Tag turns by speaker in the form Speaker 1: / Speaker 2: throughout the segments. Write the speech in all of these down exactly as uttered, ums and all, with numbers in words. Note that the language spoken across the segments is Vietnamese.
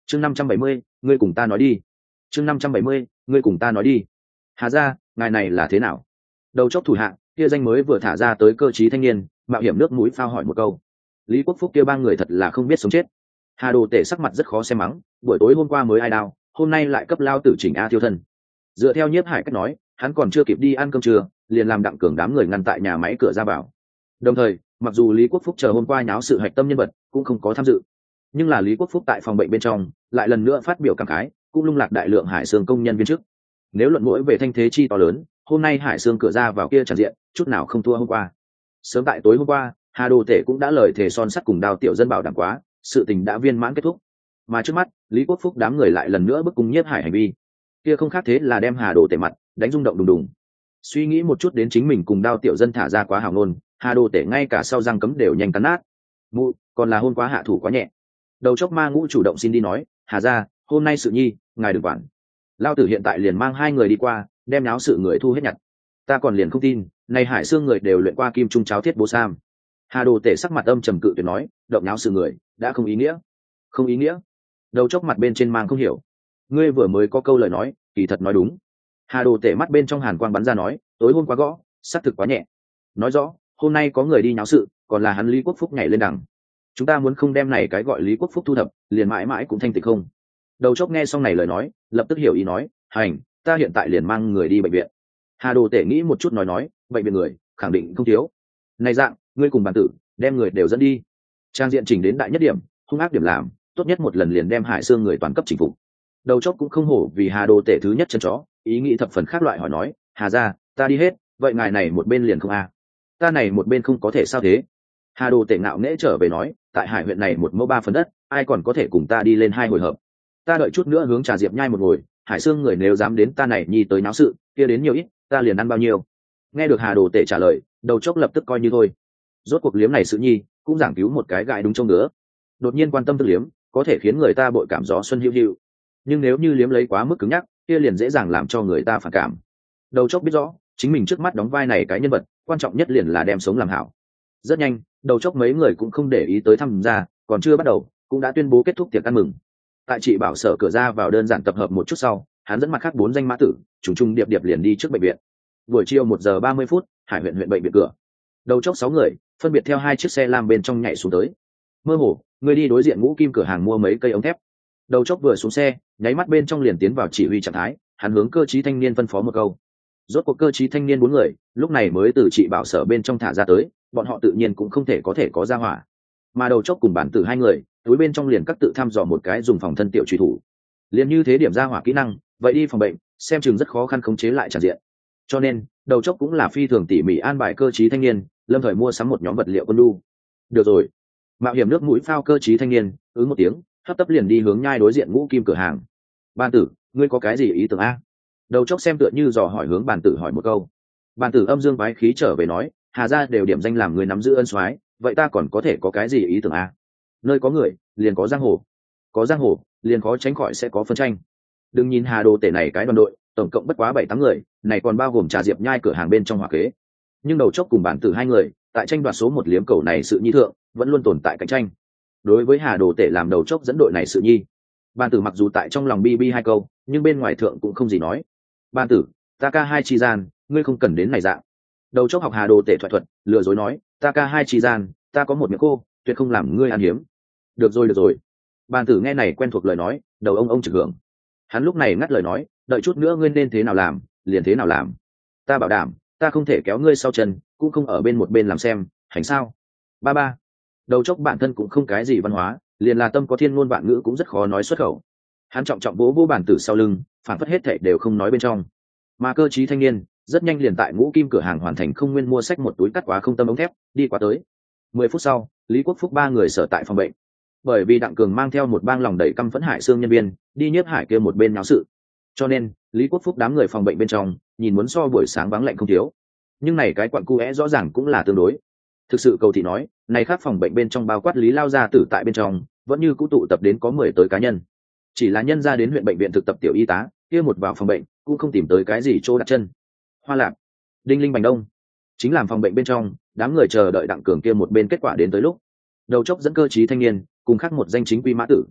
Speaker 1: chương năm trăm bảy mươi ngươi cùng ta nói đi chương năm trăm bảy mươi ngươi cùng ta nói đi Hà gia, ngài này là thế nào? Đầu chốc thủ hạ kia danh mới vừa thả ra tới cơ trí thanh niên mạo hiểm nước mũi phao hỏi một câu. Lý Quốc Phúc kia ba người thật là không biết sống chết. Hà Đồ Tể sắc mặt rất khó xem mắng, buổi tối hôm qua mới ai đao, hôm nay lại cấp lao tử chỉnh a tiêu thân. Dựa theo Nhiếp Hải cách nói, hắn còn chưa kịp đi ăn cơm trưa, liền làm Đặng Cường đám người ngăn tại nhà máy cửa ra vào. Đồng thời, mặc dù Lý Quốc Phúc chờ hôm qua nháo sự hạch tâm nhân vật cũng không có tham dự, nhưng là Lý Quốc Phúc tại phòng bệnh bên trong lại lần nữa phát biểu cảm khái, cũng lung lạc đại lượng Hải Sương công nhân viên chức. Nếu luận mũi về thanh thế chi to lớn, hôm nay Hải Sương cửa ra vào kia tràn diện, chút nào không thua hôm qua. Sớm tại tối hôm qua, Hà Đồ Tể cũng đã lời thề son sắt cùng Đào Tiểu Dân bảo đảm quá, sự tình đã viên mãn kết thúc. Mà trước mắt, Lý Quốc Phúc đám người lại lần nữa bức cung Nhiếp Hải hành vi, kia không khác thế là đem Hà Đồ Tể mặt đánh rung động đùng đùng. Suy nghĩ một chút đến chính mình cùng Đao Tiểu Dân thả ra quá hào ngôn, Hà Đồ Tể ngay cả sau răng cấm đều nhanh cắn nát. Mụ, còn là hôm quá hạ thủ quá nhẹ. Đầu chốc ma ngũ chủ động xin đi nói, Hà gia, hôm nay sự nhi, ngài đừng quản. Lao tử hiện tại liền mang hai người đi qua, đem náo sự người thu hết nhặt. Ta còn liền không tin, này Hải Sương người đều luyện qua kim trung cháo thiết bố sam. Hà Đồ Tể sắc mặt âm trầm cự tuyệt nói, động náo sự người đã không ý nghĩa. Không ý nghĩa? Đầu chốc mặt bên trên mang không hiểu. Ngươi vừa mới có câu lời nói, kỳ thật nói đúng. Hà Đồ Tể mắt bên trong hàn quang bắn ra nói, tối hôm qua gõ, xác thực quá nhẹ. Nói rõ, hôm nay có người đi náo sự, còn là hắn Lý Quốc Phúc nhảy lên đằng. Chúng ta muốn không đem này cái gọi Lý Quốc Phúc thu thập, liền mãi mãi cũng thanh tịnh không. Đầu chốc nghe xong này lời nói, lập tức hiểu ý nói, hành, ta hiện tại liền mang người đi bệnh viện. Hà Đồ Tể nghĩ một chút nói nói, bệnh viện người khẳng định không thiếu. Này dạng, ngươi cùng bản tử đem người đều dẫn đi. Trang diện chỉnh đến đại nhất điểm, hung ác điểm làm, tốt nhất một lần liền đem Hải Sương người toàn cấp chỉnh phục. Đầu chốc cũng không hổ vì Hà Đồ Tể thứ nhất chân chó, ý nghĩ thập phần khác loại hỏi nói, Hà gia, ta đi hết, vậy ngài này một bên liền không à? Ta này một bên không có thể sao thế? Hà Đồ Tể ngạo nghễ trở về nói, tại Hải huyện này một mẫu ba phần đất, ai còn có thể cùng ta đi lên hai hồi hợp? Ta đợi chút nữa hướng Trà Diệp nhai một ngồi, Hải Sương người nếu dám đến ta này nhi tới náo sự, kia đến nhiều ít, ta liền ăn bao nhiêu. Nghe được Hà Đồ Tể trả lời, đầu chốc lập tức coi như thôi. Rốt cuộc liếm này sự nhi, cũng giảng cứu một cái gãi đúng trong nữa. Đột nhiên quan tâm tức liếm, có thể khiến người ta bội cảm gió xuân hữu hữu. Nhưng nếu như liếm lấy quá mức cứng nhắc, kia liền dễ dàng làm cho người ta phản cảm. Đầu chốc biết rõ, chính mình trước mắt đóng vai này cái nhân vật, quan trọng nhất liền là đem sống làm hảo. Rất nhanh, đầu chốc mấy người cũng không để ý tới tham gia, còn chưa bắt đầu, cũng đã tuyên bố kết thúc tiệc ăn mừng. Tại chị bảo sở cửa ra vào đơn giản tập hợp một chút sau, hắn dẫn mặt khác bốn danh mã tử, trùng trùng điệp điệp liền đi trước bệnh viện. Buổi chiều một giờ ba mươi phút, Hải huyện huyện bệnh viện cửa. Đầu chốc sáu người, phân biệt theo hai chiếc xe lam bên trong nhảy xuống tới. Mơ hồ, người đi đối diện Ngũ Kim cửa hàng mua mấy cây ống thép. Đầu chốc vừa xuống xe, nháy mắt bên trong liền tiến vào chỉ huy trạng thái, hắn hướng cơ trí thanh niên phân phó một câu. Rốt cuộc cơ trí thanh niên bốn người, lúc này mới từ chị bảo sở bên trong thả ra tới, bọn họ tự nhiên cũng không thể có thể có ra hỏa. Mà đầu chốc cùng bản tử hai người, túi bên trong liền các tự thăm dò một cái dùng phòng thân tiểu truy thủ. Liền như thế điểm ra hỏa kỹ năng, vậy đi phòng bệnh, xem chừng rất khó khăn khống chế lại tràn diện. Cho nên, đầu chốc cũng là phi thường tỉ mỉ an bài cơ trí thanh niên, lâm thời mua sắm một nhóm vật liệu quân đu. Được rồi, mạo hiểm nước mũi phao cơ trí thanh niên, ứng một tiếng, hấp tấp liền đi hướng nhai đối diện Ngũ Kim cửa hàng. Ban tử, ngươi có cái gì ý tưởng a? Đầu chốc xem tựa như dò hỏi hướng bàn tử hỏi một câu. Bàn tử âm dương vái khí trở về nói, Hà gia đều điểm danh làm người nắm giữ ân soái, vậy ta còn có thể có cái gì ý tưởng a? Nơi có người, liền có giang hồ, có giang hồ, liền khó tránh khỏi sẽ có phân tranh. Đừng nhìn Hà Đồ Tể này cái đoàn đội, tổng cộng bất quá bảy tám người, này còn bao gồm Trà Diệp nhai cửa hàng bên trong hỏa kế. Nhưng đầu chốc cùng bản tử hai người, tại tranh đoạt số một liếm cầu này sự nhi thượng, vẫn luôn tồn tại cạnh tranh. Đối với Hà Đồ Tể làm đầu chốc dẫn đội này sự nhi, bản tử mặc dù tại trong lòng bi bi hai câu, nhưng bên ngoài thượng cũng không gì nói. Bản tử, ta ca hai chi gian, ngươi không cần đến này dạng. Đầu chốc học Hà Đồ Tể thoại thuật, lừa dối nói, ta ca hai chi gian, ta có một miệng cô, tuyệt không làm ngươi ăn hiếm. Được rồi được rồi. Bản tử nghe này quen thuộc lời nói, đầu ông ông trực hưởng. Hắn lúc này ngắt lời nói, đợi chút nữa ngươi nên thế nào làm, liền thế nào làm. Ta bảo đảm, ta không thể kéo ngươi sau chân, cũng không ở bên một bên làm xem, hành sao? Ba ba. Đầu chốc bản thân cũng không cái gì văn hóa, liền là tâm có thiên ngôn vạn ngữ cũng rất khó nói xuất khẩu. Hắn trọng trọng vỗ vỗ bản tử sau lưng, phản phất hết thảy đều không nói bên trong. Mà cơ trí thanh niên, rất nhanh liền tại Ngũ Kim cửa hàng hoàn thành không nguyên mua sách một túi cắt quá không tâm ống thép, đi qua tới. Mười phút sau, Lý Quốc Phúc ba người sở tại phòng bệnh. Bởi vì Đặng Cường mang theo một bang lòng đầy căm phẫn Hải Sương nhân viên, đi Nhiếp Hải kia một bên náo sự. Cho nên, Lý Quốc Phúc đám người phòng bệnh bên trong, nhìn muốn so buổi sáng vắng lạnh không thiếu. Nhưng này cái quặn cu é rõ ràng cũng là tương đối. Thực sự cầu thị nói, này khác phòng bệnh bên trong bao quát Lý Lao gia tử tại bên trong, vẫn như cũ tụ tập đến có mười tới cá nhân. Chỉ là nhân ra đến huyện bệnh viện thực tập tiểu y tá, kia một vào phòng bệnh, cũng không tìm tới cái gì chỗ đặt chân. Hoa Lạc, Đinh Linh Bành Đông, chính làm phòng bệnh bên trong, đám người chờ đợi Đặng Cường kia một bên kết quả đến tới lúc. Đầu chốc dẫn cơ trí thanh niên, cùng khác một danh chính quy mã tử.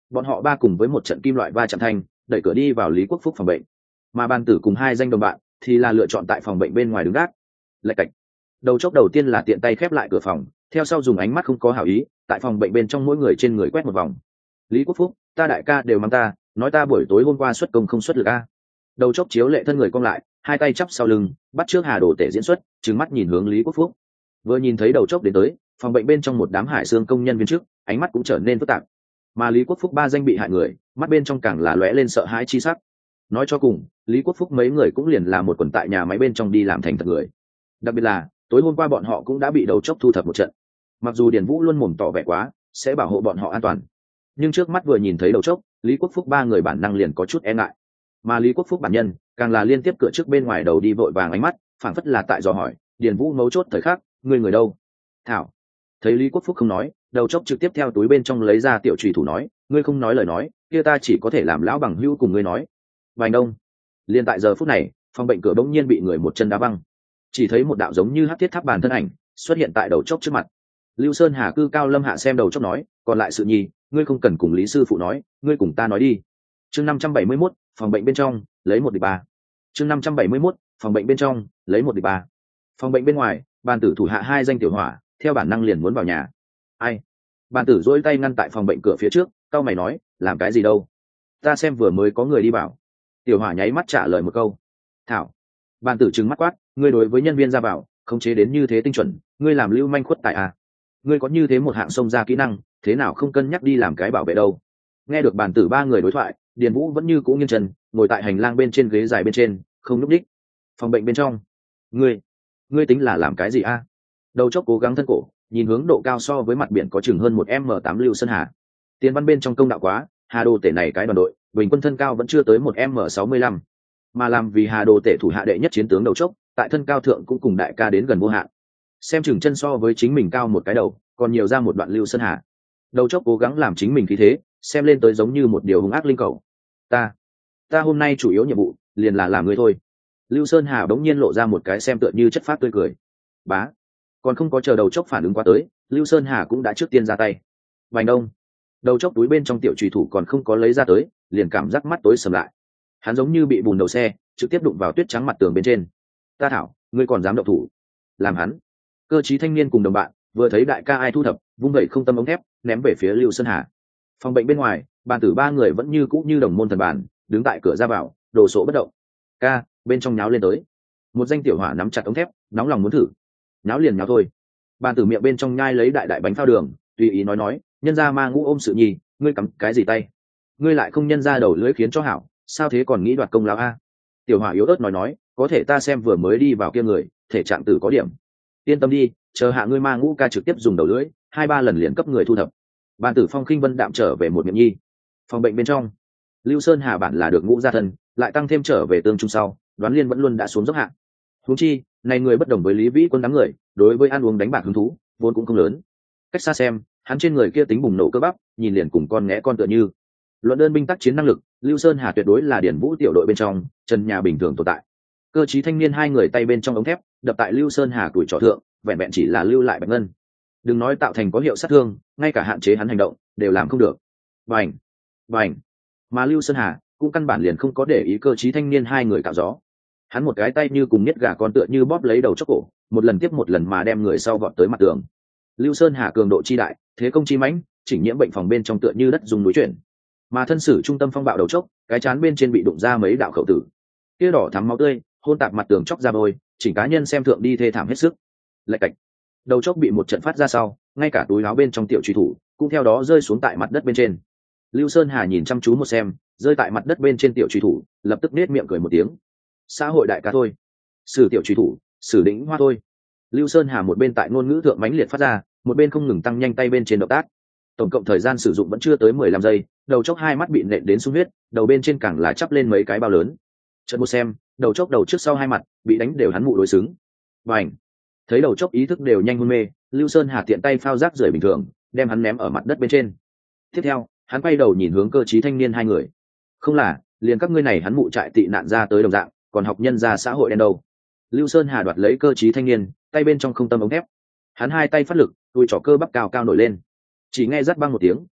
Speaker 1: bọn họ ba cùng với một trận kim loại va chạm thanh đẩy cửa đi vào Lý Quốc Phúc phòng bệnh, mà Ban Tử cùng hai danh đồng bạn thì là lựa chọn tại phòng bệnh bên ngoài đứng gác. Lạch cạch. Đầu chốc đầu tiên là tiện tay khép lại cửa phòng, theo sau dùng ánh mắt không có hảo ý tại phòng bệnh bên trong mỗi người trên người quét một vòng. Lý Quốc Phúc, ta đại ca đều mang ta nói ta buổi tối hôm qua xuất công không xuất lực a. Đầu chốc chiếu lệ thân người cong lại, hai tay chắp sau lưng, bắt trước Hà Đồ Tể diễn xuất, trừng mắt nhìn hướng Lý Quốc Phúc. Vừa nhìn thấy đầu chốc đến tới, phòng bệnh bên trong một đám hải xương công nhân viên trước, ánh mắt cũng trở nên phức tạp. Mà Lý Quốc Phúc ba danh bị hại người, mắt bên trong càng là lóe lên sợ hãi chi sắc. Nói cho cùng, Lý Quốc Phúc mấy người cũng liền là một quần tại nhà máy bên trong đi làm thành thật người. Đặc biệt là tối hôm qua bọn họ cũng đã bị đầu chốc thu thập một trận. Mặc dù Điền Vũ luôn mồm tỏ vẻ quá sẽ bảo hộ bọn họ an toàn, nhưng trước mắt vừa nhìn thấy đầu chốc, Lý Quốc Phúc ba người bản năng liền có chút e ngại. Mà Lý Quốc Phúc bản nhân càng là liên tiếp cửa trước bên ngoài đầu đi vội vàng, ánh mắt phảng phất là tại dò hỏi Điền Vũ mấu chốt thời khắc, người người đâu? Thảo. Thấy Lý Quốc Phúc không nói, đầu chốc trực tiếp theo túi bên trong lấy ra tiểu chùy thủ nói, ngươi không nói lời nói, kia ta chỉ có thể làm lão bằng hữu cùng ngươi nói. Vành đông. Liên tại giờ phút này, phòng bệnh cửa bỗng nhiên bị người một chân đá văng, chỉ thấy một đạo giống như hắc thiết tháp bàn thân ảnh xuất hiện tại đầu chốc trước mặt. Lưu Sơn Hà cư cao lâm hạ xem đầu chốc nói, còn lại sự nhi, ngươi không cần cùng Lý sư phụ nói, ngươi cùng ta nói đi. Chương năm trăm bảy mươi mốt, phòng bệnh bên trong lấy một địch ba. Chương năm trăm bảy mươi mốt, phòng bệnh bên trong lấy một địch ba. Phòng bệnh bên ngoài, Bàn Tử thủ hạ hai danh tiểu hỏa theo bản năng liền muốn vào nhà. Ai? Bàn Tử duỗi tay ngăn tại phòng bệnh cửa phía trước, cau mày nói, làm cái gì đâu? Ta xem vừa mới có người đi vào. Tiểu hỏa nháy mắt trả lời một câu. Thảo. Bàn Tử trừng mắt quát, ngươi đối với nhân viên ra vào khống chế đến như thế tinh chuẩn, ngươi làm lưu manh khuất tại à? Ngươi có như thế một hạng xông ra kỹ năng, thế nào không cân nhắc đi làm cái bảo vệ đâu? Nghe được Bàn Tử ba người đối thoại, Điền Vũ vẫn như cũ nghiêng chân ngồi tại hành lang bên trên ghế dài bên trên, không núp đích. Phòng bệnh bên trong, ngươi ngươi tính là làm cái gì a? Đầu chốc cố gắng thân cổ, nhìn hướng độ cao so với mặt biển có chừng hơn một m tám Lưu Sơn Hà. Tiền văn bên trong công đạo quá, Hà Đồ Tể này cái đoàn đội bình quân thân cao vẫn chưa tới một m sáu mươi lăm, mà làm vì Hà Đồ Tể thủ hạ đệ nhất chiến tướng đầu chốc, tại thân cao thượng cũng cùng đại ca đến gần vô hạn. Xem chừng chân so với chính mình cao một cái đầu, còn nhiều ra một đoạn Lưu Sơn Hà. Đầu chốc cố gắng làm chính mình khí thế xem lên tới giống như một điều hung ác linh cầu. Ta, ta hôm nay chủ yếu nhiệm vụ liền là làm ngươi thôi. Lưu Sơn Hà đống nhiên lộ ra một cái xem tựa như chất phát tươi cười. Bá, còn không có chờ đầu chốc phản ứng qua tới, Lưu Sơn Hà cũng đã trước tiên ra tay. Vành đông. Đầu chốc túi bên trong tiểu trùy thủ còn không có lấy ra tới, liền cảm giác mắt tối sầm lại. Hắn giống như bị bùn đầu xe trực tiếp đụng vào tuyết trắng mặt tường bên trên. Ta thảo, ngươi còn dám động thủ? Làm hắn. Cơ trí thanh niên cùng đồng bạn vừa thấy đại ca ai thu thập, vung vẩy không tâm ống thép ném về phía Lưu Sơn Hà. Phòng bệnh bên ngoài, Bàn Tử ba người vẫn như cũ như đồng môn thần bản, đứng tại cửa ra vào, đồ sộ bất động. Ca, bên trong nháo lên tới. Một danh tiểu hỏa nắm chặt ống thép, nóng lòng muốn thử. Nháo liền nháo thôi. Bàn Tử miệng bên trong nhai lấy đại đại bánh phao đường, tùy ý nói nói, nhân ra ma ngũ ôm sự nhi, ngươi cắm cái gì tay? Ngươi lại không nhân ra đầu lưỡi khiến cho hảo, sao thế còn nghĩ đoạt công lao a? Tiểu hỏa yếu ớt nói nói, có thể ta xem vừa mới đi vào kia người, thể trạng tử có điểm. Yên tâm đi, chờ hạ ngươi ma ngũ ca trực tiếp dùng đầu lưỡi, hai ba lần liền cấp người thu thập. Bàn Tử phong khinh vân đạm trở về một miệng nhi. Phòng bệnh bên trong, Lưu Sơn Hà bản là được ngũ gia thân, lại tăng thêm trở về tương trung sau, đoán liên vẫn luôn đã xuống dốc hạng. Huống chi, này người bất đồng với Lý Vĩ Quân đám người, đối với ăn uống đánh bạc hứng thú vốn cũng không lớn. Cách xa xem, hắn trên người kia tính bùng nổ cơ bắp, nhìn liền cùng con nghé con tựa như. Luận đơn binh tác chiến năng lực, Lưu Sơn Hà tuyệt đối là điển vũ tiểu đội bên trong trần nhà bình thường tồn tại. Cơ trí thanh niên hai người tay bên trong ống thép đập tại Lưu Sơn Hà tuổi trỏ thượng, vẹn vẹn chỉ là lưu lại bạch ngân. Đừng nói tạo thành có hiệu sát thương, ngay cả hạn chế hắn hành động đều làm không được. Bành, bành. Mà Lưu Sơn Hà cũng căn bản liền không có để ý cơ trí thanh niên hai người cạo gió. Hắn một cái tay như cùng niết gà con tựa như bóp lấy đầu chốc cổ, một lần tiếp một lần mà đem người sau vọt tới mặt tường. Lưu Sơn Hà cường độ chi đại, thế công chi mãnh, chỉnh nhiễm bệnh phòng bên trong tựa như đất dùng núi chuyển. Mà thân sử trung tâm phong bạo đầu chốc, cái chán bên trên bị đụng ra mấy đạo khẩu tử. Kia đỏ thắm máu tươi, hôn tạp mặt tường chóc ra bôi, chỉnh cá nhân xem thượng đi thê thảm hết sức. Lạch cạch. Đầu chốc bị một trận phát ra sau, ngay cả túi áo bên trong tiểu truy thủ cũng theo đó rơi xuống tại mặt đất bên trên. Lưu Sơn Hà nhìn chăm chú một xem, rơi tại mặt đất bên trên tiểu truy thủ, lập tức nết miệng cười một tiếng. Xã hội đại ca thôi, sử tiểu truy thủ, sử đỉnh hoa thôi. Lưu Sơn Hà một bên tại ngôn ngữ thượng mãnh liệt phát ra, một bên không ngừng tăng nhanh tay bên trên động tác. Tổng cộng thời gian sử dụng vẫn chưa tới mười lăm giây, đầu chốc hai mắt bị nện đến sung huyết, đầu bên trên càng là chắp lên mấy cái bao lớn. Chợt một xem, đầu chốc đầu trước sau hai mặt bị đánh đều hắn mụ đối xứng. Bành. Thấy đầu chốc ý thức đều nhanh hôn mê, Lưu Sơn Hà tiện tay phao rác rưởi bình thường, đem hắn ném ở mặt đất bên trên. Tiếp theo, hắn quay đầu nhìn hướng cơ trí thanh niên hai người. Không là, liền các ngươi này hắn mụ trại tị nạn ra tới đồng dạng, còn học nhân ra xã hội đen đâu. Lưu Sơn Hà đoạt lấy cơ trí thanh niên, tay bên trong không tâm ống thép. Hắn hai tay phát lực, đùi trỏ cơ bắp cao cao nổi lên. Chỉ nghe rát băng một tiếng,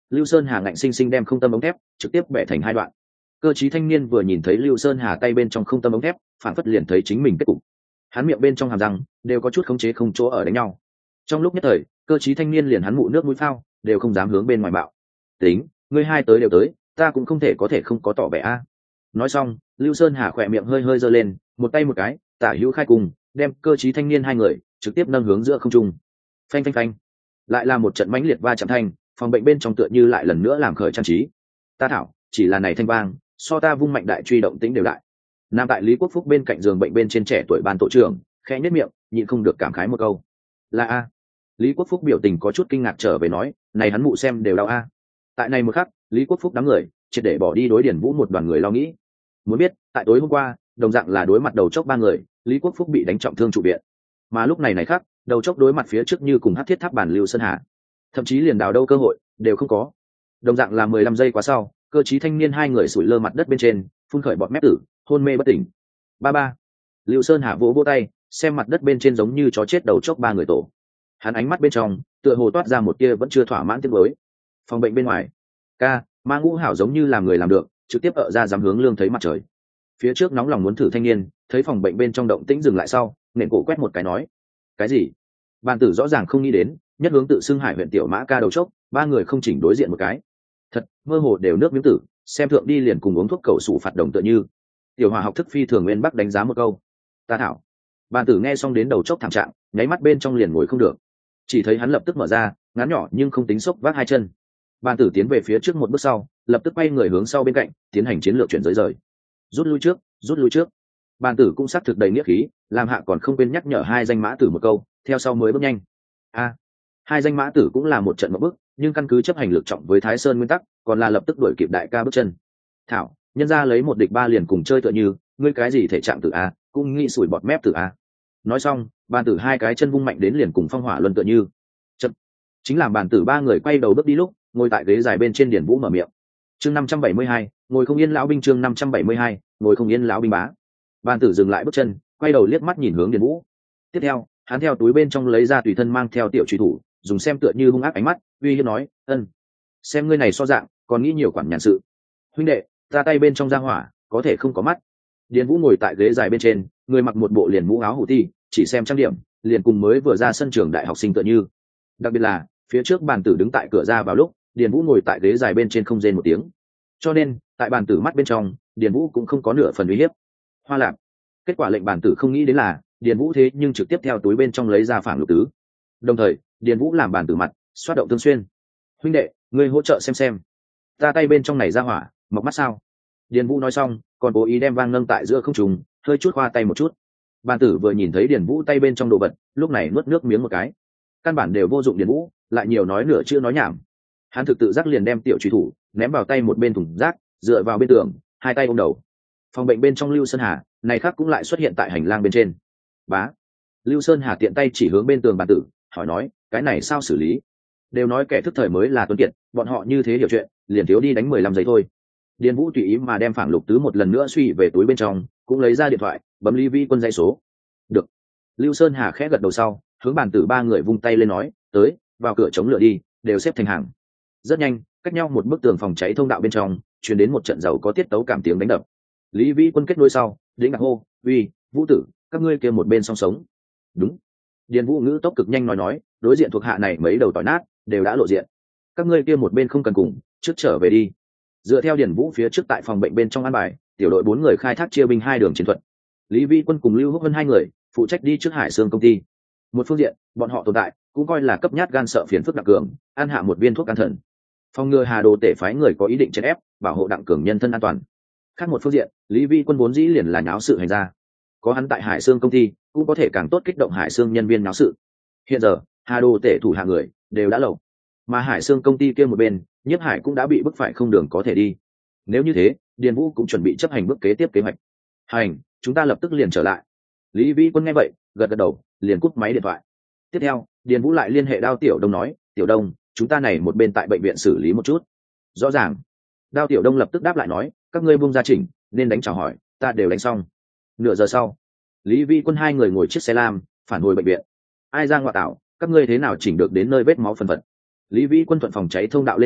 Speaker 1: Lưu Sơn Hà ngạnh sinh sinh đem không tâm ống thép trực tiếp bẻ thành hai đoạn. Cơ trí thanh niên vừa nhìn thấy Lưu Sơn Hà tay bên trong không tâm ống thép, phản phất liền thấy chính mình kết cục. Hắn miệng bên trong hàm răng đều có chút khống chế không chỗ ở đánh nhau. Trong lúc nhất thời, cơ trí thanh niên liền hắn mụ nước mũi phao, đều không dám hướng bên ngoài bạo. Tính, ngươi hai tới đều tới, ta cũng không thể có thể không có tỏ vẻ a. Nói xong, Lưu Sơn Hà khỏe miệng hơi hơi giơ lên, một tay một cái, tả hữu khai cùng, đem cơ trí thanh niên hai người trực tiếp nâng hướng giữa không trung. Phanh phanh phanh, lại là một trận mãnh liệt va chạm thanh, phòng bệnh bên trong tựa như lại lần nữa làm khởi trang trí. Ta thảo, chỉ là này thanh vang, so ta vung mạnh đại truy động tĩnh đều đại. Nam tại Lý Quốc Phúc bên cạnh giường bệnh bên trên trẻ tuổi ban tổ trưởng, khẽ nhếch miệng, nhịn không được cảm khái một câu. Là a. Lý Quốc Phúc biểu tình có chút kinh ngạc trở về nói, này hắn mụ xem đều đau a. Tại này một khắc, Lý Quốc Phúc đám người triệt để bỏ đi đối Điển Vũ một đoàn người lo nghĩ. Muốn biết, tại tối hôm qua, đồng dạng là đối mặt đầu chốc ba người, Lý Quốc Phúc bị đánh trọng thương trụ viện. Mà lúc này này khác, đầu chốc đối mặt phía trước như cùng hắc thiết tháp bản Lưu Sơn Hà, thậm chí liền đào đâu cơ hội đều không có. Đồng dạng là mười lăm giây quá sau, cơ trí thanh niên hai người sủi lơ mặt đất bên trên, phun khởi bọt mép tử, hôn mê bất tỉnh. Ba ba. Lưu Sơn Hà vỗ vỗ tay, xem mặt đất bên trên giống như chó chết đầu chốc ba người tổ. Hắn ánh mắt bên trong, tựa hồ toát ra một tia vẫn chưa thỏa mãn tiếc nuối. Phòng bệnh bên ngoài, ca, Ma Ngũ Hảo giống như làm người làm được, trực tiếp ở ra dám hướng lương thấy mặt trời. Phía trước nóng lòng muốn thử thanh niên, thấy phòng bệnh bên trong động tĩnh dừng lại sau, nện cổ quét một cái nói: "Cái gì?" Bàn tử rõ ràng không nghĩ đến, nhất hướng tự xưng Hải huyện tiểu mã ca đầu chốc, ba người không chỉnh đối diện một cái. Thật, mơ hồ đều nước miếng tử, xem thượng đi liền cùng uống thuốc cầu sủ phạt đồng tựa như. Tiểu Hòa học thức phi thường nguyên bắc đánh giá một câu. Ta thảo. Bàn tử nghe xong đến đầu chốc thảm trạng, nháy mắt bên trong liền ngồi không được. Chỉ thấy hắn lập tức mở ra, ngắn nhỏ nhưng không tính sốc vác hai chân. Bàn tử tiến về phía trước một bước sau, lập tức quay người hướng sau bên cạnh, tiến hành chiến lược chuyển giới rời. Rút lui trước, rút lui trước. Bàn tử cũng xác thực đầy nghĩa khí, làm hạ còn không quên nhắc nhở hai danh mã tử một câu, theo sau mới bước nhanh. A, hai danh mã tử cũng là một trận một bước, nhưng căn cứ chấp hành lực trọng với Thái Sơn nguyên tắc, còn là lập tức đuổi kịp đại ca bước chân. Thảo, nhân ra lấy một địch ba liền cùng chơi tựa như, ngươi cái gì thể trạng tử a, cũng nghĩ sủi bọt mép tử a. Nói xong, bàn tử hai cái chân vung mạnh đến liền cùng phong hỏa luân tựa như. Chậm. Chính làm bàn tử ba người quay đầu bước đi lúc, ngồi tại ghế dài bên trên Điển Vũ mở miệng. Chương năm trăm bảy mươi hai, ngồi không yên lão binh chương năm trăm bảy mươi hai, ngồi không yên lão binh bá. Bàn tử dừng lại bước chân, quay đầu liếc mắt nhìn hướng Điển Vũ. Tiếp theo, hắn theo túi bên trong lấy ra tùy thân mang theo tiểu truy thủ, dùng xem tựa như hung ác ánh mắt, uy hiếp nói: "Ân, xem ngươi này so dạng, còn nghĩ nhiều quản nhàn sự. Huynh đệ, ra tay bên trong ra hỏa, có thể không có mắt." Điền Vũ ngồi tại ghế dài bên trên, người mặc một bộ liền mũ áo hủ ti, chỉ xem trang điểm, liền cùng mới vừa ra sân trường đại học sinh tựa như. Đặc biệt là, phía trước bàn tử đứng tại cửa ra vào lúc, Điền Vũ ngồi tại ghế dài bên trên không rên một tiếng. Cho nên, tại bàn tử mắt bên trong, Điền Vũ cũng không có nửa phần uy hiếp. Hoa lạc. Kết quả lệnh bàn tử không nghĩ đến là, Điền Vũ thế nhưng trực tiếp theo túi bên trong lấy ra phảng lục tứ. Đồng thời, Điền Vũ làm bàn tử mặt, xoát động tương xuyên. "Huynh đệ, ngươi hỗ trợ xem xem. Ta tay bên trong này ra hỏa, mọc mắt sao?" Điền Vũ nói xong, còn cố ý đem vang nâng tại giữa không trung, hơi chút khoa tay một chút. Bàn tử vừa nhìn thấy Điền Vũ tay bên trong đồ vật, lúc này nuốt nước miếng một cái. Căn bản đều vô dụng Điền Vũ, lại nhiều nói nửa chưa nói nhảm. Hắn thực tự giác liền đem tiểu truy thủ ném vào tay một bên thùng rác, dựa vào bên tường, hai tay ôm đầu. Phòng bệnh bên trong Lưu Sơn Hà, này khác cũng lại xuất hiện tại hành lang bên trên. Bá. Lưu Sơn Hà tiện tay chỉ hướng bên tường bàn tử, hỏi nói: "Cái này sao xử lý?" Đều nói kẻ thức thời mới là tuấn kiệt, bọn họ như thế hiểu chuyện, liền thiếu đi đánh mười lăm giây thôi. Điền Vũ tùy ý mà đem phảng lục tứ một lần nữa suy về túi bên trong, cũng lấy ra điện thoại, bấm Lý Vi Quân dãy số. "Được." Lưu Sơn Hà khẽ gật đầu sau, hướng bàn tử ba người vung tay lên nói: "Tới, vào cửa chống lửa đi." Đều xếp thành hàng. Rất nhanh, cách nhau một bức tường phòng cháy thông đạo bên trong, truyền đến một trận giàu có tiết tấu cảm tiếng đánh đập. Lý Vi Quân kết nối sau, đến ngạc hô: "Uy, Vũ tử, các ngươi kia một bên song sống." "Đúng." Điền Vũ ngữ tốc cực nhanh nói nói, đối diện thuộc hạ này mấy đầu tỏi nát, đều đã lộ diện. "Các ngươi kia một bên không cần cùng, trước trở về đi." Dựa theo Điền Vũ phía trước tại phòng bệnh bên trong an bài, tiểu đội bốn người khai thác chia binh hai đường chiến thuật. Lý Vi Quân cùng Lưu Húc Vân hai người phụ trách đi trước Hải Sương công ty. Một phương diện, bọn họ tồn tại cũng coi là cấp nhát gan sợ phiền phức Đặng Cường, ăn hạ một viên thuốc can thần. Phòng ngừa Hà Đồ Tể phái người có ý định chèn ép, bảo hộ Đặng Cường nhân thân an toàn. Khác một phương diện, Lý Vi Quân vốn dĩ liền là nháo sự hành ra, có hắn tại Hải Sương công ty, cũng có thể càng tốt kích động Hải Sương nhân viên nháo sự. Hiện giờ, Hà Đồ Tể thủ hạ người đều đã lầu, mà Hải Sương công ty kia một bên, Nhiếp Hải cũng đã bị bức phải không đường có thể đi. Nếu như thế, Điền Vũ cũng chuẩn bị chấp hành bước kế tiếp kế hoạch. "Hành, chúng ta lập tức liền trở lại." Lý Vi Quân nghe vậy, gật gật đầu, liền cúp máy điện thoại. Tiếp theo, Điền Vũ lại liên hệ Đao Tiểu Đông nói: "Tiểu Đông, chúng ta này một bên tại bệnh viện xử lý một chút." "Rõ ràng." Đao Tiểu Đông lập tức đáp lại nói: "Các ngươi buông ra chỉnh, nên đánh chào hỏi, ta đều đánh xong." Nửa giờ sau, Lý Vi Quân hai người ngồi chiếc xe lam, phản hồi bệnh viện. "Ai ra ngoại tảo, các ngươi thế nào chỉnh được đến nơi vết máu phần vật?" Lý Vi Quân thuận phòng cháy thông đạo lên lầu,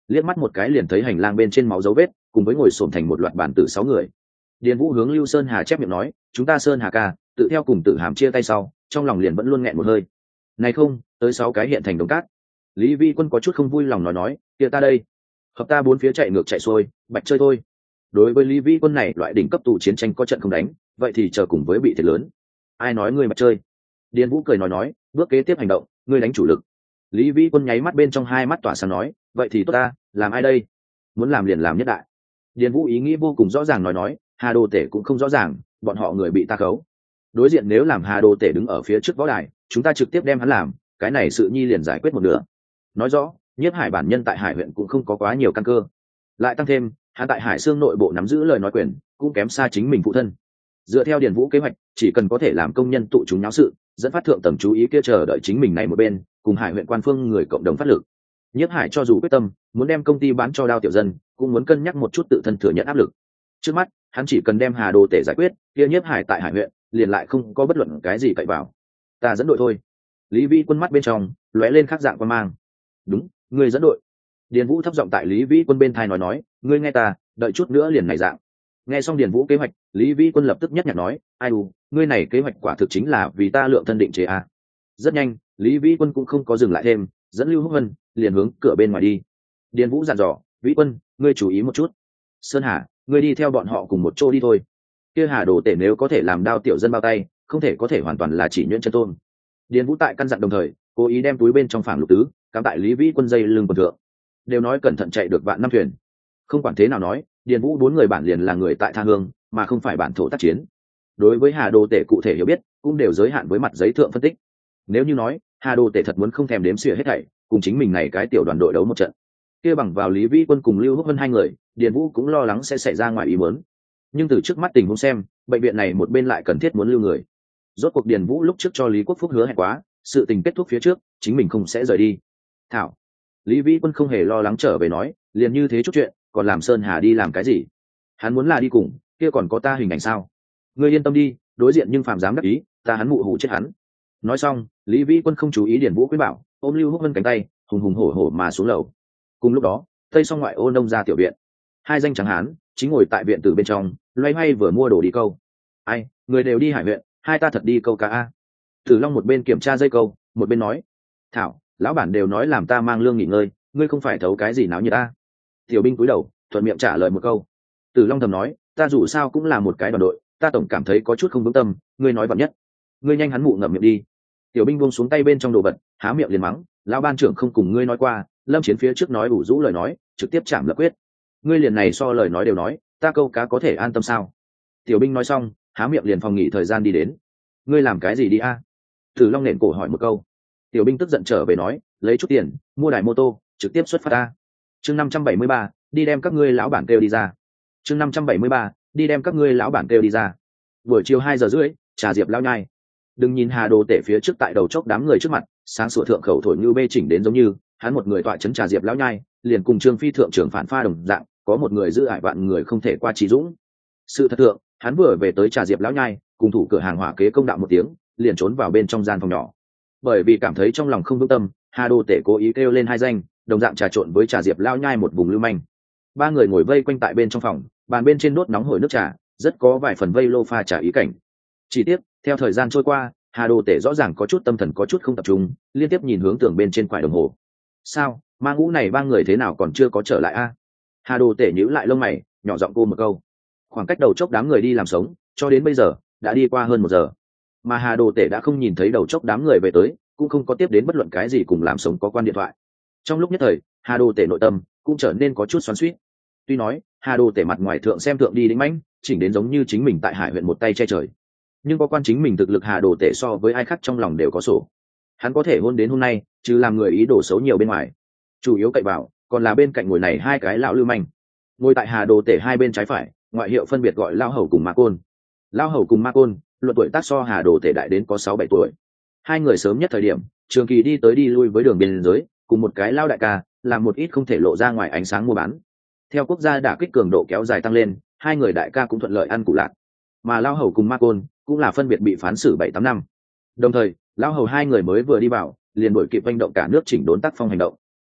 Speaker 1: liếc mắt một cái liền thấy hành lang bên trên máu dấu vết cùng với ngồi xổm thành một loạt bản tử sáu người. Điền Vũ hướng Lưu Sơn Hà chép miệng nói, chúng ta Sơn Hà ca tự theo cùng Tử Hàm chia tay sau, trong lòng liền vẫn luôn nghẹn một hơi. Này không, tới sáu cái hiện thành đống cát. Lý Vi Quân có chút không vui lòng nói nói, kia ta đây, hợp ta bốn phía chạy ngược chạy xuôi, bạch chơi thôi. Đối với Lý Vi Quân này loại đỉnh cấp tù chiến tranh có trận không đánh, vậy thì chờ cùng với bị thiệt lớn. Ai nói ngươi bạch chơi? Điền Vũ cười nói nói, bước kế tiếp hành động, ngươi đánh chủ lực. Lý Vi Quân nháy mắt bên trong hai mắt tỏa sáng nói, vậy thì tốt ta, làm ai đây? Muốn làm liền làm nhất đại. Điền Vũ ý nghĩ vô cùng rõ ràng nói nói, Hà Đồ Tể cũng không rõ ràng, bọn họ người bị ta khấu. Đối diện nếu làm Hà Đồ Tể đứng ở phía trước võ đài, chúng ta trực tiếp đem hắn làm, cái này sự nhi liền giải quyết một nửa. Nói rõ, Nhiếp Hải bản nhân tại Hải huyện cũng không có quá nhiều căn cơ. Lại tăng thêm, hắn tại Hải Xương nội bộ nắm giữ lời nói quyền, cũng kém xa chính mình phụ thân. Dựa theo Điền Vũ kế hoạch, chỉ cần có thể làm công nhân tụ chúng náo sự, dẫn phát thượng tầng chú ý kia chờ đợi chính mình này một bên, cùng Hải huyện quan phương người cộng đồng phát lực. Nhiếp Hải cho dù quyết tâm muốn đem công ty bán cho Đao Tiểu Dân, cũng muốn cân nhắc một chút tự thân thừa nhận áp lực. Trước mắt, hắn chỉ cần đem Hà Đồ Tể giải quyết, kia Nhiếp Hải tại Hải huyện liền lại không có bất luận cái gì cậy vào. Ta dẫn đội thôi. Lý Vĩ Quân mắt bên trong lóe lên khắc dạng quan mang. Đúng, ngươi dẫn đội. Điền Vũ thấp giọng tại Lý Vĩ Quân bên tai nói nói, ngươi nghe ta, đợi chút nữa liền này dạng. Nghe xong Điền Vũ kế hoạch, Lý Vĩ Quân lập tức nhất nhạc nói, ai u, ngươi này kế hoạch quả thực chính là vì ta lượng thân định chế à. Rất nhanh, Lý Vĩ Quân cũng không có dừng lại thêm, dẫn Lưu Húc Vân liền hướng cửa bên ngoài đi. Điền Vũ dặn dò, Vĩ Quân, ngươi chú ý một chút. Sơn Hà, ngươi đi theo bọn họ cùng một chỗ đi thôi. Kia Hà Đồ Tể nếu có thể làm Đao Tiểu Dân bao tay, không thể có thể hoàn toàn là chỉ nhuyễn chân tôn. Điền Vũ tại căn dặn đồng thời, cố ý đem túi bên trong phảng lục tứ cắm tại Lý Vĩ Quân dây lưng quần thượng. Đều nói cẩn thận chạy được vạn năm thuyền. Không quản thế nào nói, Điền Vũ bốn người bản liền là người tại tha hương, mà không phải bản thổ tác chiến. Đối với Hà Đồ Tể cụ thể hiểu biết, cũng đều giới hạn với mặt giấy thượng phân tích. Nếu như nói, Hà Đồ Tể thật muốn không thèm đếm xỉa hết thảy, cùng chính mình này cái tiểu đoàn đội đấu một trận, kia bằng vào Lý Vĩ Quân cùng Lưu Húc Vân hai người, Điền Vũ cũng lo lắng sẽ xảy ra ngoài ý muốn. Nhưng từ trước mắt tình huống xem, bệnh viện này một bên lại cần thiết muốn lưu người. Rốt cuộc Điền Vũ lúc trước cho Lý Quốc Phúc hứa hẹn quá, sự tình kết thúc phía trước, chính mình không sẽ rời đi. Thảo, Lý Vĩ Quân không hề lo lắng trở về nói, liền như thế chút chuyện, còn làm Sơn Hà đi làm cái gì? Hắn muốn là đi cùng, kia còn có ta hình ảnh sao? Ngươi yên tâm đi, đối diện nhưng phàm dám đắc ý, ta hắn mụ hủ chết hắn. Nói xong, Lý Vĩ Quân không chú ý Điền Vũ khuyên bảo, ôm Lưu Húc Vân cánh tay, hùng hùng hổ hổ mà xuống lầu. Cùng lúc đó, tây song ngoại ô nông ra tiểu viện, hai danh trắng hán chính ngồi tại viện tử bên trong, loay hoay vừa mua đồ đi câu. Ai, người đều đi Hải huyện, hai ta thật đi câu cá a. Tử Long một bên kiểm tra dây câu, một bên nói, thảo, lão bản đều nói làm ta mang lương nghỉ ngơi, ngươi không phải thấu cái gì náo như ta. Tiểu binh cúi đầu thuận miệng trả lời một câu. Tử Long thầm nói, ta dù sao cũng là một cái đoàn đội, ta tổng cảm thấy có chút không vững tâm, ngươi nói vặn nhất, ngươi nhanh hắn mụ ngậm miệng đi. Tiểu binh buông xuống tay bên trong đồ vật, há miệng liền mắng, lão ban trưởng không cùng ngươi nói qua, Lâm Chiến phía trước nói đủ rũ lời nói, trực tiếp chạm lập quyết. Ngươi liền này so lời nói đều nói, ta câu cá có thể an tâm sao? Tiểu binh nói xong, há miệng liền phòng nghỉ thời gian đi đến. Ngươi làm cái gì đi a? Tử Long nện cổ hỏi một câu. Tiểu binh tức giận trở về nói, lấy chút tiền, mua đài mô tô, trực tiếp xuất phát ta. Chương năm trăm bảy mươi ba, đi đem các ngươi lão bản kêu đi ra. Chương năm trăm bảy mươi ba, đi đem các ngươi lão bản kêu đi ra. Buổi chiều hai giờ rưỡi, Trà Diệp lao nhai. Đừng nhìn Hà Đồ Tể phía trước tại đầu chốc đám người trước mặt, sáng sủa thượng khẩu thổi như bê chỉnh đến giống như, hắn một người tọa chấn Trà Diệp lão nhai, liền cùng Trương Phi thượng trưởng phản pha đồng dạng, có một người giữ ải vạn người không thể qua trí dũng. Sự thật thượng, hắn vừa về tới Trà Diệp lão nhai, cùng thủ cửa hàng hỏa kế công đạo một tiếng, liền trốn vào bên trong gian phòng nhỏ. Bởi vì cảm thấy trong lòng không vững tâm, Hà Đồ Tể cố ý kêu lên hai danh, đồng dạng trà trộn với Trà Diệp lão nhai một vùng lưu manh. Ba người ngồi vây quanh tại bên trong phòng, bàn bên trên đốt nóng hổi nước trà, rất có vài phần vây lô pha trà ý cảnh. Chỉ tiếc, theo thời gian trôi qua, Hà Đồ Tể rõ ràng có chút tâm thần có chút không tập trung, liên tiếp nhìn hướng tường bên trên quải đồng hồ. Sao, ma ngũ này ba người thế nào còn chưa có trở lại a? Hà Đồ Tể nhíu lại lông mày, nhỏ giọng cô một câu. Khoảng cách đầu chốc đám người đi làm sống, cho đến bây giờ đã đi qua hơn một giờ, mà Hà Đồ Tể đã không nhìn thấy đầu chốc đám người về tới, cũng không có tiếp đến bất luận cái gì cùng làm sống có quan điện thoại. Trong lúc nhất thời, Hà Đồ Tể nội tâm cũng trở nên có chút xoắn xuýt. Tuy nói Hà Đồ Tể mặt ngoài thượng xem thượng đi đĩnh mãnh, chỉnh đến giống như chính mình tại Hải huyện một tay che trời, nhưng có quan chính mình thực lực Hà Đồ Tể so với ai khác trong lòng đều có sổ. Hắn có thể hôn đến hôm nay, chứ làm người ý đồ xấu nhiều bên ngoài, chủ yếu cậy vào còn là bên cạnh ngồi này hai cái lão lưu manh. Ngồi tại Hà Đồ Tể hai bên trái phải, ngoại hiệu phân biệt gọi Lao Hầu cùng Ma Côn. Lao Hầu cùng Ma Côn luận tuổi tác so Hà Đồ Tể đại đến có sáu bảy tuổi. Hai người sớm nhất thời điểm trường kỳ đi tới đi lui với đường biên giới, cùng một cái lao đại ca làm một ít không thể lộ ra ngoài ánh sáng mua bán. Theo quốc gia đả kích cường độ kéo dài tăng lên, hai người đại ca cũng thuận lợi ăn củ lạc. Mà Lao Hầu cùng Ma Côn cũng là phân biệt bị phán xử bảy tám năm. Đồng thời Lao Hầu hai người mới vừa đi vào, liền đổi kịp hành động cả nước chỉnh đốn tác phong hành động.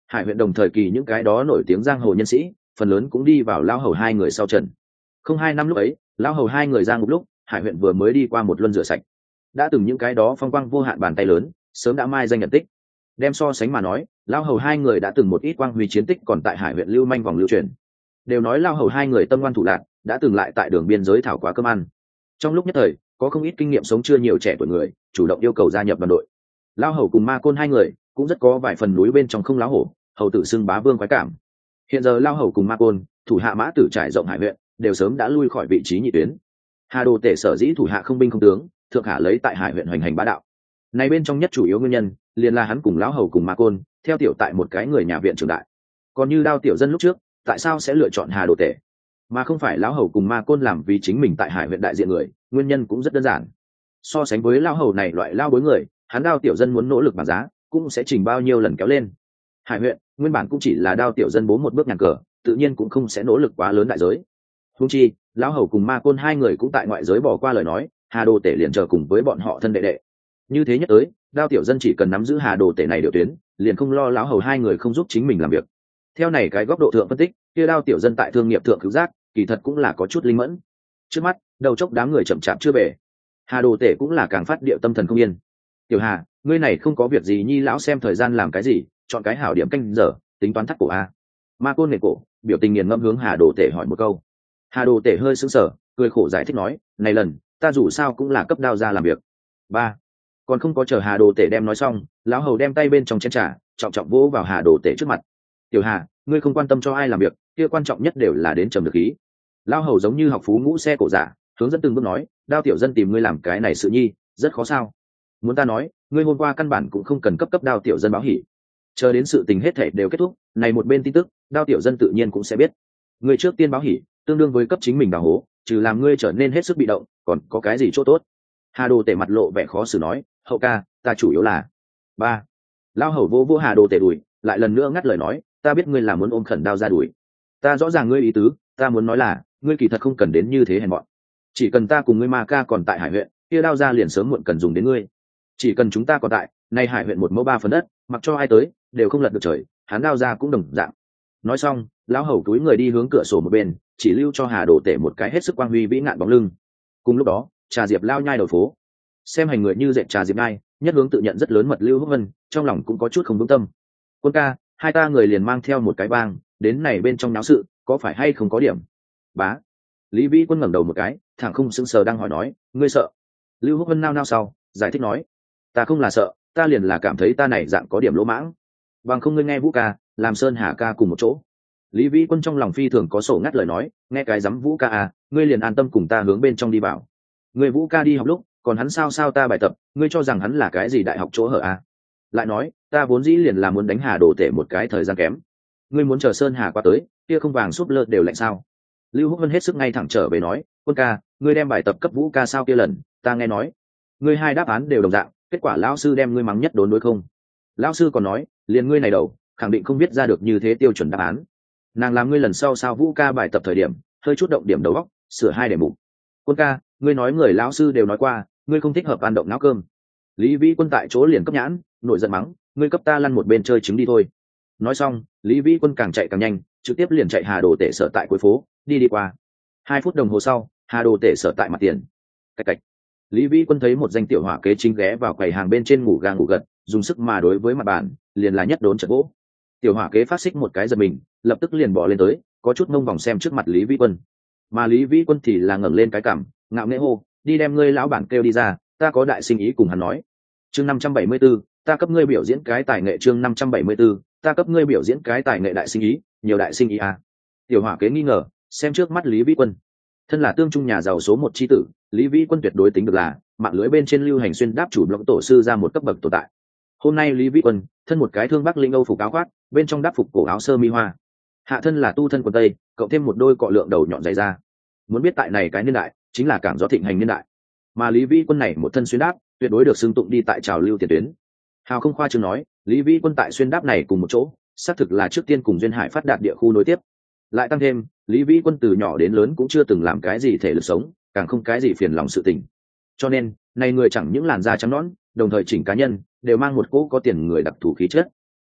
Speaker 1: Hải huyện đồng thời kỳ những cái đó nổi tiếng giang hồ nhân sĩ phần lớn cũng đi vào lao hầu hai người sau trần. Không hai năm lúc ấy lao hầu hai người ra ngục lúc Hải huyện vừa mới đi qua một luân rửa sạch, đã từng những cái đó phong quang vô hạn bàn tay lớn sớm đã mai danh nhận tích. Đem so sánh mà nói, lao hầu hai người đã từng một ít quang huy chiến tích còn tại Hải huyện lưu manh vòng lưu truyền. Đều nói lao hầu hai người tâm ngoan thủ lạc, đã từng lại tại đường biên giới thảo quá cơm ăn. Trong lúc nhất thời có không ít kinh nghiệm sống chưa nhiều trẻ tuổi người chủ động yêu cầu gia nhập đoàn đội. Lao hầu cùng ma côn hai người cũng rất có vài phần núi bên trong không láo hổ, hầu tử xưng bá vương quái cảm. Hiện giờ lao hầu cùng ma côn thủ hạ mã tử trải rộng Hải huyện đều sớm đã lui khỏi vị trí nhị tuyến. Hà Đồ Tể sở dĩ thủ hạ không binh không tướng, thượng hạ lấy tại Hải huyện hoành hành bá đạo. Này bên trong nhất chủ yếu nguyên nhân, liền là hắn cùng lão hầu cùng ma côn, theo tiểu tại một cái người nhà viện trưởng đại. Còn như Đao tiểu dân lúc trước, tại sao sẽ lựa chọn Hà Đồ Tể, mà không phải lão hầu cùng ma côn làm vì chính mình tại Hải huyện đại diện người, nguyên nhân cũng rất đơn giản. So sánh với lão hầu này loại lao bối người, hắn Đao tiểu dân muốn nỗ lực bằng giá, cũng sẽ chỉnh bao nhiêu lần kéo lên. Hải huyện nguyên bản cũng chỉ là Đao tiểu dân bố một bước nhàn cờ, tự nhiên cũng không sẽ nỗ lực quá lớn đại giới. Huống chi, lão hầu cùng ma côn hai người cũng tại ngoại giới bỏ qua lời nói, Hà Đồ Tể liền chờ cùng với bọn họ thân đệ đệ. Như thế nhất tới, Đao tiểu dân chỉ cần nắm giữ Hà Đồ Tể này điều tuyến, liền không lo lão hầu hai người không giúp chính mình làm việc. Theo này cái góc độ thượng phân tích, kia Đao tiểu dân tại thương nghiệp thượng cứu giác, kỳ thật cũng là có chút linh mẫn. Trước mắt, đầu chốc đám người chậm chạp chưa về. Hà Đồ Tể cũng là càng phát điệu tâm thần không yên. Tiểu Hà, ngươi này không có việc gì nhi lão xem thời gian làm cái gì, chọn cái hảo điểm canh giờ, tính toán thắt cổ a. Ma côn nghề cổ, biểu tình nghiền ngẫm hướng Hà Đồ Tể hỏi một câu. Hà Đồ Tể hơi sững sờ, cười khổ giải thích nói, này lần ta dù sao cũng là cấp Đao ra làm việc. Ba, còn không có chờ Hà Đồ Tể đem nói xong, lão hầu đem tay bên trong chén trà trọng trọng vỗ vào Hà Đồ Tể trước mặt. Tiểu Hà, ngươi không quan tâm cho ai làm việc, kia quan trọng nhất đều là đến trầm được khí. Lão hầu giống như học phú ngũ xe cổ giả, hướng dẫn từng bước nói, Đao tiểu dân tìm ngươi làm cái này sự nhi rất khó sao? Muốn ta nói, ngươi hôm qua căn bản cũng không cần cấp cấp Đao tiểu dân báo hỉ, chờ đến sự tình hết thể đều kết thúc, này một bên tin tức Đao tiểu dân tự nhiên cũng sẽ biết. Ngươi trước tiên báo hỉ, tương đương với cấp chính mình đào hố, trừ làm ngươi trở nên hết sức bị động, còn có cái gì chỗ tốt? Hà Đồ Tể mặt lộ vẻ khó xử nói, hậu ca, ta chủ yếu là ba. Lao hầu vô vô Hà Đồ Tể đuổi, lại lần nữa ngắt lời nói, ta biết ngươi là muốn ôm khẩn Đao ra đuổi, ta rõ ràng ngươi ý tứ, ta muốn nói là, ngươi kỳ thật không cần đến như thế hèn mọn. Chỉ cần ta cùng ngươi ma ca còn tại Hải huyện, kia Đao ra liền sớm muộn cần dùng đến ngươi. Chỉ cần chúng ta còn tại, nay Hải huyện một mẫu ba phần đất, mặc cho ai tới, đều không lật được trời, hắn Đao ra cũng đồng dạng. Nói xong, lão hầu túi người đi hướng cửa sổ một bên, chỉ lưu cho Hà Đồ Tể một cái hết sức quang huy vĩ ngạn bóng lưng. Cùng lúc đó, Trà Diệp lao nhai đầu phố, xem hành người như dệt Trà Diệp nhai, nhất hướng tự nhận rất lớn mật Lưu Húc Vân, trong lòng cũng có chút không vững tâm. Quân ca, hai ta người liền mang theo một cái bang, đến này bên trong náo sự, có phải hay không có điểm? Bá. Lý Vĩ Quân ngẩng đầu một cái, thẳng không sững sờ đang hỏi nói, ngươi sợ? Lưu Húc Vân nao nao sau, giải thích nói, ta không là sợ, ta liền là cảm thấy ta này dạng có điểm lỗ mãng. Bằng không ngươi nghe Vũ ca, làm Sơn Hà ca cùng một chỗ. Lý Vĩ Quân trong lòng phi thường có sổ ngắt lời nói, nghe cái dám Vũ ca à, ngươi liền an tâm cùng ta hướng bên trong đi vào. Ngươi Vũ ca đi học lúc, còn hắn sao sao ta bài tập, ngươi cho rằng hắn là cái gì đại học chỗ hở à? Lại nói, ta vốn dĩ liền là muốn đánh Hà Đồ Tể một cái thời gian kém. Ngươi muốn chờ Sơn Hà qua tới, kia không vàng súp lơ đều lạnh sao? Lưu Húc Vân hết sức ngay thẳng trở về nói, quân ca, ngươi đem bài tập cấp Vũ ca sao kia lần, ta nghe nói, ngươi hai đáp án đều đồng dạng, kết quả lão sư đem ngươi mắng nhất đốn đối không? Lão sư còn nói, liền ngươi này đầu, khẳng định không biết ra được như thế tiêu chuẩn đáp án. Nàng làm ngươi lần sau sao Vũ ca bài tập thời điểm hơi chút động điểm đầu óc, sửa hai đề mục. Quân ca, ngươi nói người lão sư đều nói qua, ngươi không thích hợp ăn động não cơm. Lý Vĩ Quân tại chỗ liền cấp nhãn, nổi giận mắng, ngươi cấp ta lăn một bên chơi trứng đi thôi. Nói xong, Lý Vĩ Quân càng chạy càng nhanh, trực tiếp liền chạy Hà Đồ Tể sở tại cuối phố, đi đi qua. Hai phút đồng hồ sau, Hà Đồ Tể sở tại mặt tiền. Cạch cạch. Lý Vĩ Quân thấy một danh tiểu hỏa kế chính ghé vào quầy hàng bên trên ngủ ga ngủ gật, dùng sức mà đối với mặt bàn, liền là nhất đốn chật gỗ. Tiểu hỏa kế phát xích một cái giật mình, lập tức liền bỏ lên tới, có chút mông vòng xem trước mặt Lý Vĩ Quân. Mà Lý Vĩ Quân thì là ngẩng lên cái cằm, ngạo nghễ hô, đi đem ngươi lão bản kêu đi ra, ta có đại sinh ý cùng hắn nói. Chương năm trăm bảy mươi 574, ta cấp ngươi biểu diễn cái tài nghệ chương năm trăm bảy mươi 574, ta cấp ngươi biểu diễn cái tài nghệ đại sinh ý, nhiều đại sinh ý à? Tiểu hỏa kế nghi ngờ, xem trước mắt Lý Vĩ Quân. Thân là tương trung nhà giàu số một chi tử, Lý Vĩ Quân tuyệt đối tính được là mạng lưới bên trên lưu hành xuyên đáp chủ blog tổ sư ra một cấp bậc tồn tại. Hôm nay Lý Vĩ Quân thân một cái thương bắc linh âu phục áo khoác, bên trong đáp phục cổ áo sơ mi hoa, hạ thân là tu thân quần tây, cộng thêm một đôi cọ lượng đầu nhọn dày da. Muốn biết tại này cái niên đại chính là cảng gió thịnh hành niên đại, mà Lý Vĩ Quân này một thân xuyên đáp tuyệt đối được xưng tụng đi tại trào lưu tiền tuyến. Hào không khoa trương nói, Lý Vĩ Quân tại xuyên đáp này cùng một chỗ, xác thực là trước tiên cùng duyên hải phát đạt địa khu nối tiếp. Lại tăng thêm, Lý Vĩ Quân từ nhỏ đến lớn cũng chưa từng làm cái gì thể lực sống, càng không cái gì phiền lòng sự tình. Cho nên, này người chẳng những làn da trắng nõn, đồng thời chỉnh cá nhân đều mang một cỗ có tiền người đặc thù khí chất. Muốn biết,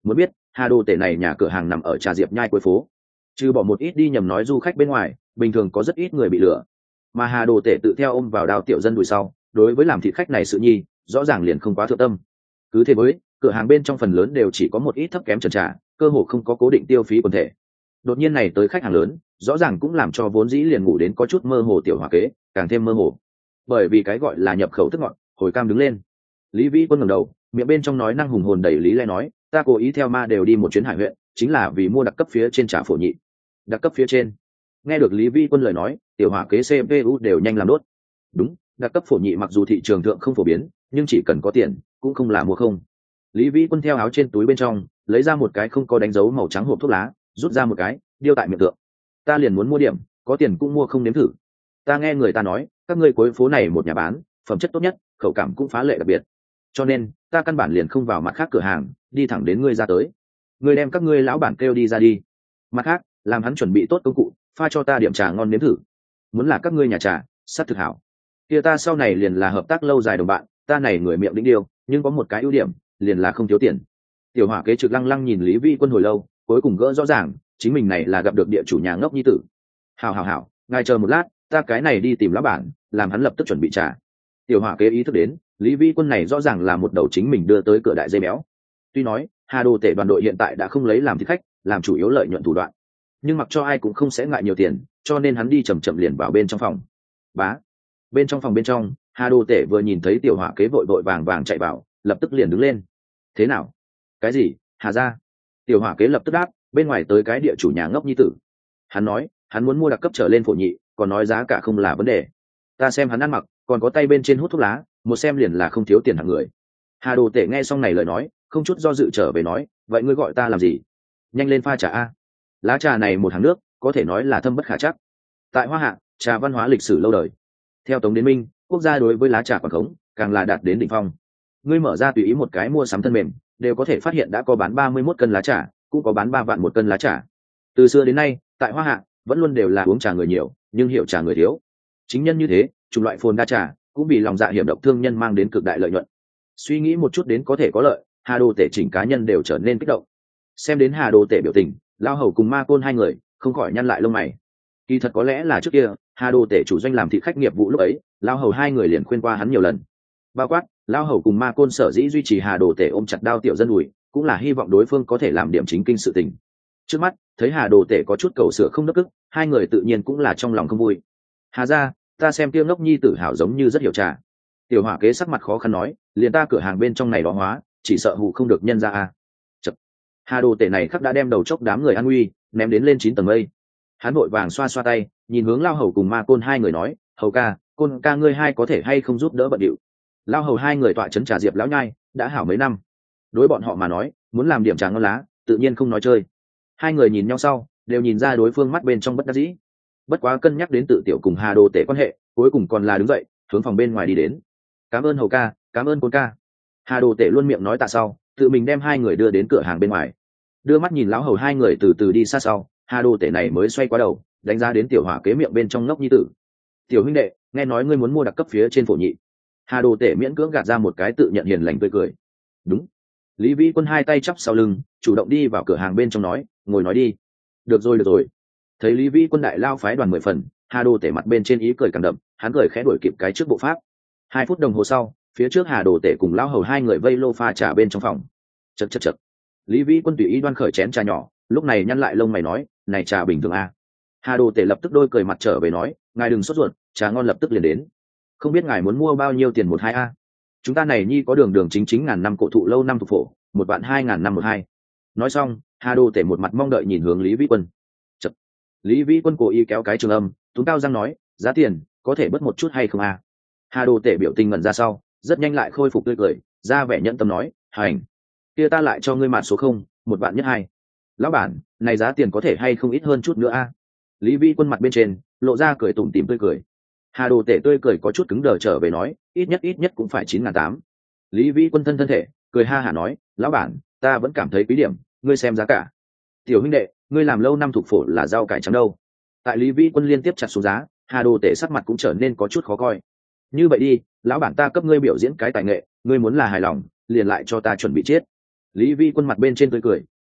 Speaker 1: Hà Đồ Tể này nhà cửa hàng nằm ở Trà Diệp nhai cuối phố, trừ bỏ một ít đi nhầm nói du khách bên ngoài, bình thường có rất ít người bị lừa. Mà Hà Đồ Tể tự theo ôm vào Đào Tiểu Dân đùi sau, đối với làm thịt khách này sự nhi rõ ràng liền không quá thượng tâm. Cứ thế với cửa hàng bên trong phần lớn đều chỉ có một ít thấp kém trần trà, cơ hồ không có cố định tiêu phí quần thể. Đột nhiên này tới khách hàng lớn, rõ ràng cũng làm cho vốn dĩ liền ngủ đến có chút mơ hồ tiểu hòa kế càng thêm mơ hồ, bởi vì cái gọi là nhập khẩu tức ngọn hồi cam đứng lên. Lý Vĩ Quân ngẩng đầu, miệng bên trong nói năng hùng hồn đầy lý lẽ nói, ta cố ý theo ma đều đi một chuyến Hải huyện, chính là vì mua đặc cấp phía trên trà phổ nhị. Đặc cấp phía trên? Nghe được Lý Vĩ Quân lời nói, tiểu hỏa kế xê pê u đều nhanh làm đốt. Đúng, đặc cấp phổ nhị mặc dù thị trường thượng không phổ biến, nhưng chỉ cần có tiền cũng không là mua không. Lý Vĩ Quân theo áo trên túi bên trong lấy ra một cái không có đánh dấu màu trắng hộp thuốc lá, rút ra một cái điêu tại miệng tượng. Ta liền muốn mua điểm, có tiền cũng mua không nếm thử. Ta nghe người ta nói các ngươi cuối phố này một nhà bán phẩm chất tốt nhất, khẩu cảm cũng phá lệ đặc biệt, cho nên ta căn bản liền không vào mặt khác cửa hàng, đi thẳng đến ngươi ra tới. Ngươi đem các ngươi lão bản kêu đi ra đi, mặt khác làm hắn chuẩn bị tốt công cụ pha cho ta điểm trà ngon nếm thử. Muốn là các ngươi nhà trà sát thực hảo, kia ta sau này liền là hợp tác lâu dài đồng bạn. Ta này người miệng đĩnh điêu, nhưng có một cái ưu điểm, liền là không thiếu tiền. Tiểu hỏa kế trực lăng lăng nhìn Lý Vĩ Quân hồi lâu, cuối cùng gỡ rõ ràng chính mình này là gặp được địa chủ nhà ngốc nhi tử. Hảo hảo hảo, ngài chờ một lát, ta cái này đi tìm lão bản, làm hắn lập tức chuẩn bị trà. Tiểu hỏa kế ý thức đến Lý Vĩ Quân này rõ ràng là một đầu chính mình đưa tới cửa đại dây béo. Tuy nói Hà Đồ Tể đoàn đội hiện tại đã không lấy làm thịt khách làm chủ yếu lợi nhuận thủ đoạn, nhưng mặc cho ai cũng không sẽ ngại nhiều tiền, cho nên hắn đi chầm chậm liền vào bên trong phòng. Bá, bên trong phòng bên trong, Hà Đồ Tể vừa nhìn thấy tiểu hỏa kế vội vội vàng vàng chạy vào, lập tức liền đứng lên. Thế nào? Cái gì? Hà gia? Tiểu hỏa kế lập tức đáp, bên ngoài tới cái địa chủ nhà ngốc nhi tử. Hắn nói hắn muốn mua đặc cấp trở lên phổ nhị, còn nói giá cả không là vấn đề. Ta xem hắn ăn mặc, còn có tay bên trên hút thuốc lá, một xem liền là không thiếu tiền hạng người. Hà Đồ Tể nghe xong này lời nói, không chút do dự trở về nói, vậy ngươi gọi ta làm gì? Nhanh lên pha trà a. Lá trà này một hàng nước, có thể nói là thâm bất khả trắc. Tại Hoa Hạ, trà văn hóa lịch sử lâu đời. Theo Tống đến Minh, quốc gia đối với lá trà quản khống càng là đạt đến đỉnh phong. Ngươi mở ra tùy ý một cái mua sắm thân mềm, đều có thể phát hiện đã có bán ba mươi mốt cân lá trà, cũng có bán ba vạn một cân lá trà. Từ xưa đến nay, tại Hoa Hạ vẫn luôn đều là uống trà người nhiều, nhưng hiểu trà người thiếu. Chính nhân như thế, chủng loại phồn đa trà cũng vì lòng dạ hiểm độc thương nhân mang đến cực đại lợi nhuận. Suy nghĩ một chút đến có thể có lợi, Hà Đồ Tể chỉnh cá nhân đều trở nên kích động. Xem đến Hà Đồ Tể biểu tình, Lao Hầu cùng Ma Côn hai người không khỏi nhăn lại lông mày. Kỳ thật có lẽ là trước kia Hà Đồ Tể chủ doanh làm thị khách nghiệp vụ lúc ấy, Lao Hầu hai người liền khuyên qua hắn nhiều lần. Bao quát Lao Hầu cùng Ma Côn sở dĩ duy trì Hà Đồ Tể ôm chặt Đao Tiểu Dân đùi, cũng là hy vọng đối phương có thể làm điểm chính kinh sự tình. Trước mắt thấy Hà Đồ Tể có chút cầu sửa không nấc ức, hai người tự nhiên cũng là trong lòng không vui. Hà gia, ta xem Tiêu Ngốc nhi tử hảo giống như rất hiểu trà. Tiểu hỏa kế sắc mặt khó khăn nói, liền ta cửa hàng bên trong này đó hóa, chỉ sợ hù không được nhân ra a. Chật. Hà Đồ Tể này khắc đã đem đầu chốc đám người an nguy ném đến lên chín tầng mây. Hắn vội vàng xoa xoa tay, nhìn hướng Lao Hầu cùng Ma Côn hai người nói, Hầu ca, Côn ca ngươi hai có thể hay không giúp đỡ bận điệu. Lao Hầu hai người tọa chấn trà diệp lão nhai đã hảo mấy năm, đối bọn họ mà nói muốn làm điểm trà ngon lá tự nhiên không nói chơi. Hai người nhìn nhau sau đều nhìn ra đối phương mắt bên trong bất đắc dĩ, bất quá cân nhắc đến tự tiểu cùng Hà Đồ Tể quan hệ, cuối cùng còn là đứng dậy hướng phòng bên ngoài đi đến. Cảm ơn Hầu ca, cảm ơn Côn ca. Hà Đồ Tể luôn miệng nói tạ sau, tự mình đem hai người đưa đến cửa hàng bên ngoài, đưa mắt nhìn lão Hầu hai người từ từ đi xa sau, Hà Đồ Tể này mới xoay qua đầu đánh giá đến tiểu hỏa kế miệng bên trong ngốc nhi tử. Tiểu huynh đệ, nghe nói ngươi muốn mua đặc cấp phía trên phổ nhị. Hà Đồ Tể miễn cưỡng gạt ra một cái tự nhận hiền lành tươi cười. Đúng. Lý Vĩ Quân hai tay chắp sau lưng, chủ động đi vào cửa hàng bên trong nói, ngồi nói đi. Được rồi được rồi. Thấy Lý Vĩ Quân đại lao phái đoàn mười phần, Hà Đồ Tể mặt bên trên ý cười càng đậm, hắn cười khẽ đuổi kịp cái trước bộ pháp. Hai phút đồng hồ sau, phía trước Hà Đồ Tể cùng lão Hầu hai người vây lô pha trà bên trong phòng. Chậc chậc chậc. Lý Vĩ Quân tùy ý đoan khởi chén trà nhỏ, lúc này nhăn lại lông mày nói, này trà bình thường à? Hà Đồ Tể lập tức đôi cười mặt trở về nói, ngài đừng sốt ruột, trà ngon lập tức liền đến. Không biết ngài muốn mua bao nhiêu tiền một hai a? Chúng ta này nhi có đường đường chính chính ngàn năm cổ thụ lâu năm thuộc phổ, một vạn hai ngàn năm một hai. Nói xong, Hà Đồ Tể một mặt mong đợi nhìn hướng Lý Vĩ Quân. Chật. Lý Vĩ Quân cố ý kéo cái trường âm, túm cao răng nói, giá tiền có thể bớt một chút hay không à? Hà Đồ Tể biểu tình ngẩn ra sau, rất nhanh lại khôi phục tươi cười, ra vẻ nhẫn tâm nói, hành, kia ta lại cho ngươi mạt số không, một vạn nhất hai. Lão bản, này giá tiền có thể hay không ít hơn chút nữa a? À? Lý Vĩ Quân mặt bên trên lộ ra cười tủm tỉm tươi cười. Hà Đồ Tể tươi cười có chút cứng đờ trở về nói, ít nhất ít nhất cũng phải chín ngàn tám. Lý Vĩ Quân thân thân thể cười ha hả nói, lão bản, ta vẫn cảm thấy quý điểm, ngươi xem giá cả. Tiểu huynh đệ, ngươi làm lâu năm thuộc phổ là rau cải trắng đâu? Tại Lý Vĩ Quân liên tiếp chặt xuống giá, Hà Đồ Tể sắc mặt cũng trở nên có chút khó coi. Như vậy đi, lão bản ta cấp ngươi biểu diễn cái tài nghệ, ngươi muốn là hài lòng, liền lại cho ta chuẩn bị chết. Lý Vĩ Quân mặt bên trên tươi cười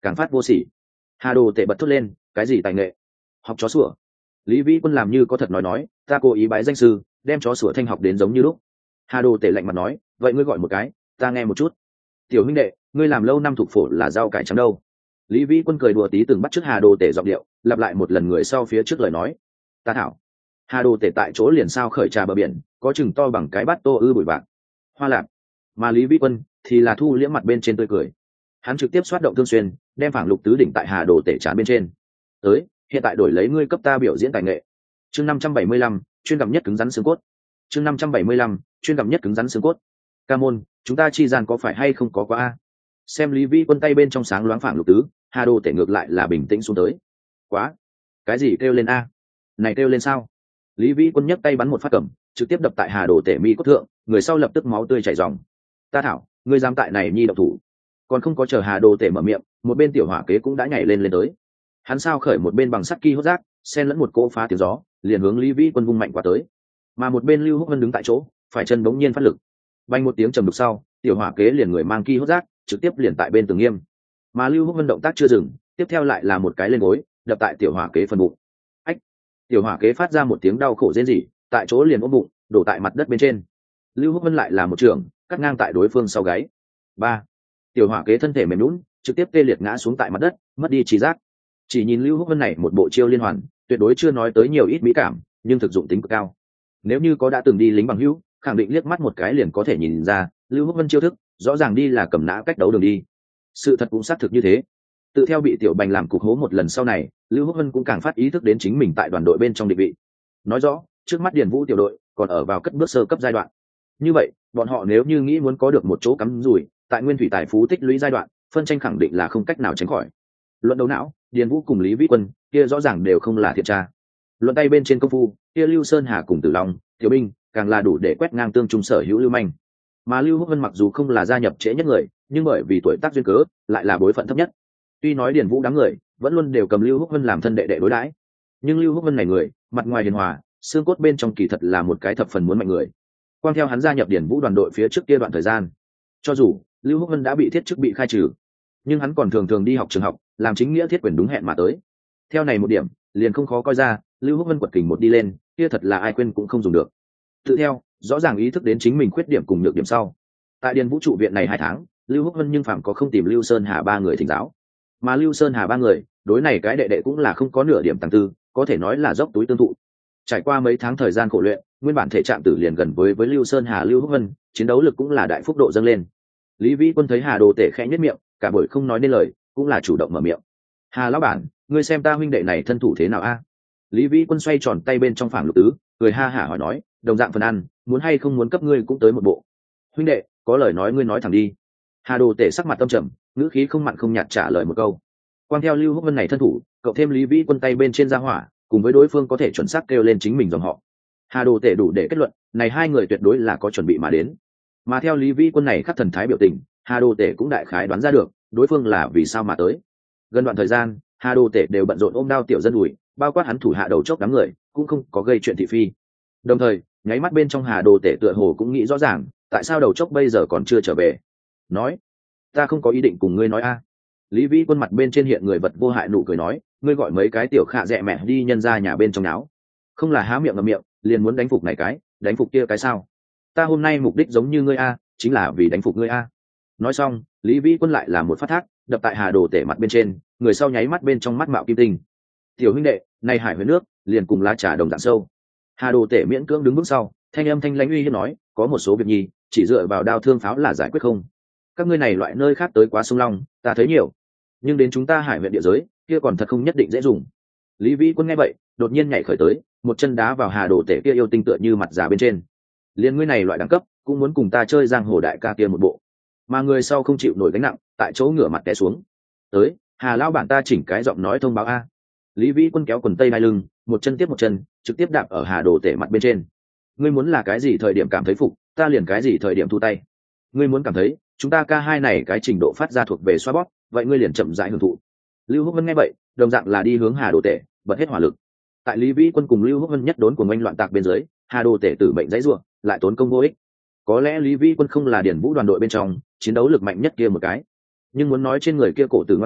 Speaker 1: càng phát vô sỉ. Hà Đồ Tể bật thốt lên, cái gì tài nghệ? Học chó sủa. Lý Vĩ Quân làm như có thật nói nói, ta cố ý bái danh sư, đem chó sủa thanh học đến giống như lúc. Hà Đồ Tể lạnh mặt nói, vậy ngươi gọi một cái, ta nghe một chút. Tiểu huynh đệ, ngươi làm lâu năm thuộc phổ là rau cải trắng đâu? Lý Vĩ Quân cười đùa tí từng bắt chước Hà Đồ Tể giọng điệu, lặp lại một lần người sau phía trước lời nói. Ta thảo. Hà Đồ Tể tại chỗ liền sao khởi trà bờ biển, có chừng to bằng cái bát tô ư bụi bạc. Hoa lạc. Mà Lý Vĩ Quân thì là thu liễm mặt bên trên tươi cười. Hắn trực tiếp xoát động thương xuyên, đem phảng lục tứ đỉnh tại Hà Đồ Tể trán bên trên. Tới, hiện tại đổi lấy ngươi cấp ta biểu diễn tài nghệ. Chương năm trăm bảy mươi lăm, chuyên gặp nhất cứng rắn xương cốt. Chương năm trăm bảy mươi lăm, chuyên gặp nhất cứng rắn xương cốt. Ca môn, chúng ta chi gian có phải hay không có quá a? Xem Lý Vĩ Quân tay bên trong sáng loáng phảng lục tứ, Hà Đồ Tể ngược lại là bình tĩnh xuống tới. Quá, cái gì kêu lên a? Này kêu lên sao? Lý Vĩ Quân nhấc tay bắn một phát cầm, trực tiếp đập tại Hà Đồ Tể mi cốt thượng, người sau lập tức máu tươi chảy ròng. Ta thảo, ngươi dám tại này nhi động thủ? Còn không có chờ Hà Đồ Tể mở miệng, một bên tiểu hỏa kế cũng đã nhảy lên lên tới. Hắn sao khởi một bên bằng sắt ki hốt rác, xen lẫn một cỗ phá tiếng gió, liền hướng Lý Vĩ Quân vung mạnh qua tới. Mà một bên Lưu Húc Vân đứng tại chỗ, phải chân bỗng nhiên phát lực. Bay một tiếng trầm đục sau, tiểu hỏa kế liền người mang ki hốt rác, trực tiếp liền tại bên tường nghiêm. Mà Lưu Húc Vân động tác chưa dừng, tiếp theo lại là một cái lên gối, đập tại tiểu hỏa kế phần bụng. Ách! Tiểu hỏa kế phát ra một tiếng đau khổ rên rỉ, tại chỗ liền ôm bụng, đổ tại mặt đất bên trên. Lưu Húc Vân lại là một trường, cắt ngang tại đối phương sau gáy. Ba! Tiểu hỏa kế thân thể mềm nhũn, trực tiếp tê liệt ngã xuống tại mặt đất, mất đi trí giác. Chỉ nhìn Lưu Húc Vân này một bộ chiêu liên hoàn, tuyệt đối chưa nói tới nhiều ít mỹ cảm, nhưng thực dụng tính cực cao. Nếu như có đã từng đi lính bằng hữu, khẳng định liếc mắt một cái liền có thể nhìn ra, Lưu Húc Vân chiêu thức, rõ ràng đi là cầm nã cách đấu đường đi. Sự thật cũng xác thực như thế. Tự theo bị Tiểu Bành làm cục hố một lần sau này, Lưu Húc Vân cũng càng phát ý thức đến chính mình tại đoàn đội bên trong định vị. Nói rõ, trước mắt Điền Vũ tiểu đội còn ở vào cất bước sơ cấp giai đoạn. Như vậy, bọn họ nếu như nghĩ muốn có được một chỗ cắm rủi, tại nguyên thủy tài phú tích lũy giai đoạn, phân tranh khẳng định là không cách nào tránh khỏi. Luận đấu não, Điền Vũ cùng Lý Vĩ Quân, kia rõ ràng đều không là thiện tra. Luận tay bên trên công phu, kia Lưu Sơn Hà cùng Tử Long, Tiểu Binh, càng là đủ để quét ngang tương trung sở hữu lưu manh. Mà Lưu Húc Vân mặc dù không là gia nhập trễ nhất người, nhưng bởi vì tuổi tác duyên cớ, lại là bối phận thấp nhất. Tuy nói Điền Vũ đám người vẫn luôn đều cầm Lưu Húc Vân làm thân đệ đệ đối đãi, nhưng Lưu Húc Vân này người, mặt ngoài hiền hòa, xương cốt bên trong kỳ thật là một cái thập phần muốn mạnh người. Quan theo hắn gia nhập Điền Vũ đoàn đội phía trước kia đoạn thời gian, cho dù Lưu Húc Vân đã bị thiết chức bị khai trừ, nhưng hắn còn thường thường đi học trường học, làm chính nghĩa thiết quyền đúng hẹn mà tới. Theo này một điểm, liền không khó coi ra, Lưu Húc Vân quật kình một đi lên, kia thật là ai quên cũng không dùng được. Tự theo, rõ ràng ý thức đến chính mình khuyết điểm cùng nhược điểm sau. Tại Điền Vũ trụ viện này hai tháng, Lưu Húc Vân nhưng phạm có không tìm Lưu Sơn Hà ba người thỉnh giáo. Mà Lưu Sơn Hà ba người, đối này cái đệ đệ cũng là không có nửa điểm tăng tư, có thể nói là dốc túi tương thụ. Trải qua mấy tháng thời gian khổ luyện, nguyên bản thể trạng tử liền gần với với Lưu Sơn Hà Lưu Húc Vân, chiến đấu lực cũng là đại phúc độ dâng lên. Lý Vĩ Quân thấy Hà Đồ Tể khẽ nhếch miệng, cả buổi không nói nên lời, cũng là chủ động mở miệng. Hà lão bản, ngươi xem ta huynh đệ này thân thủ thế nào a? Lý Vĩ Quân xoay tròn tay bên trong phảng lục tứ, cười ha hả hỏi nói, đồng dạng phần ăn, muốn hay không muốn cấp ngươi cũng tới một bộ. Huynh đệ, có lời nói ngươi nói thẳng đi. Hà Đồ Tể sắc mặt tâm trầm, ngữ khí không mặn không nhạt trả lời một câu. Quan theo Lưu Húc Vân này thân thủ, cậu thêm Lý Vĩ Quân tay bên trên ra hỏa, cùng với đối phương có thể chuẩn xác kêu lên chính mình dòng họ. Hà Đồ Tể đủ để kết luận, này hai người tuyệt đối là có chuẩn bị mà đến. Mà theo Lý Vĩ Quân này khắc thần thái biểu tình, Hà Đồ Tể cũng đại khái đoán ra được, đối phương là vì sao mà tới. Gần đoạn thời gian, Hà Đồ Tể đều bận rộn ôm đao tiểu dân ủi, bao quát hắn thủ hạ đầu chốc đám người, cũng không có gây chuyện thị phi. Đồng thời, nháy mắt bên trong Hà Đồ Tể tựa hồ cũng nghĩ rõ ràng, tại sao đầu chốc bây giờ còn chưa trở về. Nói, ta không có ý định cùng ngươi nói a. Lý Vĩ Quân mặt bên trên hiện người vật vô hại nụ cười nói, ngươi gọi mấy cái tiểu khạ dẹ mẹ đi nhân ra nhà bên trong náo, không là há miệng ngậm miệng, liền muốn đánh phục này cái, đánh phục kia cái sao? Ta hôm nay mục đích giống như ngươi a, chính là vì đánh phục ngươi a. Nói xong, Lý Vĩ Quân lại là một phát thác, đập tại Hà Đồ Tể mặt bên trên, người sau nháy mắt bên trong mắt mạo kim tinh. Tiểu huynh đệ, này hải huyết nước, liền cùng lá trà đồng dạng sâu. Hà Đồ Tể miễn cưỡng đứng bước sau, thanh âm thanh lãnh uy hiếp nói, có một số việc nhi, chỉ dựa vào đao thương pháo là giải quyết không. Các ngươi này loại nơi khác tới quá sông Long, ta thấy nhiều, nhưng đến chúng ta hải huyện địa giới, kia còn thật không nhất định dễ dùng. Lý Vĩ Quân nghe vậy, đột nhiên nhảy khởi tới, một chân đá vào Hà Đồ Tể kia yêu tinh tựa như mặt già bên trên. Liên ngươi này loại đẳng cấp, cũng muốn cùng ta chơi giang hồ đại ca kia một bộ. Mà người sau không chịu nổi gánh nặng, tại chỗ ngửa mặt té xuống. Tới, Hà lão bản ta chỉnh cái giọng nói thông báo a. Lý Vĩ Quân kéo quần tây hai lưng, một chân tiếp một chân, trực tiếp đạp ở Hà Đồ Tể mặt bên trên. Ngươi muốn là cái gì thời điểm cảm thấy phục, ta liền cái gì thời điểm thu tay. Ngươi muốn cảm thấy, chúng ta ca hai này cái trình độ phát ra thuộc về xoa bóp, vậy ngươi liền chậm rãi hưởng thụ. Lưu Húc Vân nghe vậy, đồng dạng là đi hướng Hà Đồ Tể, bật hết hỏa lực. Tại Lý Vĩ Quân cùng Lưu Húc Vân nhất đốn của oanh loạn tạc bên dưới, Hà Đồ Tể tử mệnh dãy rủa, lại tốn công vô ích. Có lẽ Lý Vĩ Quân không là Điển Vũ đoàn đội bên trong chiến đấu lực mạnh nhất kia một cái, nhưng muốn nói trên người kia cổ tử ngoan kình,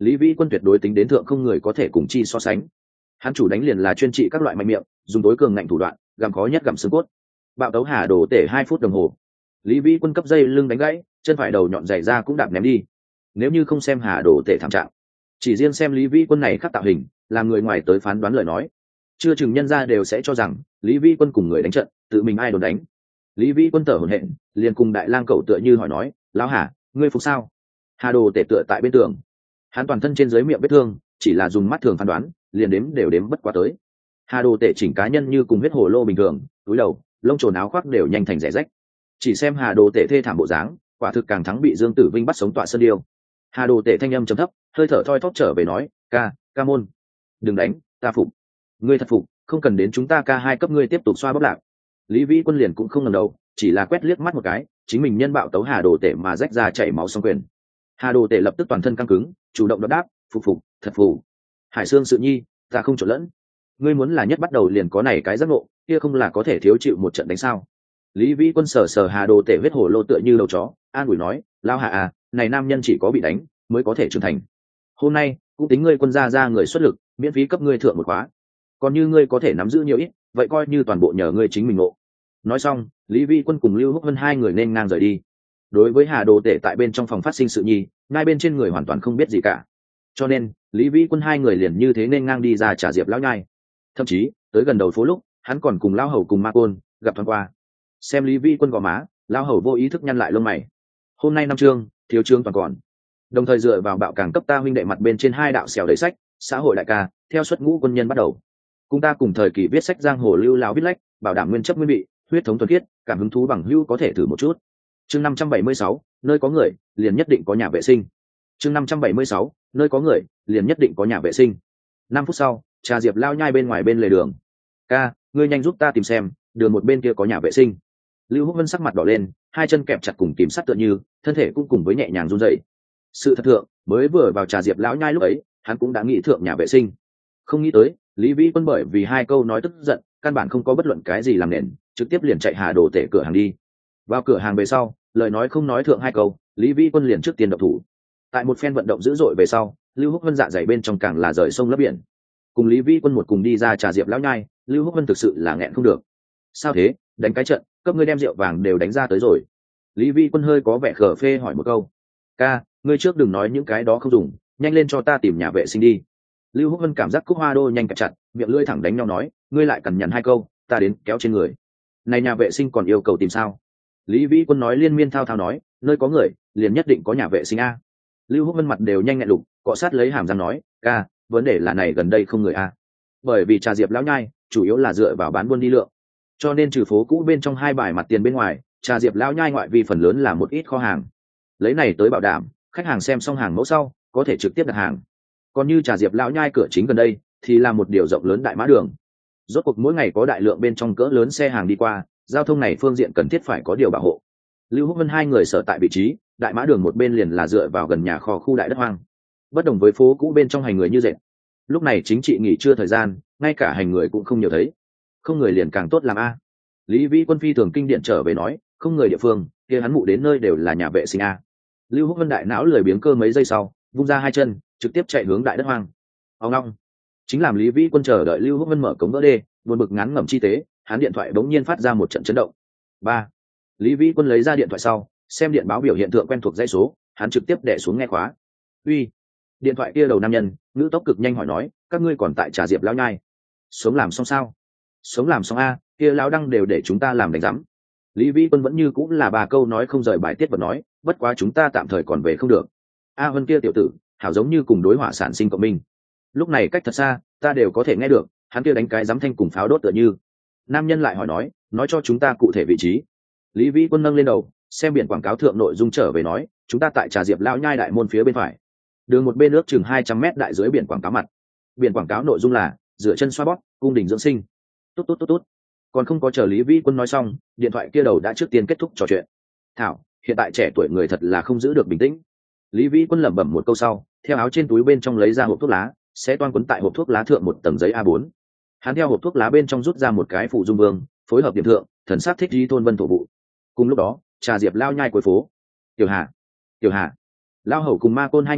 Speaker 1: Lý Vĩ Quân tuyệt đối tính đến thượng không người có thể cùng chi so sánh. Hắn chủ đánh liền là chuyên trị các loại mạnh miệng, dùng tối cường ngạnh thủ đoạn, gặm khó nhất gặm xương cốt. Bạo tấu Hà Đồ Tể hai phút đồng hồ. Lý Vĩ Quân cấp dây lưng đánh gãy, chân phải đầu nhọn dày ra cũng đạp ném đi. Nếu như không xem Hà Đồ Tể thảm trạng, chỉ riêng xem Lý Vĩ Quân này khắc tạo hình, làm người ngoài tới phán đoán lời nói, chưa chừng nhân ra đều sẽ cho rằng Lý Vĩ Quân cùng người đánh trận, tự mình ai đồn đánh. Lý Vĩ Quân tở hổn hển, liền cùng đại lang cậu tựa như hỏi nói, lão Hà, ngươi phục sao? Hà Đồ Tể tựa tại bên tường, hắn toàn thân trên dưới miệng vết thương, chỉ là dùng mắt thường phán đoán, liền đếm đều đếm bất quá tới. Hà Đồ Tể chỉnh cá nhân như cùng huyết hồ lô bình thường, túi đầu, lông trồn áo khoác đều nhanh thành rẻ rách. Chỉ xem Hà Đồ Tể thê thảm bộ dáng, quả thực càng thắng bị Dương Tử Vinh bắt sống tọa sơn điêu. Hà Đồ Tể thanh âm trầm thấp, hơi thở thoi thóp trở về nói, ca, ca môn, đừng đánh, ta phục. Ngươi thật phục, không cần đến chúng ta ca hai cấp ngươi tiếp tục xoa bóp lạc. Lý Vĩ Quân liền cũng không ngẩng đầu, chỉ là quét liếc mắt một cái, chính mình nhân bạo tấu Hà Đồ Tể mà rách ra chảy máu song quyền. Hà Đồ Tể lập tức toàn thân căng cứng, chủ động đáp, phục phục, thật phục. Hải Sương Sự Nhi, ta không trộn lẫn. Ngươi muốn là nhất bắt đầu liền có này cái giác ngộ, kia không là có thể thiếu chịu một trận đánh sao? Lý Vĩ Quân sờ sờ Hà Đồ Tể huyết hổ lô tựa như đầu chó, an ủi nói, lao Hà à, này nam nhân chỉ có bị đánh mới có thể trưởng thành. Hôm nay cũng tính ngươi quân gia ra người xuất lực, miễn phí cấp ngươi thượng một khóa. Còn như ngươi có thể nắm giữ nhiều ít, vậy coi như toàn bộ nhờ ngươi chính mình ngộ. Nói xong, Lý Vĩ Quân cùng Lưu Húc Vân hai người nên ngang rời đi. Đối với Hà Đồ Tể tại bên trong phòng phát sinh sự nhi, ngay bên trên người hoàn toàn không biết gì cả. Cho nên, Lý Vĩ Quân hai người liền như thế nên ngang đi ra trả diệp lão nhai. Thậm chí, tới gần đầu phố lúc, hắn còn cùng lão hầu cùng Ma Côn gặp thoáng qua. Xem Lý Vĩ Quân gò má, lão hầu vô ý thức nhăn lại lông mày. Hôm nay năm chương, thiếu chương toàn còn. Đồng thời dựa vào bạo càng cấp ta huynh đệ mặt bên trên hai đạo xèo đầy sách, xã hội đại ca, theo xuất ngũ quân nhân bắt đầu. Cùng ta cùng thời kỳ viết sách giang hồ lưu lão viết lách, bảo đảm nguyên chất nguyên bị, huyết thống thuần khiết, cảm hứng thú bằng hữu có thể thử một chút. Chương năm trăm bảy mươi sáu, nơi có người, liền nhất định có nhà vệ sinh. Chương năm trăm bảy mươi sáu, nơi có người, liền nhất định có nhà vệ sinh. Năm phút sau, Trà Diệp lao nhai bên ngoài bên lề đường. Ca, ngươi nhanh giúp ta tìm xem, đường một bên kia có nhà vệ sinh. Lưu Húc Vân sắc mặt đỏ lên, hai chân kẹp chặt cùng kìm sắt tựa như, thân thể cũng cùng với nhẹ nhàng run rẩy. Sự thật thượng, mới vừa vào Trà Diệp lão nhai lúc ấy, hắn cũng đã nghĩ thượng nhà vệ sinh. Không nghĩ tới, Lý Vĩ Quân bởi vì hai câu nói tức giận, căn bản không có bất luận cái gì làm nền, trực tiếp liền chạy Hà Đồ Tể cửa hàng đi. Vào cửa hàng về sau, lời nói không nói thượng hai câu, Lý Vĩ Quân liền trước tiên động thủ. Tại một phen vận động dữ dội về sau, Lưu Húc Vân dạ dày bên trong càng là rời sông lấp biển. Cùng Lý Vĩ Quân một cùng đi ra Trà Diệp lão nhai, Lưu Húc Vân thực sự là nghẹn không được. Sao thế, đánh cái trận, cấp ngươi đem rượu vàng đều đánh ra tới rồi. Lý Vĩ Quân hơi có vẻ khờ phê hỏi một câu. Ca, ngươi trước đừng nói những cái đó không dùng, nhanh lên cho ta tìm nhà vệ sinh đi. Lưu Húc Vân cảm giác cúc hoa đô nhanh kẹp chặt, miệng lưỡi thẳng đánh nhau nói, ngươi lại cằn nhằn hai câu, ta đến kéo trên người. Này nhà vệ sinh còn yêu cầu tìm sao? Lý Vĩ Quân nói liên miên thao thao nói, nơi có người, liền nhất định có nhà vệ sinh a. Lưu Húc Vân mặt đều nhanh nghẹn lục, cọ sát lấy hàm răng nói, ca, vấn đề là này gần đây không người a. Bởi vì Trà Diệp lão nhai, chủ yếu là dựa vào bán buôn đi lượng, cho nên trừ phố cũ bên trong hai bài mặt tiền bên ngoài, Trà Diệp lão nhai ngoại vi phần lớn là một ít kho hàng. Lấy này tới bảo đảm, khách hàng xem xong hàng mẫu sau, có thể trực tiếp đặt hàng. Còn như Trà Diệp lão nhai cửa chính gần đây, thì là một điều rộng lớn đại mã đường. Rốt cuộc mỗi ngày có đại lượng bên trong cỡ lớn xe hàng đi qua, giao thông này phương diện cần thiết phải có điều bảo hộ. Lưu Húc Vân hai người sở tại vị trí, đại mã đường một bên liền là dựa vào gần nhà kho khu đại đất hoang. Bất đồng với phố cũ bên trong hành người như dệt. Lúc này chính trị nghỉ trưa thời gian, ngay cả hành người cũng không nhiều thấy. Không người liền càng tốt làm a. Lý Vĩ Quân phi thường kinh điển trở về nói, không người địa phương, kia hắn mụ đến nơi đều là nhà vệ sinh a. Lưu Húc Vân đại não lười biếng cơ mấy giây sau, vung ra hai chân, trực tiếp chạy hướng đại đất hoang. Ông long, chính làm Lý Vĩ Quân chờ đợi Lưu Húc Vân mở cống vỡ đê, buồn bực ngắn ngẩm chi tế, hắn điện thoại bỗng nhiên phát ra một trận chấn động. Ba. Lý Vĩ Quân lấy ra điện thoại sau, xem điện báo biểu hiện tượng quen thuộc dãy số, hắn trực tiếp đè xuống nghe khóa. Uy. Điện thoại kia đầu nam nhân, ngữ tốc cực nhanh hỏi nói, các ngươi còn tại Trà Diệp lão nhai? Sống làm xong sao? Sống làm xong a, kia lão đăng đều để chúng ta làm đánh giám. Lý Vĩ Quân vẫn như cũng là ba câu nói không rời bài tiết vật nói, bất quá chúng ta tạm thời còn về không được. A Vân kia tiểu tử, hảo giống như cùng đối hỏa sản sinh cộng minh. Lúc này cách thật xa, ta đều có thể nghe được, hắn kia đánh cái giám thanh cùng pháo đốt tựa như. Nam nhân lại hỏi nói, nói cho chúng ta cụ thể vị trí. Lý Vĩ Quân nâng lên đầu, xem biển quảng cáo thượng nội dung trở về nói, chúng ta tại Trà Diệp lão nhai đại môn phía bên phải. Đường một bên ước chừng hai trăm mét đại dưới biển quảng cáo mặt. Biển quảng cáo nội dung là, rửa chân xoa bóp, cung đình dưỡng sinh. Tốt tốt tốt tốt. Còn không có chờ Lý Vĩ Quân nói xong, điện thoại kia đầu đã trước tiên kết thúc trò chuyện. Thảo, hiện tại trẻ tuổi người thật là không giữ được bình tĩnh. Lý Vĩ Quân lẩm bẩm một câu sau, theo áo trên túi bên trong lấy ra hộp thuốc lá, sẽ toan quấn tại hộp thuốc lá thượng một tầng giấy A bốn. Hắn theo hộp thuốc lá bên trong rút ra một cái phụ dung vương, phối hợp điểm thượng, thần sắc thích di thôn vân thổ vụ. Cùng lúc đó, Trà Diệp lao nhai cuối phố. Tiểu Hà, Tiểu Hà, lao hầu cùng Ma Côn hai người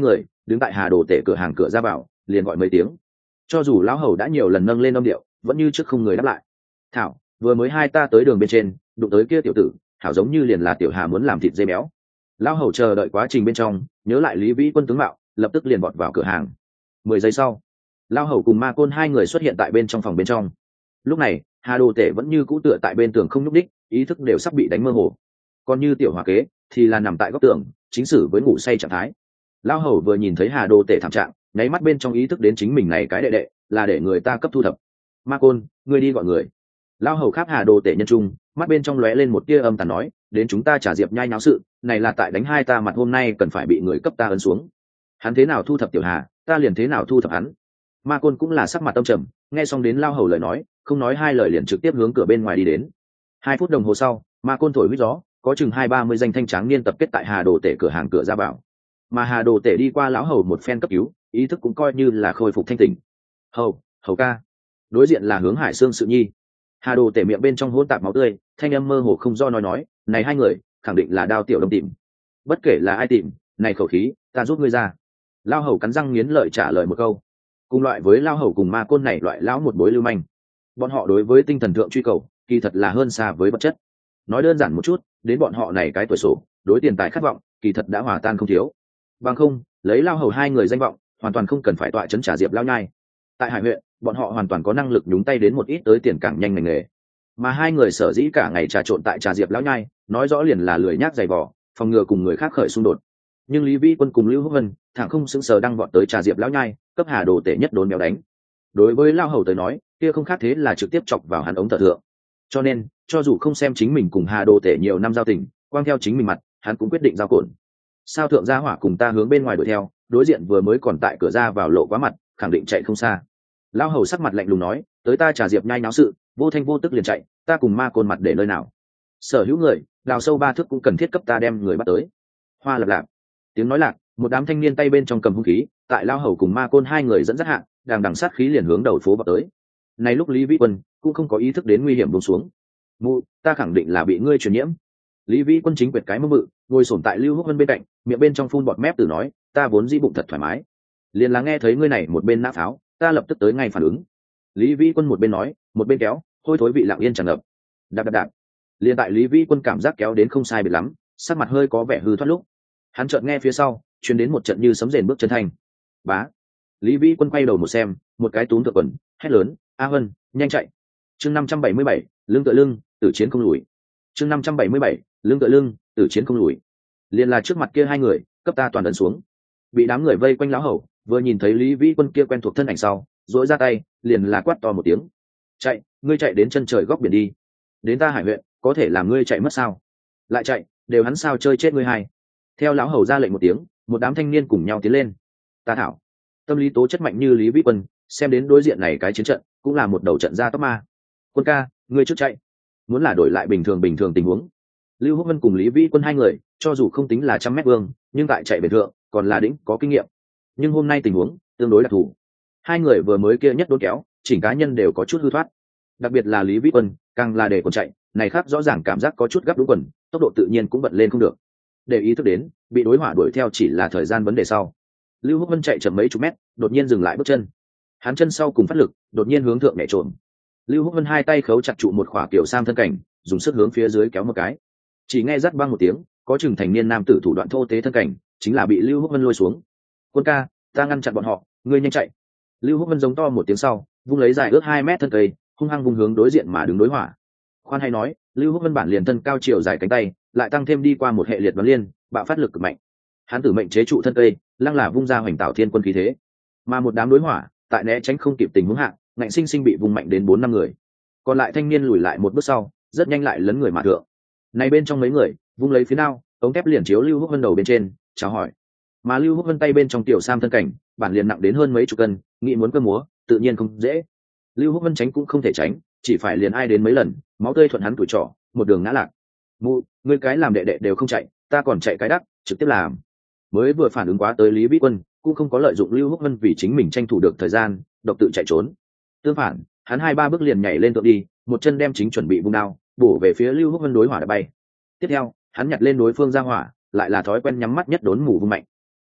Speaker 1: đứng tại hà đồ tể cửa hàng cửa ra vào liền gọi mấy tiếng. Cho dù lão hầu đã nhiều lần nâng lên âm điệu vẫn như trước không người đáp lại. Thảo, vừa mới hai ta tới đường bên trên đụng tới kia tiểu tử, thảo giống như liền là tiểu hà muốn làm thịt dê béo. Lão hầu chờ đợi quá trình bên trong nhớ lại Lý Vĩ Quân tướng mạo, lập tức liền vọt vào cửa hàng. Mười giây sau, lão hầu cùng ma côn hai người xuất hiện tại bên trong phòng bên trong. Lúc này hà đồ tể vẫn như cũ tựa tại bên tường không nhúc đích, ý thức đều sắp bị đánh mơ hồ. Còn như tiểu hòa kế thì là nằm tại góc tường chính xử với ngủ say trạng thái. Lão hầu vừa nhìn thấy hà đồ tể thảm trạng, nháy mắt bên trong ý thức đến chính mình này cái đệ đệ là để người ta cấp thu thập. Ma côn, ngươi đi gọi người. Lão hầu khắp hà đồ tể nhân trung, mắt bên trong lóe lên một tia âm tàn nói, đến chúng ta trả diệp nhai náo sự này là tại đánh hai ta mặt, hôm nay cần phải bị người cấp ta ấn xuống. Hắn thế nào thu thập tiểu hà, ta liền thế nào thu thập hắn. Ma côn cũng là sắc mặt tâm trầm, nghe xong đến Lão hầu lời nói, không nói hai lời liền trực tiếp hướng cửa bên ngoài đi đến. Hai phút đồng hồ sau, ma côn thổi huýt gió, có chừng hai ba mươi danh thanh tráng niên tập kết tại hà đồ tể cửa hàng cửa ra vào. Mà hà đồ tể đi qua lão hầu một phen cấp cứu, ý thức cũng coi như là khôi phục thanh tỉnh. Hầu, hầu ca. Đối diện là Hướng Hải Sương Sự Nhi. Hà đồ tể miệng bên trong hỗn tạp máu tươi, thanh âm mơ hồ không do nói nói, này hai người khẳng định là Đao tiểu Đông tìm. Bất kể là ai tìm, này khẩu khí ta giúp ngươi ra. Lao hầu cắn răng nghiến lợi trả lời một câu. Cùng loại với lao hầu cùng ma côn này loại lão một bối lưu manh, bọn họ đối với tinh thần thượng truy cầu kỳ thật là hơn xa với vật chất. Nói đơn giản một chút, đến bọn họ này cái tuổi sổ, đối tiền tài khát vọng kỳ thật đã hòa tan không thiếu. Bằng không, lấy lao hầu hai người danh vọng, hoàn toàn không cần phải tọa chấn trả diệp lao nhai. Tại Hải huyện, bọn họ hoàn toàn có năng lực nhúng tay đến một ít tới tiền càng nhanh ngành nghề. Mà hai người sở dĩ cả ngày trà trộn tại trà diệp lão nhai, nói rõ liền là lười nhác dày vò, phòng ngừa cùng người khác khởi xung đột. Nhưng Lý Vĩ Quân cùng Lưu Húc Vân thẳng không sững sờ đang vọt tới trà diệp lão nhai, cấp hà đồ tể nhất đốn béo đánh. Đối với lao hầu tới nói, kia không khác thế là trực tiếp chọc vào hắn ống thở thượng. Cho nên, cho dù không xem chính mình cùng hà đồ tể nhiều năm giao tình, quang theo chính mình mặt, hắn cũng quyết định giao cổn. Sao thượng gia hỏa cùng ta hướng bên ngoài đuổi theo, đối diện vừa mới còn tại cửa ra vào lộ quá mặt, khẳng định chạy không xa. Lão hầu sắc mặt lạnh lùng nói, tới ta trà diệp nhai náo sự, vô thanh vô tức liền chạy, ta cùng ma côn mặt để nơi nào. Sở hữu người đào sâu ba thước cũng cần thiết cấp ta đem người bắt tới. Hoa lập lạc, tiếng nói lạc, một đám thanh niên tay bên trong cầm hung khí, tại Lão hầu cùng ma côn hai người dẫn dắt hạ, đang đằng sát khí liền hướng đầu phố vào tới. Này lúc Lý Vĩ Quân cũng không có ý thức đến nguy hiểm buông xuống. Mụ, ta khẳng định là bị ngươi truyền nhiễm. Lý Vĩ Quân chính quyệt cái mơ mự, ngồi xổm tại Lưu Húc Vân bên cạnh, miệng bên trong phun bọt mép từ nói, ta vốn dĩ bụng thật thoải mái, liền là nghe thấy ngươi này một bên nã pháo, ta lập tức tới ngay phản ứng. Lý Vĩ Quân một bên nói một bên kéo, hôi thối vị lặng yên tràn ngập. Đạp đạp đạp. Liền tại Lý Vĩ Quân cảm giác kéo đến không sai biệt lắm, sắc mặt hơi có vẻ hư thoát lúc, hắn chợt nghe phía sau truyền đến một trận như sấm rền bước chân thanh. Bá. Lý Vĩ Quân quay đầu một xem, một cái túm thượng quần, hét lớn, a Hân, nhanh chạy. Chương năm trăm bảy mươi bảy, lưng tựa lưng, tử chiến không lùi. Chương năm trăm bảy mươi bảy, lưng tựa lưng, tử chiến không lùi. Liền là trước mặt kia hai người, cấp ta toàn ấn xuống. Bị đám người vây quanh lão hầu, vừa nhìn thấy Lý Vĩ Quân kia quen thuộc thân ảnh sau, duỗi ra tay, liền là quát to một tiếng. Chạy, ngươi chạy đến chân trời góc biển đi. Đến ta Hải huyện, có thể làm ngươi chạy mất sao? Lại chạy, đều hắn sao chơi chết ngươi hai. Theo lão hầu ra lệnh một tiếng, một đám thanh niên cùng nhau tiến lên. Ta thảo, tâm lý tố chất mạnh như Lý Vĩ Quân, xem đến đối diện này cái chiến trận, cũng là một đầu trận ra tóc ma. Quân ca, ngươi trước chạy. Muốn là đổi lại bình thường bình thường tình huống, Lưu Húc Vân cùng Lý Vĩ Quân hai người, cho dù không tính là trăm mét vương, nhưng tại chạy bền thượng, còn là đỉnh có kinh nghiệm. Nhưng hôm nay tình huống tương đối đặc thù, hai người vừa mới kia nhất đốn kéo, chỉnh cá nhân đều có chút hư thoát. Đặc biệt là Lý Vĩ Quân, càng là để còn chạy, này khác rõ ràng cảm giác có chút gấp đúng quần, tốc độ tự nhiên cũng bận lên không được. Để ý thức đến, bị đối hỏa đuổi theo chỉ là thời gian vấn đề sau. Lưu Húc Vân chạy chậm mấy chục mét, đột nhiên dừng lại bước chân. Hắn chân sau cùng phát lực, đột nhiên hướng thượng nhảy trộm. Lưu Húc Vân hai tay khấu chặt trụ một khỏa kiểu sam thân cảnh, dùng sức hướng phía dưới kéo một cái. Chỉ nghe rắc băng một tiếng, có chừng thành niên nam tử thủ đoạn thô tế thân cảnh, chính là bị Lưu Húc Vân lôi xuống. Quân ca, ta ngăn chặn bọn họ, ngươi nhanh chạy. Lưu Húc Vân giống to một tiếng sau, vung lấy dài ước hai mét thân cây, hung hăng vung hướng đối diện mà đứng đối hỏa. Khoan hay nói, Lưu Húc Vân bản liền thân cao chiều dài cánh tay, lại tăng thêm đi qua một hệ liệt bắn liên, bạo phát lực cực mạnh. Hắn tử mệnh chế trụ thân cây, lăng là vung ra hoành tạo thiên quân khí thế. Mà một đám đối hỏa, tại né tránh không kịp tình huống hạ, ngạnh sinh sinh bị vung mạnh đến bốn năm người. Còn lại thanh niên lùi lại một bước sau, rất nhanh lại lấn người mà thượng. Này bên trong mấy người, vung lấy phía nào, ống thép liền chiếu Lưu Húc Vân đầu bên trên, chào hỏi. Mà Lưu Húc Vân tay bên trong tiểu sam thân cảnh, bản liền nặng đến hơn mấy chục cân, nghĩ muốn cơ múa, tự nhiên không dễ. Lưu Húc Vân tránh cũng không thể tránh, chỉ phải liền ai đến mấy lần, máu tươi thuận hắn tuổi trọ, một đường ngã lạc. Mụ, ngươi cái làm đệ đệ đều không chạy, ta còn chạy cái đắc, trực tiếp làm. Mới vừa phản ứng quá tới Lý Vĩ Quân, cũng không có lợi dụng Lưu Húc Vân vì chính mình tranh thủ được thời gian, độc tự chạy trốn. Tương phản, hắn hai ba bước liền nhảy lên tượng đi, một chân đem chính chuẩn bị vung đao, bổ về phía Lưu Húc Vân đối hỏa đã bay. Tiếp theo, hắn nhặt lên đối phương ra hỏa, lại là thói quen nhắm mắt nhất đốn mù vung mạnh.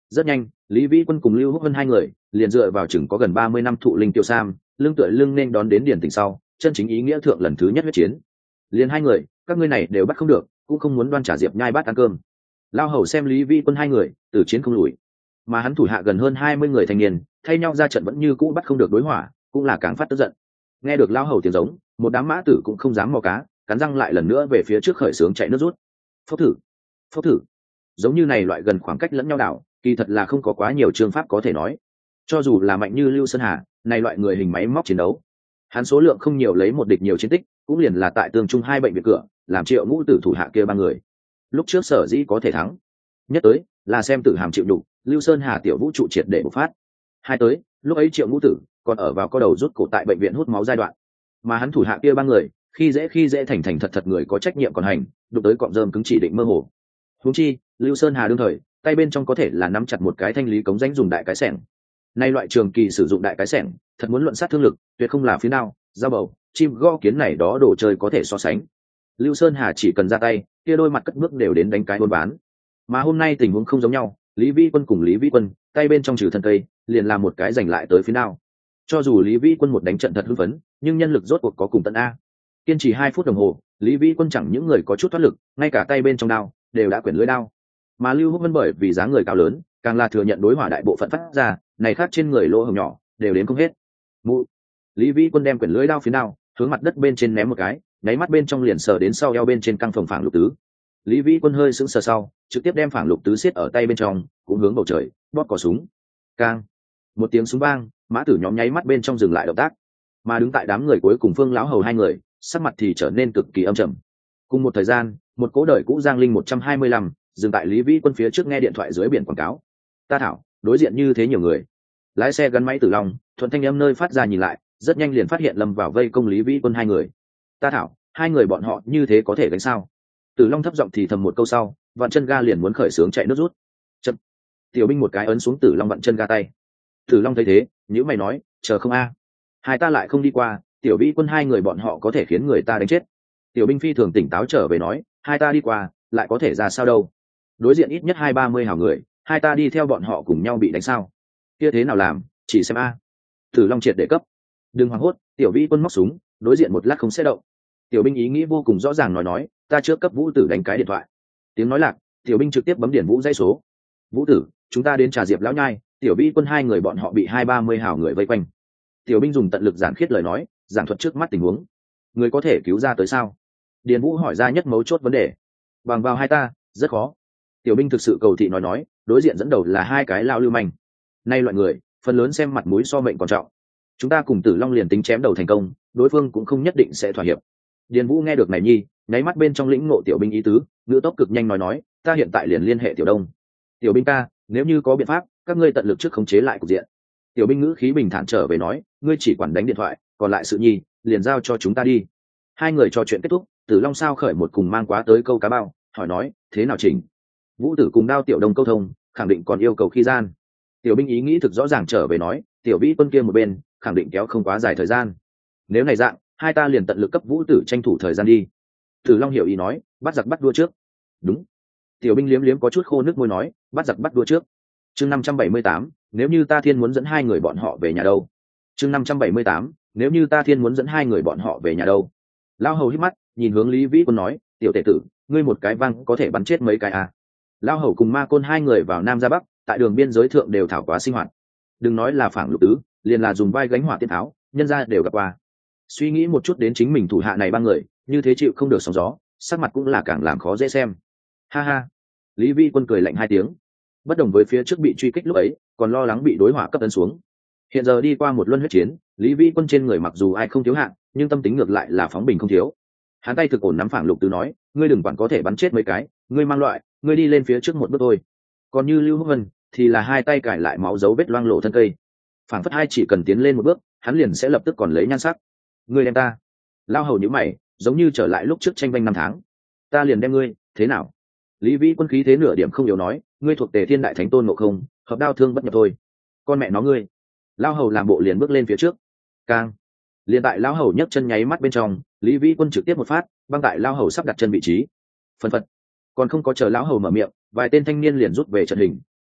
Speaker 1: Rất nhanh, Lý Vĩ Quân cùng Lưu Húc Vân hai người liền dựa vào chừng có gần ba mươi năm thụ linh tiêu sam, lưng tựa lưng nên đón đến Điền Tỉnh sau, chân chính ý nghĩa thượng lần thứ nhất huyết chiến. Liền hai người, các ngươi này đều bắt không được, cũng không muốn đoan trả Diệp Nhai bát ăn cơm. Lao Hầu xem Lý Vĩ Quân hai người, từ chiến không lùi, mà hắn thủ hạ gần hơn hai mươi người thanh niên, thay nhau ra trận vẫn như cũ bắt không được đối hỏa, cũng là càng phát tức giận. Nghe được Lao Hầu tiếng giống, một đám mã tử cũng không dám mò cá, cắn răng lại lần nữa về phía trước khởi xướng chạy nước rút. Phốc thử, phốc thử. Giống như này loại gần khoảng cách lẫn nhau đảo, kỳ thật là không có quá nhiều chương pháp có thể nói. Cho dù là mạnh như Lưu Sơn Hà, này loại người hình máy móc chiến đấu, hắn số lượng không nhiều lấy một địch nhiều chiến tích, cũng liền là tại tương trung hai bệnh viện cửa, làm Triệu Ngũ Tử thủ hạ kia ba người. Lúc trước sở dĩ có thể thắng, nhất tới là xem Tử Hàm chịu đủ, Lưu Sơn Hà tiểu vũ trụ triệt để bộc phát. Hai tới, lúc ấy Triệu Ngũ Tử còn ở vào co đầu rút cổ tại bệnh viện hút máu giai đoạn, mà hắn thủ hạ kia ba người, khi dễ khi dễ thành thành thật thật người có trách nhiệm còn hành, đụng tới cọm rơm cứng chỉ định mơ hồ. Huống chi, Lưu Sơn Hà đương thời, tay bên trong có thể là nắm chặt một cái thanh lý cống danh dùng đại cái xẻng. Nay loại trường kỳ sử dụng đại cái xẻng, thật muốn luận sát thương lực, tuyệt không là phía nào, dao bầu, chim go kiến này đó đồ chơi có thể so sánh. Lưu Sơn Hà chỉ cần ra tay, kia đôi mặt cất bước đều đến đánh cái buôn bán. Mà hôm nay tình huống không giống nhau, Lý Vĩ Quân cùng Lý Vĩ Quân, tay bên trong trừ thân cây, liền làm một cái giành lại tới phía nào. Cho dù Lý Vĩ Quân một đánh trận thật hưng phấn, nhưng nhân lực rốt cuộc có cùng tận a. Kiên trì hai phút đồng hồ, Lý Vĩ Quân chẳng những người có chút thoát lực, ngay cả tay bên trong đao đều đã quyển lưỡi đao. Mà Lưu Húc Vân bởi vì dáng người cao lớn, càng là thừa nhận đối hỏa đại bộ phận phát ra, này khác trên người lỗ hổng nhỏ, đều đến không hết. Mụ. Lý Vĩ Quân đem quyển lưỡi đao phía nào, hướng mặt đất bên trên ném một cái, nháy mắt bên trong liền sờ đến sau eo bên trên căng phồng phảng lục tứ. Lý Vĩ Quân hơi sững sờ sau, trực tiếp đem phảng lục tứ siết ở tay bên trong, cũng hướng bầu trời, bóp cò súng. Cang. Một tiếng súng vang, mã tử nhóm nháy mắt bên trong dừng lại động tác, mà đứng tại đám người cuối cùng Phương lão hầu hai người, sắc mặt thì trở nên cực kỳ âm trầm. Cùng một thời gian, một cố đời cũ Giang Linh một trăm hai mươi lăm dừng tại Lý Vĩ Quân phía trước nghe điện thoại dưới biển quảng cáo. Ta thảo, đối diện như thế nhiều người. Lái xe gắn máy Tử Long, thuận thanh âm nơi phát ra nhìn lại, rất nhanh liền phát hiện lâm vào vây công Lý Vĩ Quân hai người. Ta thảo, hai người bọn họ như thế có thể đánh sao? Tử Long thấp giọng thì thầm một câu sau, vặn chân ga liền muốn khởi xướng chạy nước rút. Chậm. Tiểu binh một cái ấn xuống Tử Long vặn chân ga tay. Tử Long thấy thế, nhíu mày nói, chờ không a, hai ta lại không đi qua, Tiểu Vĩ Quân hai người bọn họ có thể khiến người ta đánh chết. Tiểu binh phi thường tỉnh táo trở về nói, hai ta đi qua, lại có thể ra sao đâu? Đối diện ít nhất hai ba mươi hảo người, hai ta đi theo bọn họ cùng nhau bị đánh sao? Kia thế nào làm? Chỉ xem a. Tử Long triệt để cấp. Đừng hoảng hốt, Tiểu Vĩ Quân móc súng, đối diện một lát không sẽ động. Tiểu binh ý nghĩ vô cùng rõ ràng nói nói, ta trước cấp Vũ Tử đánh cái điện thoại. Tiếng nói lạc, Tiểu binh trực tiếp bấm điển Vũ dây số. Vũ Tử, chúng ta đến trà Diệp lão nhai, Tiểu Vĩ Quân hai người bọn họ bị hai ba mươi hảo người vây quanh. Tiểu binh dùng tận lực giảng khiết lời nói, giảng thuật trước mắt tình huống. Người có thể cứu ra tới sao? Điền Vũ hỏi ra nhất mấu chốt vấn đề. Bằng vào hai ta, rất khó. Tiểu binh thực sự cầu thị nói nói, đối diện dẫn đầu là hai cái lao lưu manh. Nay loại người, phần lớn xem mặt mũi so mệnh còn trọng. Chúng ta cùng Tử Long liền tính chém đầu thành công, đối phương cũng không nhất định sẽ thỏa hiệp. Điền Vũ nghe được này nhi, nháy mắt bên trong lĩnh ngộ tiểu binh ý tứ, ngữ tốc cực nhanh nói nói, ta hiện tại liền liên hệ Tiểu Đông. Tiểu binh ca, nếu như có biện pháp, các ngươi tận lực trước khống chế lại cục diện. Tiểu binh ngữ khí bình thản trở về nói, ngươi chỉ quản đánh điện thoại, còn lại sự nhi, liền giao cho chúng ta đi. Hai người trò chuyện kết thúc, Tử Long sao khởi một cùng mang quá tới câu cá bao, hỏi nói, thế nào chỉnh? Vũ Tử cùng Đao Tiểu Đông câu thông, khẳng định còn yêu cầu khi gian. Tiểu binh ý nghĩ thực rõ ràng trở về nói, Tiểu Vĩ Quân kia một bên, khẳng định kéo không quá dài thời gian. Nếu này dạng, hai ta liền tận lực cấp Vũ Tử tranh thủ thời gian đi. Tử Long hiểu ý nói, bắt giặc bắt đua trước. Đúng. Tiểu binh liếm liếm có chút khô nước môi nói, bắt giặc bắt đua trước. Chương năm trăm bảy mươi tám, nếu như ta thiên muốn dẫn hai người bọn họ về nhà đâu? Chương năm trăm bảy mươi tám, nếu như ta thiên muốn dẫn hai người bọn họ về nhà đâu? Lao hầu hít mắt, nhìn hướng Lý Vĩ Quân nói, tiểu tể tử, ngươi một cái văng có thể bắn chết mấy cái à? Lao hầu cùng Ma Côn hai người vào Nam ra Bắc, tại đường biên giới thượng đều thảo quá sinh hoạt. Đừng nói là phảng lục tứ, liền là dùng vai gánh hỏa tiết tháo, nhân ra đều gặp qua. Suy nghĩ một chút đến chính mình thủ hạ này ba người, như thế chịu không được sóng gió, sắc mặt cũng là càng làm khó dễ xem. Ha ha. Lý Vĩ Quân cười lạnh hai tiếng. Bất đồng với phía trước bị truy kích lúc ấy, còn lo lắng bị đối hỏa cấp tấn xuống. Hiện giờ đi qua một luân huyết chiến, Lý Vĩ Quân trên người mặc dù ai không thiếu hạng, nhưng tâm tính ngược lại là phóng bình không thiếu. Hắn tay thực ổn nắm phảng lục tứ nói, ngươi đừng quản có thể bắn chết mấy cái, ngươi mang loại, ngươi đi lên phía trước một bước thôi. Còn như Lưu Húc Vân, thì là hai tay cải lại máu dấu vết loang lộ thân cây. Phảng phất hai chỉ cần tiến lên một bước, hắn liền sẽ lập tức còn lấy nhan sắc. Ngươi đem ta. Lao hầu nhíu mày, giống như trở lại lúc trước tranh banh năm tháng. Ta liền đem ngươi, thế nào? Lý Vĩ Quân khí thế nửa điểm không yếu nói, ngươi thuộc Tề Thiên Đại Thánh Tôn Ngộ Không, hợp đao thương bất nhập thôi. Con mẹ nó ngươi. Lao hầu làm bộ liền bước lên phía trước. Cang. Liền tại Lao hầu nhấc chân nháy mắt bên trong, Lý Vĩ Quân trực tiếp một phát, băng tại Lao hầu sắp đặt chân vị trí. Phần phật. Còn không có chờ Lão hầu mở miệng, vài tên thanh niên liền rút về trận hình,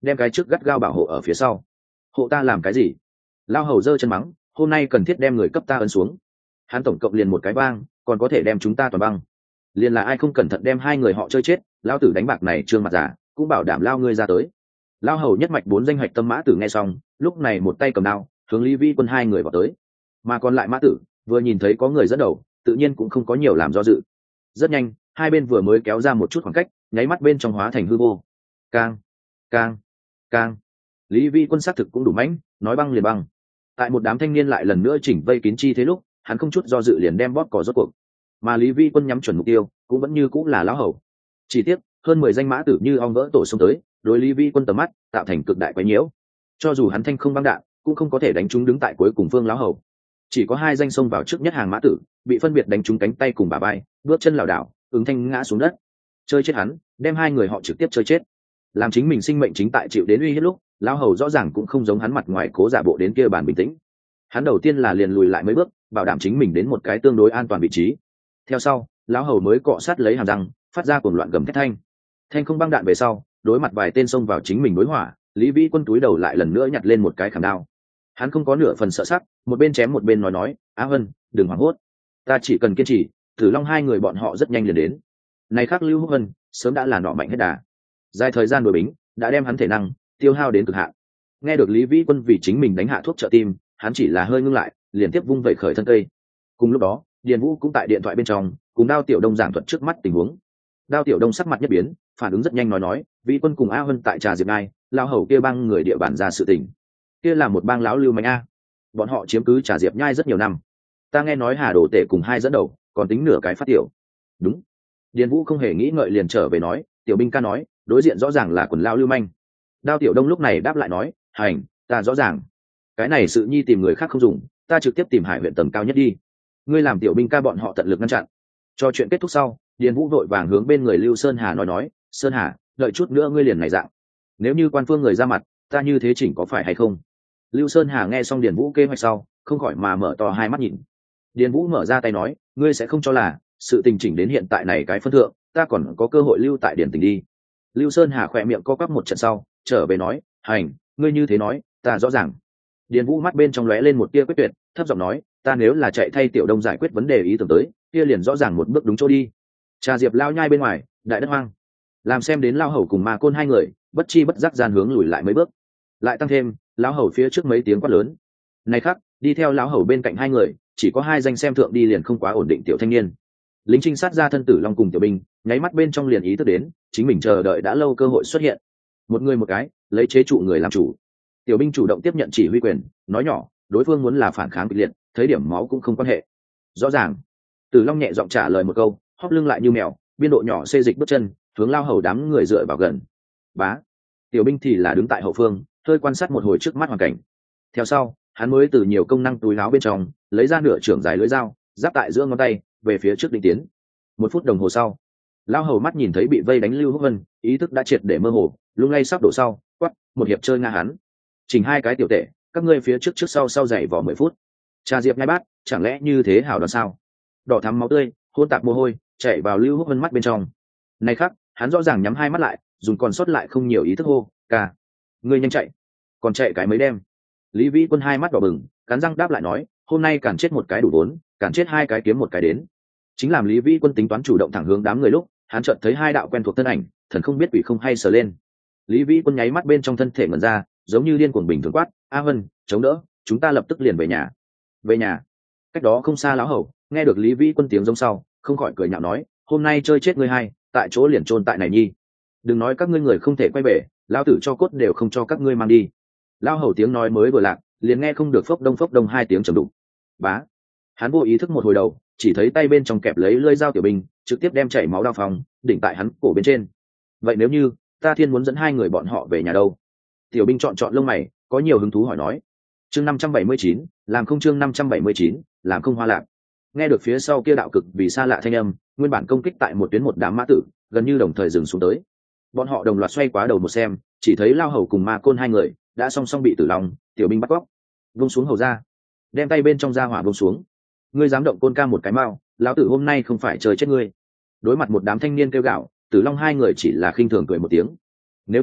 Speaker 1: đem cái trước gắt gao bảo hộ ở phía sau. Hộ ta làm cái gì? Lao hầu giơ chân mắng, hôm nay cần thiết đem người cấp ta ấn xuống. Hắn tổng cộng liền một cái bang, còn có thể đem chúng ta toàn băng. Liền là ai không cẩn thận đem hai người họ chơi chết, lão tử đánh bạc này trương mặt giả, cũng bảo đảm lao ngươi ra tới. Lao hầu nhất mạch bốn danh hoạch tâm mã tử nghe xong, lúc này một tay cầm đao, hướng Lý Vi Quân hai người vào tới. Mà còn lại mã tử, vừa nhìn thấy có người dẫn đầu, tự nhiên cũng không có nhiều làm do dự. Rất nhanh, hai bên vừa mới kéo ra một chút khoảng cách, nháy mắt bên trong hóa thành hư vô. Cang, cang, cang. Lý Vi Quân xác thực cũng đủ mãnh, nói băng liền băng. Tại một đám thanh niên lại lần nữa chỉnh vây kín chi thế lúc, hắn không chút do dự liền đem bóp cò rốt cuộc. Mà Lý Vi Quân nhắm chuẩn mục tiêu, cũng vẫn như cũng là lão hầu. Chỉ tiếc, hơn mười danh mã tử như ong vỡ tổ xông tới, đối Lý Vi Quân tầm mắt, tạo thành cực đại quấy nhiễu. Cho dù hắn thanh không băng đạn, cũng không có thể đánh trúng đứng tại cuối cùng phương lão hầu. Chỉ có hai danh xông vào trước nhất hàng mã tử, bị phân biệt đánh trúng cánh tay cùng bả vai, bước chân lảo đảo, ứng thanh ngã xuống đất. Chơi chết hắn, đem hai người họ trực tiếp chơi chết. Làm chính mình sinh mệnh chính tại chịu đến uy hiếp lúc, lão hầu rõ ràng cũng không giống hắn mặt ngoài cố giả bộ đến kia bàn bình tĩnh. Hắn đầu tiên là liền lùi lại mấy bước, bảo đảm chính mình đến một cái tương đối an toàn vị trí. Theo sau, lão hầu mới cọ sát lấy hàm răng, phát ra cuồng loạn gầm thét thanh. Thanh không băng đạn về sau, đối mặt vài tên xông vào chính mình đối hỏa, Lý Vĩ Quân túi đầu lại lần nữa nhặt lên một cái khảm đao. Hắn không có nửa phần sợ sắc, một bên chém một bên nói nói, Á Vân, đừng hoảng hốt, ta chỉ cần kiên trì, Tử Long hai người bọn họ rất nhanh liền đến. Này khác Lưu Húc Vân, sớm đã là nọ mạnh hết đà. Dài thời gian đuổi bính, đã đem hắn thể năng tiêu hao đến cực hạn. Nghe được Lý Vĩ Quân vì chính mình đánh hạ thuốc trợ tim, hắn chỉ là hơi ngưng lại, liền tiếp vung vẩy khởi thân cây. Cùng lúc đó, Điền Vũ cũng tại điện thoại bên trong, cùng Đao Tiểu Đông giảng thuật trước mắt tình huống. Đao Tiểu Đông sắc mặt nhất biến, phản ứng rất nhanh nói nói, Vĩ Quân cùng A Vân tại Trà Diệp Ngai, lao hầu kia bang người địa bàn ra sự tình. Kia là một bang lão lưu manh a, bọn họ chiếm cứ Trà Diệp Nhai rất nhiều năm. Ta nghe nói Hà Đồ Tể cùng hai dẫn đầu, còn tính nửa cái phát tiểu. Đúng. Điền Vũ không hề nghĩ ngợi liền trở về nói, Tiểu binh ca nói, đối diện rõ ràng là quần lao lưu manh. Đao Tiểu Đông lúc này đáp lại nói, hành, ta rõ ràng. Cái này sự nhi tìm người khác không dùng, ta trực tiếp tìm Hải huyện tầng cao nhất đi. Ngươi làm tiểu binh ca bọn họ tận lực ngăn chặn. Cho chuyện kết thúc sau, Điền Vũ vội vàng hướng bên người Lưu Sơn Hà nói nói, Sơn Hà, đợi chút nữa ngươi liền này dạng. Nếu như quan phương người ra mặt, ta như thế chỉnh có phải hay không? Lưu Sơn Hà nghe xong Điền Vũ kế hoạch sau, không khỏi mà mở to hai mắt nhìn. Điền Vũ mở ra tay nói, ngươi sẽ không cho là sự tình chỉnh đến hiện tại này cái phân thượng, ta còn có cơ hội lưu tại Điền Tỉnh đi. Lưu Sơn Hà khỏe miệng co quắp một trận sau, trở về nói, hành, ngươi như thế nói, ta rõ ràng. Điền Vũ mắt bên trong lóe lên một tia quyết tuyệt, thấp giọng nói, ta nếu là chạy thay Tiểu Đông giải quyết vấn đề ý tưởng tới, kia liền rõ ràng một bước đúng chỗ đi. Trà Diệp lao nhai bên ngoài, đại đất hoang. Làm xem đến lao hầu cùng Ma Côn hai người, bất chi bất giác gian hướng lùi lại mấy bước. Lại tăng thêm, lão hầu phía trước mấy tiếng quát lớn. Này khác, đi theo lão hầu bên cạnh hai người, chỉ có hai danh xem thượng đi liền không quá ổn định tiểu thanh niên. Lính trinh sát ra thân tử long cùng tiểu binh, nháy mắt bên trong liền ý thức đến, chính mình chờ đợi đã lâu cơ hội xuất hiện. Một người một cái, lấy chế trụ người làm chủ. Tiểu binh chủ động tiếp nhận chỉ huy quyền, nói nhỏ, đối phương muốn là phản kháng kịch liệt, thấy điểm máu cũng không quan hệ. Rõ ràng. Tử Long nhẹ giọng trả lời một câu, hóp lưng lại như mèo, biên độ nhỏ xê dịch bước chân, hướng lao hầu đám người dựa vào gần. Bá. Tiểu binh thì là đứng tại hậu phương, hơi quan sát một hồi trước mắt hoàn cảnh. Theo sau, hắn mới từ nhiều công năng túi áo bên trong, lấy ra nửa trưởng dài lưỡi dao, giáp tại giữa ngón tay, về phía trước định tiến. Một phút đồng hồ sau, lao hầu mắt nhìn thấy bị vây đánh Lưu Húc Vân, ý thức đã triệt để mơ hồ, lung lay sắp đổ sau, quắc, một hiệp chơi nga hắn. Chỉnh hai cái tiểu tệ, các ngươi phía trước trước sau sau dày vỏ mười phút. Trà Diệp ngay bát, chẳng lẽ như thế hảo đoán sao? Đỏ thắm máu tươi, hôn tạp mồ hôi, chảy vào Lưu Húc Vân mắt bên trong. Này khắc, hắn rõ ràng nhắm hai mắt lại, dùng còn sót lại không nhiều ý thức hô, ca, ngươi nhanh chạy, còn chạy cái mấy đêm. Lý Vĩ Quân hai mắt đỏ bừng, cắn răng đáp lại nói, hôm nay cản chết một cái đủ vốn, cản chết hai cái kiếm một cái đến. Chính làm Lý Vĩ Quân tính toán chủ động thẳng hướng đám người lúc, hắn chợt thấy hai đạo quen thuộc thân ảnh, thần không biết quỷ không hay sờ lên. Lý Vĩ Quân nháy mắt bên trong thân thể ngẩn ra, giống như điên cuồng bình thường quát, A Vân, chống đỡ, chúng ta lập tức liền về nhà. Về nhà. Cách đó không xa lão hầu, nghe được Lý Vĩ Quân tiếng giống sau, không khỏi cười nhạo nói, hôm nay chơi chết ngươi hai, tại chỗ liền chôn tại này nhi. Đừng nói các ngươi người không thể quay về, lao tử cho cốt đều không cho các ngươi mang đi. Lão hầu tiếng nói mới vừa lạc, liền nghe không được phốc đông phốc đông hai tiếng trầm đục. Bá. Hắn vô ý thức một hồi đầu, chỉ thấy tay bên trong kẹp lấy lưỡi dao tiểu binh, trực tiếp đem chảy máu đao phòng, đỉnh tại hắn cổ bên trên. Vậy nếu như ta thiên muốn dẫn hai người bọn họ về nhà đâu? Tiểu binh chọn chọn lông mày, có nhiều hứng thú hỏi nói. Chương năm trăm bảy mươi chín, làm không chương năm trăm bảy mươi chín, làm không hoa lạc. Nghe được phía sau kia đạo cực vì xa lạ thanh âm, nguyên bản công kích tại một tuyến một đám mã tử, gần như đồng thời dừng xuống tới. Bọn họ đồng loạt xoay quá đầu một xem, chỉ thấy lao hầu cùng Ma Côn hai người đã song song bị Tử Long, tiểu binh bắt cóc. Vung xuống hầu ra, đem tay bên trong ra hỏa vung xuống. Ngươi dám động Côn ca một cái mao, lão tử hôm nay không phải chơi chết ngươi. Đối mặt một đám thanh niên kêu gạo, Tử Long hai người chỉ là khinh thường cười một tiếng. Nếu như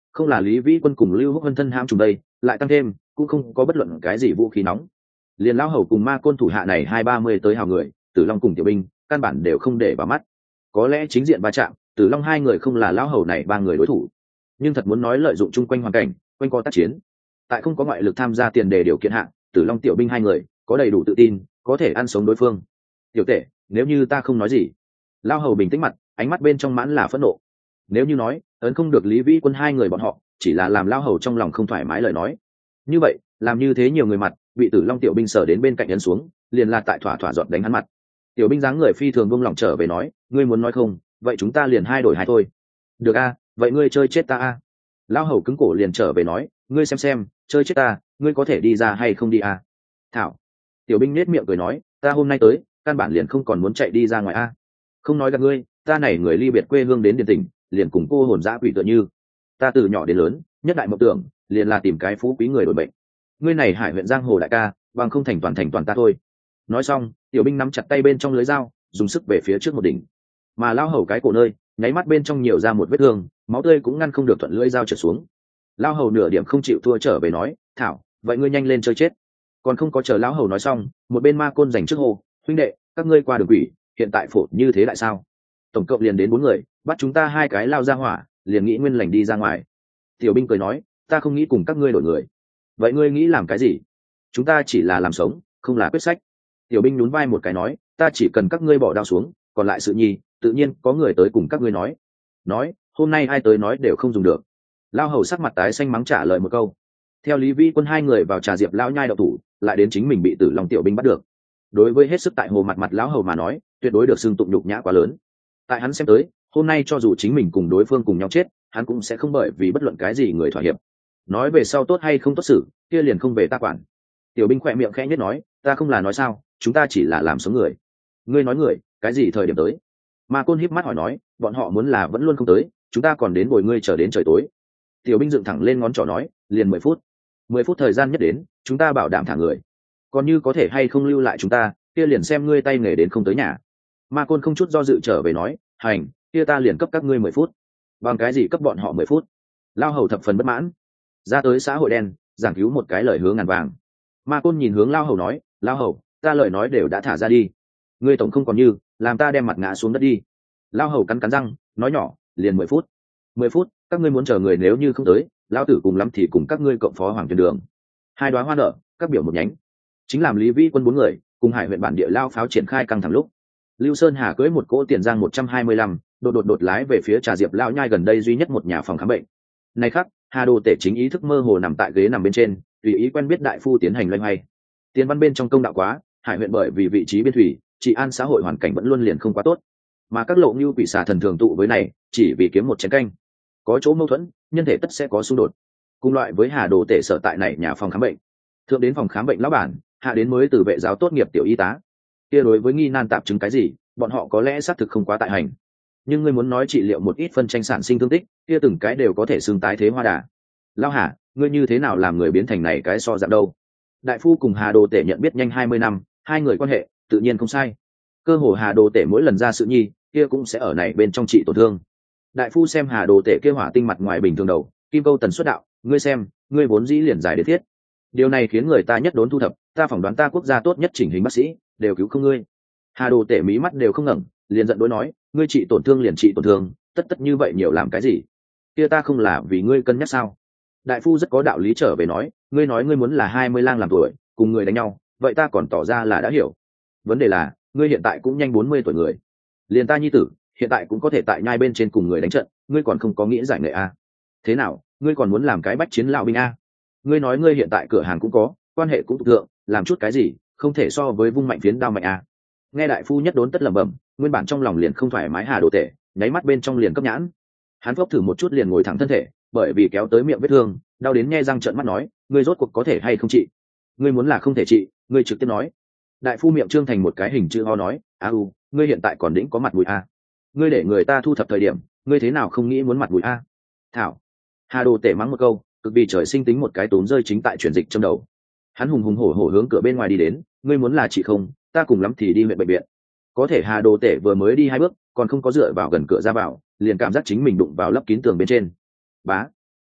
Speaker 1: không là Lý Vĩ Quân cùng Lưu Húc Vân thân ham trùng đây, lại tăng thêm cũng không có bất luận cái gì vũ khí nóng. Liền lão hầu cùng ma côn thủ hạ này hai ba mươi tới hào người, Tử Long cùng Tiểu Binh căn bản đều không để vào mắt. Có lẽ chính diện va chạm, Tử Long hai người không là lão hầu này ba người đối thủ, nhưng thật muốn nói lợi dụng chung quanh hoàn cảnh, quanh co tác chiến, tại không có ngoại lực tham gia tiền đề điều kiện hạ, Tử Long Tiểu Binh hai người có đầy đủ tự tin, có thể ăn sống đối phương. Tiểu tể, nếu như ta không nói gì. Lão hầu bình tĩnh mặt, ánh mắt bên trong mãn là phẫn nộ. Nếu như nói ấn không được Lý Vĩ Quân hai người bọn họ, chỉ là làm lão hầu trong lòng không thoải mái lời nói, như vậy làm như thế nhiều người mặt bị Tử Long Tiểu Binh sở đến bên cạnh ấn xuống, liền là tại thỏa thỏa dọn đánh hắn mặt. Tiểu Binh dáng người phi thường buông lỏng trở về nói, ngươi muốn nói không, vậy chúng ta liền hai đổi hai thôi. Được a, vậy ngươi chơi chết ta a. Lão hầu cứng cổ liền trở về nói, ngươi xem xem, chơi chết ta, ngươi có thể đi ra hay không đi a? Thảo. Tiểu Binh nết miệng cười nói, ta hôm nay tới, căn bản liền không còn muốn chạy đi ra ngoài a. Không nói gặp ngươi, ta này người ly biệt quê hương đến điền tỉnh, liền cùng cô hồn dã quỷ tựa như. Ta từ nhỏ đến lớn, nhất đại mộng tưởng, liền là tìm cái phú quý người đổi bệnh. Ngươi này Hải huyện giang hồ đại ca, bằng không thành toàn thành toàn ta thôi. Nói xong, Tiểu Binh nắm chặt tay bên trong lưới dao, dùng sức về phía trước một đỉnh. Mà lao hầu cái cổ nơi, nháy mắt bên trong nhiều ra một vết thương, máu tươi cũng ngăn không được thuận lưỡi dao trượt xuống. Lao hầu nửa điểm không chịu thua trở về nói, thảo, vậy ngươi nhanh lên chơi chết. Còn không có chờ lão hầu nói xong, một bên ma côn giành trước hồ, huynh đệ, các ngươi qua đường quỷ, hiện tại phổ như thế lại sao? Tổng cộng liền đến bốn người, bắt chúng ta hai cái lao ra hỏa, liền nghĩ nguyên lành đi ra ngoài. Tiểu Binh cười nói, ta không nghĩ cùng các ngươi đổi người. Vậy ngươi nghĩ làm cái gì? Chúng ta chỉ là làm sống, không là quyết sách. Tiểu Binh nhún vai một cái nói, ta chỉ cần các ngươi bỏ đao xuống, còn lại sự nhi, tự nhiên có người tới cùng các ngươi nói. Nói, hôm nay ai tới nói đều không dùng được. Lao hầu sắc mặt tái xanh mắng trả lời một câu. Theo Lý Vĩ Quân hai người vào trà diệp lão nhai đậu thủ, lại đến chính mình bị Tử Long Tiểu Binh bắt được. Đối với hết sức tại hồ mặt mặt lão hầu mà nói, tuyệt đối được xưng tụng nhục nhã quá lớn. Tại hắn xem tới, hôm nay cho dù chính mình cùng đối phương cùng nhau chết, hắn cũng sẽ không bởi vì bất luận cái gì người thỏa hiệp. Nói về sau tốt hay không tốt xử, kia liền không về ta quản. Tiểu Binh khỏe miệng khẽ nhất nói, ta không là nói sao, chúng ta chỉ là làm sống người. Ngươi nói người, cái gì thời điểm tới? Ma côn híp mắt hỏi nói, bọn họ muốn là vẫn luôn không tới, chúng ta còn đến bồi ngươi chờ đến trời tối. Tiểu Binh dựng thẳng lên ngón trỏ nói, liền mười phút. Mười phút thời gian nhất đến, chúng ta bảo đảm thả người. Còn như có thể hay không lưu lại chúng ta, kia liền xem ngươi tay nghề đến không tới nhà. Ma côn không chút do dự trở về nói, hành, kia ta liền cấp các ngươi mười phút. Bằng cái gì cấp bọn họ mười phút? Lao hầu thập phần bất mãn. Ra tới xã hội đen, giảng cứu một cái lời hướng ngàn vàng. Ma côn nhìn hướng Lao hầu nói, Lao hầu, ta lời nói đều đã thả ra đi. Ngươi tổng không còn như, làm ta đem mặt ngã xuống đất đi. Lao hầu cắn cắn răng, nói nhỏ, liền mười phút. Mười phút, các ngươi muốn chờ người nếu như không tới, Lao tử cùng lắm thì cùng các ngươi cộng phó hoàng tuyên đường. Hai đoá hoa nở, các biểu một nhánh. Chính làm Lý Vĩ Quân bốn người, cùng Hải huyện bản địa lao pháo triển khai căng thẳng lúc. Lưu Sơn Hà cưỡi một cỗ tiền giang một trăm hai mươi lăm, đột đột đột lái về phía trà diệp lão nhai gần đây duy nhất một nhà phòng khám bệnh. Này khắc, Hà Đồ Tể chính ý thức mơ hồ nằm tại ghế nằm bên trên, tùy ý quen biết đại phu tiến hành loay hoay. Tiền văn bên trong công đạo quá, Hải huyện bởi vì vị trí biên thủy, trị an xã hội hoàn cảnh vẫn luôn liền không quá tốt, mà các lộ như quỷ xà thần thường tụ với này, chỉ vì kiếm một chén canh. Có chỗ mâu thuẫn, nhân thể tất sẽ có xung đột. Cùng loại với Hà Đồ Tể sở tại này nhà phòng khám bệnh, thượng đến phòng khám bệnh lão bản, hạ đến mới từ vệ giáo tốt nghiệp tiểu y tá. Kia đối với nghi nan tạp chứng cái gì, bọn họ có lẽ xác thực không quá tại hành, nhưng ngươi muốn nói trị liệu một ít phân tranh sản sinh thương tích, kia từng cái đều có thể xưng tái thế hoa đà. Lao Hà, ngươi như thế nào làm người biến thành này cái so dạng đâu? Đại phu cùng Hà Đồ Tể nhận biết nhanh hai mươi năm, hai người quan hệ tự nhiên không sai. Cơ hồ Hà Đồ Tể mỗi lần ra sự nhi, kia cũng sẽ ở này bên trong trị tổn thương. Đại phu xem Hà Đồ Tể kia hỏa tinh mặt ngoài bình thường đầu, kim câu tần suất đạo, ngươi xem, ngươi vốn dĩ liền giải đế thiết. Điều này khiến người ta nhất đốn thu thập, ta phỏng đoán ta quốc gia tốt nhất chỉnh hình bác sĩ, đều cứu không ngươi. Hà Đồ Tể mí mắt đều không ngẩng, liền giận đối nói, ngươi trị tổn thương liền trị tổn thương, tất tất như vậy nhiều làm cái gì? Kia ta không là vì ngươi cân nhắc sao? Đại phu rất có đạo lý trở về nói, ngươi nói ngươi muốn là hai mươi lang làm tuổi, cùng người đánh nhau, vậy ta còn tỏ ra là đã hiểu. Vấn đề là, ngươi hiện tại cũng nhanh bốn mươi tuổi người, liền ta nhi tử, hiện tại cũng có thể tại nhai bên trên cùng người đánh trận, ngươi còn không có nghĩa giải nghệ a? Thế nào, ngươi còn muốn làm cái bách chiến lão binh a? Ngươi nói ngươi hiện tại cửa hàng cũng có, quan hệ cũng tục thượng, làm chút cái gì, không thể so với vung mạnh phiến đao mạnh a? Nghe đại phu nhất đốn tất lẩm bẩm, nguyên bản trong lòng liền không thoải mái Hà Đồ Tể, nháy mắt bên trong liền cấp nhãn. Hắn phốc thử một chút liền ngồi thẳng thân thể, bởi vì kéo tới miệng vết thương, đau đến nghe răng trợn mắt nói, ngươi rốt cuộc có thể hay không trị? Ngươi muốn là không thể trị, ngươi trực tiếp nói. Đại phu miệng trương thành một cái hình chữ ho nói, a u, ngươi hiện tại còn đĩnh có mặt mũi a? Ngươi để người ta thu thập thời điểm, ngươi thế nào không nghĩ muốn mặt mũi a? Thảo. Hà Đồ Tể mắng một câu, cực vì trời sinh tính một cái tốn rơi chính tại chuyển dịch trong đầu. Hắn hùng hùng hổ hổ hướng cửa bên ngoài đi đến, ngươi muốn là trị không, ta cùng lắm thì đi huyện bệnh viện. Có thể Hà Đồ Tể vừa mới đi hai bước, còn không có dựa vào gần cửa ra vào, liền cảm giác chính mình đụng vào lấp kín tường bên trên. Bá.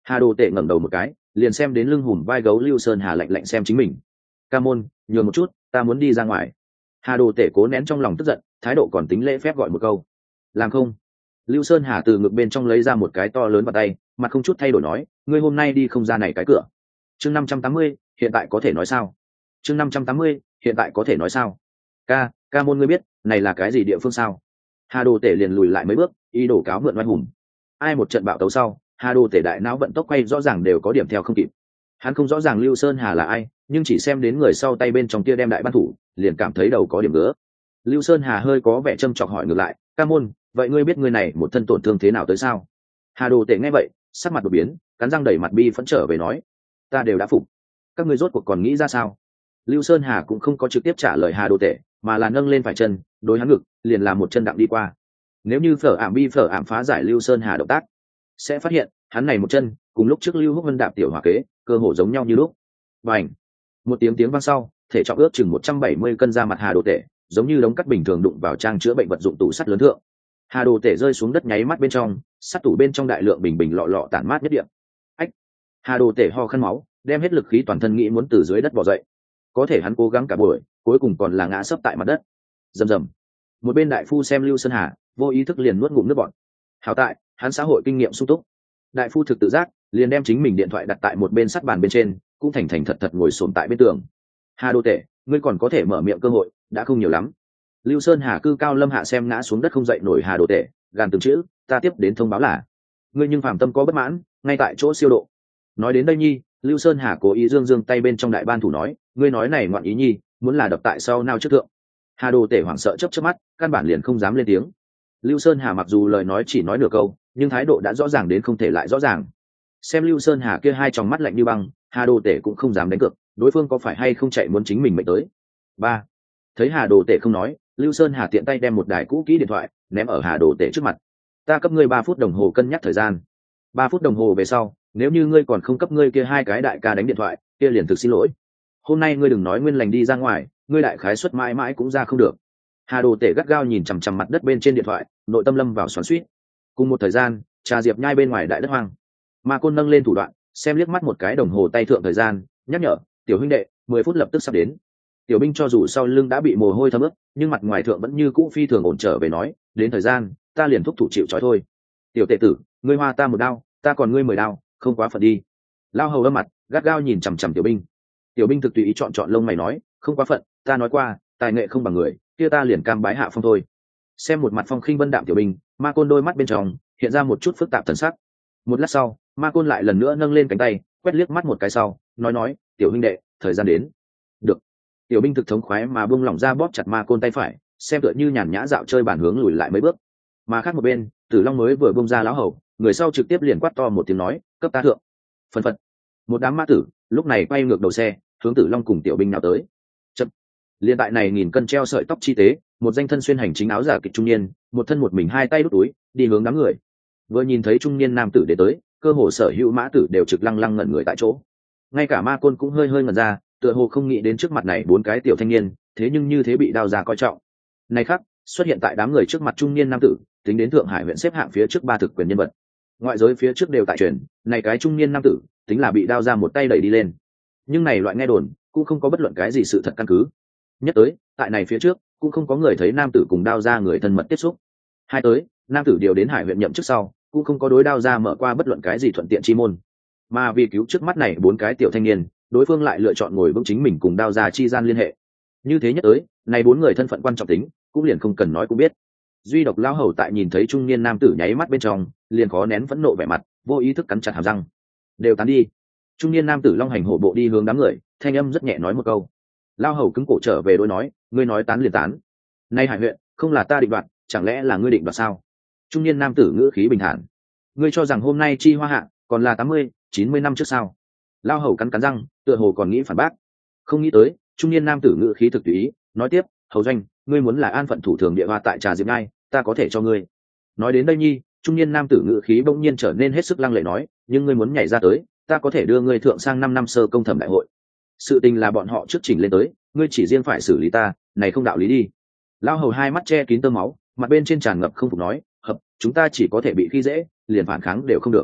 Speaker 1: Hà Đồ Tể ngẩng đầu một cái, liền xem đến lưng hùm vai gấu Lưu Sơn Hà lạnh lạnh xem chính mình. Ca môn, nhường một chút, ta muốn đi ra ngoài. Hà Đồ Tể cố nén trong lòng tức giận, thái độ còn tính lễ phép gọi một câu. Làm không? Lưu Sơn Hà từ ngực bên trong lấy ra một cái to lớn vào tay, mặt không chút thay đổi nói, ngươi hôm nay đi không ra này cái cửa. Chương năm trăm tám mươi, hiện tại có thể nói sao? Chương năm trăm tám mươi, hiện tại có thể nói sao? Ca, ca môn ngươi biết, này là cái gì địa phương sao? Hà Đồ Tể liền lùi lại mấy bước, ý đồ cáo mượn oai hùng. Ai một trận bạo tấu sau, Hà Đồ Tể đại não vận tốc quay rõ ràng đều có điểm theo không kịp. Hắn không rõ ràng Lưu Sơn Hà là ai, nhưng chỉ xem đến người sau tay bên trong kia đem đại ban thủ, liền cảm thấy đầu có điểm ngứa. Lưu Sơn Hà hơi có vẻ châm chọc hỏi ngược lại, ca môn, vậy ngươi biết ngươi này một thân tổn thương thế nào tới sao? Hà Đồ Tể nghe vậy, sắc mặt đột biến, cắn răng đẩy mặt bi phẫn trở về nói, ta đều đã phục, các ngươi rốt cuộc còn nghĩ ra sao? Lưu Sơn Hà cũng không có trực tiếp trả lời Hà Đồ Tể, mà là nâng lên phải chân, đối hắn ngực, liền làm một chân đặng đi qua. Nếu như phở ảm bi phở ảm phá giải Lưu Sơn Hà động tác, sẽ phát hiện hắn này một chân cùng lúc trước Lưu Húc Vân đạp tiểu hỏa kế, cơ hồ giống nhau như lúc. Bành! Một tiếng tiếng vang sau, thể trọng ước chừng một trăm bảy mươi cân ra mặt Hà Đồ Tể, giống như đống cắt bình thường đụng vào trang chữa bệnh vật dụng tủ sắt lớn thượng. Hà Đồ Tể rơi xuống đất nháy mắt bên trong, sắt tủ bên trong đại lượng bình bình lọ lọ tản mát nhất điểm. Ách! Hà Đồ Tể ho khăn máu, đem hết lực khí toàn thân nghĩ muốn từ dưới đất bò dậy. Có thể hắn cố gắng cả buổi, cuối cùng còn là ngã sấp tại mặt đất. Rầm rầm. Một bên đại phu xem Lưu Sơn Hà, vô ý thức liền nuốt ngụm nước bọt. Hảo tại, hắn xã hội kinh nghiệm sung túc. Đại phu thực tự giác, liền đem chính mình điện thoại đặt tại một bên sắt bàn bên trên, cũng thành thành thật thật ngồi xổm tại bên tường. Hà Đồ Tể, ngươi còn có thể mở miệng cơ hội, đã không nhiều lắm. Lưu Sơn Hà cư cao lâm hạ xem ngã xuống đất không dậy nổi Hà Đồ Tể, gàn từng chữ, ta tiếp đến thông báo là, ngươi nhưng phàm tâm có bất mãn, ngay tại chỗ siêu độ. Nói đến đây nhi, Lưu Sơn Hà cố ý dương dương tay bên trong đại ban thủ nói, ngươi nói này ngoạn ý nhi, muốn là đập tại sau nao trước thượng. Hà Đồ Tể hoảng sợ chớp chớp mắt, căn bản liền không dám lên tiếng. Lưu Sơn Hà mặc dù lời nói chỉ nói nửa câu, nhưng thái độ đã rõ ràng đến không thể lại rõ ràng. Xem Lưu Sơn Hà kia hai tròng mắt lạnh như băng, Hà Đồ Tể cũng không dám đánh cược, đối phương có phải hay không chạy muốn chính mình mệnh tới. Ba. Thấy Hà Đồ Tể không nói, Lưu Sơn Hà tiện tay đem một đài cũ kỹ điện thoại ném ở Hà Đồ Tể trước mặt. Ta cấp ngươi ba phút đồng hồ cân nhắc thời gian. Ba phút đồng hồ về sau, nếu như ngươi còn không cấp ngươi kia hai cái đại ca đánh điện thoại, kia liền thực xin lỗi. Hôm nay ngươi đừng nói nguyên lành đi ra ngoài, ngươi đại khái suất mãi mãi cũng ra không được. Hà Đồ Tể gắt gao nhìn chằm chằm mặt đất bên trên điện thoại, nội tâm lâm vào xoắn xuýt. Cùng một thời gian, Trà Diệp nhai bên ngoài đại đất hoang, Ma Côn nâng lên thủ đoạn, xem liếc mắt một cái đồng hồ tay thượng thời gian, nhắc nhở, tiểu huynh đệ, mười phút lập tức sắp đến. Tiểu binh cho dù sau lưng đã bị mồ hôi thấm ướt, nhưng mặt ngoài thượng vẫn như cũ phi thường ổn trở về nói, đến thời gian, ta liền thúc thủ chịu trói thôi. Tiểu tệ tử, ngươi hoa ta một đao, ta còn ngươi mười đao, không quá phận đi. Lao hầu âm mặt, gắt gao nhìn chằm chằm tiểu binh. Tiểu binh thực tùy ý chọn chọn lông mày nói, không quá phận, ta nói qua, tài nghệ không bằng người, kia ta liền cam bái hạ phong thôi. Xem một mặt phong khinh vân đạm tiểu binh, Ma Côn đôi mắt bên trong hiện ra một chút phức tạp thần sắc. Một lát sau, Ma Côn lại lần nữa nâng lên cánh tay, quét liếc mắt một cái sau, nói nói, tiểu huynh đệ, thời gian đến. Được. Tiểu binh thực thống khoái mà buông lỏng ra bóp chặt Ma Côn tay phải, xem tựa như nhàn nhã dạo chơi bản hướng lùi lại mấy bước. Mà khác một bên, Tử Long mới vừa buông ra lão hầu, người sau trực tiếp liền quát to một tiếng nói, cấp ta thượng. Phần phật. Một đám ma tử lúc này quay ngược đầu xe, hướng Tử Long cùng tiểu binh nào tới. Chậm. Liên tại này nghìn cân treo sợi tóc chi tế, một danh thân xuyên hành chính áo giả kịch trung niên, một thân một mình hai tay đút túi, đi hướng đám người. Vừa nhìn thấy trung niên nam tử đến tới, cơ hồ sở hữu mã tử đều trực lăng lăng ngẩn người tại chỗ. Ngay cả Ma Côn cũng hơi hơi ngẩn ra, tựa hồ không nghĩ đến trước mặt này bốn cái tiểu thanh niên, thế nhưng như thế bị đao ra coi trọng. Này khác, xuất hiện tại đám người trước mặt trung niên nam tử, tính đến Thượng Hải huyện xếp hạng phía trước ba thực quyền nhân vật. Ngoại giới phía trước đều tại truyền, này cái trung niên nam tử, tính là bị đao ra một tay đẩy đi lên. Nhưng này loại nghe đồn, cũng không có bất luận cái gì sự thật căn cứ. Nhất tới, tại này phía trước, cũng không có người thấy nam tử cùng đao ra người thân mật tiếp xúc. Hai tới, nam tử điều đến Hải huyện nhậm chức sau, cũng không có đối đao ra mở qua bất luận cái gì thuận tiện chi môn. Mà vì cứu trước mắt này bốn cái tiểu thanh niên, đối phương lại lựa chọn ngồi vững chính mình cùng đao ra chi gian liên hệ. Như thế nhất tới, này bốn người thân phận quan trọng tính, cũng liền không cần nói cũng biết. Duy độc lão hầu tại nhìn thấy trung niên nam tử nháy mắt bên trong, liền khó nén phẫn nộ vẻ mặt, vô ý thức cắn chặt hàm răng. Đều tán đi. Trung niên nam tử long hành hổ bộ đi hướng đám người, thanh âm rất nhẹ nói một câu. Lão hầu cứng cổ trở về đối nói, ngươi nói tán liền tán. Nay Hải huyện, không là ta định đoạt, chẳng lẽ là ngươi định đoạt sao? Trung niên nam tử ngữ khí bình thản. Ngươi cho rằng hôm nay chi hoa hạ, còn là tám mươi, chín mươi năm trước sao? Lão hầu cắn cắn răng, tựa hồ còn nghĩ phản bác. Không nghĩ tới, trung niên nam tử ngữ khí thực tùy ý, nói tiếp, hầu doanh, ngươi muốn là an phận thủ thường địa hoa tại Trà Diệp Ngai, ta có thể cho ngươi. Nói đến đây nhi, trung niên nam tử ngữ khí bỗng nhiên trở nên hết sức lăng lệ nói, nhưng ngươi muốn nhảy ra tới, ta có thể đưa ngươi thượng sang năm năm sơ công thẩm đại hội. Sự tình là bọn họ trước chỉnh lên tới, ngươi chỉ riêng phải xử lý ta, này không đạo lý đi. Lão hầu hai mắt che kín tơ máu, mặt bên trên tràn ngập không phục nói, hợp, chúng ta chỉ có thể bị khi dễ, liền phản kháng đều không được.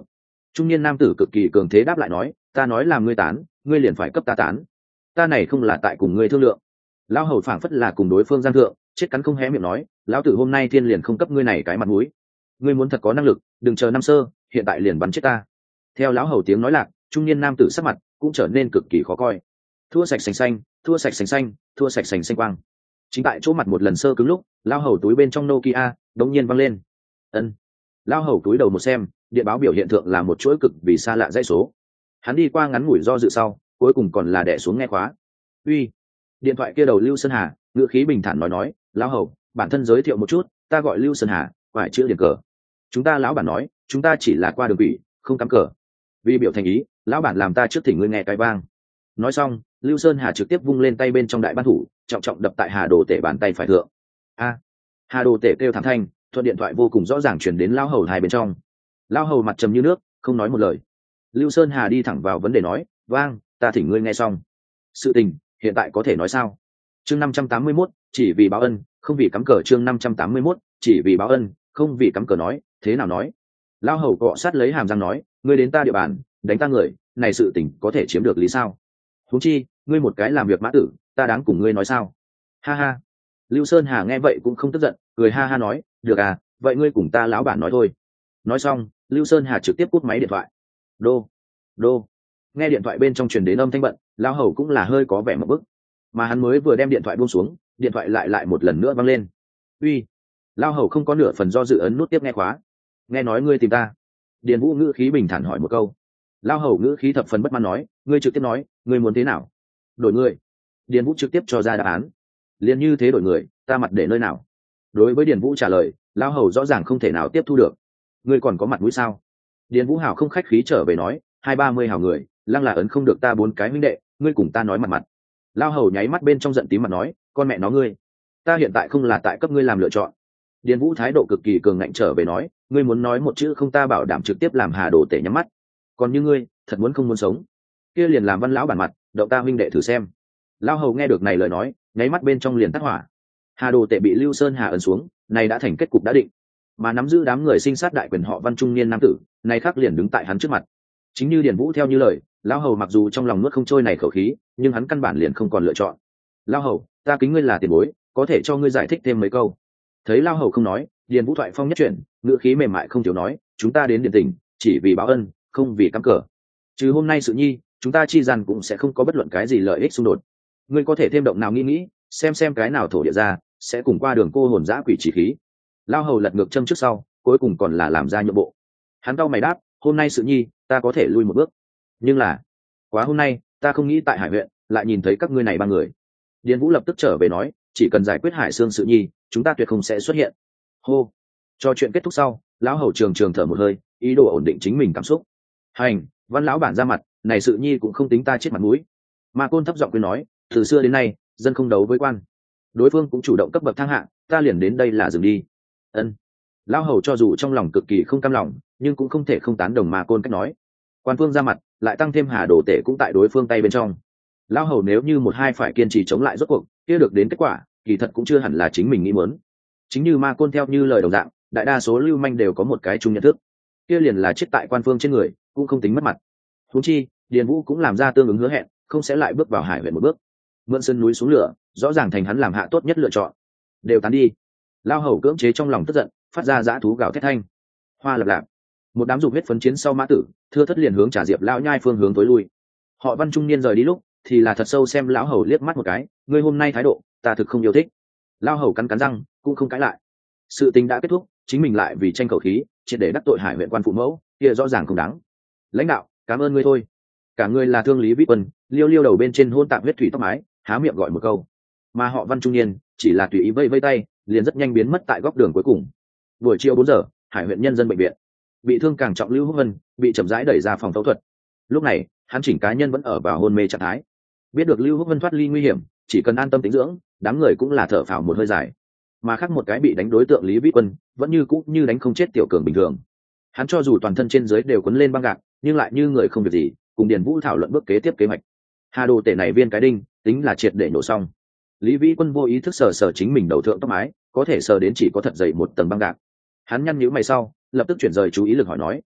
Speaker 1: Trung niên nam tử cực kỳ cường thế đáp lại nói, ta nói làm ngươi tán, ngươi liền phải cấp ta tán, ta này không là tại cùng ngươi thương lượng. Lão hầu phảng phất là cùng đối phương gian thượng, chết cắn không hé miệng nói, lão tử hôm nay thiên liền không cấp ngươi này cái mặt mũi, ngươi muốn thật có năng lực đừng chờ năm sơ, hiện tại liền bắn chết ta. Theo lão hầu tiếng nói lạc, trung niên nam tử sắc mặt cũng trở nên cực kỳ khó coi. Thua sạch sành xanh, thua sạch sành xanh, thua sạch sành xanh quang. Chính tại chỗ mặt một lần sơ cứng lúc, lão hầu túi bên trong Nokia đống nhiên văng lên. Ân. Lão hầu túi đầu một xem, điện báo biểu hiện thượng là một chuỗi cực vì xa lạ dãy số. Hắn đi qua ngắn ngủi do dự sau, cuối cùng còn là đè xuống nghe khóa. Uy. Điện thoại kia đầu Lưu Sơn Hà, ngữ khí bình thản nói nói, lão hầu, bản thân giới thiệu một chút, ta gọi Lưu Sơn Hà, phải chữ điền cờ. Chúng ta lão bản nói, chúng ta chỉ là qua đường quỷ, không cắm cờ. Vì biểu thành ý, lão bản làm ta trước thỉnh ngươi nghe cái vang. Nói xong, Lưu Sơn Hà trực tiếp vung lên tay bên trong đại ban thủ, trọng trọng đập tại Hà Đồ Tể bàn tay phải thượng. A. Hà Đồ Tể kêu thảm thanh, thuận điện thoại vô cùng rõ ràng truyền đến lão hầu hai bên trong. Lão hầu mặt trầm như nước, không nói một lời. Lưu Sơn Hà đi thẳng vào vấn đề nói, vang, ta thỉnh ngươi nghe xong. Sự tình hiện tại có thể nói sao? Chương năm trăm tám mươi mốt, chỉ vì báo ân, không vì cắm cờ. Chương năm trăm tám mươi mốt, chỉ vì báo ân, không vì cắm cờ. Nói thế nào nói? Lão hầu cọ sát lấy hàm răng nói, ngươi đến ta địa bàn đánh ta người, này sự tình có thể chiếm được lý sao? Huống chi ngươi một cái làm việc mã tử, ta đáng cùng ngươi nói sao? Ha ha. Lưu Sơn Hà nghe vậy cũng không tức giận, cười ha ha nói, được à, vậy ngươi cùng ta lão bản nói thôi. Nói xong, Lưu Sơn Hà trực tiếp cúp máy điện thoại. Đô đô. Nghe điện thoại bên trong truyền đến âm thanh bận, lão hầu cũng là hơi có vẻ một bức, mà hắn mới vừa đem điện thoại buông xuống, điện thoại lại lại một lần nữa văng lên. Uy. Lão hầu không có nửa phần do dự ấn nút tiếp nghe khóa. Nghe nói ngươi tìm ta. Điền Vũ ngữ khí bình thản hỏi một câu. Lão hầu ngữ khí thập phần bất mãn nói, ngươi trực tiếp nói, ngươi muốn thế nào? Đổi người. Điền Vũ trực tiếp cho ra đáp án. Liền như thế đổi người, ta mặt để nơi nào? Đối với Điền Vũ trả lời, lão hầu rõ ràng không thể nào tiếp thu được. Ngươi còn có mặt mũi sao? Điền Vũ hảo không khách khí trở về nói, hai ba mươi hảo người, lăng là ấn không được ta bốn cái huynh đệ, ngươi cùng ta nói mặt mặt. Lão hầu nháy mắt bên trong giận tím mặt nói, con mẹ nó ngươi, ta hiện tại không là tại cấp ngươi làm lựa chọn. Điền Vũ thái độ cực kỳ cường ngạnh trở về nói, ngươi muốn nói một chữ không ta bảo đảm trực tiếp làm Hà Đồ Tể nhắm mắt. Còn như ngươi, thật muốn không muốn sống, kia liền làm văn lão bản mặt, đậu ta huynh đệ thử xem. Lão hầu nghe được này lời nói, nháy mắt bên trong liền tắt hỏa. Hà Đồ Tể bị Lưu Sơn Hà ấn xuống, này đã thành kết cục đã định, mà nắm giữ đám người sinh sát đại quyền họ Văn trung niên nam tử, này khác liền đứng tại hắn trước mặt. Chính như Điền Vũ theo như lời, lão hầu mặc dù trong lòng nuốt không trôi này khẩu khí, nhưng hắn căn bản liền không còn lựa chọn. Lão hầu, ta kính ngươi là tiền bối, có thể cho ngươi giải thích thêm mấy câu. Thấy lão hầu không nói, Điền Vũ thoại phong nhất chuyển, ngữ khí mềm mại không thiếu nói, chúng ta đến Điền tỉnh, chỉ vì báo ân, không vì cắm cờ. Trừ hôm nay sự nhi, chúng ta chi rằng cũng sẽ không có bất luận cái gì lợi ích xung đột. Ngươi có thể thêm động nào nghĩ nghĩ, xem xem cái nào thổ địa ra, sẽ cùng qua đường cô hồn dã quỷ chỉ khí. Lão hầu lật ngược châm trước sau, cuối cùng còn là làm ra nhượng bộ. Hắn cau mày đáp, hôm nay sự nhi, ta có thể lui một bước, nhưng là quá hôm nay, ta không nghĩ tại Hải huyện lại nhìn thấy các ngươi này ba người. Điền Vũ lập tức trở về nói, chỉ cần giải quyết Hải Xương sự nhi, chúng ta tuyệt không sẽ xuất hiện. Hô. Cho chuyện kết thúc sau, lão hầu trường trường thở một hơi, ý đồ ổn định chính mình cảm xúc. Hành, văn lão bản ra mặt, này sự nhi cũng không tính ta chết mặt mũi. Ma Côn thấp giọng khuyên nói, từ xưa đến nay, dân không đấu với quan, đối phương cũng chủ động cấp bậc thang hạng, ta liền đến đây là dừng đi. Ân. Lão hầu cho dù trong lòng cực kỳ không cam lòng, nhưng cũng không thể không tán đồng Ma Côn cách nói. Quan phương ra mặt, lại tăng thêm Hà Đồ Tể cũng tại đối phương tay bên trong. Lão hầu nếu như một hai phải kiên trì chống lại rốt cuộc, kia được đến kết quả, kỳ thật cũng chưa hẳn là chính mình nghĩ muốn. Chính như Ma Côn theo như lời đồng dạng, đại đa số lưu manh đều có một cái chung nhận thức, kia liền là chết tại quan phương trên người, cũng không tính mất mặt. Huống chi, Điền Vũ cũng làm ra tương ứng hứa hẹn, không sẽ lại bước vào Hải huyện một bước. Mượn sơn núi xuống lửa, rõ ràng thành hắn làm hạ tốt nhất lựa chọn. Đều tán đi. Lão hầu cưỡng chế trong lòng tức giận, phát ra dã thú gào thét thanh. Hoa lập lạp. Một đám dục huyết phấn chiến sau mã tử, thưa thất liền hướng trả diệp lão nhai phương hướng tối lui. Họ Văn trung niên rời đi lúc, thì là thật sâu xem lão hầu liếc mắt một cái, ngươi hôm nay thái độ, ta thực không yêu thích. Lão hầu cắn cắn răng, cũng không cãi lại. Sự tình đã kết thúc, chính mình lại vì tranh khẩu khí, triệt để đắc tội Hải huyện quan phụ mẫu, kia rõ ràng không đáng. Lãnh đạo, cảm ơn ngươi thôi. Cả ngươi là thương lý vĩ quân, liêu liêu đầu bên trên hôn tạm huyết thủy tóc mái, há miệng gọi một câu. Mà họ Văn trung niên chỉ là tùy ý vây vây tay, liền rất nhanh biến mất tại góc đường cuối cùng. Buổi chiều bốn giờ, Hải huyện nhân dân bệnh viện. Bị thương càng trọng Lưu Húc Vân bị chậm rãi đẩy ra phòng phẫu thuật. Lúc này, hắn chỉnh cá nhân vẫn ở vào hôn mê trạng thái. Biết được Lưu Húc Vân thoát ly nguy hiểm, chỉ cần an tâm tĩnh dưỡng, đám người cũng là thở phào một hơi dài. Mà khác một cái bị đánh đối tượng Lý Vĩ Quân, vẫn như cũ như đánh không chết tiểu cường bình thường. Hắn cho dù toàn thân trên dưới đều quấn lên băng gạc, nhưng lại như người không việc gì, cùng Điền Vũ thảo luận bước kế tiếp kế hoạch. Hà Đồ Tể này viên cái đinh, tính là triệt để nổ xong. Lý Vĩ Quân vô ý thức sờ sờ chính mình đầu thượng tóc mái, có thể sờ đến chỉ có thật dày một tầng băng gạc. Hắn nhăn nhíu mày sau, lập tức chuyển rời chú ý lực hỏi nói,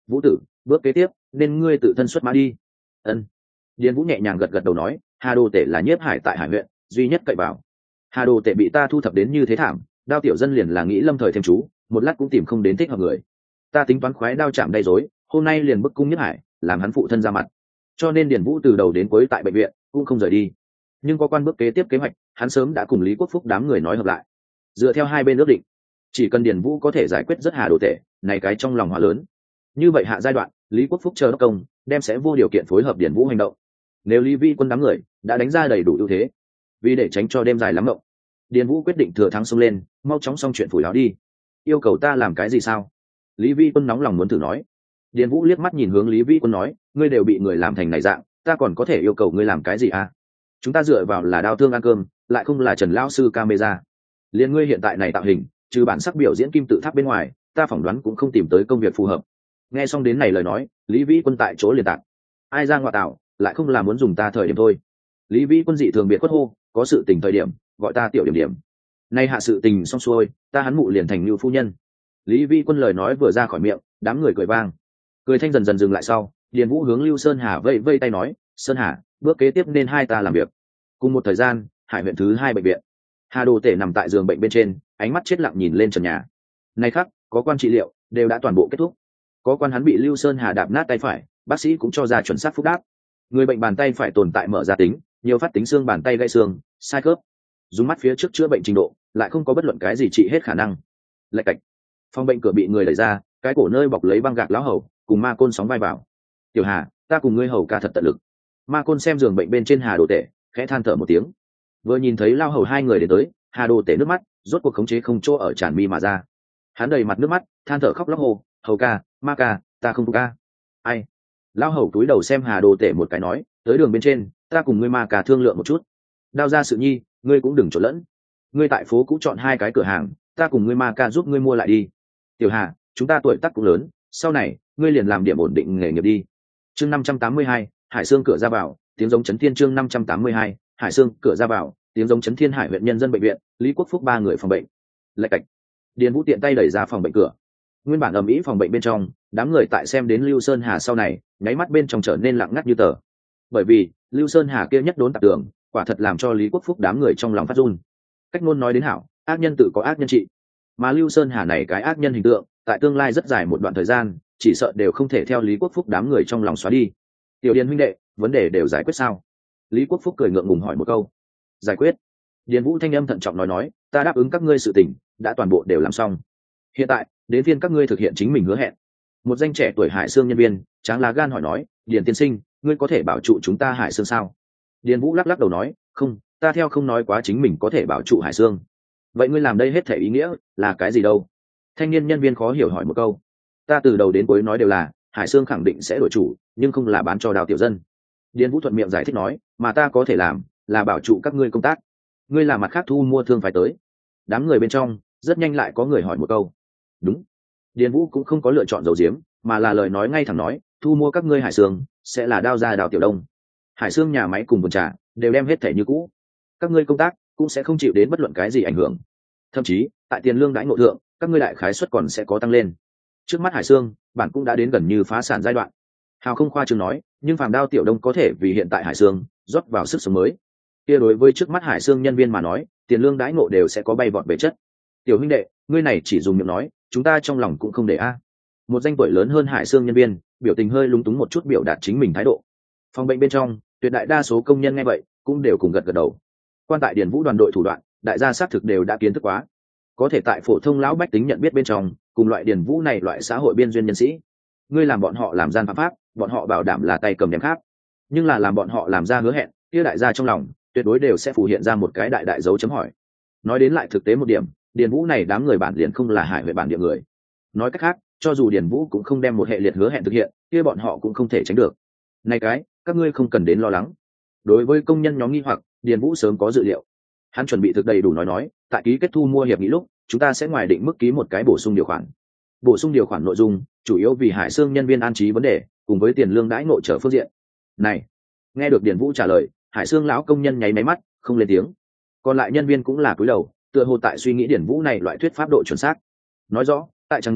Speaker 1: Vũ tử, bước kế tiếp nên ngươi tự thân xuất mã đi. Ân. Điền Vũ nhẹ nhàng gật gật đầu nói, Hà Đồ Tể là nhiếp hải tại Hải huyện duy nhất cậy vào. Hà Đồ Tể bị ta thu thập đến như thế thảm, Đao tiểu dân liền là nghĩ lâm thời thêm chú, một lát cũng tìm không đến thích hợp người. Ta tính toán khoái đao chạm đầy rối, hôm nay liền bức cung nhiếp hải, làm hắn phụ thân ra mặt. Cho nên Điền Vũ từ đầu đến cuối tại bệnh viện cũng không rời đi. Nhưng có quan bước kế tiếp kế hoạch, hắn sớm đã cùng Lý Quốc Phúc đám người nói hợp lại. Dựa theo hai bên ước định, chỉ cần Điền Vũ có thể giải quyết rất Hà Đồ Tể, này cái trong lòng hỏa lớn. Như vậy hạ giai đoạn, Lý Quốc Phúc chờ đốc công, đem sẽ vô điều kiện phối hợp Điền Vũ hành động. Nếu Lý Vi quân đám người đã đánh ra đầy đủ ưu thế, vì để tránh cho đêm dài lắm mộng, Điền Vũ quyết định thừa thắng xông lên, mau chóng xong chuyện phủi áo đi. Yêu cầu ta làm cái gì sao? Lý Vi quân nóng lòng muốn thử nói. Điền Vũ liếc mắt nhìn hướng Lý Vi quân nói, ngươi đều bị người làm thành này dạng, ta còn có thể yêu cầu ngươi làm cái gì à? Chúng ta dựa vào là đao thương ăn cơm, lại không là Trần lão sư camera. Liên ngươi hiện tại này tạo hình, trừ bản sắc biểu diễn kim tự tháp bên ngoài, ta phỏng đoán cũng không tìm tới công việc phù hợp. Nghe xong đến này lời nói, Lý Vĩ quân tại chỗ liền tạc. Ai ra ngoại tạo, lại không là muốn dùng ta thời điểm thôi. Lý Vĩ quân dị thường biệt khuất hô, có sự tình thời điểm, gọi ta tiểu điểm điểm. Nay hạ sự tình xong xuôi, ta hắn mụ liền thành như phu nhân. Lý Vĩ quân lời nói vừa ra khỏi miệng, đám người cười vang. Cười thanh dần dần dừng lại sau, Điền Vũ hướng Lưu Sơn Hà vây vây tay nói, Sơn Hà, bước kế tiếp nên hai ta làm việc. Cùng một thời gian, Hải huyện thứ hai bệnh viện. Hà Đồ Tể nằm tại giường bệnh bên trên, ánh mắt chết lặng nhìn lên trần nhà. Nay khắc, có quan trị liệu đều đã toàn bộ kết thúc. Có quan hắn bị Lưu Sơn Hà đạp nát tay phải, bác sĩ cũng cho ra chuẩn xác phúc đáp. Người bệnh bàn tay phải tồn tại mở ra tính, nhiều phát tính xương bàn tay gãy xương, sai khớp. Dùng mắt phía trước chữa bệnh trình độ, lại không có bất luận cái gì trị hết khả năng. Lạch cạch. Phòng bệnh cửa bị người đẩy ra, cái cổ nơi bọc lấy băng gạc lão hầu, cùng Ma Côn sóng vai vào. Tiểu Hà, ta cùng ngươi hầu ca thật tận lực. Ma Côn xem giường bệnh bên trên Hà Đồ Tể, khẽ than thở một tiếng. Vừa nhìn thấy lao hầu hai người đến tới, Hà Đồ Tể nước mắt rốt cuộc khống chế không chỗ ở tràn mi mà ra. Hắn đầy mặt nước mắt, than thở khóc lóc hồ, hầu ca, Ma ca, ta không phục ca. Ai? Lao hầu túi đầu xem Hà Đồ Tể một cái nói, tới đường bên trên, ta cùng ngươi Ma ca thương lượng một chút. Đao ra sự nhi, ngươi cũng đừng trộn lẫn. Ngươi tại phố cũ chọn hai cái cửa hàng, ta cùng ngươi Ma ca giúp ngươi mua lại đi. Tiểu Hà, chúng ta tuổi tác cũng lớn, sau này ngươi liền làm điểm ổn định nghề nghiệp đi. Chương năm trăm tám mươi hai, Hải Sương cửa ra vào, tiếng giống chấn thiên. Chương năm trăm tám mươi hai, Hải Sương cửa ra vào, tiếng giống chấn thiên. Hải huyện nhân dân bệnh viện, Lý Quốc Phúc ba người phòng bệnh. Lạch cạch. Điền Vũ tiện tay đẩy ra phòng bệnh cửa. Nguyên bản ầm ĩ phòng bệnh bên trong, đám người tại xem đến Lưu Sơn Hà sau này, nháy mắt bên trong trở nên lặng ngắt như tờ. Bởi vì Lưu Sơn Hà kia nhất đốn tạc tường, quả thật làm cho Lý Quốc Phúc đám người trong lòng phát run. Cách ngôn nói đến hảo, ác nhân tự có ác nhân trị, mà Lưu Sơn Hà này cái ác nhân hình tượng, tại tương lai rất dài một đoạn thời gian, chỉ sợ đều không thể theo Lý Quốc Phúc đám người trong lòng xóa đi. Tiểu Điền huynh đệ, vấn đề đều giải quyết sao? Lý Quốc Phúc cười ngượng ngùng hỏi một câu. Giải quyết. Điền Vũ thanh âm thận trọng nói nói, ta đáp ứng các ngươi sự tình, đã toàn bộ đều làm xong. Hiện tại, đến phiên các ngươi thực hiện chính mình hứa hẹn. Một danh trẻ tuổi Hải Sương nhân viên, tráng lá gan hỏi nói, Điền tiên sinh, ngươi có thể bảo trụ chúng ta Hải Sương sao? Điền Vũ lắc lắc đầu nói, không, ta theo không nói quá chính mình có thể bảo trụ Hải Sương. Vậy ngươi làm đây hết thể ý nghĩa là cái gì đâu? Thanh niên nhân viên khó hiểu hỏi một câu. Ta từ đầu đến cuối nói đều là Hải Sương khẳng định sẽ đổi chủ, nhưng không là bán cho Đào tiểu dân. Điền Vũ thuận miệng giải thích nói, mà ta có thể làm là bảo trụ các ngươi công tác. Ngươi làm mặt khác thu mua thương phải tới. Đám người bên trong rất nhanh lại có người hỏi một câu. Đúng. Điền Vũ cũng không có lựa chọn dầu diếm, mà là lời nói ngay thẳng nói, thu mua các ngươi Hải Sương sẽ là Đao gia Đào tiểu đông. Hải Sương nhà máy cùng vườn trà đều đem hết thể như cũ. Các ngươi công tác cũng sẽ không chịu đến bất luận cái gì ảnh hưởng. Thậm chí tại tiền lương đãi ngộ thượng, các ngươi đại khái suất còn sẽ có tăng lên. Trước mắt Hải Sương bản cũng đã đến gần như phá sản giai đoạn. Hào không khoa trương nói, nhưng phàm Đao tiểu đông có thể vì hiện tại Hải Sương rót vào sức sống mới. Kia đối với trước mắt Hải Sương nhân viên mà nói, tiền lương đãi ngộ đều sẽ có bay vọt về chất. Tiểu huynh đệ, ngươi này chỉ dùng miệng nói, chúng ta trong lòng cũng không để a. Một danh tuổi lớn hơn Hải Sương nhân viên, biểu tình hơi lúng túng một chút biểu đạt chính mình thái độ. Phòng bệnh bên trong, tuyệt đại đa số công nhân nghe vậy, cũng đều cùng gật gật đầu. Quan tại Điền Vũ đoàn đội thủ đoạn, đại gia xác thực đều đã kiến thức quá. Có thể tại phổ thông lão bách tính nhận biết bên trong, cùng loại Điền Vũ này loại xã hội biên duyên nhân sĩ, ngươi làm bọn họ làm gian phạm pháp, bọn họ bảo đảm là tay cầm đếm khác. Nhưng là làm bọn họ làm ra hứa hẹn, kia đại gia trong lòng, tuyệt đối đều sẽ phủ hiện ra một cái đại đại dấu chấm hỏi. Nói đến lại thực tế một điểm, Điền Vũ này đám người bản liền không là Hải huyện bản địa người. Nói cách khác, cho dù Điền Vũ cũng không đem một hệ liệt hứa hẹn thực hiện, kia bọn họ cũng không thể tránh được. Này cái, các ngươi không cần đến lo lắng. Đối với công nhân nhóm nghi hoặc, Điền Vũ sớm có dự liệu. Hắn chuẩn bị thực đầy đủ nói nói, tại ký kết thu mua hiệp nghị lúc, chúng ta sẽ ngoài định mức ký một cái bổ sung điều khoản. Bổ sung điều khoản nội dung, chủ yếu vì Hải Sương nhân viên an trí vấn đề, cùng với tiền lương đãi ngộ trở phương diện. Này, nghe được Điền Vũ trả lời, Hải Sương lão công nhân nháy máy mắt, không lên tiếng. Còn lại nhân viên cũng là cúi đầu, tựa hồ tại suy nghĩ Điền Vũ này loại thuyết pháp độ chuẩn xác. Nói rõ, tại chàng người,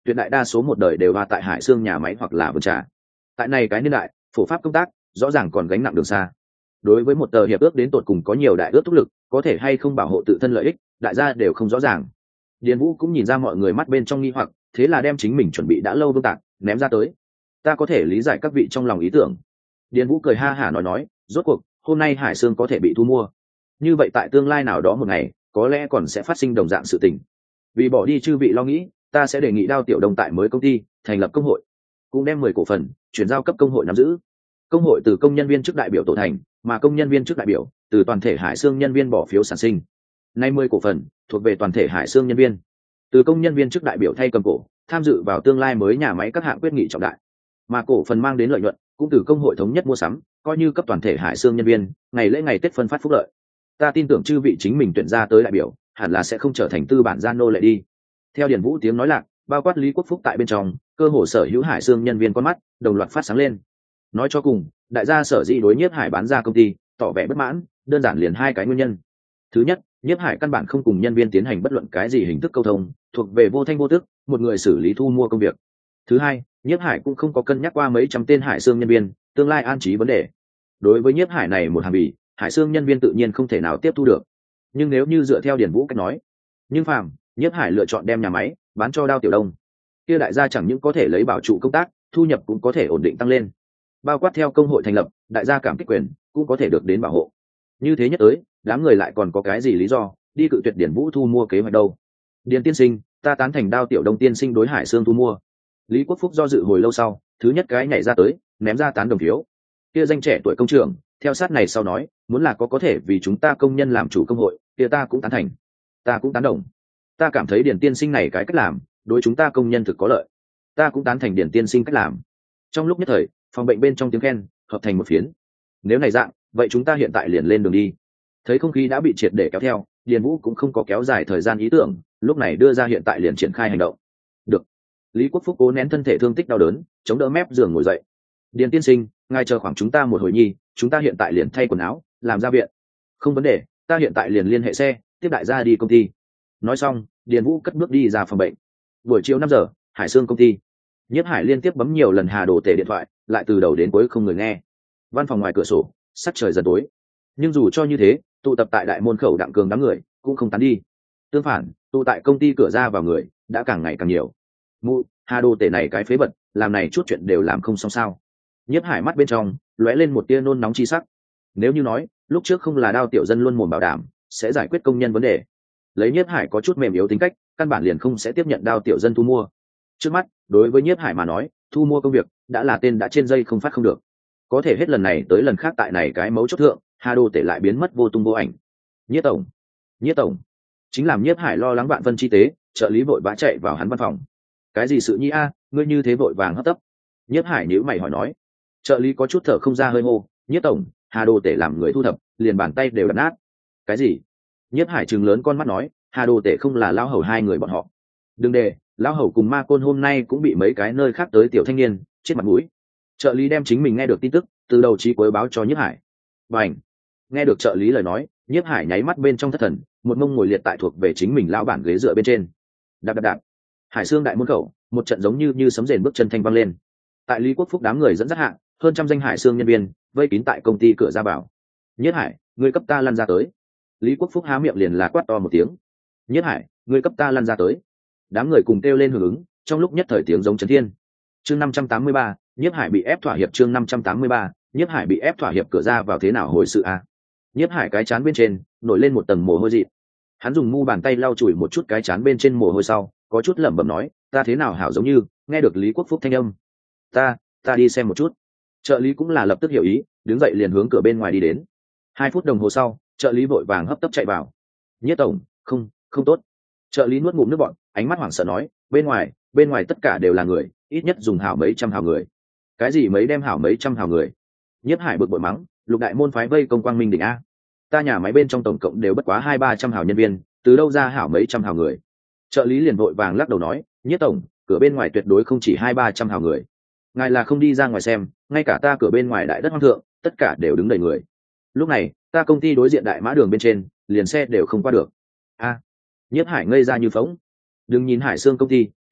Speaker 1: tuyệt đại đa số một đời đều va tại hải xương nhà máy hoặc là vườn trà. Tại này cái niên đại, phổ pháp công tác rõ ràng còn gánh nặng đường xa. Đối với một tờ hiệp ước đến tột cùng có nhiều đại ước thúc lực, có thể hay không bảo hộ tự thân lợi ích, đại gia đều không rõ ràng. Điền Vũ cũng nhìn ra mọi người mắt bên trong nghi hoặc, thế là đem chính mình chuẩn bị đã lâu vương tạc ném ra tới. Ta có thể lý giải các vị trong lòng ý tưởng. Điền Vũ cười ha hả nói nói, rốt cuộc hôm nay hải xương có thể bị thu mua, như vậy tại tương lai nào đó một ngày có lẽ còn sẽ phát sinh đồng dạng sự tình. Vì bỏ đi chư vị lo nghĩ, ta sẽ đề nghị Đao Tiểu Đông tại mới công ty thành lập công hội, cũng đem mười cổ phần chuyển giao cấp công hội nắm giữ. Công hội từ công nhân viên chức đại biểu tổ thành, mà công nhân viên chức đại biểu từ toàn thể hải xương nhân viên bỏ phiếu sản sinh. Nay mười cổ phần thuộc về toàn thể hải xương nhân viên, từ công nhân viên chức đại biểu thay cầm cổ, tham dự vào tương lai mới nhà máy các hạng quyết nghị trọng đại, mà cổ phần mang đến lợi nhuận cũng từ công hội thống nhất mua sắm, coi như cấp toàn thể hải xương nhân viên ngày lễ ngày Tết phân phát phúc lợi. Ta tin tưởng chư vị chính mình tuyển ra tới đại biểu hẳn là sẽ không trở thành tư bản gian nô lệ đi. Theo Điền Vũ tiếng nói lạc, bao quát Lý Quốc Phúc tại bên trong, cơ hồ sở hữu hải xương nhân viên con mắt đồng loạt phát sáng lên. Nói cho cùng, đại gia sở dĩ đối Nhiếp Hải bán ra công ty tỏ vẻ bất mãn, đơn giản liền hai cái nguyên nhân. Thứ nhất, Nhiếp Hải căn bản không cùng nhân viên tiến hành bất luận cái gì hình thức câu thông, thuộc về vô thanh vô tức, một người xử lý thu mua công việc. Thứ hai, Nhiếp Hải cũng không có cân nhắc qua mấy trăm tên hải xương nhân viên tương lai an trí vấn đề. Đối với Nhiếp Hải này một hàng bì, hải xương nhân viên tự nhiên không thể nào tiếp thu được. Nhưng nếu như dựa theo Điền Vũ cách nói, nhưng phàm Nhiếp Hải lựa chọn đem nhà máy bán cho Đao Tiểu Đông, kia đại gia chẳng những có thể lấy bảo trụ công tác, thu nhập cũng có thể ổn định tăng lên. Bao quát theo công hội thành lập, đại gia cảm kích quyền cũng có thể được đến bảo hộ. Như thế nhất tới, đám người lại còn có cái gì lý do đi cự tuyệt Điền Vũ thu mua kế hoạch đâu? Điền tiên sinh, ta tán thành Đao Tiểu Đông tiên sinh đối hải xương thu mua. Lý Quốc Phúc do dự hồi lâu sau, thứ nhất cái nhảy ra tới, ném ra tán đồng phiếu. Kia danh trẻ tuổi công trưởng, theo sát này sau nói, muốn là có có thể vì chúng ta công nhân làm chủ công hội, kia ta cũng tán thành. Ta cũng tán đồng. Ta cảm thấy Điền tiên sinh này cái cách làm, đối chúng ta công nhân thực có lợi. Ta cũng tán thành Điền tiên sinh cách làm. Trong lúc nhất thời, phòng bệnh bên trong tiếng khen hợp thành một phiến. Nếu này dạng, vậy chúng ta hiện tại liền lên đường đi. Thấy không khí đã bị triệt để kéo theo, Điền Vũ cũng không có kéo dài thời gian ý tưởng, lúc này đưa ra hiện tại liền triển khai hành động. Được. Lý Quốc Phúc cố nén thân thể thương tích đau đớn, chống đỡ mép giường ngồi dậy. Điền tiên sinh, ngài chờ khoảng chúng ta một hồi nhi, chúng ta hiện tại liền thay quần áo, làm ra viện. Không vấn đề, ta hiện tại liền liên hệ xe, tiếp đại gia đi công ty. Nói xong, Điền Vũ cất bước đi ra phòng bệnh. Buổi chiều năm giờ, Hải Xương công ty. Nhiếp Hải liên tiếp bấm nhiều lần Hà Đồ Tể điện thoại, lại từ đầu đến cuối không người nghe. Văn phòng ngoài cửa sổ, sắc trời dần tối. Nhưng dù cho như thế, tụ tập tại đại môn khẩu Đặng Cường đám người cũng không tán đi. Tương phản, tụ tại công ty cửa ra vào người đã càng ngày càng nhiều. Mụ, Hà Đồ Tể này cái phế vật, làm này chút chuyện đều làm không xong sao? Nhiếp Hải mắt bên trong lóe lên một tia nôn nóng chi sắc. Nếu như nói lúc trước không là Đao Tiểu Dân luôn mồm bảo đảm sẽ giải quyết công nhân vấn đề, lấy Nhiếp Hải có chút mềm yếu tính cách, căn bản liền không sẽ tiếp nhận Đao Tiểu Dân thu mua. Trước mắt, đối với Nhiếp Hải mà nói, thu mua công việc đã là tên đã trên dây không phát không được. Có thể hết lần này tới lần khác tại này cái mấu chốt thượng, Hà Đồ Tể lại biến mất vô tung vô ảnh. Nhiếp tổng, Nhiếp tổng, chính làm Nhiếp Hải lo lắng vạn phân chi tế, trợ lý vội vã chạy vào hắn văn phòng. Cái gì sự nhi a, ngươi như thế vội vàng hấp tấp? Nhiếp Hải nhíu mày hỏi nói. Trợ lý có chút thở không ra hơi hô, Nhiếp tổng, Hà Đồ Tể làm người thu thập, liền bàn tay đều đập nát. Cái gì? Nhiếp Hải trừng lớn con mắt nói, Hà Đồ Tể không là lão hầu hai người bọn họ. Đừng để, lão hầu cùng Ma Côn hôm nay cũng bị mấy cái nơi khác tới tiểu thanh niên chết mặt mũi. Trợ lý đem chính mình nghe được tin tức từ đầu chí cuối báo cho Nhiếp Hải. Bành! Nghe được trợ lý lời nói, Nhiếp Hải nháy mắt bên trong thất thần, một mông ngồi liệt tại thuộc về chính mình lão bản ghế dựa bên trên. Đạp đạp đạp. Hải Xương đại môn khẩu, một trận giống như như sấm rền bước chân thanh vang lên. Tại Lý Quốc Phúc đám người dẫn dắt hạ, hơn trăm danh Hải Xương nhân viên vây kín tại công ty cửa ra vào. Nhiếp Hải, ngươi cấp ta lăn ra tới. Lý Quốc Phúc há miệng liền là quát to một tiếng. Nhiếp Hải, ngươi cấp ta lăn ra tới. Đám người cùng kêu lên hưởng ứng, trong lúc nhất thời tiếng giống chấn thiên. Chương năm trăm tám mươi ba, Nhiếp Hải bị ép thỏa hiệp. Chương năm trăm tám mươi ba, Nhiếp Hải bị ép thỏa hiệp. Cửa ra vào thế nào hồi sự a? Nhiếp Hải cái chán bên trên nổi lên một tầng mồ hôi dị. Hắn dùng mu bàn tay lau chùi một chút cái chán bên trên mồ hôi sau, có chút lẩm bẩm nói, ta thế nào hảo giống như nghe được Lý Quốc Phúc thanh âm. Ta, ta đi xem một chút. Trợ lý cũng là lập tức hiểu ý, đứng dậy liền hướng cửa bên ngoài đi đến. Hai phút đồng hồ sau, trợ lý vội vàng hấp tấp chạy vào. Nhiếp tổng, không, không tốt. Trợ lý nuốt ngụm nước bọt, ánh mắt hoảng sợ nói, bên ngoài, bên ngoài tất cả đều là người, ít nhất dùng hảo mấy trăm hảo người. Cái gì mấy đem hảo mấy trăm hảo người? Nhiếp Hải bực bội mắng, lục đại môn phái vây công Quang Minh đỉnh a. Ta nhà máy bên trong tổng cộng đều bất quá hai ba trăm hảo nhân viên, từ đâu ra hảo mấy trăm hảo người? Trợ lý liền vội vàng lắc đầu nói, Nhiếp tổng, cửa bên ngoài tuyệt đối không chỉ hai ba trăm hảo người. Ngài là không đi ra ngoài xem, ngay cả ta cửa bên ngoài đại đất hoang thượng, tất cả đều đứng đầy người. Lúc này, ta công ty đối diện đại mã đường bên trên, liền xe đều không qua được. A. Nhiếp Hải ngây ra như phóng. Đừng nhìn Hải Xương công ty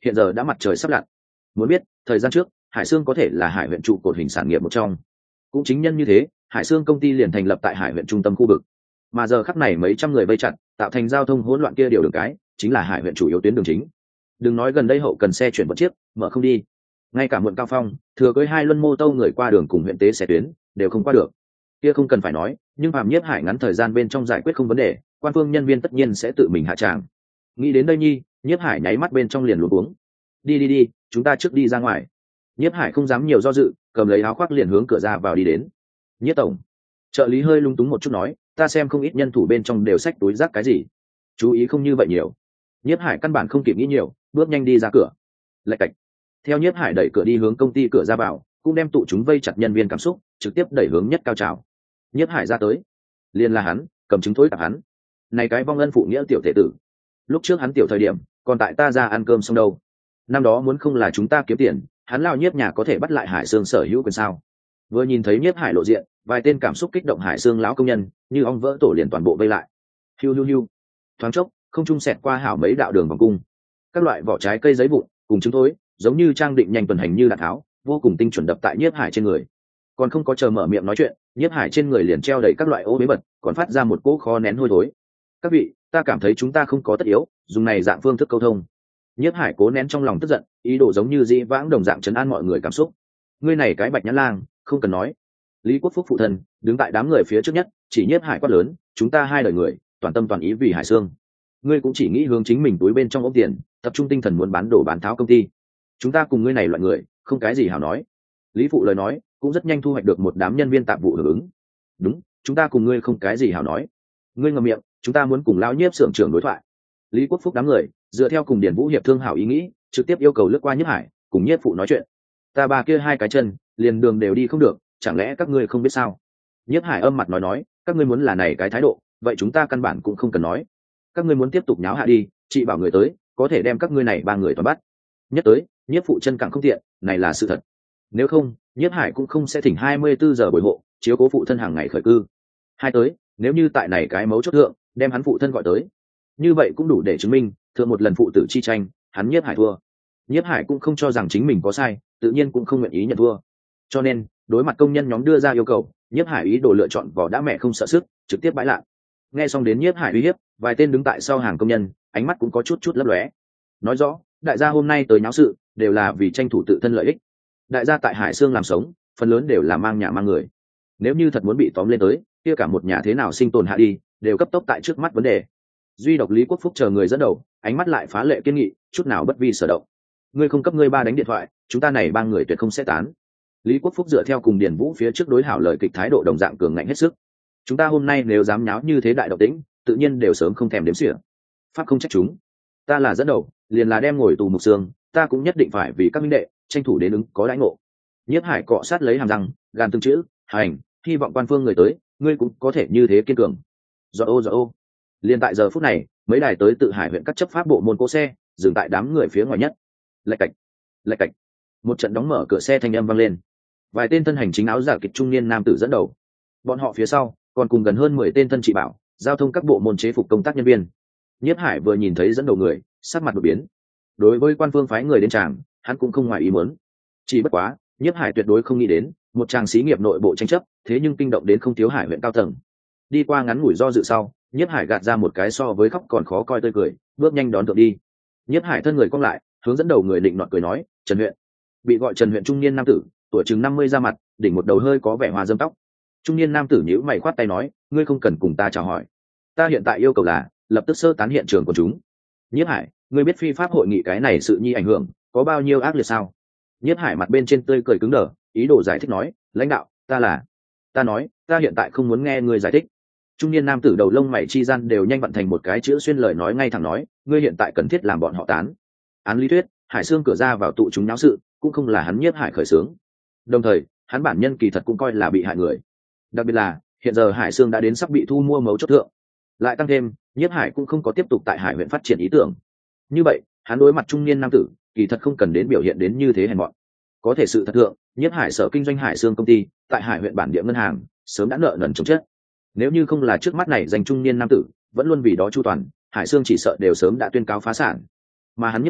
Speaker 1: hiện giờ đã mặt trời sắp lặn. Muốn biết thời gian trước Hải Sương có thể là Hải huyện trụ cột hình sản nghiệp một trong, cũng chính nhân như thế Hải Sương công ty liền thành lập tại Hải huyện trung tâm khu vực, mà giờ khắc này mấy trăm người vây chặt tạo thành giao thông hỗn loạn kia điều đường cái chính là Hải huyện chủ yếu tuyến đường chính. Đừng nói gần đây hậu cần xe chuyển vận chiếc mở không đi, ngay cả muộn cao phong thừa cưới hai luân mô tô người qua đường cùng huyện tế xe tuyến đều không qua được. Kia không cần phải nói, nhưng Phạm Nhiếp Hải ngắn thời gian bên trong giải quyết không vấn đề, quan phương nhân viên tất nhiên sẽ tự mình hạ tràng. Nghĩ đến đây nhi, Nhiếp Hải nháy mắt bên trong liền luống cuống. Đi đi đi, chúng ta trước đi ra ngoài. Nhiếp Hải không dám nhiều do dự, cầm lấy áo khoác liền hướng cửa ra vào đi đến. Nhiếp tổng. Trợ lý hơi lung túng một chút nói, ta xem không ít nhân thủ bên trong đều xách túi rác cái gì, chú ý không như vậy nhiều. Nhiếp Hải căn bản không kịp nghĩ nhiều, bước nhanh đi ra cửa. Lạch cạch. Theo Nhiếp Hải đẩy cửa đi hướng công ty cửa ra vào, cũng đem tụ chúng vây chặt nhân viên cảm xúc trực tiếp đẩy hướng nhất cao trào. Nhiếp Hải ra tới, liền là hắn, cầm chứng thối tạp hắn. Này cái vong ân phụ nghĩa tiểu thể tử, lúc trước hắn tiểu thời điểm còn tại ta ra ăn cơm xong đâu. Năm đó muốn không là chúng ta kiếm tiền, hắn lao Nhiếp nhà có thể bắt lại Hải Sương sở hữu quyền sao? Vừa nhìn thấy Nhiếp Hải lộ diện, vài tên cảm xúc kích động Hải Sương lão công nhân như ong vỡ tổ liền toàn bộ vây lại. Hiu hiu hiu, thoáng chốc không trung xẹt qua hảo mấy đạo đường vòng cung, các loại vỏ trái cây giấy vụn cùng trứng thối giống như trang định nhanh tuần hành như đạn tháo, vô cùng tinh chuẩn đập tại Nhiếp Hải trên người. Còn không có chờ mở miệng nói chuyện, Nhiếp Hải trên người liền treo đầy các loại ô bế bật, còn phát ra một cỗ khó nén hôi thối. Các vị, ta cảm thấy chúng ta không có tất yếu dùng này dạng phương thức câu thông. Nhiếp Hải cố nén trong lòng tức giận, ý đồ giống như dĩ vãng đồng dạng trấn an mọi người cảm xúc. Ngươi này cái bạch nhãn lang, không cần nói. Lý Quốc Phúc phụ thân đứng tại đám người phía trước nhất, chỉ Nhiếp Hải quát lớn, chúng ta hai đời người, toàn tâm toàn ý vì Hải Sương. Ngươi cũng chỉ nghĩ hướng chính mình túi bên trong ốc tiền, tập trung tinh thần muốn bán đổ bán tháo công ty. Chúng ta cùng ngươi này loại người, không cái gì hảo nói. Lý phụ lời nói cũng rất nhanh thu hoạch được một đám nhân viên tạp vụ hưởng ứng. Đúng, chúng ta cùng ngươi không cái gì hảo nói. Ngươi ngậm miệng, chúng ta muốn cùng lão Nhiếp xưởng trưởng đối thoại. Lý Quốc Phúc đám người dựa theo cùng Điền Vũ hiệp thương hảo ý nghĩ, trực tiếp yêu cầu lướt qua Nhiếp Hải cùng Nhiếp phụ nói chuyện. Ta ba kia hai cái chân liền đường đều đi không được, chẳng lẽ các ngươi không biết sao? Nhiếp Hải âm mặt nói nói, các ngươi muốn là này cái thái độ, vậy chúng ta căn bản cũng không cần nói. Các ngươi muốn tiếp tục nháo hạ đi, chị bảo người tới có thể đem các ngươi này ba người toàn bắt. Nhất tới Nhiếp phụ chân càng không tiện, này là sự thật. Nếu không Nhiếp Hải cũng không sẽ thỉnh hai mươi bốn giờ bồi hộ chiếu cố phụ thân hàng ngày khởi cư. Hai tới nếu như tại này cái mấu chốt thượng đem hắn phụ thân gọi tới, như vậy cũng đủ để chứng minh thượng một lần phụ tử chi tranh hắn Nhiếp Hải thua. Nhiếp Hải cũng không cho rằng chính mình có sai, tự nhiên cũng không nguyện ý nhận thua, cho nên đối mặt công nhân nhóm đưa ra yêu cầu, Nhiếp Hải ý đồ lựa chọn vỏ đã mẹ không sợ sức, trực tiếp bãi lạ. Nghe xong đến Nhiếp Hải uy hiếp, vài tên đứng tại sau hàng công nhân ánh mắt cũng có chút chút lấp lóe. Nói rõ đại gia hôm nay tới nháo sự đều là vì tranh thủ tự thân lợi ích. Đại gia tại Hải Sương làm sống phần lớn đều là mang nhà mang người, nếu như thật muốn bị tóm lên tới, kia cả một nhà thế nào sinh tồn hạ đi đều cấp tốc tại trước mắt vấn đề. Duy độc Lý Quốc Phúc chờ người dẫn đầu, ánh mắt lại phá lệ kiên nghị, chút nào bất vi sở động. Ngươi không cấp ngươi ba đánh điện thoại, chúng ta này ba người tuyệt không sẽ tán. Lý Quốc Phúc dựa theo cùng Điền Vũ phía trước đối hảo lời kịch thái độ đồng dạng cường ngạnh hết sức. Chúng ta hôm nay nếu dám nháo như thế đại động tĩnh, tự nhiên đều sớm không thèm đếm xỉa. Pháp không trách chúng. Ta là dẫn đầu, liền là đem ngồi tù mục xương, ta cũng nhất định phải vì các minh đệ tranh thủ đến ứng có đãi ngộ. Nhiếp Hải cọ sát lấy hàm răng, gàn từng chữ, hành, hy vọng quan phương người tới, ngươi cũng có thể như thế kiên cường. Rõ ô rõ ô. Liên tại giờ phút này, mấy đài tới tự Hải huyện các chấp pháp bộ môn cỗ xe dừng tại đám người phía ngoài nhất. Lạch cạch, lạch cạch. Một trận đóng mở cửa xe thanh âm vang lên. Vài tên thân hành chính áo giả kịch trung niên nam tử dẫn đầu. Bọn họ phía sau còn cùng gần hơn mười tên thân trị bảo, giao thông các bộ môn chế phục công tác nhân viên. Nhiếp Hải vừa nhìn thấy dẫn đầu người, sắc mặt đột biến. Đối với quan phương phái người đến tràng, hắn cũng không ngoài ý muốn. Chỉ bất quá, Nhiếp Hải tuyệt đối không nghĩ đến, một tràng xí nghiệp nội bộ tranh chấp, thế nhưng kinh động đến không thiếu Hải huyện cao tầng. Đi qua ngắn ngủi do dự sau, Nhiếp Hải gạt ra một cái so với khóc còn khó coi tươi cười, bước nhanh đón thượng đi. Nhiếp Hải thân người cong lại, hướng dẫn đầu người định nọt cười nói, Trần huyện. Bị gọi Trần huyện trung niên nam tử, tuổi chừng năm mươi ra mặt, đỉnh một đầu hơi có vẻ hoa dâm tóc. Trung niên nam tử nhíu mày khoát tay nói, ngươi không cần cùng ta chào hỏi, ta hiện tại yêu cầu là lập tức sơ tán hiện trường của chúng. Nhiếp Hải, ngươi biết phi pháp hội nghị cái này sự nhi ảnh hưởng có bao nhiêu ác liệt sao? Nhiếp Hải mặt bên trên tươi cười cứng đờ, ý đồ giải thích nói, lãnh đạo, ta là ta nói ta hiện tại không muốn nghe ngươi giải thích. Trung niên nam tử đầu lông mày chi gian đều nhanh vận thành một cái chữ xuyên lời nói ngay thẳng nói, ngươi hiện tại cần thiết làm bọn họ tán. Án lý thuyết, Hải Sương cửa ra vào tụ chúng náo sự cũng không là hắn Nhiếp Hải khởi xướng, đồng thời hắn bản nhân kỳ thật cũng coi là bị hại người. Đặc biệt là hiện giờ Hải Sương đã đến sắp bị thu mua mấu chốt thượng, lại tăng thêm Nhiếp Hải cũng không có tiếp tục tại Hải huyện phát triển ý tưởng. Như vậy hắn đối mặt trung niên nam tử kỳ thật không cần đến biểu hiện đến như thế hèn mọn. Có thể sự thật thượng, Nhiếp Hải sở kinh doanh Hải Sương công ty tại Hải huyện bản địa ngân hàng sớm đã nợ nần chồng chất. Nếu như không là trước mắt này dành trung niên nam tử vẫn luôn vì đó chu toàn, Hải Sương chỉ sợ đều sớm đã tuyên cáo phá sản. Mà hắn Nhiếp Hải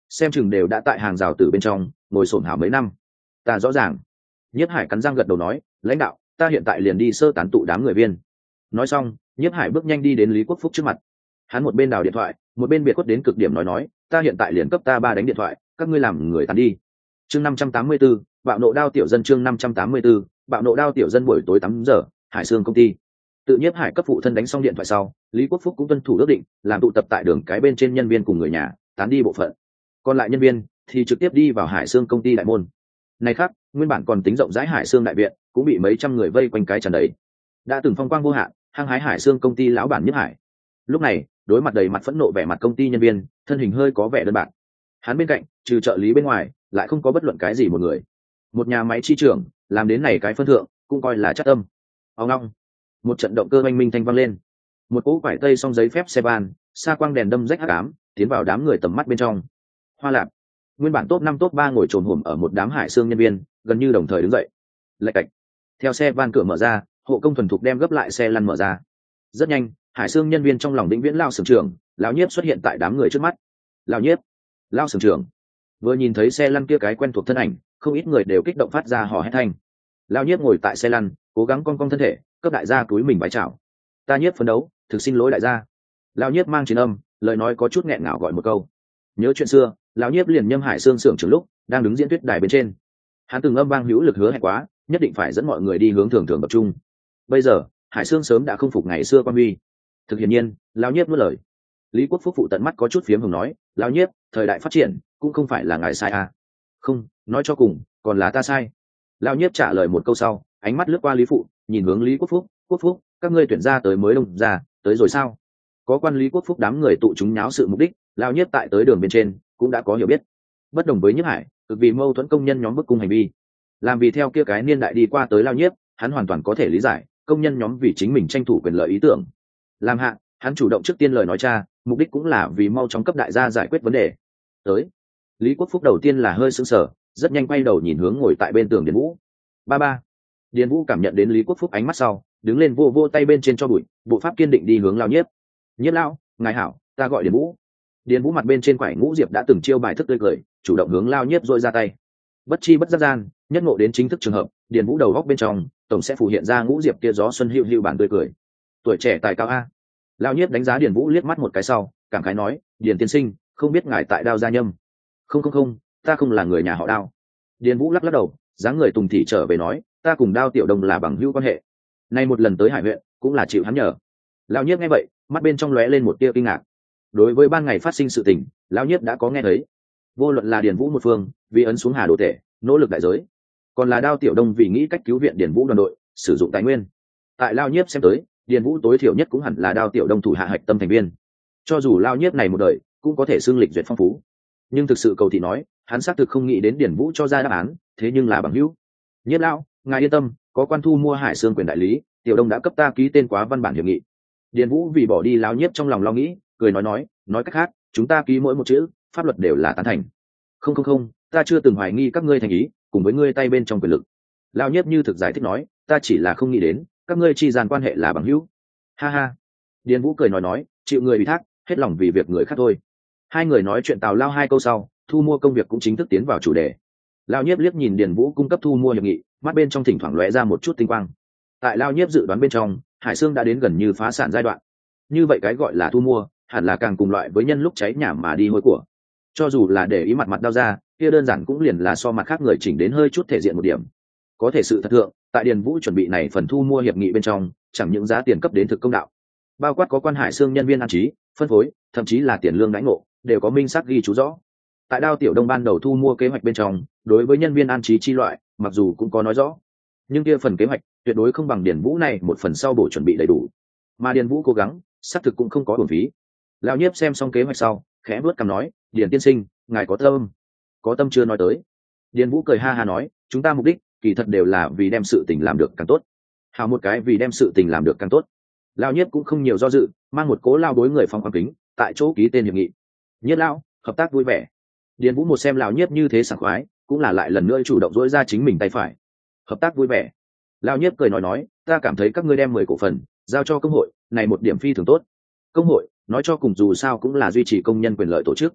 Speaker 1: xem chừng đều đã tại hàng rào từ bên trong ngồi sổm hảo mấy năm. Ta rõ ràng. Nhiếp Hải cắn răng gật đầu nói, lãnh đạo, ta hiện tại liền đi sơ tán tụ đám người viên. Nói xong, Nhiếp Hải bước nhanh đi đến Lý Quốc Phúc trước mặt. Hắn một bên đào điện thoại, một bên biệt khuất đến cực điểm nói nói, ta hiện tại liền cấp ta ba đánh điện thoại, các ngươi làm người tán đi. Chương năm trăm tám mươi 584, bạo nộ đao tiểu dân chương năm trăm tám mươi 584, bạo nộ đao tiểu dân buổi tối tám giờ, Hải Sương công ty. Tự Nhiếp Hải cấp phụ thân đánh xong điện thoại sau, Lý Quốc Phúc cũng tuân thủ ước định, làm tụ tập tại đường cái bên trên nhân viên cùng người nhà, tán đi bộ phận. Còn lại nhân viên thì trực tiếp đi vào Hải Sương công ty đại môn. Này khác, nguyên bản còn tính rộng rãi Hải Sương đại viện, cũng bị mấy trăm người vây quanh cái tràn đầy. Đã từng phong quang vô hạn, hăng hái Hải Sương công ty lão bản Nhiếp Hải. Lúc này, đối mặt đầy mặt phẫn nộ vẻ mặt công ty nhân viên, thân hình hơi có vẻ đơn bạc. Hắn bên cạnh, trừ trợ lý bên ngoài, lại không có bất luận cái gì một người. Một nhà máy chi trưởng, làm đến này cái phân thượng, cũng coi là chắc tâm. Ông long, một trận động cơ oanh minh thanh vang lên. Một cỗ quải tây xong giấy phép xe van, xa quang đèn đâm rách hắc ám, tiến vào đám người tầm mắt bên trong. Hoa Lạp, nguyên bản top năm top ba ngồi trồn hổm ở một đám Hải Sương nhân viên, gần như đồng thời đứng dậy. Lạch cạch. Theo xe van cửa mở ra, hộ công thuần thục đem gấp lại xe lăn mở ra. Rất nhanh, Hải Sương nhân viên trong lòng Vĩnh Viễn lao sưởng trưởng, lão Nhiếp xuất hiện tại đám người trước mắt. Lão Nhiếp, lao sưởng trưởng. Vừa nhìn thấy xe lăn kia cái quen thuộc thân ảnh, không ít người đều kích động phát ra hò hét thanh. Lão Nhiếp ngồi tại xe lăn, cố gắng cong cong thân thể, cấp đại gia túi mình bái chào. Ta Nhiếp phấn đấu, thực xin lỗi đại gia. Lão Nhiếp mang chiến âm, lời nói có chút nghẹn ngào gọi một câu. Nhớ chuyện xưa, lão Nhiếp liền nhâm Hải Sương xưởng trưởng lúc đang đứng diễn thuyết đài bên trên. Hắn từng âm vang hữu lực hứa hẹn quá, nhất định phải dẫn mọi người đi hướng thường thường tập trung. Bây giờ, Hải Sương sớm đã không phục ngày xưa quan huy. Thực hiển nhiên, lão Nhiếp nuốt lời. Lý Quốc Phúc phụ tận mắt có chút phiếm hồng nói, lão Nhiếp, thời đại phát triển cũng không phải là ngài sai à. Không, nói cho cùng, còn là ta sai. Lão Nhiếp trả lời một câu sau, ánh mắt lướt qua Lý phụ, nhìn hướng Lý Quốc Phúc, Quốc Phúc, các ngươi tuyển ra tới mới đông ra, tới rồi sao? Có quan Lý Quốc Phúc đám người tụ chúng nháo sự mục đích, lão Nhiếp tại tới đường bên trên cũng đã có hiểu biết. Bất đồng với Nhiếp Hải, cực vì mâu thuẫn công nhân nhóm bức cung hành vi, làm vì theo kia cái niên đại đi qua tới lão Nhiếp, hắn hoàn toàn có thể lý giải, công nhân nhóm vì chính mình tranh thủ quyền lợi ý tưởng. Làm hạ, hắn chủ động trước tiên lời nói cha, mục đích cũng là vì mau chóng cấp đại gia giải quyết vấn đề. Tới, Lý Quốc Phúc đầu tiên là hơi sững sờ, rất nhanh quay đầu nhìn hướng ngồi tại bên tường Điền Vũ. Ba ba. Điền Vũ cảm nhận đến Lý Quốc Phúc ánh mắt sau, đứng lên vô vô tay bên trên cho bụi, bộ pháp kiên định đi hướng lão Nhiếp. Nhiếp lão, ngài hảo, ta gọi Điền Vũ. Điền Vũ mặt bên trên quải ngũ diệp đã từng chiêu bài thức tươi cười, chủ động hướng lão Nhiếp dội ra tay. Bất chi bất giác gian, nhất ngộ đến chính thức trường hợp, Điền Vũ đầu góc bên trong tổng sẽ phủ hiện ra ngũ diệp kia gió xuân hữu hữu bản tươi cười. Tuổi trẻ tài cao a. Lão Nhiếp đánh giá Điền Vũ liếc mắt một cái sau, cảm khái nói, Điền tiên sinh, không biết ngài tại Đao gia nhâm. Không không không, ta không là người nhà họ Đao. Điền Vũ lắc lắc đầu, dáng người tùng thị trở về nói, ta cùng Đao tiểu đông là bằng hữu quan hệ. Nay một lần tới Hải huyện, cũng là chịu hắn nhờ. Lão Nhiếp nghe vậy, mắt bên trong lóe lên một tia kinh ngạc. Đối với ban ngày phát sinh sự tình, lão Nhiếp đã có nghe thấy. Vô luận là Điền Vũ một phương, vì ấn xuống Hà Đồ Tể, nỗ lực đại giới, còn là Đao tiểu đông vì nghĩ cách cứu viện Điền Vũ đoàn đội, sử dụng tài nguyên. Tại lão Nhiếp xem tới, Điền Vũ tối thiểu nhất cũng hẳn là Đao tiểu đông thủ hạ hạch tâm thành viên. Cho dù lão Nhiếp này một đời cũng có thể xưng lịch duyệt phong phú, nhưng thực sự cầu thị nói, hắn xác thực không nghĩ đến Điền Vũ cho ra đáp án, thế nhưng là bằng hữu. Nhiếp lão, ngài yên tâm, có quan thu mua Hải Sương quyền đại lý, tiểu đông đã cấp ta ký tên quá văn bản hiệp nghị. Điền Vũ vì bỏ đi lão Nhiếp trong lòng lo nghĩ, cười nói nói, nói cách khác, chúng ta ký mỗi một chữ, pháp luật đều là tán thành. Không không không, ta chưa từng hoài nghi các ngươi thành ý, cùng với ngươi tay bên trong quyền lực. Lão Nhiếp như thực giải thích nói, ta chỉ là không nghĩ đến, các ngươi chi dàn quan hệ là bằng hữu. Ha ha. Điền Vũ cười nói nói, chịu người ủy thác, hết lòng vì việc người khác thôi. Hai người nói chuyện tào lao hai câu sau, thu mua công việc cũng chính thức tiến vào chủ đề. Lão Nhiếp liếc nhìn Điền Vũ cung cấp thu mua hiệp nghị, mắt bên trong thỉnh thoảng lóe ra một chút tinh quang. Tại Lão Nhiếp dự đoán bên trong, Hải Sương đã đến gần như phá sản giai đoạn. Như vậy cái gọi là thu mua, hẳn là càng cùng loại với nhân lúc cháy nhà mà đi hôi của. Cho dù là để ý mặt mặt Đao ra, kia đơn giản cũng liền là so mặt khác người chỉnh đến hơi chút thể diện một điểm. Có thể sự thật thượng, tại Điền Vũ chuẩn bị này phần thu mua hiệp nghị bên trong, chẳng những giá tiền cấp đến thực công đạo, bao quát có quan Hải Sương nhân viên an trí, phân phối, thậm chí là tiền lương đãi ngộ, đều có minh xác ghi chú rõ. Tại Đao tiểu đông ban đầu thu mua kế hoạch bên trong, đối với nhân viên an trí chi loại, mặc dù cũng có nói rõ, nhưng kia phần kế hoạch tuyệt đối không bằng Điền Vũ này một phần sau bổ chuẩn bị đầy đủ. Mà Điền Vũ cố gắng, xác thực cũng không có uổng phí. Lão Nhiếp xem xong kế hoạch sau, khẽ vuốt cằm nói, Điền tiên sinh, ngài có tâm. Có tâm chưa nói tới. Điền Vũ cười ha ha nói, chúng ta mục đích kỳ thật đều là vì đem sự tình làm được càng tốt. Hào một cái vì đem sự tình làm được càng tốt. Lão Nhiếp cũng không nhiều do dự, mang một cố lao đối người phong quan kính, tại chỗ ký tên hiệp nghị. Nhiếp lão, hợp tác vui vẻ. Điền Vũ một xem Lão Nhiếp như thế sảng khoái, cũng là lại lần nữa chủ động dỗi ra chính mình tay phải. Hợp tác vui vẻ. Lão Nhiếp cười nói nói, ta cảm thấy các ngươi đem mười cổ phần giao cho công hội, này một điểm phi thường tốt. Công hội, nói cho cùng dù sao cũng là duy trì công nhân quyền lợi tổ chức.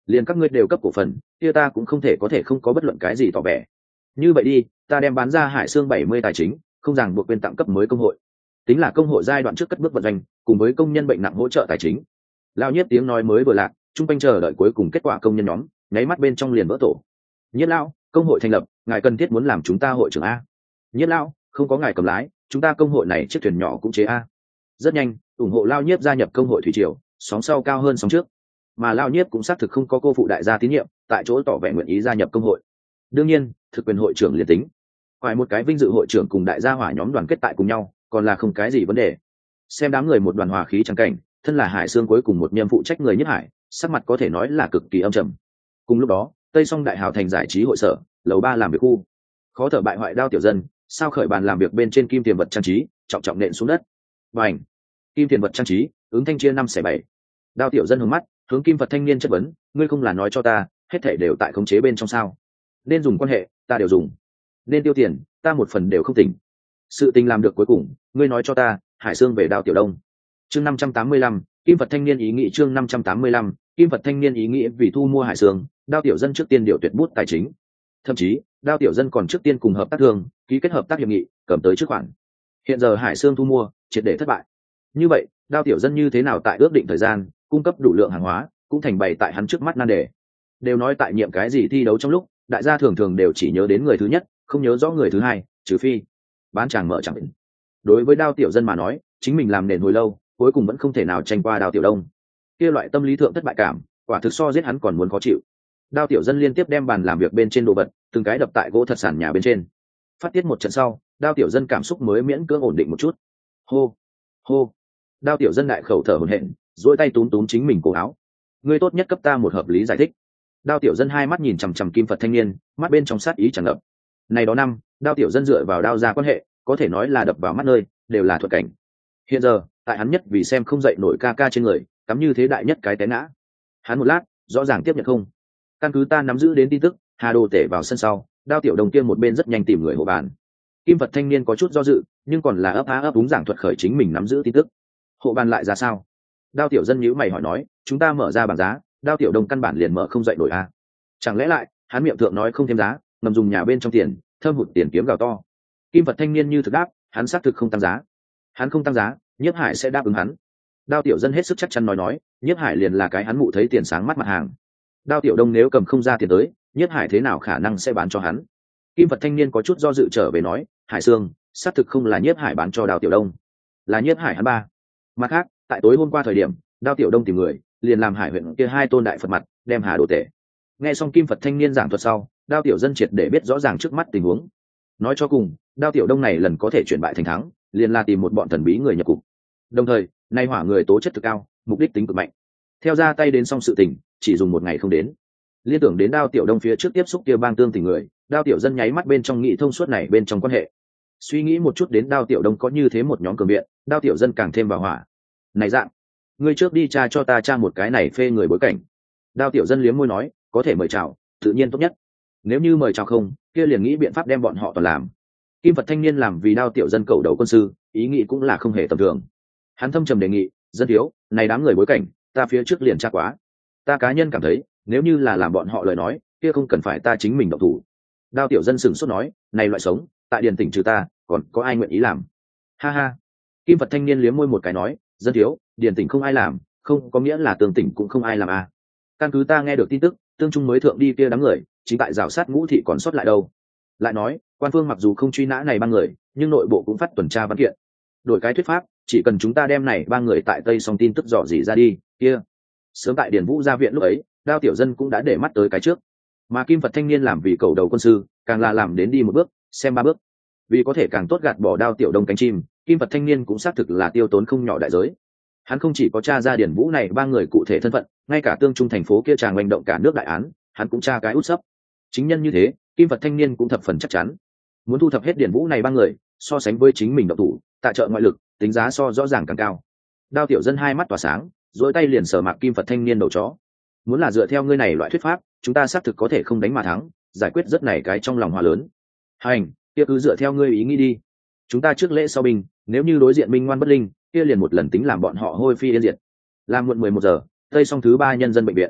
Speaker 1: liền các ngươi đều cấp cổ phần, kia ta cũng không thể có thể không có bất luận cái gì tỏ vẻ. Như vậy đi, ta đem bán ra Hải Xương bảy mươi tài chính, không ràng buộc quyền tặng cấp mới công hội. Tính là công hội giai đoạn trước cất bước vận doanh, cùng với công nhân bệnh nặng hỗ trợ tài chính. Lao Nhiếp tiếng nói mới vừa lạc, trung quanh chờ đợi cuối cùng kết quả công nhân nhóm, nháy mắt bên trong liền vỡ tổ. Nhiếp lão, công hội thành lập, ngài cần thiết muốn làm chúng ta hội trưởng a. Nhiếp lão, không có ngài cầm lái, chúng ta công hội này chiếc thuyền nhỏ cũng chế a. Rất nhanh, ủng hộ Lao Nhiếp gia nhập công hội thủy triều, sóng sau cao hơn sóng trước. Mà Lao Nhiếp cũng xác thực không có cô phụ đại gia tín nhiệm, tại chỗ tỏ vẻ nguyện ý gia nhập công hội. Đương nhiên, thực quyền hội trưởng liền tính, phải một cái vinh dự hội trưởng cùng đại gia hỏa nhóm đoàn kết tại cùng nhau, còn là không cái gì vấn đề. Xem đám người một đoàn hòa khí chẳng cảnh, thân là Hải Xương cuối cùng một nhân phụ trách người nhất hải, sắc mặt có thể nói là cực kỳ âm trầm. Cùng lúc đó, Tây Song Đại Hào thành giải trí hội sở, lầu ba làm việc khu. Khó thở bại hoại Đao Tiểu Dân, sao khởi bàn làm việc bên trên kim tiền vật trang trí, trọng trọng nện xuống đất. Bành! Kim tiền vật trang trí, ứng thanh chia năm xẻ bảy. Đao Tiểu Dân hướng mắt, hướng kim vật thanh niên chất vấn, ngươi không là nói cho ta, hết thảy đều tại khống chế bên trong sao? Nên dùng quan hệ, ta đều dùng. Nên tiêu tiền, ta một phần đều không tỉnh. Sự tình làm được cuối cùng, ngươi nói cho ta, Hải Xương về Đao Tiểu Đông. Chương năm trăm tám mươi lăm, kim vật thanh niên ý nghĩ chương năm trăm tám mươi lăm, kim vật thanh niên ý nghĩ vì thu mua Hải Xương, Đao Tiểu Dân trước tiên điều tuyệt bút tài chính. Thậm chí, Đao Tiểu Dân còn trước tiên cùng hợp tác thương, ký kết hợp tác hiệp nghị, cầm tới trước khoản. Hiện giờ Hải Xương thu mua, triệt để thất bại. Như vậy, Đao Tiểu Dân như thế nào tại ước định thời gian, cung cấp đủ lượng hàng hóa, cũng thành bày tại hắn trước mắt nan đề. Đều nói tại nhiệm cái gì thi đấu trong lúc, đại gia thường thường đều chỉ nhớ đến người thứ nhất, không nhớ rõ người thứ hai, trừ phi bán chàng mở chẳng định. Đối với Đao Tiểu Dân mà nói, chính mình làm nền hồi lâu, cuối cùng vẫn không thể nào tranh qua Đao Tiểu Đông. Kia loại tâm lý thượng thất bại cảm, quả thực so giết hắn còn muốn khó chịu. Đao Tiểu Dân liên tiếp đem bàn làm việc bên trên đồ vật, từng cái đập tại gỗ thật sàn nhà bên trên. Phát tiết một trận sau, Đao Tiểu Dân cảm xúc mới miễn cưỡng ổn định một chút. Hô, hô. Đao Tiểu Dân đại khẩu thở hổn hển, duỗi tay túm túm chính mình cổ áo. Ngươi tốt nhất cấp ta một hợp lý giải thích. Đao Tiểu Dân hai mắt nhìn chằm chằm kim Phật thanh niên, mắt bên trong sát ý tràn ngập. Này đó năm, Đao Tiểu Dân dựa vào Đao gia quan hệ, có thể nói là đập vào mắt nơi, đều là thuận cảnh. Hiện giờ, tại hắn nhất vì xem không dậy nổi ca ca trên người, cắm như thế đại nhất cái té ngã. Hắn một lát, rõ ràng tiếp nhận không. Căn cứ ta nắm giữ đến tin tức, Hà Đồ Tể vào sân sau, Đao Tiểu Đồng kia một bên rất nhanh tìm người hộ bàn. Kim Phật thanh niên có chút do dự, nhưng còn là ấp á ấp đúng giảng thuật khởi chính mình nắm giữ tin tức. Hộ bàn lại ra sao? Đao Tiểu Dân nhíu mày hỏi nói, chúng ta mở ra bảng giá, Đao Tiểu Đồng căn bản liền mở không dậy nổi a. Chẳng lẽ lại, hắn miệng thượng nói không thêm giá, ngầm dùng nhà bên trong tiền, thâm hụt tiền kiếm gào to. Kim Phật thanh niên như thực đáp, hắn xác thực không tăng giá. Hắn không tăng giá, Nhiếp Hải sẽ đáp ứng hắn. Đao Tiểu Dân hết sức chắc chắn nói nói, Nhiếp Hải liền là cái hắn mụ thấy tiền sáng mắt mặt hàng. Đao Tiểu Đông nếu cầm không ra tiền tới, Nhiếp Hải thế nào khả năng sẽ bán cho hắn? Kim Phật thanh niên có chút do dự trở về nói, Hải Xương, xác thực không là Nhiếp Hải bán cho Đao Tiểu Đông, là Nhiếp Hải hắn ba. Mặt khác, tại tối hôm qua thời điểm, Đao Tiểu Đông tìm người, liền làm Hải huyện kia hai tôn đại Phật mặt, đem Hà Đồ Tể. Nghe xong Kim Phật thanh niên giảng thuật sau, Đao Tiểu Dân triệt để biết rõ ràng trước mắt tình huống. Nói cho cùng, Đao Tiểu Đông này lần có thể chuyển bại thành thắng, liền là tìm một bọn thần bí người nhập cục. Đồng thời, nay hỏa người tố chất thực cao, mục đích tính cực mạnh. Theo ra tay đến xong sự tình, chỉ dùng một ngày không đến. Liên tưởng đến Đao Tiểu Đông phía trước tiếp xúc kia bang tương tình người, Đao Tiểu Dân nháy mắt bên trong nghĩ thông suốt này bên trong quan hệ. Suy nghĩ một chút đến Đao Tiểu Đông có như thế một nhóm cường viện, Đao Tiểu Dân càng thêm vào hỏa. Này dạng, ngươi trước đi tra cho ta tra một cái này phê người bối cảnh. Đao Tiểu Dân liếm môi nói, có thể mời chào, tự nhiên tốt nhất. Nếu như mời chào không, kia liền nghĩ biện pháp đem bọn họ toàn làm. Kim Phật thanh niên làm vì Đao Tiểu Dân cầu đầu quân sư, ý nghĩ cũng là không hề tầm thường. Hắn thâm trầm đề nghị, dân thiếu, này đám người bối cảnh, ta phía trước liền tra quá. Ta cá nhân cảm thấy, nếu như là làm bọn họ lời nói, kia không cần phải ta chính mình động thủ. Đao Tiểu Dân sửng sốt nói, này loại sống, tại điền tỉnh trừ ta, còn có ai nguyện ý làm? Ha ha. Kim Phật thanh niên liếm môi một cái nói, dân thiếu, điền tỉnh không ai làm, không có nghĩa là tường tỉnh cũng không ai làm à. Căn cứ ta nghe được tin tức, tương trung mới thượng đi kia đám người, chính tại rào sát ngũ thị còn sót lại đâu. Lại nói, quan phương mặc dù không truy nã này ba người, nhưng nội bộ cũng phát tuần tra văn kiện. Đổi cái thuyết pháp, chỉ cần chúng ta đem này ba người tại Tây Song tin tức dò dỉ ra đi, kia. Sớm tại Điền Vũ gia viện lúc ấy, Đao Tiểu Dân cũng đã để mắt tới cái trước. Mà Kim Phật thanh niên làm vì cầu đầu quân sư, càng là làm đến đi một bước, xem ba bước. Vì có thể càng tốt gạt bỏ Đao Tiểu Đông cánh chim, Kim Phật thanh niên cũng xác thực là tiêu tốn không nhỏ đại giới. Hắn không chỉ có tra ra Điền Vũ này ba người cụ thể thân phận, ngay cả tương trung thành phố kia tràng hành động cả nước đại án, hắn cũng tra cái út sấp. Chính nhân như thế, Kim Phật thanh niên cũng thập phần chắc chắn. Muốn thu thập hết Điền Vũ này ba người, so sánh với chính mình động thủ, tại trợ ngoại lực, tính giá so rõ ràng càng cao. Đao Tiểu Dân hai mắt tỏa sáng, duỗi tay liền sờ mạc Kim Phật thanh niên đầu chó. Muốn là dựa theo ngươi này loại thuyết pháp, chúng ta xác thực có thể không đánh mà thắng, giải quyết rất này cái trong lòng hòa lớn. Hành, kia cứ dựa theo ngươi ý nghĩ đi. Chúng ta trước lễ sau binh, nếu như đối diện minh ngoan bất linh, kia liền một lần tính làm bọn họ hôi phi yên diệt. Làm muộn mười một giờ, Tây Song thứ ba nhân dân bệnh viện.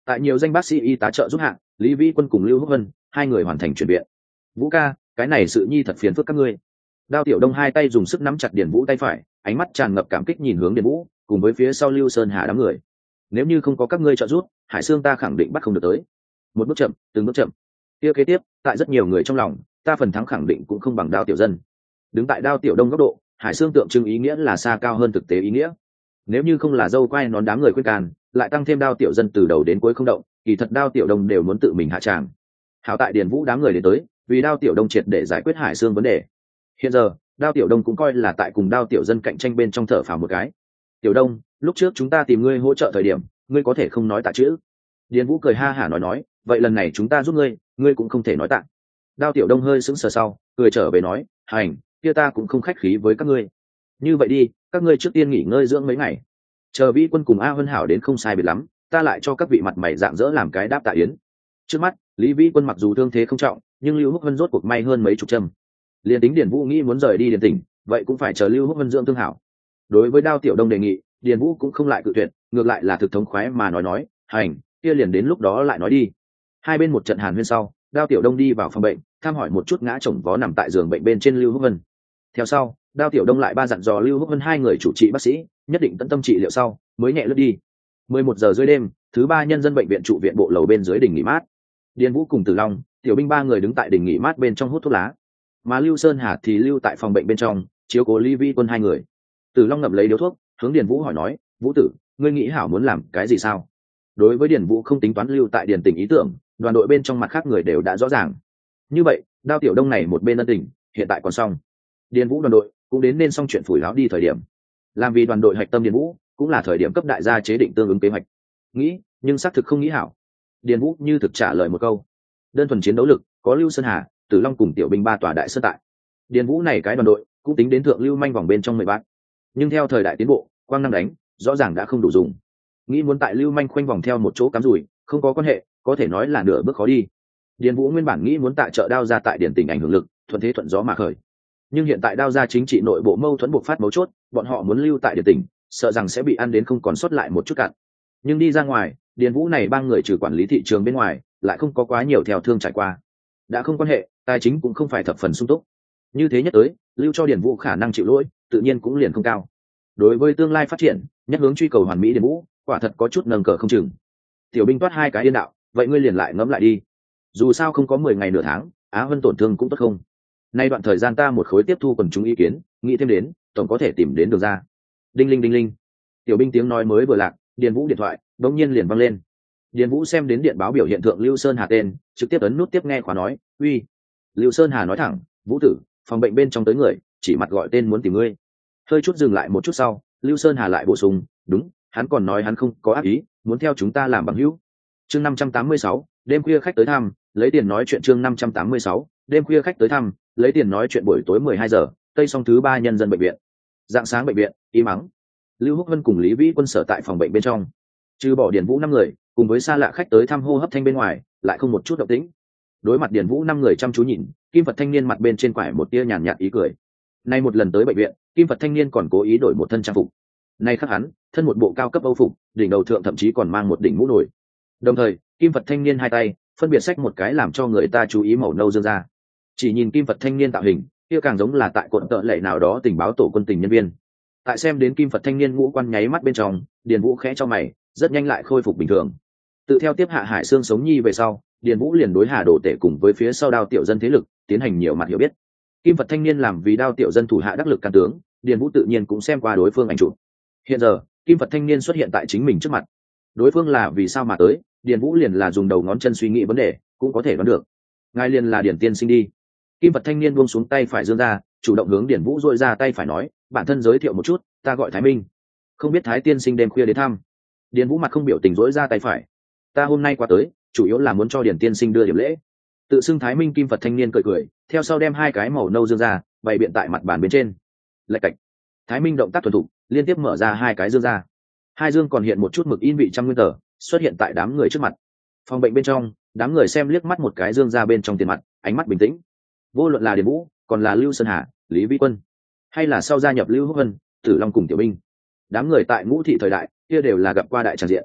Speaker 1: tại nhiều danh bác sĩ y tá trợ giúp hạng, Lý Vĩ Quân cùng Lưu Húc Vân hai người hoàn thành chuyển viện. Vũ ca, cái này sự nhi thật phiền phức các ngươi. Đao Tiểu Đông hai tay dùng sức nắm chặt Điền Vũ tay phải, ánh mắt tràn ngập cảm kích nhìn hướng Điền Vũ, cùng với phía sau Lưu Sơn Hà đám người. Nếu như không có các ngươi trợ giúp, Hải Xương ta khẳng định bắt không được tới. Một bước chậm, từng bước chậm. Kia kế tiếp, tại rất nhiều người trong lòng, ta phần thắng khẳng định cũng không bằng Đao Tiểu Dân. Đứng tại Đao Tiểu Đông góc độ, Hải Xương tượng trưng ý nghĩa là xa cao hơn thực tế ý nghĩa. Nếu như không là dâu quay nón đám người khuyên can, lại tăng thêm Đao Tiểu Dân từ đầu đến cuối không động, kỳ thật Đao Tiểu Đông đều muốn tự mình hạ tràng. Hảo tại Điền Vũ đám người đến tới, vì Đao Tiểu Đông triệt để giải quyết Hải Xương vấn đề. Hiện giờ, Đao Tiểu Đông cũng coi là tại cùng Đao Tiểu Dân cạnh tranh bên trong thở phào một cái. Tiểu Đông, lúc trước chúng ta tìm ngươi hỗ trợ thời điểm, ngươi có thể không nói tạ chữ. Điền Vũ cười ha hả nói nói, vậy lần này chúng ta giúp ngươi, ngươi cũng không thể nói tạ. Đao Tiểu Đông hơi sững sờ sau, cười trở về nói, hành, kia ta cũng không khách khí với các ngươi. Như vậy đi, các ngươi trước tiên nghỉ ngơi dưỡng mấy ngày, chờ Vĩ Quân cùng A Vân Hảo đến không sai biệt lắm, ta lại cho các vị mặt mày dạng dỡ làm cái đáp tạ yến. Trước mắt, Lý Vĩ Quân mặc dù thương thế không trọng, nhưng Lưu Húc Vân rốt cuộc may hơn mấy chục châm. Liên tính Điền Vũ nghĩ muốn rời đi Điền tỉnh, vậy cũng phải chờ Lưu Húc Vân dưỡng thương hảo. Đối với Đao Tiểu Đông đề nghị, Điền Vũ cũng không lại cự tuyệt, ngược lại là thực thống khoái mà nói nói, hành, kia liền đến lúc đó lại nói đi. Hai bên một trận hàn huyên sau, Đao Tiểu Đông đi vào phòng bệnh, thăm hỏi một chút ngã chồng vó nằm tại giường bệnh bên trên Lưu Húc Vân. Theo sau, Đao Tiểu Đông lại ba dặn dò Lưu Húc Vân hai người chủ trị bác sĩ, nhất định tận tâm trị liệu sau, mới nhẹ lướt đi. mười một giờ dưới đêm, thứ ba nhân dân bệnh viện trụ viện bộ lầu bên dưới đỉnh nghỉ mát. Điền Vũ cùng Tử Long, Tiểu Binh ba người đứng tại đỉnh nghỉ mát bên trong hút thuốc lá, mà Lưu Sơn Hà thì lưu tại phòng bệnh bên trong, chiếu cố Lý Vi Quân hai người. Tử Long ngậm lấy điếu thuốc, hướng Điền Vũ hỏi nói, Vũ tử, ngươi nghĩ hảo muốn làm cái gì sao? Đối với Điền Vũ không tính toán lưu tại Điền tỉnh ý tưởng, đoàn đội bên trong mặt khác người đều đã rõ ràng. Như vậy, Đao Tiểu Đông này một bên ân tình, hiện tại còn xong. Điền Vũ đoàn đội cũng đến nên xong chuyện phủi láo đi thời điểm. Làm vì đoàn đội hạch tâm Điền Vũ, cũng là thời điểm cấp đại gia chế định tương ứng kế hoạch. Nghĩ, nhưng xác thực không nghĩ hảo. Điền Vũ như thực trả lời một câu. Đơn thuần chiến đấu lực, có Lưu Sơn Hà, Tử Long cùng Tiểu Binh ba tòa đại sơn tại. Điền Vũ này cái đoàn đội cũng tính đến thượng lưu manh vòng bên trong mười bát. Nhưng theo thời đại tiến bộ, quang năng đánh, rõ ràng đã không đủ dùng. Nghĩ muốn tại lưu manh khoanh vòng theo một chỗ cắm rủi, không có quan hệ, có thể nói là nửa bước khó đi. Điền Vũ nguyên bản nghĩ muốn tại chợ Đao ra tại Điền tỉnh ảnh hưởng lực, thuận thế thuận gió mà khởi. Nhưng hiện tại Đao ra chính trị nội bộ mâu thuẫn buộc phát mấu chốt, bọn họ muốn lưu tại Điền tỉnh, sợ rằng sẽ bị ăn đến không còn sót lại một chút cạn. Nhưng đi ra ngoài, Điền Vũ này ba người trừ quản lý thị trường bên ngoài, lại không có quá nhiều theo thương trải qua. Đã không quan hệ, tài chính cũng không phải thập phần sung túc. Như thế nhất tới, lưu cho Điền Vũ khả năng chịu lỗi, tự nhiên cũng liền không cao. Đối với tương lai phát triển, nhất hướng truy cầu hoàn mỹ Điền Vũ, quả thật có chút nâng cờ không chừng. Tiểu Binh toát hai cái yên đạo, vậy ngươi liền lại ngẫm lại đi. Dù sao không có mười ngày nửa tháng, Á Vân tổn thương cũng tốt không. Nay đoạn thời gian ta một khối tiếp thu quần chúng ý kiến, nghĩ thêm đến, tổng có thể tìm đến được ra. Đinh linh đinh linh. Tiểu Binh tiếng nói mới vừa lạc, Điền Vũ điện thoại đống nhiên liền văng lên. Điền Vũ xem đến điện báo biểu hiện thượng Lưu Sơn Hà tên, trực tiếp ấn nút tiếp nghe khóa nói, uy. Lưu Sơn Hà nói thẳng, Vũ tử, phòng bệnh bên trong tới người, chỉ mặt gọi tên muốn tìm ngươi. Hơi chút dừng lại một chút sau, Lưu Sơn Hà lại bổ sung, đúng, hắn còn nói hắn không có ác ý, muốn theo chúng ta làm bằng hữu. Chương năm trăm tám mươi sáu, đêm khuya khách tới thăm, lấy tiền nói chuyện. Chương năm trăm tám mươi sáu, đêm khuya khách tới thăm, lấy tiền nói chuyện. Buổi tối mười hai giờ, tây song thứ ba nhân dân bệnh viện. Dạng sáng bệnh viện, im ắng. Lưu Húc Vân cùng Lý Vĩ Quân sở tại phòng bệnh bên trong. Trừ bỏ Điền Vũ năm người, cùng với xa lạ khách tới thăm hô hấp thanh bên ngoài, lại không một chút động tĩnh. Đối mặt Điền Vũ năm người chăm chú nhìn, Kim Phật thanh niên mặt bên trên quải một tia nhàn nhạt ý cười. Nay một lần tới bệnh viện, Kim Phật thanh niên còn cố ý đổi một thân trang phục. Nay khác hắn, thân một bộ cao cấp Âu phục, đỉnh đầu thượng thậm chí còn mang một đỉnh mũ nổi. Đồng thời, Kim Phật thanh niên hai tay phân biệt xách một cái làm cho người ta chú ý màu nâu dương ra. Chỉ nhìn Kim Phật thanh niên tạo hình, kia càng giống là tại cuộn tợ lệ nào đó tình báo tổ quân tình nhân viên. Tại xem đến Kim Phật thanh niên ngũ quan nháy mắt bên trong, Điền Vũ khẽ cho mày, rất nhanh lại khôi phục bình thường. Tự theo tiếp hạ Hải Xương sống nhi về sau, Điền Vũ liền đối Hà Đồ Tể cùng với phía sau Đao Tiểu Dân thế lực tiến hành nhiều mặt hiểu biết. Kim Phật thanh niên làm vì Đao Tiểu Dân thủ hạ đắc lực can tướng, Điền Vũ tự nhiên cũng xem qua đối phương ảnh chụp. Hiện giờ, Kim Phật thanh niên xuất hiện tại chính mình trước mặt. Đối phương là vì sao mà tới, Điền Vũ liền là dùng đầu ngón chân suy nghĩ vấn đề, cũng có thể đoán được. Ngài liền là Điền tiên sinh đi. Kim Phật thanh niên buông xuống tay phải giương ra, chủ động hướng Điền Vũ duỗi ra tay phải nói, bản thân giới thiệu một chút, ta gọi Thái Minh. Không biết Thái tiên sinh đêm khuya đến thăm. Điền Vũ mặt không biểu tình duỗi ra tay phải. Ta hôm nay qua tới, chủ yếu là muốn cho Điền tiên sinh đưa điểm lễ. Tự xưng Thái Minh Kim Phật thanh niên cười cười, theo sau đem hai cái màu nâu dương ra, bày biện tại mặt bàn bên trên. Lạch cạch. Thái Minh động tác thuần thục, liên tiếp mở ra hai cái dương ra. Hai dương còn hiện một chút mực in vị trăm nguyên tờ, xuất hiện tại đám người trước mặt. Phòng bệnh bên trong, đám người xem liếc mắt một cái dương ra bên trong tiền mặt, ánh mắt bình tĩnh. Vô luận là Điền Vũ, còn là Lưu Sơn Hà, Lý Vĩ Quân, hay là sau gia nhập Lưu Húc Vân, Tử Long cùng Tiểu Binh, đám người tại ngũ thị thời đại kia đều là gặp qua đại tràng diện.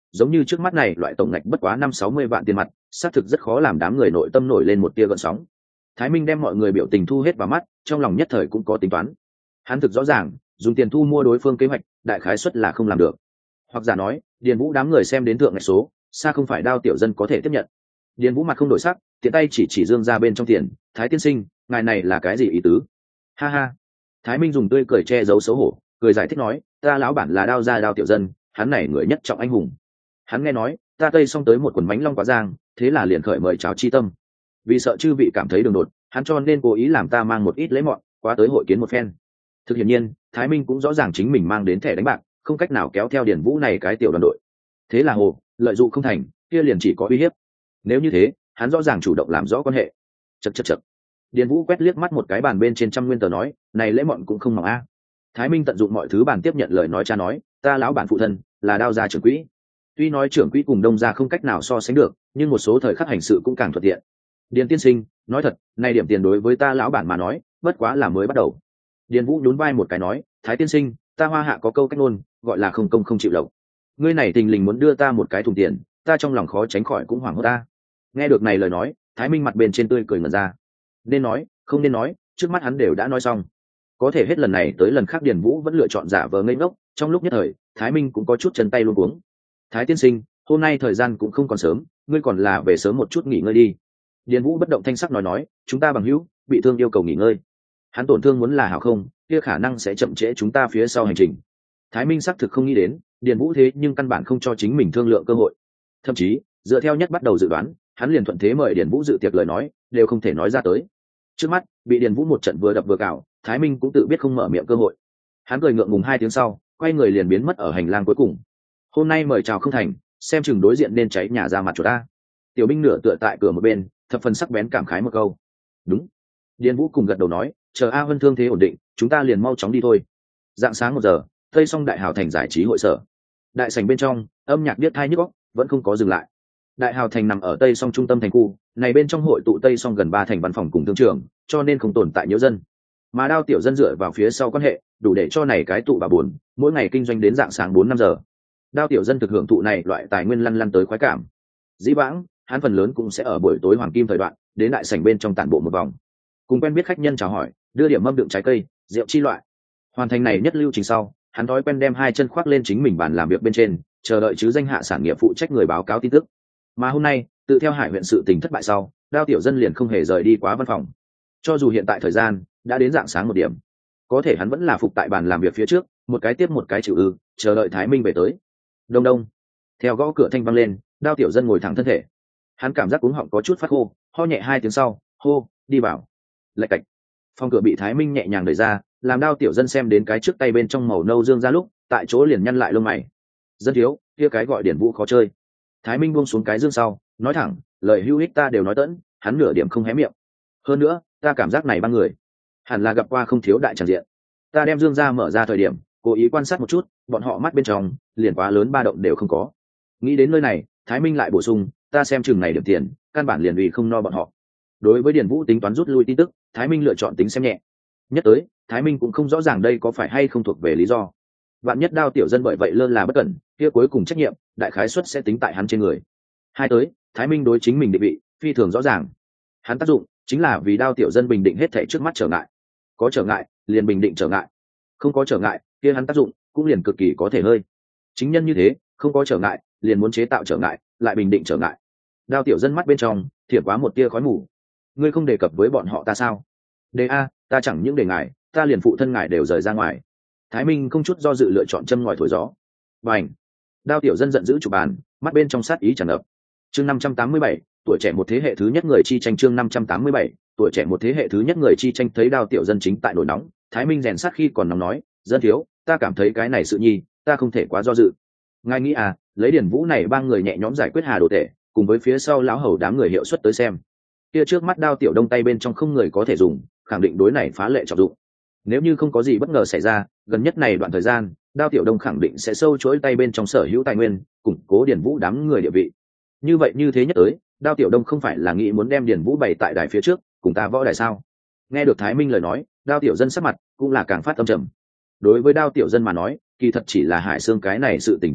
Speaker 1: giống như trước mắt này loại tổng ngạch bất quá năm sáu mươi vạn tiền mặt, xác thực rất khó làm đám người nội tâm nổi lên một tia gợn sóng. Thái Minh đem mọi người biểu tình thu hết vào mắt, trong lòng nhất thời cũng có tính toán. Hắn thực rõ ràng, dùng tiền thu mua đối phương kế hoạch, đại khái suất là không làm được. Hoặc giả nói, Điền Vũ đám người xem đến thượng ngạch số, xa không phải Đao tiểu dân có thể tiếp nhận. Điền Vũ mặt không đổi sắc, tiện tay chỉ chỉ dương ra bên trong tiền, Thái tiên sinh, ngài này là cái gì ý tứ? Ha ha. Thái Minh dùng tươi cười che giấu xấu hổ, cười giải thích nói, ta lão bản là Đao gia Đao tiểu dân, hắn này người nhất trọng anh hùng. Hắn nghe nói, ta tây xong tới một quần bánh long quá giang, thế là liền khởi mời chào chi tâm. Vì sợ chư vị cảm thấy đường đột, hắn cho nên cố ý làm ta mang một ít lễ mọn, qua tới hội kiến một phen. Thực hiện nhiên, Thái Minh cũng rõ ràng chính mình mang đến thẻ đánh bạc, không cách nào kéo theo Điền Vũ này cái tiểu đoàn đội. Thế là hồ, lợi dụng không thành, kia liền chỉ có uy hiếp. Nếu như thế, hắn rõ ràng chủ động làm rõ quan hệ. Chậc chậc chậc. Điền Vũ quét liếc mắt một cái bàn bên trên trăm nguyên tờ nói, này lễ mọn cũng không mỏng a. Thái Minh tận dụng mọi thứ bàn tiếp nhận lời nói cha nói, ta lão bản phụ thân là Đao gia trưởng quỹ. Tuy nói trưởng quỹ cùng Đông gia không cách nào so sánh được, nhưng một số thời khắc hành sự cũng càng thuận tiện. Điền tiên sinh, nói thật, này điểm tiền đối với ta lão bản mà nói, bất quá là mới bắt đầu. Điền Vũ nhún vai một cái nói, Thái tiên sinh, ta Hoa Hạ có câu cách ngôn, gọi là không công không chịu lộc. Ngươi này tình lình muốn đưa ta một cái thùng tiền, ta trong lòng khó tránh khỏi cũng hoảng hốt ta. Nghe được này lời nói, Thái Minh mặt bên trên tươi cười ngẩn ra. Nên nói, không nên nói, trước mắt hắn đều đã nói xong. Có thể hết lần này tới lần khác Điền Vũ vẫn lựa chọn giả vờ ngây ngốc, trong lúc nhất thời, Thái Minh cũng có chút chân tay luống cuống. Thái tiên sinh, hôm nay thời gian cũng không còn sớm, ngươi còn là về sớm một chút nghỉ ngơi đi. Điền Vũ bất động thanh sắc nói nói, chúng ta bằng hữu, bị thương yêu cầu nghỉ ngơi. Hắn tổn thương muốn là hảo không, kia khả năng sẽ chậm trễ chúng ta phía sau hành trình. Thái Minh xác thực không nghĩ đến, Điền Vũ thế nhưng căn bản không cho chính mình thương lượng cơ hội. Thậm chí, dựa theo nhất bắt đầu dự đoán, hắn liền thuận thế mời Điền Vũ dự tiệc lời nói, đều không thể nói ra tới. Trước mắt, bị Điền Vũ một trận vừa đập vừa cào, Thái Minh cũng tự biết không mở miệng cơ hội. Hắn cười ngượng ngùng hai tiếng sau, quay người liền biến mất ở hành lang cuối cùng. Hôm nay mời chào không thành, xem chừng đối diện nên cháy nhà ra mặt chỗ ta. Tiểu binh nửa tựa tại cửa một bên, thập phần sắc bén cảm khái một câu. Đúng. Điền Vũ cùng gật đầu nói, chờ A Vân thương thế ổn định, chúng ta liền mau chóng đi thôi. Dạng sáng một giờ, tây xong đại hào thành giải trí hội sở. Đại sảnh bên trong, âm nhạc điếc tai nhức óc, vẫn không có dừng lại. Đại hào thành nằm ở tây song trung tâm thành khu, này bên trong hội tụ tây song gần ba thành văn phòng cùng thương trường, cho nên không tồn tại nhiễu dân. Mà Đao tiểu dân dựa vào phía sau quan hệ, đủ để cho này cái tụ bà buồn, mỗi ngày kinh doanh đến dạng sáng bốn năm giờ. Đao tiểu dân thực hưởng thụ này loại tài nguyên lăn lăn tới khoái cảm. Dĩ vãng, hắn phần lớn cũng sẽ ở buổi tối hoàng kim thời đoạn, đến đại sảnh bên trong tản bộ một vòng, cùng quen biết khách nhân chào hỏi, đưa điểm mâm đựng trái cây, rượu chi loại. Hoàn thành này nhất lưu trình sau, hắn thói quen đem hai chân khoác lên chính mình bàn làm việc bên trên, chờ đợi chứ danh hạ sản nghiệp phụ trách người báo cáo tin tức. Mà hôm nay, tự theo Hải huyện sự tình thất bại sau, Đao tiểu dân liền không hề rời đi quá văn phòng. Cho dù hiện tại thời gian đã đến dạng sáng một điểm, có thể hắn vẫn là phục tại bàn làm việc phía trước, một cái tiếp một cái chịu ư, chờ đợi Thái Minh về tới. Đông đông. Theo gõ cửa thanh vang lên, Đao tiểu dân ngồi thẳng thân thể. Hắn cảm giác cuống họng có chút phát khô, ho nhẹ hai tiếng sau, hô, đi vào. Lạch cạch. Phòng cửa bị Thái Minh nhẹ nhàng đẩy ra, làm Đao tiểu dân xem đến cái trước tay bên trong màu nâu dương ra lúc, tại chỗ liền nhăn lại lông mày. Dân thiếu, kia cái gọi Điển Vũ khó chơi. Thái Minh buông xuống cái dương sau, nói thẳng, lời hữu ích ta đều nói tẫn, hắn nửa điểm không hé miệng. Hơn nữa, ta cảm giác này ba người hẳn là gặp qua không thiếu đại tràng diện. Ta đem dương ra mở ra thời điểm, cố ý quan sát một chút, bọn họ mắt bên trong liền quá lớn ba động đều không có. Nghĩ đến nơi này, Thái Minh lại bổ sung, ta xem chừng này điểm tiền, căn bản liền vì không no bọn họ. Đối với Điền Vũ tính toán rút lui tin tức, Thái Minh lựa chọn tính xem nhẹ. Nhất tới, Thái Minh cũng không rõ ràng đây có phải hay không thuộc về lý do. Vạn nhất Đao tiểu dân bởi vậy lơ là bất cẩn, kia cuối cùng trách nhiệm, đại khái suất sẽ tính tại hắn trên người. Hai tới, Thái Minh đối chính mình định vị phi thường rõ ràng. Hắn tác dụng chính là vì Đao tiểu dân bình định hết thảy trước mắt trở ngại. Có trở ngại, liền bình định trở ngại. Không có trở ngại, kia hắn tác dụng cũng liền cực kỳ có thể hơi. Chính nhân như thế, không có trở ngại, liền muốn chế tạo trở ngại, lại bình định trở ngại. Đao tiểu dân mắt bên trong thiểm quá một tia khói mù. Ngươi không đề cập với bọn họ ta sao? Đề a, ta chẳng những đề ngài, ta liền phụ thân ngài đều rời ra ngoài. Thái Minh không chút do dự lựa chọn châm ngòi thổi gió. Bành. Đao tiểu dân giận dữ chụp bàn, mắt bên trong sát ý tràn ngập. Chương năm trăm tám mươi bảy, tuổi trẻ một thế hệ thứ nhất người chi tranh. Chương năm trăm tám mươi bảy, tuổi trẻ một thế hệ thứ nhất người chi tranh. Thấy Đao tiểu dân chính tại nổi nóng, Thái Minh rèn sát khi còn nóng nói, dân thiếu, ta cảm thấy cái này sự nhi, ta không thể quá do dự. Ngài nghĩ à, lấy Điển Vũ này ba người nhẹ nhõm giải quyết hà đồ tể, cùng với phía sau lão hầu đám người hiệu suất tới xem, kia trước mắt Đao tiểu đông tay bên trong không người có thể dùng, khẳng định đối này phá lệ trọng dụng. Nếu như không có gì bất ngờ xảy ra, gần nhất này đoạn thời gian, Đao tiểu đông khẳng định sẽ sâu chuỗi tay bên trong sở hữu tài nguyên, củng cố Điển Vũ đám người địa vị. Như vậy như thế nhất tới, Đao tiểu đông không phải là nghĩ muốn đem Điển Vũ bày tại đài phía trước, cùng ta võ đài sao? Nghe được Thái Minh lời nói, Đao tiểu dân sắc mặt cũng là càng phát âm trầm. Đối với Đao tiểu dân mà nói, kỳ thật chỉ là Hải Xương cái này sự tình thất bại,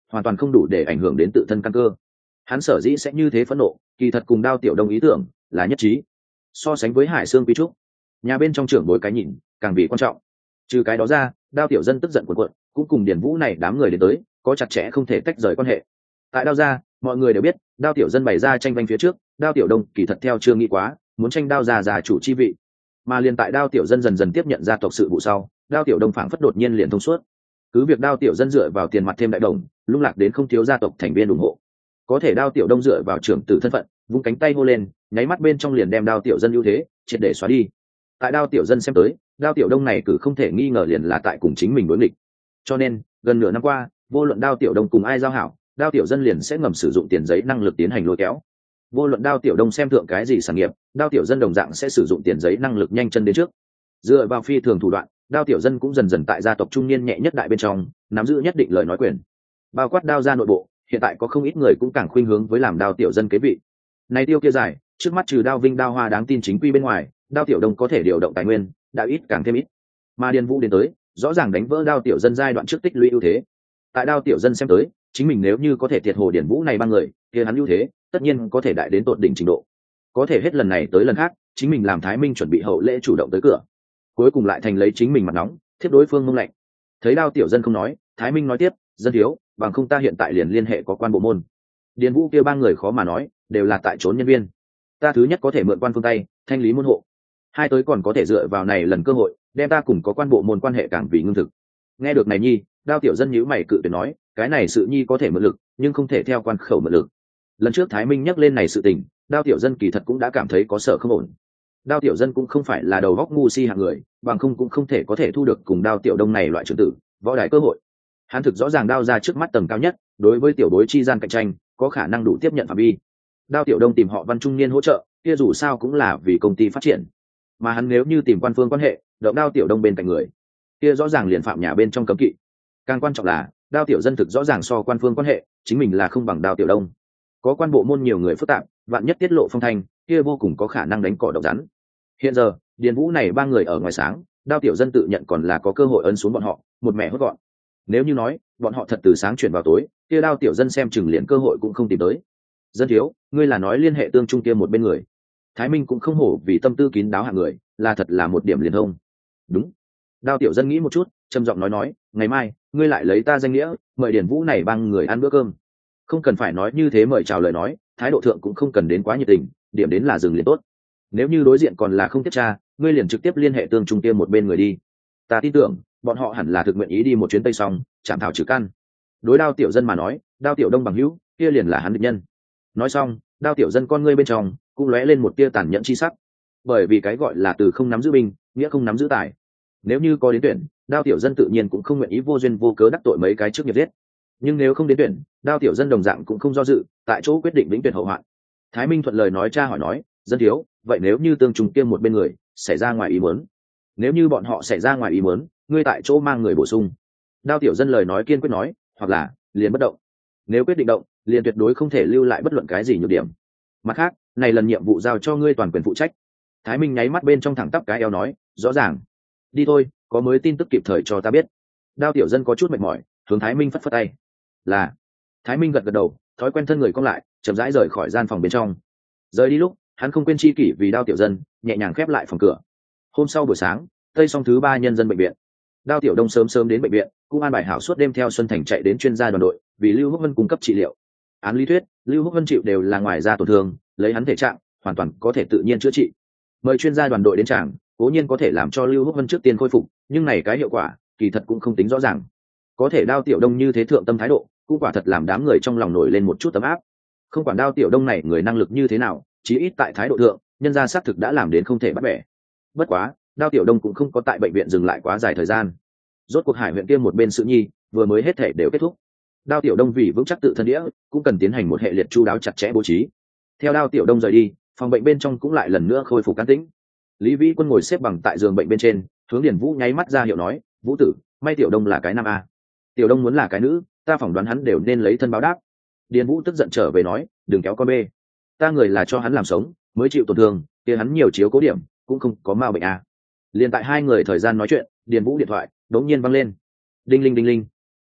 Speaker 1: hoàn toàn không đủ để ảnh hưởng đến tự thân căn cơ. Hắn sở dĩ sẽ như thế phẫn nộ, kỳ thật cùng Đao Tiểu Đông ý tưởng là nhất trí. So sánh với Hải Sương Quý Trúc, nhà bên trong trưởng bối cái nhìn càng vì quan trọng. Trừ cái đó ra, Đao Tiểu Dân tức giận cuộn cuộn, cũng cùng Điền Vũ này đám người đến tới, có chặt chẽ không thể tách rời quan hệ. Tại Đao gia, mọi người đều biết, Đao Tiểu Dân bày ra tranh vanh phía trước, Đao Tiểu Đông kỳ thật theo chưa nghĩ quá, muốn tranh Đao gia già chủ chi vị. Mà liền tại Đao Tiểu Dân dần dần tiếp nhận gia tộc sự vụ sau, Đao Tiểu Đông phảng phất đột nhiên liền thông suốt. Cứ việc Đao Tiểu Dân dựa vào tiền mặt thêm đại đồng, lung lạc đến không thiếu gia tộc thành viên ủng hộ. Có thể Đao Tiểu Đông dựa vào trưởng tử thân phận, vung cánh tay hô lên, nháy mắt bên trong liền đem Đao Tiểu Dân ưu thế triệt để xóa đi. Tại Đao Tiểu Dân xem tới, Đao Tiểu Đông này cử không thể nghi ngờ liền là tại cùng chính mình đối nghịch. Cho nên, gần nửa năm qua, vô luận Đao Tiểu Đông cùng ai giao hảo, Đao Tiểu Dân liền sẽ ngầm sử dụng tiền giấy năng lực tiến hành lôi kéo. Vô luận Đao Tiểu Đông xem thượng cái gì sản nghiệp, Đao Tiểu Dân đồng dạng sẽ sử dụng tiền giấy năng lực nhanh chân đến trước. Dựa vào phi thường thủ đoạn, Đao Tiểu Dân cũng dần dần tại gia tộc trung niên nhẹ nhất đại bên trong, nắm giữ nhất định lời nói quyền. Bao quát Đao gia nội bộ, hiện tại có không ít người cũng càng khuynh hướng với làm Đao Tiểu Dân kế vị. Này tiêu kia dài, trước mắt trừ Đao Vinh Đao Hoa đáng tin chính quy bên ngoài, Đao Tiểu Đông có thể điều động tài nguyên, đã ít càng thêm ít. Mà Điền Vũ đến tới, rõ ràng đánh vỡ Đao Tiểu Dân giai đoạn trước tích lũy ưu thế. Tại Đao Tiểu Dân xem tới, chính mình nếu như có thể thiệt hồ Điền Vũ này ba người, kia hắn ưu thế, tất nhiên có thể đại đến tột đỉnh trình độ. Có thể hết lần này tới lần khác, chính mình làm Thái Minh chuẩn bị hậu lễ chủ động tới cửa, cuối cùng lại thành lấy chính mình mặt nóng, thiết đối phương mông lạnh. Thấy Đao Tiểu Dân không nói, Thái Minh nói tiếp, dân thiếu, bằng không ta hiện tại liền liên hệ có quan bộ môn. Điền Vũ kia ba người khó mà nói, đều là tại trốn nhân viên. Ta thứ nhất có thể mượn quan phương tay, thanh lý môn hộ. Hai tới còn có thể dựa vào này lần cơ hội, đem ta cùng có quan bộ môn quan hệ càng vì ngưng thực. Nghe được này nhi, Đao Tiểu Dân nhíu mày cự tuyệt nói, cái này sự nhi có thể mượn lực, nhưng không thể theo quan khẩu mượn lực. Lần trước Thái Minh nhắc lên này sự tình, Đao Tiểu Dân kỳ thật cũng đã cảm thấy có sợ không ổn. Đao Tiểu Dân cũng không phải là đầu góc ngu si hạng người, bằng không cũng không thể có thể thu được cùng Đao Tiểu Đông này loại trưởng tử, võ đài cơ hội. Hắn thực rõ ràng Đao ra trước mắt tầng cao nhất, đối với tiểu bối chi gian cạnh tranh, có khả năng đủ tiếp nhận phạm vi. Đao Tiểu Đông tìm họ Văn trung niên hỗ trợ, kia dù sao cũng là vì công ty phát triển. Mà hắn nếu như tìm quan phương quan hệ, động Đao Tiểu Đông bên cạnh người, kia rõ ràng liền phạm nhà bên trong cấm kỵ. Càng quan trọng là, Đao Tiểu Dân thực rõ ràng so quan phương quan hệ, chính mình là không bằng Đao Tiểu Đông. Có quan bộ môn nhiều người phức tạp, vạn nhất tiết lộ phong thanh, kia vô cùng có khả năng đánh cỏ độc rắn. Hiện giờ, Điền Vũ này ba người ở ngoài sáng, Đao Tiểu Dân tự nhận còn là có cơ hội ấn xuống bọn họ, một mẹ hốt gọn. Nếu như nói, bọn họ thật từ sáng chuyển vào tối, kia Đao Tiểu Dân xem chừng liền cơ hội cũng không tìm tới. Dân thiếu, ngươi là nói liên hệ tương trung kia một bên người. Thái Minh cũng không hổ vì tâm tư kín đáo hạng người, là thật là một điểm liền thông. Đúng. Đao Tiểu Dân nghĩ một chút, trầm giọng nói nói, ngày mai, ngươi lại lấy ta danh nghĩa, mời Điền Vũ này ba người ăn bữa cơm. Không cần phải nói như thế mời chào lời nói, thái độ thượng cũng không cần đến quá nhiệt tình, điểm đến là dừng liền tốt. Nếu như đối diện còn là không tiếp tra, ngươi liền trực tiếp liên hệ tương trung kia một bên người đi. Ta tin tưởng, bọn họ hẳn là thực nguyện ý đi một chuyến tây xong, chạm thảo trừ căn. Đối Đao Tiểu Dân mà nói, Đao Tiểu Đông bằng hữu, kia liền là hắn địch nhân. Nói xong, Đao Tiểu Dân con ngươi bên trong cũng lóe lên một tia tàn nhẫn chi sắc. Bởi vì cái gọi là từ không nắm giữ binh, nghĩa không nắm giữ tài. Nếu như có đến tuyển, Đao Tiểu Dân tự nhiên cũng không nguyện ý vô duyên vô cớ đắc tội mấy cái trước nghiệp giết. Nhưng nếu không đến tuyển, Đao Tiểu Dân đồng dạng cũng không do dự, tại chỗ quyết định vĩnh tuyển hậu hoạn. Thái Minh thuận lời nói cha hỏi nói, dân thiếu, vậy nếu như tương trùng kia một bên người xảy ra ngoài ý muốn, nếu như bọn họ xảy ra ngoài ý muốn, ngươi tại chỗ mang người bổ sung. Đao Tiểu Dân lời nói kiên quyết nói, hoặc là liền bất động. Nếu quyết định động, liền tuyệt đối không thể lưu lại bất luận cái gì nhược điểm. Mặt khác, này lần nhiệm vụ giao cho ngươi toàn quyền phụ trách. Thái Minh nháy mắt bên trong thẳng tắp cái eo nói, rõ ràng. Đi thôi, có mới tin tức kịp thời cho ta biết. Đao Tiểu Dân có chút mệt mỏi, hướng Thái Minh phất phất tay. Là. Thái Minh gật gật đầu, thói quen thân người cong lại, chậm rãi rời khỏi gian phòng bên trong. Rời đi lúc, hắn không quên chi kỷ vì Đao Tiểu Dân, nhẹ nhàng khép lại phòng cửa. Hôm sau buổi sáng, tây song thứ ba nhân dân bệnh viện. Đao Tiểu Đông sớm sớm đến bệnh viện, cũng an bài hảo suốt đêm theo Xuân Thành chạy đến chuyên gia đoàn đội, vì Lưu Húc Vân cung cấp trị liệu. Án lý thuyết, Lưu Húc Vân chịu đều là ngoài da tổn thương, lấy hắn thể trạng, hoàn toàn có thể tự nhiên chữa trị. Mời chuyên gia đoàn đội đến tràng, cố nhiên có thể làm cho Lưu Húc Vân trước tiên khôi phục, nhưng này cái hiệu quả, kỳ thật cũng không tính rõ ràng. Có thể Đao Tiểu Đông như thế thượng tâm thái độ, cũng quả thật làm đám người trong lòng nổi lên một chút tấm áp. Không quản Đao Tiểu Đông này người năng lực như thế nào, chí ít tại thái độ thượng, nhân gia xác thực đã làm đến không thể bắt bẻ. Bất quá, Đao Tiểu Đông cũng không có tại bệnh viện dừng lại quá dài thời gian. Rốt cuộc Hải huyện kia một bên sự nhi, vừa mới hết thể đều kết thúc. Đao Tiểu Đông vì vững chắc tự thân đĩa, cũng cần tiến hành một hệ liệt chu đáo chặt chẽ bố trí. Theo Đao Tiểu Đông rời đi, phòng bệnh bên trong cũng lại lần nữa khôi phục an tĩnh. Lý Vĩ Quân ngồi xếp bằng tại giường bệnh bên trên, hướng Điền Vũ nháy mắt ra hiệu nói, Vũ tử, may Tiểu Đông là cái nam a, Tiểu Đông muốn là cái nữ, ta phỏng đoán hắn đều nên lấy thân báo đáp. Điền Vũ tức giận trở về nói, đừng kéo con bê, ta người là cho hắn làm sống, mới chịu tổn thương, kia hắn nhiều chiếu cố điểm, cũng không có ma bệnh a. Liên tại hai người thời gian nói chuyện, Điền Vũ điện thoại đống nhiên văng lên, đinh linh đinh linh.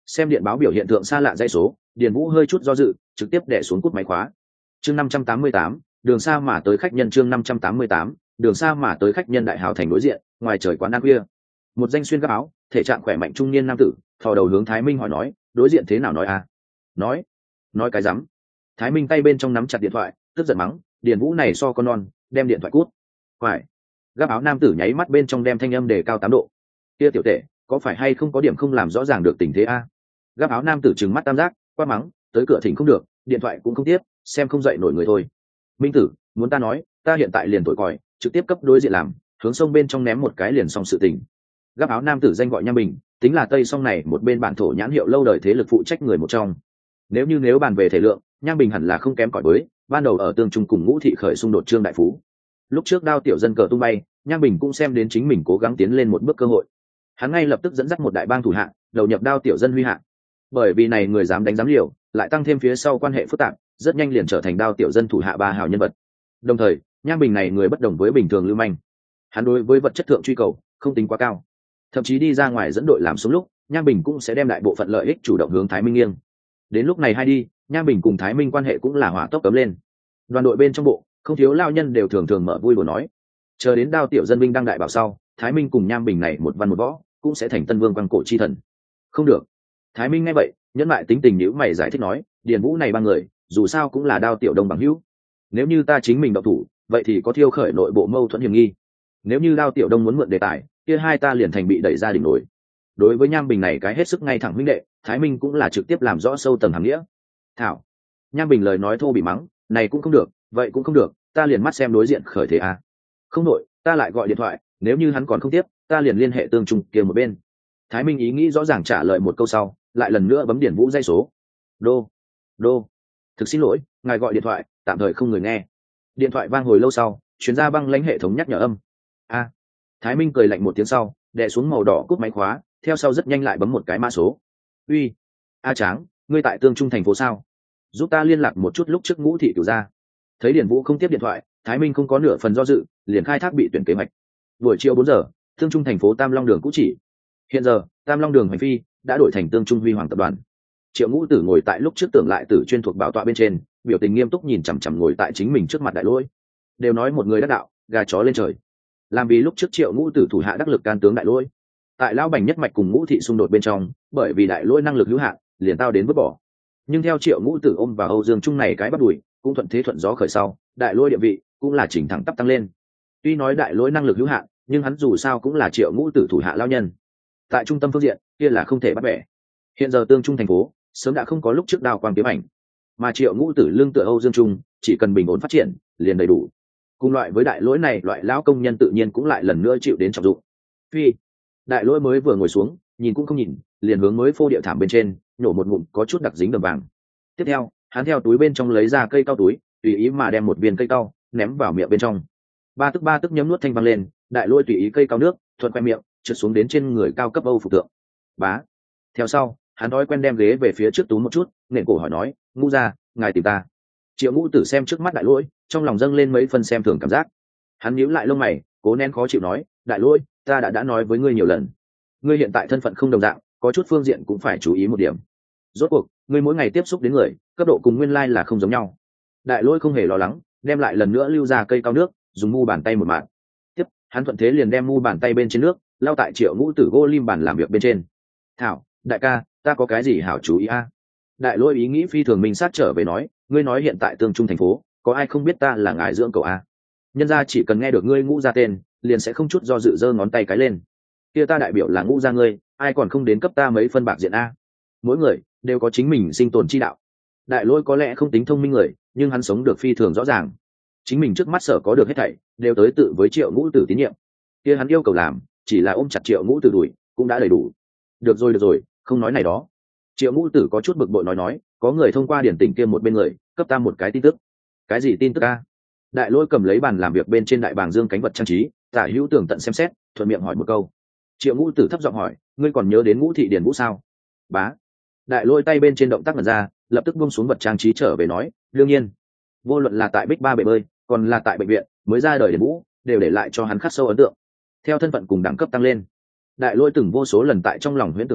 Speaker 1: Xem điện báo biểu hiện tượng xa lạ dãy số, Điền Vũ hơi chút do dự, trực tiếp đè xuống cút máy khóa. Chương năm trăm tám mươi tám, đường xa mà tới khách nhân. Chương năm trăm tám mươi tám, đường xa mà tới khách nhân. Đại hào thành đối diện, ngoài trời quán ăn khuya, một danh xuyên gấp áo, thể trạng khỏe mạnh trung niên nam tử thò đầu hướng Thái Minh hỏi nói, đối diện thế nào nói à? Nói, nói cái rắm. Thái Minh tay bên trong nắm chặt điện thoại, tức giận mắng, Điền Vũ này so con non, đem điện thoại cút. Phải. Gấp áo nam tử nháy mắt bên trong đem thanh âm đề cao tám độ. Kia tiểu tệ, có phải hay không có điểm không làm rõ ràng được tình thế a? Gấp áo nam tử trừng mắt tam giác, quát mắng, tới cửa thỉnh không được, điện thoại cũng không tiếp, xem không dậy nổi người thôi. Minh tử, muốn ta nói, ta hiện tại liền tội còi, trực tiếp cấp đối diện làm, hướng sông bên trong ném một cái liền xong sự tình. Gấp áo nam tử danh gọi Nham Bình, tính là Tây Song này một bên bản thổ nhãn hiệu lâu đời thế lực phụ trách người một trong. Nếu như nếu bàn về thể lượng, Nham Bình hẳn là không kém cỏi với, ban đầu ở Tương Trung cùng Ngũ thị khởi xung đột Trương đại phú. Lúc trước đao tiểu dân cờ tung bay, Nham Bình cũng xem đến chính mình cố gắng tiến lên một bước cơ hội. Hắn ngay lập tức dẫn dắt một đại bang thủ hạ, đầu nhập đao tiểu dân huy hạ. Bởi vì này người dám đánh dám liều, lại tăng thêm phía sau quan hệ phức tạp, rất nhanh liền trở thành đao tiểu dân thủ hạ ba hào nhân vật. Đồng thời, Nham Bình này người bất đồng với bình thường lưu manh. Hắn đối với vật chất thượng truy cầu không tính quá cao, thậm chí đi ra ngoài dẫn đội làm xuống lúc, Nham Bình cũng sẽ đem đại bộ phận lợi ích chủ động hướng Thái Minh nghiêng. Đến lúc này hay đi, Nham Bình cùng Thái Minh quan hệ cũng là hỏa tốc cấm lên. Đoàn đội bên trong bộ, không thiếu lao nhân đều thường thường mở vui đùa nói, chờ đến đao tiểu dân binh đăng đại bảo sau, Thái Minh cùng Nham Bình này một văn một võ, cũng sẽ thành Tân Vương quang cổ chi thần. Không được. Thái Minh nghe vậy, nhẫn lại tính tình nhíu mày giải thích nói, Điền Vũ này ba người, dù sao cũng là đao tiểu đông bằng hữu. Nếu như ta chính mình động thủ, vậy thì có thiêu khởi nội bộ mâu thuẫn hiểm nghi. Nếu như đao tiểu đông muốn mượn đề tài, kia hai ta liền thành bị đẩy ra đỉnh nổi. Đối với Nham Bình này cái hết sức ngay thẳng minh đệ, Thái Minh cũng là trực tiếp làm rõ sâu tầng hàm nghĩa. Thảo. Nham Bình lời nói thô bị mắng, này cũng không được, vậy cũng không được, ta liền mắt xem đối diện khởi thế à. Không nội, ta lại gọi điện thoại, nếu như hắn còn không tiếp, ta liền liên hệ Tương Trung kia một bên. Thái Minh ý nghĩ rõ ràng trả lời một câu sau, lại lần nữa bấm Điền Vũ dây số. Đô, đô, thực xin lỗi, ngài gọi điện thoại, tạm thời không người nghe. Điện thoại vang hồi lâu sau, chuyến ra băng lãnh hệ thống nhắc nhở âm. A. Thái Minh cười lạnh một tiếng sau, đè xuống màu đỏ cúp máy khóa, theo sau rất nhanh lại bấm một cái mã số. Uy, A Tráng, ngươi tại Tương Trung thành phố sao? Giúp ta liên lạc một chút lúc trước Ngũ thị cửu ra. Thấy Điền Vũ không tiếp điện thoại, Thái Minh không có nửa phần do dự, liền khai thác bị tuyển kế hoạch. Buổi chiều bốn giờ, Tương Trung thành phố Tam Long đường cũ chỉ. Hiện giờ, Tam Long đường hành phi đã đổi thành Tương Trung Huy Hoàng tập đoàn. Triệu Ngũ Tử ngồi tại lúc trước tưởng lại tử chuyên thuộc bảo tọa bên trên, biểu tình nghiêm túc nhìn chằm chằm ngồi tại chính mình trước mặt đại lỗi. Đều nói một người đắc đạo, gà chó lên trời. Làm vì lúc trước Triệu Ngũ Tử thủ hạ đắc lực can tướng đại lỗi. Tại lão bành nhất mạch cùng Ngũ thị xung đột bên trong, bởi vì đại lỗi năng lực hữu hạn, liền tao đến vứt bỏ. Nhưng theo Triệu Ngũ Tử ôm vào Âu Dương Trung này cái bắt đuổi, cũng thuận thế thuận gió khởi sau, đại lỗi địa vị cũng là chỉnh thẳng tắp tăng lên. Tuy nói đại lỗi năng lực hữu hạn, nhưng hắn dù sao cũng là Triệu Ngũ Tử thủ hạ lao nhân. Tại trung tâm phương diện, kia là không thể bắt bẻ. Hiện giờ Tương Trung thành phố sớm đã không có lúc trước đao quang kiếm ảnh, mà Triệu Ngũ Tử lương tựa Âu Dương Trung, chỉ cần bình ổn phát triển, liền đầy đủ. Cùng loại với đại lỗi này, loại lão công nhân tự nhiên cũng lại lần nữa chịu đến trọng dụng. Phi, đại lỗi mới vừa ngồi xuống, nhìn cũng không nhìn, liền hướng mới phô địa thảm bên trên, nhổ một ngụm có chút đặc dính đầm vàng. Tiếp theo, hắn theo túi bên trong lấy ra cây cao túi, tùy ý mà đem một viên cây cao ném vào miệng bên trong. Ba tức ba tức nhấm nuốt thanh vang lên, đại lỗi tùy ý cây cao nước thuận quay miệng, trượt xuống đến trên người cao cấp Âu phục tượng. Bá. Theo sau, hắn thói quen đem ghế về phía trước túm một chút, nện cổ hỏi nói, Ngũ gia, ngài tìm ta. Triệu Ngũ Tử xem trước mắt đại lỗi, trong lòng dâng lên mấy phân xem thường cảm giác. Hắn nhíu lại lông mày, cố nén khó chịu nói, đại lỗi, ta đã đã nói với ngươi nhiều lần, ngươi hiện tại thân phận không đồng dạng, có chút phương diện cũng phải chú ý một điểm. Rốt cuộc, ngươi mỗi ngày tiếp xúc đến người, cấp độ cùng nguyên lai là không giống nhau. Đại lỗi không hề lo lắng, đem lại lần nữa lưu ra cây cao nước, dùng mu bàn tay một mạt. Tiếp, hắn thuận thế liền đem mu bàn tay bên trên nước, lau tại Triệu Ngũ Tử gỗ lim bàn làm việc bên trên. Thảo, đại ca, ta có cái gì hảo chú ý a? Đại lỗi ý nghĩ phi thường minh sát trở về nói, ngươi nói hiện tại Tương Trung thành phố, có ai không biết ta là ngài dưỡng cậu a? Nhân gia chỉ cần nghe được ngươi Ngũ gia tên, liền sẽ không chút do dự giơ ngón tay cái lên. Kia ta đại biểu là Ngũ gia ngươi, ai còn không đến cấp ta mấy phân bạc diện a? Mỗi người đều có chính mình sinh tồn chi đạo. Đại lỗi có lẽ không tính thông minh người, nhưng hắn sống được phi thường rõ ràng. Chính mình trước mắt sở có được hết thảy, đều tới tự với Triệu Ngũ Tử tín nhiệm. Kia hắn yêu cầu làm, chỉ là ôm chặt Triệu Ngũ Tử đuổi, cũng đã đầy đủ. Được rồi được rồi, không nói này đó. Triệu Ngũ Tử có chút bực bội nói nói, có người thông qua điển tình kia một bên người, cấp ta một cái tin tức. Cái gì tin tức a? Đại lỗi cầm lấy bàn làm việc bên trên đại bàng dương cánh vật trang trí, tả hữu tường tận xem xét, thuận miệng hỏi một câu. Triệu Ngũ Tử thấp giọng hỏi, ngươi còn nhớ đến Ngũ thị Điền Vũ sao? Bá. Đại lỗi tay bên trên động tác ngẩn ra, lập tức buông xuống vật trang trí trở về nói, đương nhiên. Vô luận là tại Bích Ba bể bơi, còn là tại bệnh viện, mới ra đời Điền Vũ, đều để lại cho hắn khắc sâu ấn tượng. Theo thân phận cùng đẳng cấp tăng lên, đại lỗi từng vô số lần tại trong lòng huyễn tưởng quá,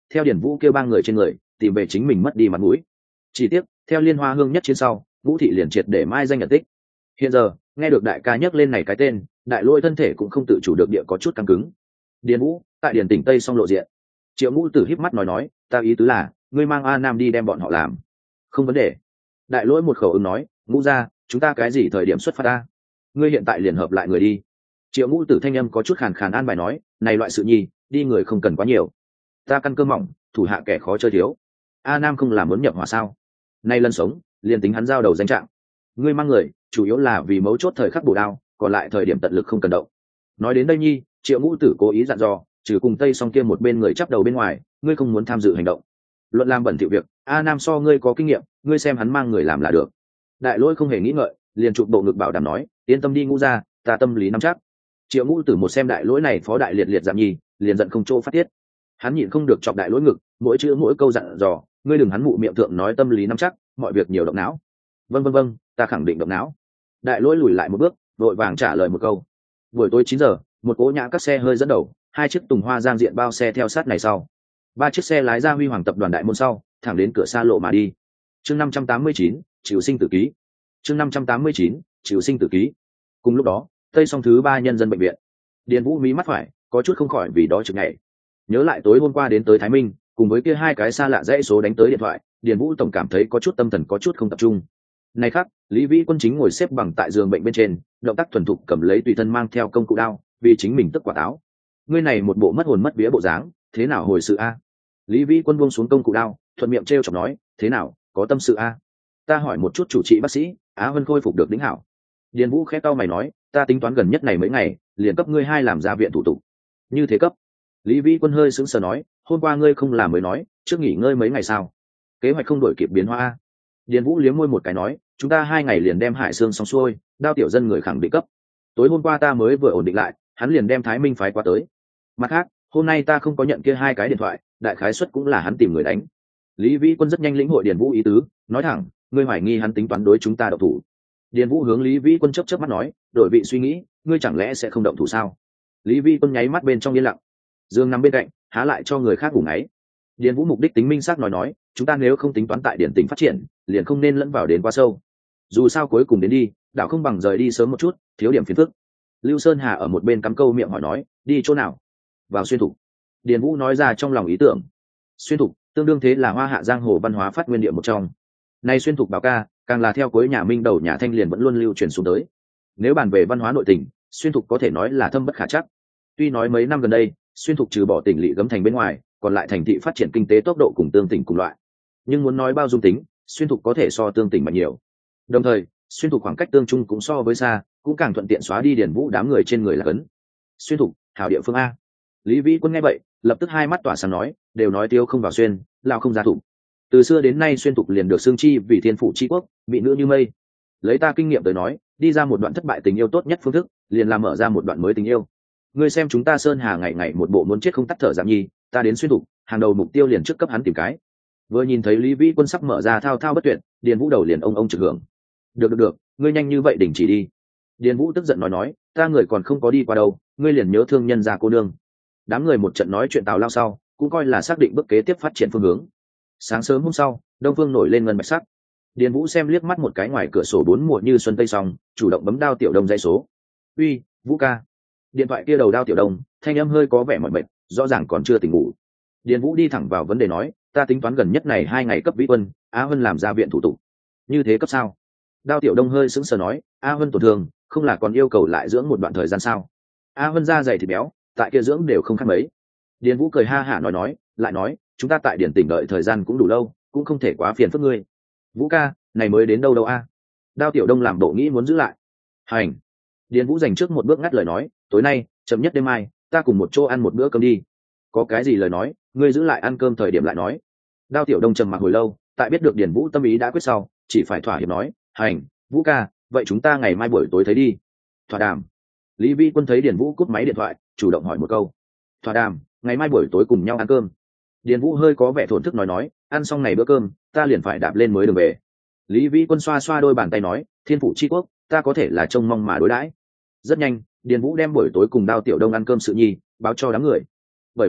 Speaker 1: theo điển vũ kêu ba người trên người tìm về chính mình mất đi mặt mũi. Chỉ tiếc theo liên hoa hương nhất chiến sau, Vũ thị liền triệt để mai danh nhận tích. Hiện giờ nghe được đại ca nhắc lên này cái tên, đại lôi thân thể cũng không tự chủ được địa có chút căng cứng. Điền Vũ tại điển tỉnh tây xong lộ diện. Triệu Ngũ Tử híp mắt nói nói, ta ý tứ là ngươi mang A Nam đi đem bọn họ làm. Không vấn đề. Đại lỗi một khẩu ứng nói, Ngũ gia, chúng ta cái gì thời điểm xuất phát ta? Ngươi hiện tại liền hợp lại người đi. Triệu Ngũ Tử thanh âm có chút khàn khàn an bài nói, này loại sự nhi đi người không cần quá nhiều, ta căn cơ mỏng, thủ hạ kẻ khó chơi thiếu. A Nam không làm muốn nhập hỏa sao? Nay lần sống liền tính hắn giao đầu danh trạng. Ngươi mang người chủ yếu là vì mấu chốt thời khắc bổ đao, còn lại thời điểm tận lực không cần động. Nói đến đây nhi, Triệu Ngũ Tử cố ý dặn dò, trừ cùng tây song kia một bên người chắp đầu bên ngoài, ngươi không muốn tham dự hành động. Luận làm bẩn thỉu việc, A Nam so ngươi có kinh nghiệm, ngươi xem hắn mang người làm là được. Đại lôi không hề nghĩ ngợi, liền chụp bộ ngực bảo đảm nói, yên tâm đi Ngũ gia, ta tâm lý nắm chắc. Triệu Ngũ Tử một xem đại lỗi này phó đại liệt liệt giảm nhi, liền giận không chỗ phát tiết. Hắn nhịn không được chọc đại lỗi ngực, mỗi chữ mỗi câu dặn dò, ngươi đừng hắn mụ miệng thượng nói tâm lý nắm chắc, mọi việc nhiều động não. Vâng vâng vâng, ta khẳng định động não. Đại lỗi lùi lại một bước, vội vàng trả lời một câu. Buổi tối chín giờ, một cỗ nhã các xe hơi dẫn đầu, hai chiếc Tùng Hoa Giang diện bao xe theo sát này sau, ba chiếc xe lái ra Huy Hoàng tập đoàn đại môn sau, thẳng đến cửa xa lộ mà đi. Chương năm trăm tám mươi chín, chịu sinh tử ký. Chương năm trăm tám mươi chín, chịu sinh tử ký. Cùng lúc đó, tây song thứ ba nhân dân bệnh viện. Điền Vũ mí mắt phải, có chút không khỏi vì đó chực nhảy. Nhớ lại tối hôm qua đến tới Thái Minh, cùng với kia hai cái xa lạ dãy số đánh tới điện thoại, Điền Vũ tổng cảm thấy có chút tâm thần có chút không tập trung. Này khác, Lý Vĩ Quân chính ngồi xếp bằng tại giường bệnh bên trên, động tác thuần thục cầm lấy tùy thân mang theo công cụ đao, vì chính mình tức quả táo. Ngươi này một bộ mất hồn mất vía bộ dáng, thế nào hồi sự a? Lý Vĩ Quân buông xuống công cụ đao, thuận miệng trêu chọc nói, thế nào, có tâm sự a? Ta hỏi một chút chủ trị bác sĩ, Á Vân khôi phục được đỉnh hảo. Điền Vũ khẽ cau mày nói, ta tính toán gần nhất này mấy ngày, liền cấp ngươi hai làm ra viện thủ tục. Như thế cấp? Lý Vĩ Quân hơi sững sờ nói, hôm qua ngươi không làm mới nói, trước nghỉ ngơi mấy ngày sao? Kế hoạch không đổi kịp biến hóa a. Điền Vũ liếm môi một cái nói, chúng ta hai ngày liền đem Hải Xương xong xuôi, Đao tiểu dân người khẳng định cấp. Tối hôm qua ta mới vừa ổn định lại, hắn liền đem Thái Minh phái qua tới. Mặt khác, hôm nay ta không có nhận kia hai cái điện thoại, đại khái suất cũng là hắn tìm người đánh. Lý Vĩ Quân rất nhanh lĩnh hội Điền Vũ ý tứ, nói thẳng, ngươi hoài nghi hắn tính toán đối chúng ta động thủ. Điền Vũ hướng Lý Vĩ Quân chớp chớp mắt nói, đổi vị suy nghĩ, ngươi chẳng lẽ sẽ không động thủ sao? Lý Vĩ Quân nháy mắt bên trong yên lặng, dương nằm bên cạnh, há lại cho người khác ngủ ngáy. Điền Vũ mục đích tính minh xác nói nói, chúng ta nếu không tính toán tại điển tỉnh phát triển, liền không nên lẫn vào đến quá sâu. Dù sao cuối cùng đến đi, đảo không bằng rời đi sớm một chút, thiếu điểm phiền phức. Lưu Sơn Hà ở một bên cắm câu miệng hỏi nói, đi chỗ nào? Vào xuyên thục. Điền Vũ nói ra trong lòng ý tưởng. Xuyên thục tương đương thế là hoa hạ giang hồ văn hóa phát nguyên địa một trong. Nay xuyên thục bảo ca, càng là theo cuối nhà Minh đầu nhà Thanh liền vẫn luôn lưu truyền xuống tới. Nếu bàn về văn hóa nội tình, xuyên thục có thể nói là thâm bất khả trắc. Tuy nói mấy năm gần đây, xuyên thục trừ bỏ tỉnh lỵ gấm thành bên ngoài, còn lại thành thị phát triển kinh tế tốc độ cùng tương tỉnh cùng loại. Nhưng muốn nói bao dung tính, xuyên thục có thể so tương tỉnh mạnh nhiều. Đồng thời, xuyên thục khoảng cách tương trung cũng so với xa, cũng càng thuận tiện xóa đi Điền Vũ đám người trên người là cấn. Xuyên thục, hảo địa phương a. Lý Vĩ Quân nghe vậy, lập tức hai mắt tỏa sáng nói, đều nói tiêu không vào xuyên, lao không ra thủ. Từ xưa đến nay xuyên thục liền được xương chi vì thiên phụ chi quốc, mỹ nữ như mây. Lấy ta kinh nghiệm tới nói, đi ra một đoạn thất bại tình yêu tốt nhất phương thức, liền làm mở ra một đoạn mới tình yêu. Ngươi xem chúng ta Sơn Hà ngày ngày một bộ muốn chết không tắt thở giảm nhi, ta đến xuyên thục, hàng đầu mục tiêu liền trước cấp hắn tìm cái. Vừa nhìn thấy Lý Vĩ Quân sắp mở ra thao thao bất tuyệt, Điền Vũ đầu liền ông ông trực hưởng. Được được được, ngươi nhanh như vậy đình chỉ đi. Điền Vũ tức giận nói nói, ta người còn không có đi qua đâu, ngươi liền nhớ thương nhân gia cô nương. Đám người một trận nói chuyện tào lao sau, cũng coi là xác định bước kế tiếp phát triển phương hướng. Sáng sớm hôm sau, đông phương nổi lên ngân bạch sắc. Điền Vũ xem liếc mắt một cái ngoài cửa sổ bốn mùa như xuân tây xong, chủ động bấm Đao Tiểu Đông dây số. Uy, Vũ ca. Điện thoại kia đầu Đao Tiểu Đông, thanh âm hơi có vẻ mỏi mệt, rõ ràng còn chưa tỉnh ngủ. Điền Vũ đi thẳng vào vấn đề nói, ta tính toán gần nhất này hai ngày cấp Vĩ Quân, Á Vân làm ra viện thủ tục. Như thế cấp sao? Đao Tiểu Đông hơi sững sờ nói, A Vân tổn thương, không là còn yêu cầu lại dưỡng một đoạn thời gian sao? A Vân da dày thịt béo, tại kia dưỡng đều không khác mấy. Điền Vũ cười ha hả nói nói, lại nói, chúng ta tại điển tỉnh đợi thời gian cũng đủ lâu, cũng không thể quá phiền phức ngươi. Vũ ca, này mới đến đâu đâu a? Đao Tiểu Đông làm bộ nghĩ muốn giữ lại. Hành. Điền Vũ dành trước một bước ngắt lời nói, tối nay, chậm nhất đêm mai, ta cùng một chỗ ăn một bữa cơm đi. Có cái gì lời nói, ngươi giữ lại ăn cơm thời điểm lại nói. Đao Tiểu Đông trầm mặc hồi lâu, tại biết được Điền Vũ tâm ý đã quyết sau, chỉ phải thỏa hiệp nói, hành, Vũ ca, vậy chúng ta ngày mai buổi tối thấy đi. Thỏa đàm. Lý Vi Quân thấy Điền Vũ cúp máy điện thoại, chủ động hỏi một câu. Thỏa đàm, ngày mai buổi tối cùng nhau ăn cơm. Điền Vũ hơi có vẻ thổn thức nói nói, ăn xong này bữa cơm, ta liền phải đạp lên mới đường về. Lý Vi Quân xoa xoa đôi bàn tay nói, thiên phủ chi quốc, ta có thể là trông mong mà đối đãi. Rất nhanh, Điền Vũ đem buổi tối cùng Đao Tiểu Đông ăn cơm sự nhi báo cho đám người. Bởi vì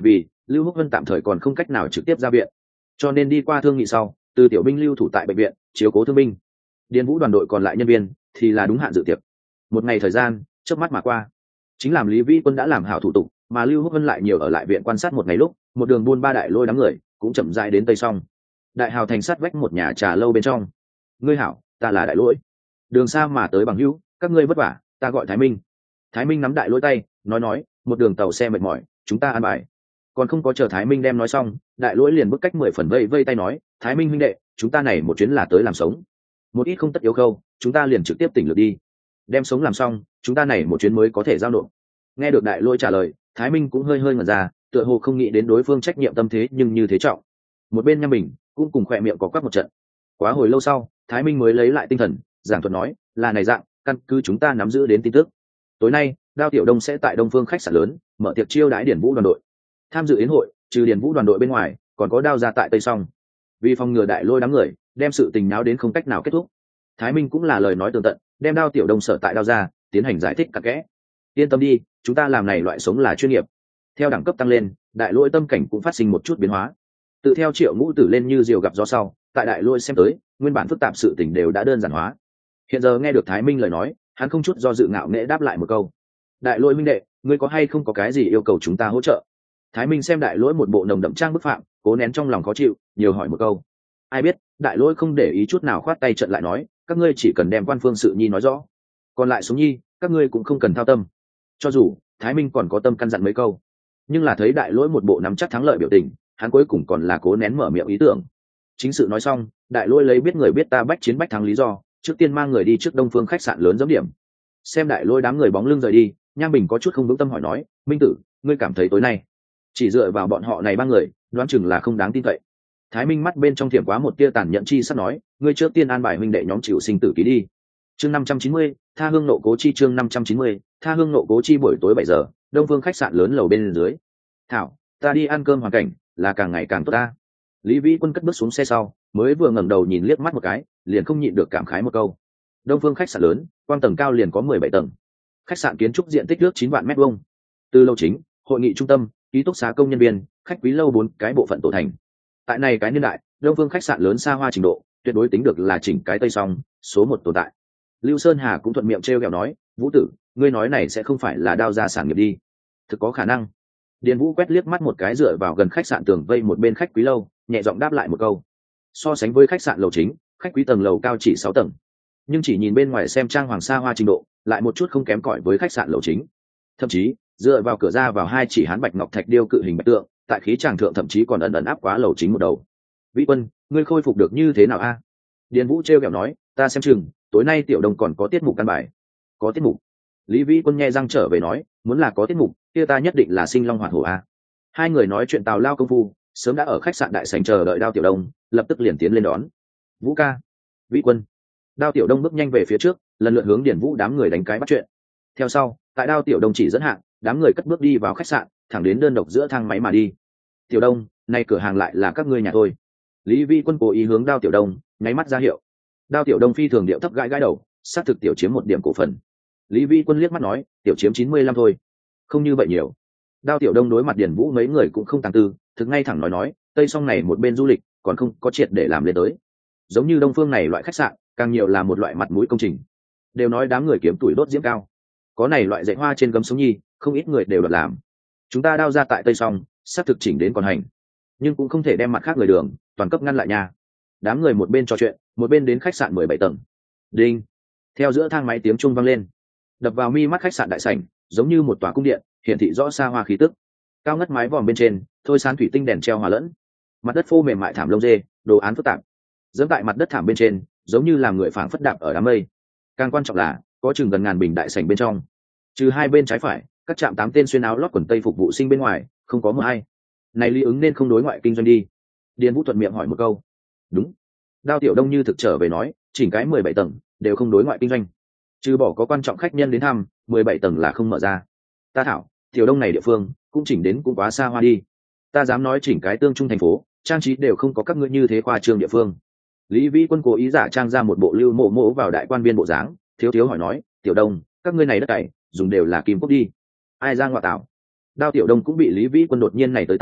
Speaker 1: Lưu Húc Vân tạm thời còn không cách nào trực tiếp ra viện, cho nên đi qua thương nghị sau, từ tiểu binh lưu thủ tại bệnh viện chiếu cố thương binh. Điền Vũ đoàn đội còn lại nhân viên thì là đúng hạn dự tiệc. Một ngày thời gian chớp mắt mà qua, chính làm Lý Vĩ Quân đã làm hảo thủ tục, mà Lưu Húc Vân lại nhiều ở lại viện quan sát một ngày lúc, một đường buôn ba đại lôi đám người cũng chậm rãi đến Tây Song. Đại hào thành sát vách một nhà trà lâu bên trong. Ngươi hảo, ta là Đại Lỗi. Đường xa mà tới bằng hữu, các ngươi vất vả, ta gọi Thái Minh. Thái Minh nắm Đại Lỗi tay, nói nói, một đường tàu xe mệt mỏi, chúng ta ăn bài. Còn không có chờ Thái Minh đem nói xong, Đại Lỗi liền bước cách mười phần vây vây tay nói, Thái Minh huynh đệ, chúng ta này một chuyến là tới làm sống. Một ít không tất yếu khâu, chúng ta liền trực tiếp tỉnh lược đi. Đem sống làm xong, chúng ta này một chuyến mới có thể giao nộp. Nghe được Đại Lỗi trả lời, Thái Minh cũng hơi hơi ngẩn ra, tựa hồ không nghĩ đến đối phương trách nhiệm tâm thế nhưng như thế trọng. Một bên nhăm mình cũng cùng khỏe miệng có quắc một trận. Quá hồi lâu sau, Thái Minh mới lấy lại tinh thần, giảng thuật nói, là này dạng, căn cứ chúng ta nắm giữ đến tin tức, tối nay Đao Tiểu Đông sẽ tại Đông Phương khách sạn lớn mở tiệc chiêu đãi Điển Vũ đoàn đội. Tham dự yến hội trừ Điển Vũ đoàn đội bên ngoài, còn có Đao gia tại Tây Song. Vì phòng ngừa đại lôi đám người đem sự tình náo đến không cách nào kết thúc, Thái Minh cũng là lời nói tường tận, đem Đao Tiểu Đông sở tại Đao gia tiến hành giải thích cặn kẽ. Yên tâm đi, chúng ta làm này loại sống là chuyên nghiệp. Theo đẳng cấp tăng lên, đại lôi tâm cảnh cũng phát sinh một chút biến hóa. Tự theo Triệu Ngũ Tử lên như diều gặp gió sau, tại đại lôi xem tới, nguyên bản phức tạp sự tình đều đã đơn giản hóa. Hiện giờ nghe được Thái Minh lời nói, hắn không chút do dự ngạo nghễ đáp lại một câu, đại lôi minh đệ, ngươi có hay không có cái gì yêu cầu chúng ta hỗ trợ? Thái Minh xem đại lỗi một bộ nồng đậm trang bức phạm, cố nén trong lòng khó chịu, nhiều hỏi một câu. Ai biết đại lỗi không để ý chút nào, khoát tay trận lại nói, các ngươi chỉ cần đem quan phương sự nhi nói rõ, còn lại xuống nhi các ngươi cũng không cần thao tâm. Cho dù Thái Minh còn có tâm căn dặn mấy câu, nhưng là thấy đại lỗi một bộ nắm chắc thắng lợi biểu tình, hắn cuối cùng còn là cố nén mở miệng ý tưởng. Chính sự nói xong, đại lỗi lấy biết người biết ta bách chiến bách thắng lý do, trước tiên mang người đi trước Đông Phương khách sạn lớn giẫm điểm. Xem đại lỗi đám người bóng lưng rời đi, Nham Bình có chút không vững tâm hỏi nói, Minh tử, ngươi cảm thấy tối nay chỉ dựa vào bọn họ này ba người, đoán chừng là không đáng tin cậy. Thái Minh mắt bên trong thiểm quá một tia tàn nhẫn chi sắp nói, ngươi trước tiên an bài huynh đệ nhóm chịu sinh tử ký đi. Chương năm trăm chín mươi, tha hương nộ cố chi. Chương năm trăm chín mươi, tha hương nộ cố chi. Buổi tối bảy giờ, Đông Phương khách sạn lớn lầu bên dưới. Thảo, ta đi ăn cơm hoàn cảnh là càng ngày càng tốt ta. Lý Vĩ Quân cất bước xuống xe sau, mới vừa ngẩng đầu nhìn liếc mắt một cái, liền không nhịn được cảm khái một câu. Đông Phương khách sạn lớn, quang tầng cao liền có mười bảy tầng. Khách sạn kiến trúc diện tích nước chín vạn mét vuông. Từ lâu chính, hội nghị trung tâm, ký túc xá công nhân viên, khách quý lâu bốn cái bộ phận tổ thành. Tại này cái niên đại, Đông Phương khách sạn lớn xa hoa trình độ, tuyệt đối tính được là chỉnh cái Tây Song số một tồn tại. Lưu Sơn Hà cũng thuận miệng trêu ghẹo nói, Vũ tử, ngươi nói này sẽ không phải là Đao gia sản nghiệp đi? Thực có khả năng. Điền Vũ quét liếc mắt một cái dựa vào gần khách sạn tường vây một bên khách quý lâu, nhẹ giọng đáp lại một câu. So sánh với khách sạn lầu chính, khách quý tầng lầu cao chỉ sáu tầng, nhưng chỉ nhìn bên ngoài xem trang hoàng xa hoa trình độ, lại một chút không kém cỏi với khách sạn lầu chính. Thậm chí dựa vào cửa ra vào hai chỉ hán bạch ngọc thạch điêu cự hình bạch tượng, tại khí tràng thượng thậm chí còn ẩn ẩn áp quá lầu chính một đầu. Vĩ Quân, ngươi khôi phục được như thế nào a? Điền Vũ trêu ghẹo nói, ta xem chừng tối nay Tiểu Đông còn có tiết mục căn bài. Có tiết mục? Lý Vĩ Quân nhe răng trở về nói, muốn là có tiết mục kia ta nhất định là sinh long hoạt hổ a. Hai người nói chuyện tào lao công phu, sớm đã ở khách sạn đại sảnh chờ đợi Đao Tiểu Đông, lập tức liền tiến lên đón. Vũ ca. Vĩ Quân. Đao Tiểu Đông bước nhanh về phía trước, lần lượt hướng Điền Vũ đám người đánh cái bắt chuyện. Theo sau, tại Đao Tiểu Đông chỉ dẫn hạng, đám người cất bước đi vào khách sạn, thẳng đến đơn độc giữa thang máy mà đi. Tiểu Đông, nay cửa hàng lại là các ngươi nhà thôi. Lý Vi Quân cố ý hướng Đao Tiểu Đông nháy mắt ra hiệu. Đao Tiểu Đông phi thường điệu thấp gãi gãi đầu, xác thực tiểu chiếm một điểm cổ phần. Lý Vi Quân liếc mắt nói, tiểu chiếm chín mươi lăm thôi, không như vậy nhiều. Đao Tiểu Đông đối mặt Điền Vũ mấy người cũng không tàng tư, thực ngay thẳng nói nói, Tây Song này một bên du lịch, còn không có triệt để làm lên tới. Giống như Đông Phương này loại khách sạn, càng nhiều là một loại mặt mũi công trình. Đều nói đám người kiếm tuổi đốt diễm cao, có này loại dạy hoa trên gấm sống nhi, không ít người đều được làm. Chúng ta Đao ra tại Tây Song, xác thực chỉnh đến còn hành, nhưng cũng không thể đem mặt khác người đường toàn cấp ngăn lại nha. Đám người một bên trò chuyện, một bên đến khách sạn mười bảy tầng. Đinh. Theo giữa thang máy tiếng chuông vang lên, đập vào mi mắt khách sạn đại sảnh, giống như một tòa cung điện, hiển thị rõ xa hoa khí tức. Cao ngất mái vòm bên trên, thôi sán thủy tinh đèn treo hòa lẫn. Mặt đất phô mềm mại thảm lông dê, đồ án phức tạp. Dẫm tại mặt đất thảm bên trên, giống như làm người phảng phất đạp ở đám mây. Càng quan trọng là, có chừng gần ngàn bình đại sảnh bên trong. Trừ hai bên trái phải, các trạm tám tên xuyên áo lót quần tây phục vụ sinh bên ngoài, không có một ai. Này Lý ứng nên không đối ngoại kinh doanh đi. Điền Vũ thuận miệng hỏi một câu. Đúng. Đao Tiểu Đông như thực trở về nói, chỉnh cái mười bảy tầng đều không đối ngoại kinh doanh, trừ bỏ có quan trọng khách nhân đến thăm, mười bảy tầng là không mở ra. Ta thảo, Tiểu Đông này địa phương cũng chỉnh đến cũng quá xa hoa đi. Ta dám nói chỉnh cái tương trung thành phố, trang trí đều không có các ngươi như thế khoa trương địa phương. Lý Vĩ Quân cố ý giả trang ra một bộ lưu mộ mộ vào đại quan viên bộ dáng, thiếu thiếu hỏi nói, Tiểu Đông, các ngươi này đất cày dùng đều là kim cúc đi. Ai ra ngoại tảo? Đao Tiểu Đông cũng bị Lý Vĩ Quân đột nhiên này tới tao,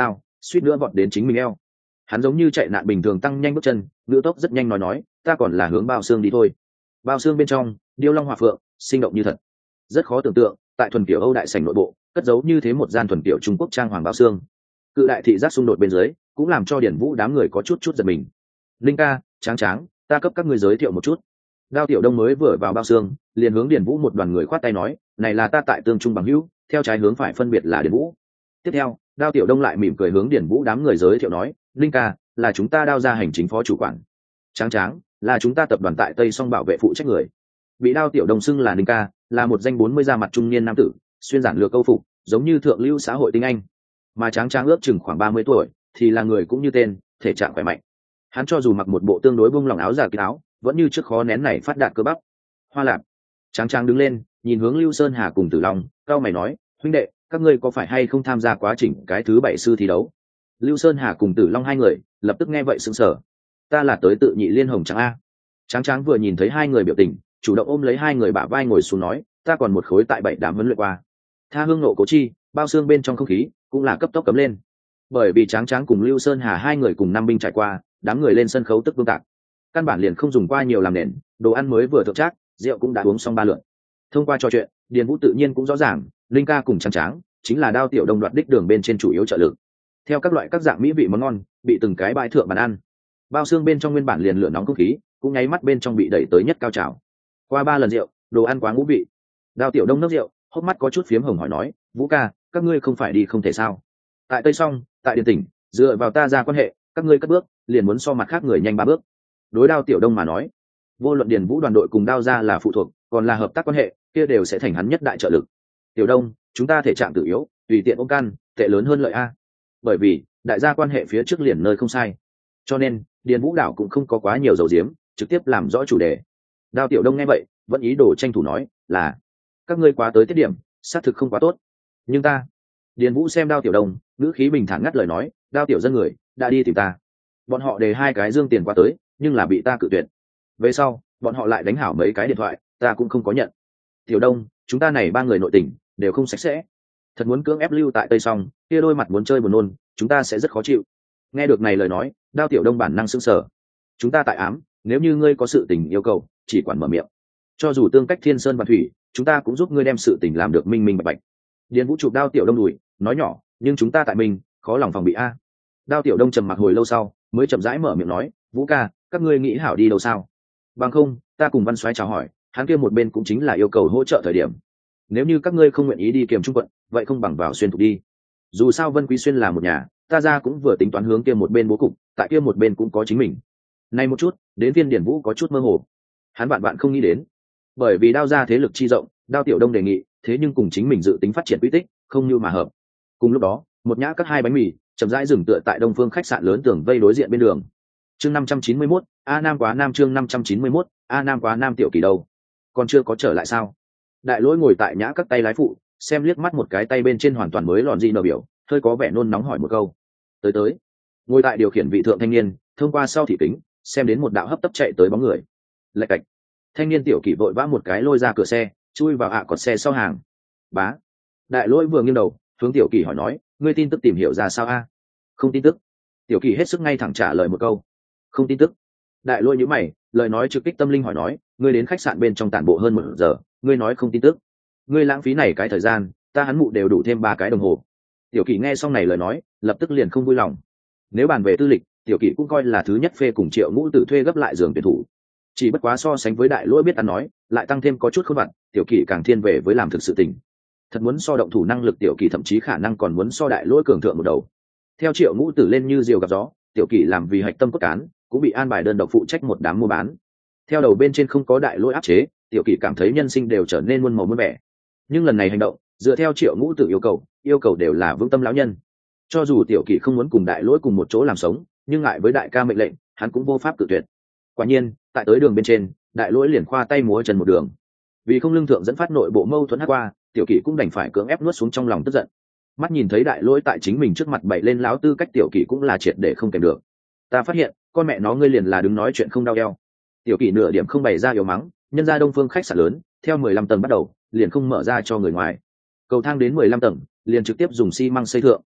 Speaker 1: suýt nữa vọt đến chính mình eo. Hắn giống như chạy nạn bình thường tăng nhanh bước chân, ngữ tốc rất nhanh nói nói, ta còn là hướng bao xương đi thôi. Bao xương bên trong, điêu long hỏa phượng, sinh động như thật. Rất khó tưởng tượng, tại thuần kiểu Âu đại sảnh nội bộ, cất giấu như thế một gian thuần kiểu Trung Quốc trang hoàng bao xương. Cự đại thị giác xung đột bên dưới, cũng làm cho Điển Vũ đám người có chút chút giật mình. Linh ca, Tráng Tráng, ta cấp các ngươi giới thiệu một chút. Đao Tiểu Đông mới vừa vào bao xương, liền hướng Điển Vũ một đoàn người khoát tay nói, này là ta tại tương trung bằng hữu, theo trái hướng phải phân biệt là Điển Vũ. Tiếp theo, Đao Tiểu Đông lại mỉm cười hướng Điển Vũ đám người giới thiệu nói, Linh ca, là chúng ta Đao gia hành chính phó chủ quản. Tráng Tráng, là chúng ta tập đoàn tại Tây Song bảo vệ phụ trách người. Bị Đao Tiểu Đông xưng là Linh ca, là một danh bốn mươi da mặt trung niên nam tử, xuyên giản lược câu phục, giống như thượng lưu xã hội tinh anh. Mà Tráng Tráng ước chừng khoảng ba mươi tuổi, thì là người cũng như tên, thể trạng khỏe mạnh. Hắn cho dù mặc một bộ tương đối bung lỏng áo giả kín áo, vẫn như trước khó nén này phát đạt cơ bắp. Hoa Lạp. Tráng Tráng đứng lên, nhìn hướng Lưu Sơn Hà cùng Tử Long, cao mày nói, huynh đệ, các ngươi có phải hay không tham gia quá trình cái thứ bảy sư thi đấu? Lưu Sơn Hà cùng Tử Long hai người lập tức nghe vậy sững sờ. Ta là tới tự nhị liên hồng trắng a. Tráng Tráng vừa nhìn thấy hai người biểu tình, chủ động ôm lấy hai người bả vai ngồi xuống nói, ta còn một khối tại bảy đám huấn luyện qua. Tha hương nộ cố chi, bao xương bên trong không khí cũng là cấp tốc cấm lên. Bởi vì Tráng Tráng cùng Lưu Sơn Hà hai người cùng năm binh trải qua, đám người lên sân khấu tức vương tạc. Căn bản liền không dùng qua nhiều làm nền, đồ ăn mới vừa thượng trác, rượu cũng đã uống xong ba lượt. Thông qua trò chuyện, Điền Vũ tự nhiên cũng rõ ràng, Linh ca cùng Tráng Tráng chính là Đao Tiểu Đông đoạt đích đường bên trên chủ yếu trợ lực. Theo các loại các dạng mỹ vị món ngon bị từng cái bãi thượng bàn ăn, bao xương bên trong nguyên bản liền lửa nóng không khí cũng nháy mắt bên trong bị đẩy tới nhất cao trào. Qua ba lần rượu, đồ ăn quá ngũ vị. Đao Tiểu Đông nốc rượu, hốc mắt có chút phiếm hồng hỏi nói, Vũ ca, các ngươi không phải đi không thể sao? Tại Tây Song, tại Điền tỉnh, dựa vào ta ra quan hệ, các ngươi cất bước liền muốn so mặt khác người nhanh ba bước. Đối Đao Tiểu Đông mà nói, vô luận Điền Vũ đoàn đội cùng Đao gia là phụ thuộc, còn là hợp tác quan hệ, kia đều sẽ thành hắn nhất đại trợ lực. Tiểu Đông, chúng ta thể trạng tự yếu, tùy tiện ôm can, tệ lớn hơn lợi a. Bởi vì đại gia quan hệ phía trước liền nơi không sai, cho nên Điền Vũ đảo cũng không có quá nhiều dầu diếm, trực tiếp làm rõ chủ đề. Đao Tiểu Đông nghe vậy, vẫn ý đồ tranh thủ nói, là các ngươi quá tới tiết điểm, xác thực không quá tốt. Nhưng ta, Điền Vũ xem Đao Tiểu Đông, ngữ khí bình thản ngắt lời nói, Đao tiểu dân người đã đi tìm ta, bọn họ đề hai cái dương tiền qua tới, nhưng là bị ta cự tuyệt. Về sau bọn họ lại đánh hảo mấy cái điện thoại, ta cũng không có nhận. Tiểu Đông, chúng ta này ba người nội tình đều không sạch sẽ, thật muốn cưỡng ép lưu tại Tây Song, kia đôi mặt muốn chơi buồn nôn, chúng ta sẽ rất khó chịu. Nghe được này lời nói, Đao Tiểu Đông bản năng sững sờ. Chúng ta tại ám, nếu như ngươi có sự tình yêu cầu, chỉ quản mở miệng, cho dù tương cách thiên sơn và thủy, chúng ta cũng giúp ngươi đem sự tình làm được minh minh bạch bạch. Điền Vũ chụp Đao Tiểu Đông đùi, nói nhỏ, nhưng chúng ta tại mình khó lòng phòng bị a. Đao Tiểu Đông trầm mặc hồi lâu sau, mới chậm rãi mở miệng nói, Vũ ca, các ngươi nghĩ hảo đi đâu sao? Bằng không, ta cùng Văn Soái chào hỏi, hắn kia một bên cũng chính là yêu cầu hỗ trợ thời điểm. Nếu như các ngươi không nguyện ý đi kiềm trung quận, vậy không bằng vào xuyên thục đi. Dù sao Vân Quý Xuyên là một nhà, ta ra cũng vừa tính toán hướng kia một bên bố cục, tại kia một bên cũng có chính mình. Nay một chút, đến Viên Điển Vũ có chút mơ hồ. Hắn bạn bạn không nghĩ đến, bởi vì Đao gia thế lực chi rộng, Đao Tiểu Đông đề nghị, thế nhưng cùng chính mình dự tính phát triển quy tích, không như mà hợp. Cùng lúc đó, một nhã cắt hai bánh mì, chậm rãi dừng tựa tại Đông Phương khách sạn lớn tường vây đối diện bên đường. Chương năm trăm chín mươi mốt, A Nam quá Nam chương năm trăm chín mươi mốt, A Nam quá Nam tiểu kỳ đâu? Còn chưa có trở lại sao? Đại Lỗi ngồi tại nhã các tay lái phụ, xem liếc mắt một cái tay bên trên hoàn toàn mới lòn gì nở biểu, hơi có vẻ nôn nóng hỏi một câu. Tới tới. Ngồi tại điều khiển vị thượng thanh niên, thông qua sau thị kính, xem đến một đạo hấp tấp chạy tới bóng người. Lạch cạch. Thanh niên tiểu kỳ vội vã một cái lôi ra cửa xe, chui vào ạ cọt xe sau hàng. Bá. Đại Lỗi vừa nghiêng đầu, hướng tiểu kỳ hỏi nói, ngươi tin tức tìm hiểu ra sao a? Không tin tức. Tiểu kỳ hết sức ngay thẳng trả lời một câu. Không tin tức. Đại Lỗi nhíu mày, lời nói trực kích tâm linh hỏi nói, ngươi đến khách sạn bên trong tản bộ hơn một giờ, ngươi nói không tin tức, ngươi lãng phí này cái thời gian, ta hắn mụ đều đủ thêm ba cái đồng hồ. Tiểu Kỷ nghe xong này lời nói, lập tức liền không vui lòng. Nếu bàn về tư lịch, Tiểu Kỷ cũng coi là thứ nhất phê cùng Triệu Ngũ Tử thuê gấp lại giường tuyển thủ. Chỉ bất quá so sánh với Đại Lỗi biết ăn nói, lại tăng thêm có chút khôn vặt, Tiểu Kỷ càng thiên về với làm thực sự tình. Thật muốn so động thủ năng lực, Tiểu Kỷ thậm chí khả năng còn muốn so Đại Lỗi cường thượng một đầu. Theo Triệu Ngũ Tử lên như diều gặp gió, Tiểu Kỷ làm vì hạch tâm cốt cán, cũng bị an bài đơn độc phụ trách một đám mua bán. Theo đầu bên trên không có Đại Lỗi áp chế, Tiểu Kỷ cảm thấy nhân sinh đều trở nên muôn màu muôn vẻ. Nhưng lần này hành động, dựa theo Triệu Ngũ Tử yêu cầu, yêu cầu đều là vững tâm lão nhân. Cho dù Tiểu Kỷ không muốn cùng Đại Lỗi cùng một chỗ làm sống, nhưng ngại với đại ca mệnh lệnh, hắn cũng vô pháp cự tuyệt. Quả nhiên, tại tới đường bên trên, Đại Lỗi liền khoa tay múa chân một đường. Vì không lương thượng dẫn phát nội bộ mâu thuẫn hát qua, Tiểu Kỷ cũng đành phải cưỡng ép nuốt xuống trong lòng tức giận. Mắt nhìn thấy Đại Lỗi tại chính mình trước mặt bày lên láo tư cách, Tiểu Kỷ cũng là triệt để không kèm được. Ta phát hiện, con mẹ nó ngươi liền là đứng nói chuyện không đau eo. Tiểu Kỷ nửa điểm không bày ra yếu mắng, nhân ra Đông Phương khách sạn lớn, theo mười lăm tầng bắt đầu, liền không mở ra cho người ngoài. Cầu thang đến mười lăm tầng, liền trực tiếp dùng xi măng xây thượng.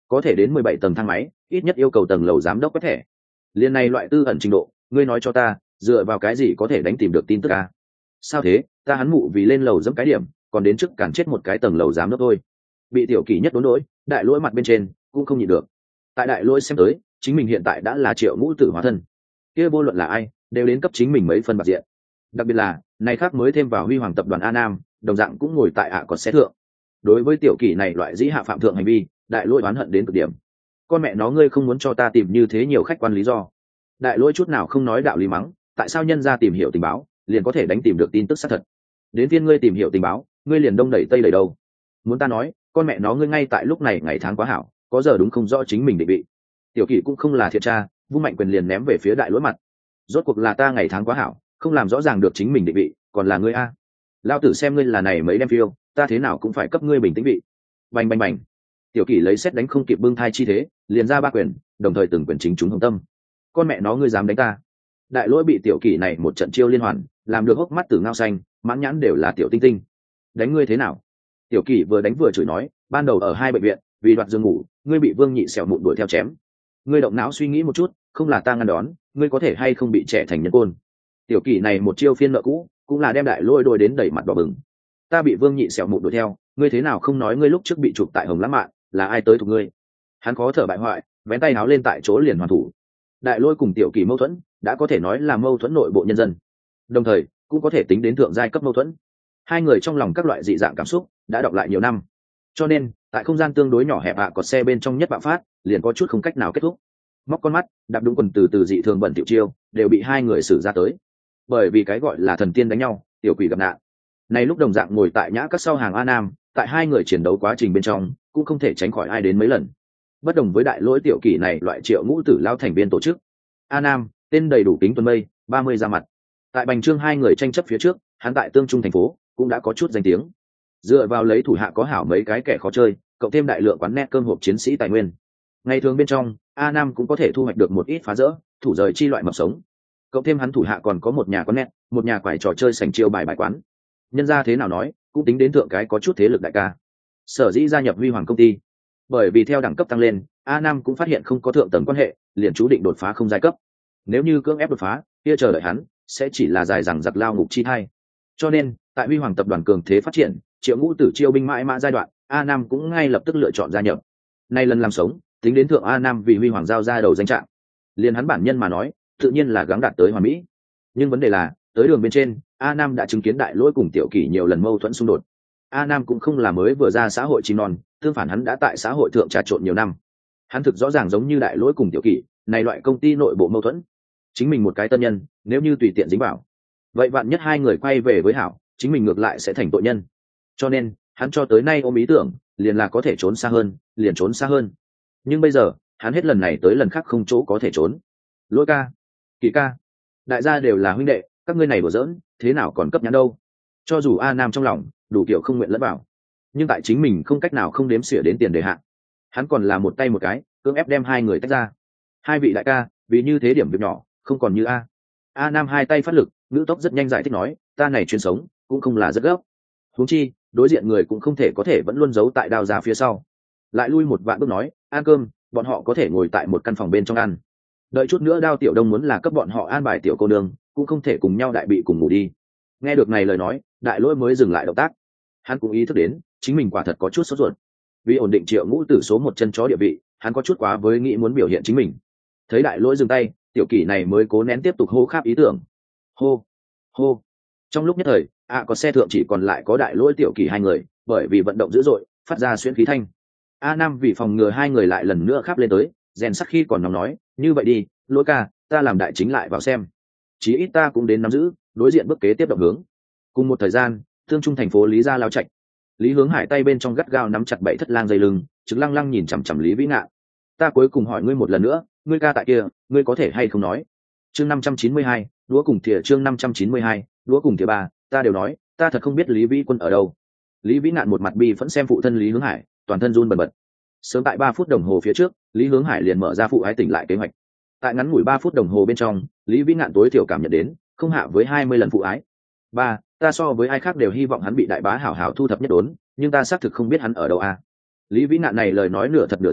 Speaker 1: có thể đến mười bảy tầng thang máy, ít nhất yêu cầu tầng lầu giám đốc quét thẻ. Liên này loại tư ẩn trình độ, ngươi nói cho ta, dựa vào cái gì có thể đánh tìm được tin tức a? Sao thế, ta hắn mụ vì lên lầu dẫm cái điểm, còn đến trước cản chết một cái tầng lầu giám đốc thôi. Bị tiểu kỷ nhất đốn đỗi, đại lỗi mặt bên trên cũng không nhịn được. Tại đại lỗi xem tới, chính mình hiện tại đã là Triệu Ngũ Tử hóa thân, kia vô luận là ai đều đến cấp chính mình mấy phần bạc diện. Đặc biệt là này khác mới thêm vào Huy Hoàng tập đoàn A Nam, đồng dạng cũng ngồi tại ạ còn xét thượng. Đối với tiểu kỷ này loại dĩ hạ phạm thượng hành vi, đại lỗi oán hận đến cực điểm. Con mẹ nó, ngươi không muốn cho ta tìm như thế nhiều khách quan lý do. Đại lỗi chút nào không nói đạo lý mắng, tại sao nhân ra tìm hiểu tình báo liền có thể đánh tìm được tin tức xác thật, đến phiên ngươi tìm hiểu tình báo ngươi liền đông đẩy tây đẩy đâu. Muốn ta nói, con mẹ nó ngươi ngay tại lúc này ngày tháng quá hảo, có giờ đúng không rõ chính mình định vị. Tiểu kỷ cũng không là thiện tra, vung mạnh quyền liền ném về phía đại lỗi mặt. Rốt cuộc là ta ngày tháng quá hảo, không làm rõ ràng được chính mình định vị, còn là ngươi a? Lao tử xem ngươi là này mấy đem phiêu, ta thế nào cũng phải cấp ngươi bình tĩnh vị. Bành bành bành. Tiểu kỷ lấy xét đánh không kịp bưng thai chi thế, liền ra ba quyền, đồng thời từng quyền chính trúng hồng tâm. Con mẹ nó, ngươi dám đánh ta? Đại lỗi bị tiểu kỷ này một trận chiêu liên hoàn, làm được hốc mắt từ ngao xanh, mãn nhãn đều là tiểu tinh tinh. Đánh ngươi thế nào? Tiểu kỷ vừa đánh vừa chửi nói, ban đầu ở hai bệnh viện vì đoạt giường ngủ, ngươi bị Vương Nhị xẻo mụn đuổi theo chém. Ngươi động não suy nghĩ một chút, không là ta ngăn đón, ngươi có thể hay không bị trẻ thành nhân côn. Tiểu kỷ này một chiêu phiên nợ cũ, cũng là đem đại lỗi đôi đến đẩy mặt đỏ bừng. Ta bị Vương Nhị xẻo mụn đuổi theo, ngươi thế nào không nói ngươi lúc trước bị chụp tại Hồng Lãng Mạn, là ai tới thuộc ngươi? Hắn khó thở bại hoại, vén tay áo lên tại chỗ liền hoàn thủ. Đại lỗi cùng tiểu kỷ mâu thuẫn, đã có thể nói là mâu thuẫn nội bộ nhân dân, đồng thời cũng có thể tính đến thượng giai cấp mâu thuẫn. Hai người trong lòng các loại dị dạng cảm xúc đã đọng lại nhiều năm, cho nên tại không gian tương đối nhỏ hẹp hạ có xe bên trong nhất bạo phát, liền có chút không cách nào kết thúc. Móc con mắt, đạp đúng quần từ từ dị thường bẩn tiểu chiêu, đều bị hai người xử ra tới. Bởi vì cái gọi là thần tiên đánh nhau, tiểu quỷ gặp nạn. Này lúc đồng dạng ngồi tại nhã các sau hàng A Nam, tại hai người chiến đấu quá trình bên trong, cũng không thể tránh khỏi ai đến mấy lần. Bất đồng với đại lỗi tiểu kỷ này loại Triệu Ngũ Tử lao thành viên tổ chức, A Nam tên đầy đủ Kính Tuần Mây, ba mươi ra mặt. Tại bành trương hai người tranh chấp phía trước, hắn tại Tương Trung thành phố cũng đã có chút danh tiếng. Dựa vào lấy thủ hạ có hảo mấy cái kẻ khó chơi, cộng thêm đại lượng quán net cơm hộp chiến sĩ tài nguyên, ngày thường bên trong A Nam cũng có thể thu hoạch được một ít phá rỡ thủ rời chi loại mập sống. Cộng thêm hắn thủ hạ còn có một nhà quán net, một nhà quải trò chơi sành chiêu bài bài quán. Nhân ra thế nào nói cũng tính đến thượng cái có chút thế lực đại ca. Sở dĩ gia nhập Huy Hoàng công ty, bởi vì theo đẳng cấp tăng lên, A Nam cũng phát hiện không có thượng tầng quan hệ, liền chú định đột phá không giai cấp. Nếu như cưỡng ép đột phá, kia chờ đợi hắn sẽ chỉ là dài dằng giặc lao ngục chi thai. Cho nên tại Huy Hoàng tập đoàn cường thế phát triển, Triệu Ngũ Tử chiêu binh mãi mã giai đoạn, A Nam cũng ngay lập tức lựa chọn gia nhập. Nay lần làm sống, tính đến thượng A Nam vì Huy Hoàng giao ra đầu danh trạng, liền hắn bản nhân mà nói, tự nhiên là gắng đạt tới hoàn mỹ. Nhưng vấn đề là, tới đường bên trên, A Nam đã chứng kiến đại lỗi cùng tiểu kỷ nhiều lần mâu thuẫn xung đột. A Nam cũng không là mới vừa ra xã hội chim non, tương phản hắn đã tại xã hội thượng trà trộn nhiều năm. Hắn thực rõ ràng giống như đại lỗi cùng tiểu kỷ này loại công ty nội bộ mâu thuẫn, chính mình một cái tân nhân nếu như tùy tiện dính vào, vậy vạn nhất hai người quay về với hảo, chính mình ngược lại sẽ thành tội nhân. Cho nên hắn cho tới nay ôm ý tưởng liền là có thể trốn xa hơn liền trốn xa hơn. Nhưng bây giờ hắn hết lần này tới lần khác không chỗ có thể trốn. Lỗi ca, Kỳ ca, đại gia đều là huynh đệ, các ngươi này đùa giỡn thế nào còn cấp nhãn đâu. Cho dù A Nam trong lòng đủ kiểu không nguyện lẫn vào, nhưng tại chính mình không cách nào không đếm xỉa đến tiền đề hạn, hắn còn là một tay một cái cưỡng ép đem hai người tách ra. Hai vị đại ca, vì như thế điểm việc nhỏ không còn như a a Nam hai tay phát lực, ngữ tốc rất nhanh giải thích nói, ta này chuyên sống cũng không là rất gấp, huống chi đối diện người cũng không thể có thể vẫn luôn giấu tại đao ra phía sau. Lại lui một vạn bước nói, ăn cơm bọn họ có thể ngồi tại một căn phòng bên trong ăn, đợi chút nữa Đao Tiểu Đông muốn là cấp bọn họ an bài tiểu cô nương, cũng không thể cùng nhau đại bị cùng ngủ đi. Nghe được này lời nói, đại lỗi mới dừng lại động tác. Hắn cũng ý thức đến chính mình quả thật có chút sốt ruột. Vì ổn định Triệu Ngũ Tử số một chân chó địa vị, hắn có chút quá với nghĩ muốn biểu hiện chính mình. Thấy đại lỗi dừng tay, tiểu kỷ này mới cố nén tiếp tục hô kháp ý tưởng. Hô hô. Trong lúc nhất thời, ạ có xe thượng chỉ còn lại có đại lỗi tiểu kỷ hai người, bởi vì vận động dữ dội phát ra xuyễn khí thanh. A Nam vì phòng ngừa hai người lại lần nữa kháp lên tới, rèn sắc khi còn nóng nói, như vậy đi, lỗi ca, ta làm đại chính lại vào xem, chí ít ta cũng đến nắm giữ đối diện bước kế tiếp động hướng. Cùng một thời gian, Tương Trung thành phố Lý Gia lao trạch, Lý Hướng Hải tay bên trong gắt gao nắm chặt bảy thất lang dây lưng, chứng lăng lăng nhìn chằm chằm Lý Vĩ Ngạn. Ta cuối cùng hỏi ngươi một lần nữa, ngươi ca tại kia, ngươi có thể hay không nói? Chương năm trăm chín mươi hai, đũa cùng thìa. Chương năm trăm chín mươi hai, đũa cùng thìa ba, ta đều nói, ta thật không biết Lý Vĩ Quân ở đâu. Lý Vĩ Ngạn một mặt bi phẫn xem phụ thân Lý Hướng Hải, toàn thân run bần bật. Sớm tại ba phút đồng hồ phía trước, Lý Hướng Hải liền mở ra phụ ái tỉnh lại kế hoạch. Tại ngắn ngủi ba phút đồng hồ bên trong, Lý Vĩ Ngạn tối thiểu cảm nhận đến không hạ với hai mươi lần phụ ái. Ba, ta so với ai khác đều hy vọng hắn bị đại bá hảo hảo thu thập nhất đốn, nhưng ta xác thực không biết hắn ở đâu a. Lý Vĩ Ngạn này lời nói nửa thật nửa giả,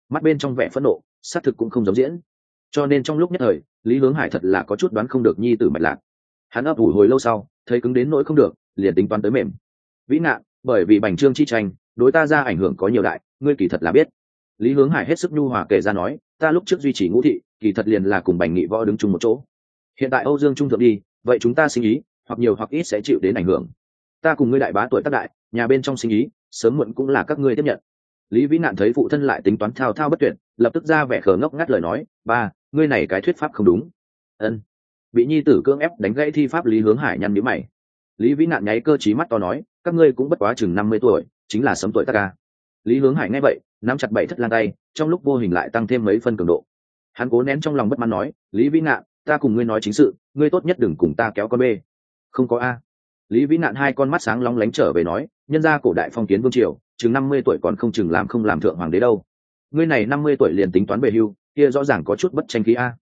Speaker 1: mắt bên trong vẻ phẫn nộ xác thực cũng không giống diễn. Cho nên trong lúc nhất thời Lý Hướng Hải thật là có chút đoán không được nhi tử mạch lạc. Hắn ấp ủ hồi lâu sau thấy cứng đến nỗi không được, liền tính toán tới mềm. Vĩ Ngạn, bởi vì bành trương chi tranh đối ta ra ảnh hưởng có nhiều đại, ngươi kỳ thật là biết. Lý Hướng Hải hết sức nhu hòa kể ra nói, ta lúc trước duy trì Ngũ thị kỳ thật liền là cùng bành nghị võ đứng chung một chỗ. Hiện tại Âu Dương trung thượng đi, vậy chúng ta sinh ý hoặc nhiều hoặc ít sẽ chịu đến ảnh hưởng. Ta cùng ngươi đại bá tuổi tác đại, nhà bên trong sinh ý sớm muộn cũng là các ngươi tiếp nhận. Lý Vĩ Ngạn thấy phụ thân lại tính toán thao thao bất tuyệt, lập tức ra vẻ khờ ngốc ngắt lời nói, ba, ngươi này cái thuyết pháp không đúng. Ân. Bị nhi tử cưỡng ép đánh gãy thi pháp Lý Hướng Hải nhăn nhíu mày. Lý Vĩ Ngạn nháy cơ trí mắt to nói, các ngươi cũng bất quá chừng năm mươi tuổi, chính là sớm tuổi ta ca. Lý Hướng Hải nghe vậy nắm chặt bảy thất lan tay, trong lúc vô hình lại tăng thêm mấy phân cường độ. Hắn cố nén trong lòng bất mãn nói, Lý Vĩ Ngạn, ta cùng ngươi nói chính sự, ngươi tốt nhất đừng cùng ta kéo con bê. Không có a. Lý Vĩ Ngạn hai con mắt sáng long lánh trở về nói, nhân gia cổ đại phong kiến vương triều chừng năm mươi tuổi còn không chừng làm không làm thượng hoàng đế đâu, ngươi này năm mươi tuổi liền tính toán về hưu, kia rõ ràng có chút bất tranh khí a.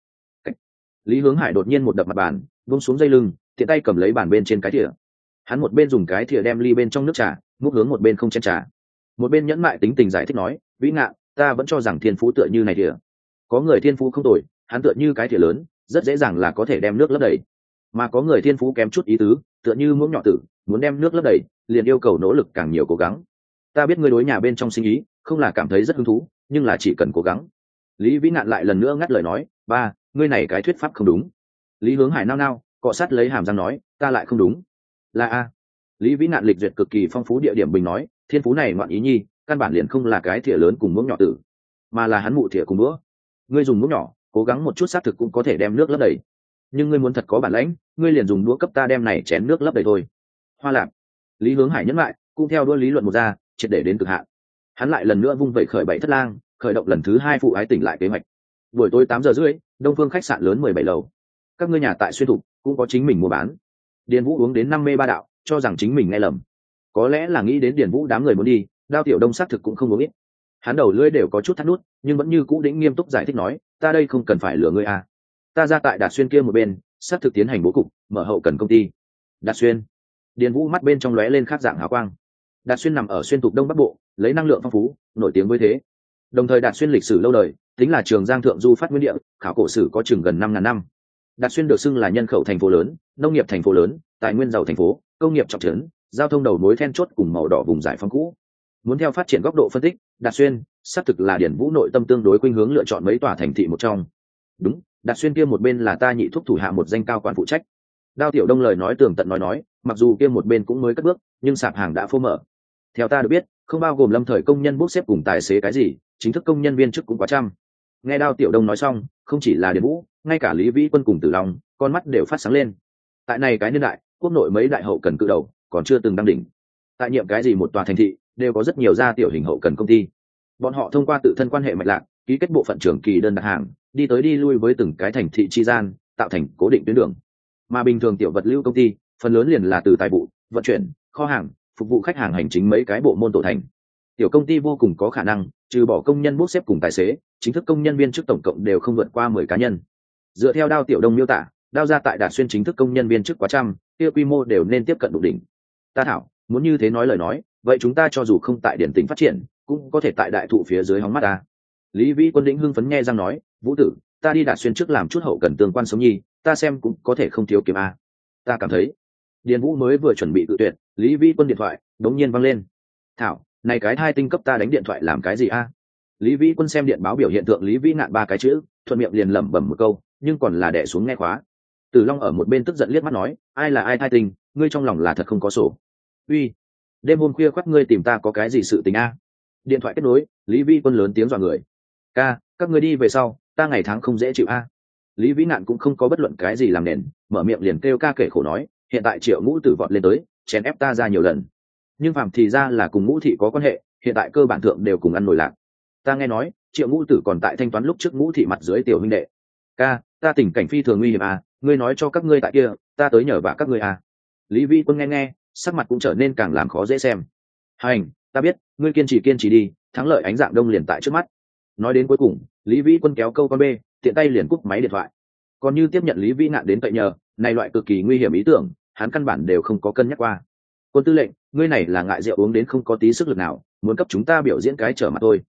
Speaker 1: Lý Hướng Hải đột nhiên một đập mặt bàn, buông xuống dây lưng, tiện tay cầm lấy bàn bên trên cái thìa. Hắn một bên dùng cái thìa đem ly bên trong nước trà múc hướng một bên không chén trà, một bên nhẫn mại tính tình giải thích nói, Vĩ Ngạn, ta vẫn cho rằng thiên phú tựa như này thìa, có người thiên phú không tồi, hắn tựa như cái thìa lớn rất dễ dàng là có thể đem nước lấp đầy, mà có người thiên phú kém chút ý tứ, tựa như muỗng nhỏ tử, muốn đem nước lấp đầy liền yêu cầu nỗ lực càng nhiều cố gắng. Ta biết ngươi đối nhà bên trong sinh ý không là cảm thấy rất hứng thú, nhưng là chỉ cần cố gắng. Lý Vĩ Ngạn lại lần nữa ngắt lời nói, ba, ngươi này cái thuyết pháp không đúng. Lý Hướng Hải nao nao cọ sát lấy hàm răng nói, ta lại không đúng. Là a. Lý Vĩ Ngạn lịch duyệt cực kỳ phong phú địa điểm bình nói, thiên phú này ngoạn ý nhi căn bản liền không là cái thìa lớn cùng muỗng nhỏ tử, mà là hắn mụ thìa cùng đũa. Ngươi dùng muỗng nhỏ cố gắng một chút xác thực cũng có thể đem nước lấp đầy, nhưng ngươi muốn thật có bản lãnh, ngươi liền dùng đũa cấp ta đem này chén nước lấp đầy thôi. Hoa lạc. Lý Hướng Hải nhấn lại cũng theo đũa lý luận một ra, triệt để đến cực hạn. Hắn lại lần nữa vung vẩy khởi bảy thất lang, khởi động lần thứ hai phụ ái tỉnh lại kế hoạch. Buổi tối tám giờ rưỡi, Đông Phương khách sạn lớn mười bảy lầu. Các ngươi nhà tại xuyên thục cũng có chính mình mua bán. Điền Vũ uống đến năm mê ba đạo, cho rằng chính mình nghe lầm. Có lẽ là nghĩ đến Điền Vũ đám người muốn đi, Đao Tiểu Đông xác thực cũng không uống ít. Hắn đầu lưỡi đều có chút thắt nút, nhưng vẫn như cũ đĩnh nghiêm túc giải thích nói, ta đây không cần phải lừa ngươi à. Ta ra tại Đạt Xuyên kia một bên, xác thực tiến hành bố cục, mở hậu cần công ty. Đạt Xuyên. Điền Vũ mắt bên trong lóe lên khác dạng hào quang. Đạt Xuyên nằm ở xuyên thục Đông Bắc Bộ, lấy năng lượng phong phú, nổi tiếng với thế. Đồng thời Đạt Xuyên lịch sử lâu đời, tính là Trường Giang thượng du phát nguyên địa, khảo cổ sử có chừng gần năm ngàn năm. Đạt Xuyên được xưng là nhân khẩu thành phố lớn, nông nghiệp thành phố lớn, tài nguyên giàu thành phố, công nghiệp trọng trấn, giao thông đầu mối then chốt cùng màu đỏ vùng giải phóng cũ. Muốn theo phát triển góc độ phân tích, Đạt Xuyên xác thực là Điền Vũ nội tâm tương đối khuynh hướng lựa chọn mấy tòa thành thị một trong. Đúng, Đạt Xuyên kia một bên là ta nhị thúc thủ hạ một danh cao quản phụ trách. Đao Tiểu Đông lời nói tường tận nói nói, mặc dù kia một bên cũng mới cất bước, nhưng sạp hàng đã phô mở. Theo ta được biết, không bao gồm lâm thời công nhân bốc xếp cùng tài xế cái gì, chính thức công nhân viên chức cũng quá trăm. Nghe Đao Tiểu Đông nói xong, không chỉ là Điền Vũ, ngay cả Lý Vĩ Quân cùng Tử Long, con mắt đều phát sáng lên. Tại này cái niên đại, quốc nội mấy đại hậu cần cự đầu còn chưa từng đăng đỉnh. Tại nhiệm cái gì một tòa thành thị, đều có rất nhiều gia tiểu hình hậu cần công ty. Bọn họ thông qua tự thân quan hệ mạch lạc, ký kết bộ phận trưởng kỳ đơn đặt hàng, đi tới đi lui với từng cái thành thị chi gian, tạo thành cố định tuyến đường. Mà bình thường tiểu vật lưu công ty, phần lớn liền là từ tài vụ, vận chuyển, kho hàng, phục vụ khách hàng hành chính mấy cái bộ môn tổ thành. Tiểu công ty vô cùng có khả năng, trừ bỏ công nhân bốc xếp cùng tài xế, chính thức công nhân viên chức tổng cộng đều không vượt qua mười cá nhân. Dựa theo Đao Tiểu Đông miêu tả, Đao ra tại Đạt Xuyên chính thức công nhân viên chức quá trăm, kia quy mô đều nên tiếp cận đủ đỉnh. Ta thảo, muốn như thế nói lời nói, vậy chúng ta cho dù không tại điển tỉnh phát triển, cũng có thể tại đại thụ phía dưới hóng mắt ta. Lý Vĩ Quân lĩnh hưng phấn nghe răng nói, Vũ tử, ta đi Đạt Xuyên trước làm chút hậu cần tương quan sống nhi, ta xem cũng có thể không thiếu kiếm a. Ta cảm thấy. Điền Vũ mới vừa chuẩn bị tự tuyệt, Lý Vĩ Quân điện thoại đống nhiên văng lên. Thảo, này cái hai tinh cấp ta đánh điện thoại làm cái gì a? Lý Vĩ Quân xem điện báo biểu hiện tượng Lý Vĩ Ngạn ba cái chữ, thuận miệng liền lẩm bẩm một câu, nhưng còn là đè xuống nghe khóa. Tử Long ở một bên tức giận liếc mắt nói, ai là ai thai tinh, ngươi trong lòng là thật không có sổ. Uy, đêm hôm khuya khoắt ngươi tìm ta có cái gì sự tình a? Điện thoại kết nối, Lý Vĩ Quân lớn tiếng dọa người. Ca, các ngươi đi về sau, ta ngày tháng không dễ chịu a. Lý Vĩ Ngạn cũng không có bất luận cái gì làm nền, mở miệng liền kêu ca kể khổ nói, hiện tại Triệu Ngũ Tử vọt lên tới, chèn ép ta ra nhiều lần. Nhưng phàm thì ra là cùng Ngũ thị có quan hệ, hiện tại cơ bản thượng đều cùng ăn nổi lạc. Ta nghe nói, Triệu Ngũ Tử còn tại thanh toán lúc trước Ngũ thị mặt dưới tiểu huynh đệ. Ca, ta tình cảnh phi thường nguy hiểm à, ngươi nói cho các ngươi tại kia, ta tới nhờ vả các ngươi à. Lý Vĩ Quân nghe nghe, sắc mặt cũng trở nên càng làm khó dễ xem. Hành, ta biết, ngươi kiên trì kiên trì đi, thắng lợi ánh dạng đông liền tại trước mắt. Nói đến cuối cùng, Lý Vĩ Quân kéo câu con bê, tiện tay liền cúp máy điện thoại. Còn như tiếp nhận Lý Vĩ Ngạn đến cậy nhờ, này loại cực kỳ nguy hiểm ý tưởng, hắn căn bản đều không có cân nhắc qua. Quân tư lệnh, ngươi này là ngại rượu uống đến không có tí sức lực nào, muốn cấp chúng ta biểu diễn cái trở mặt thôi.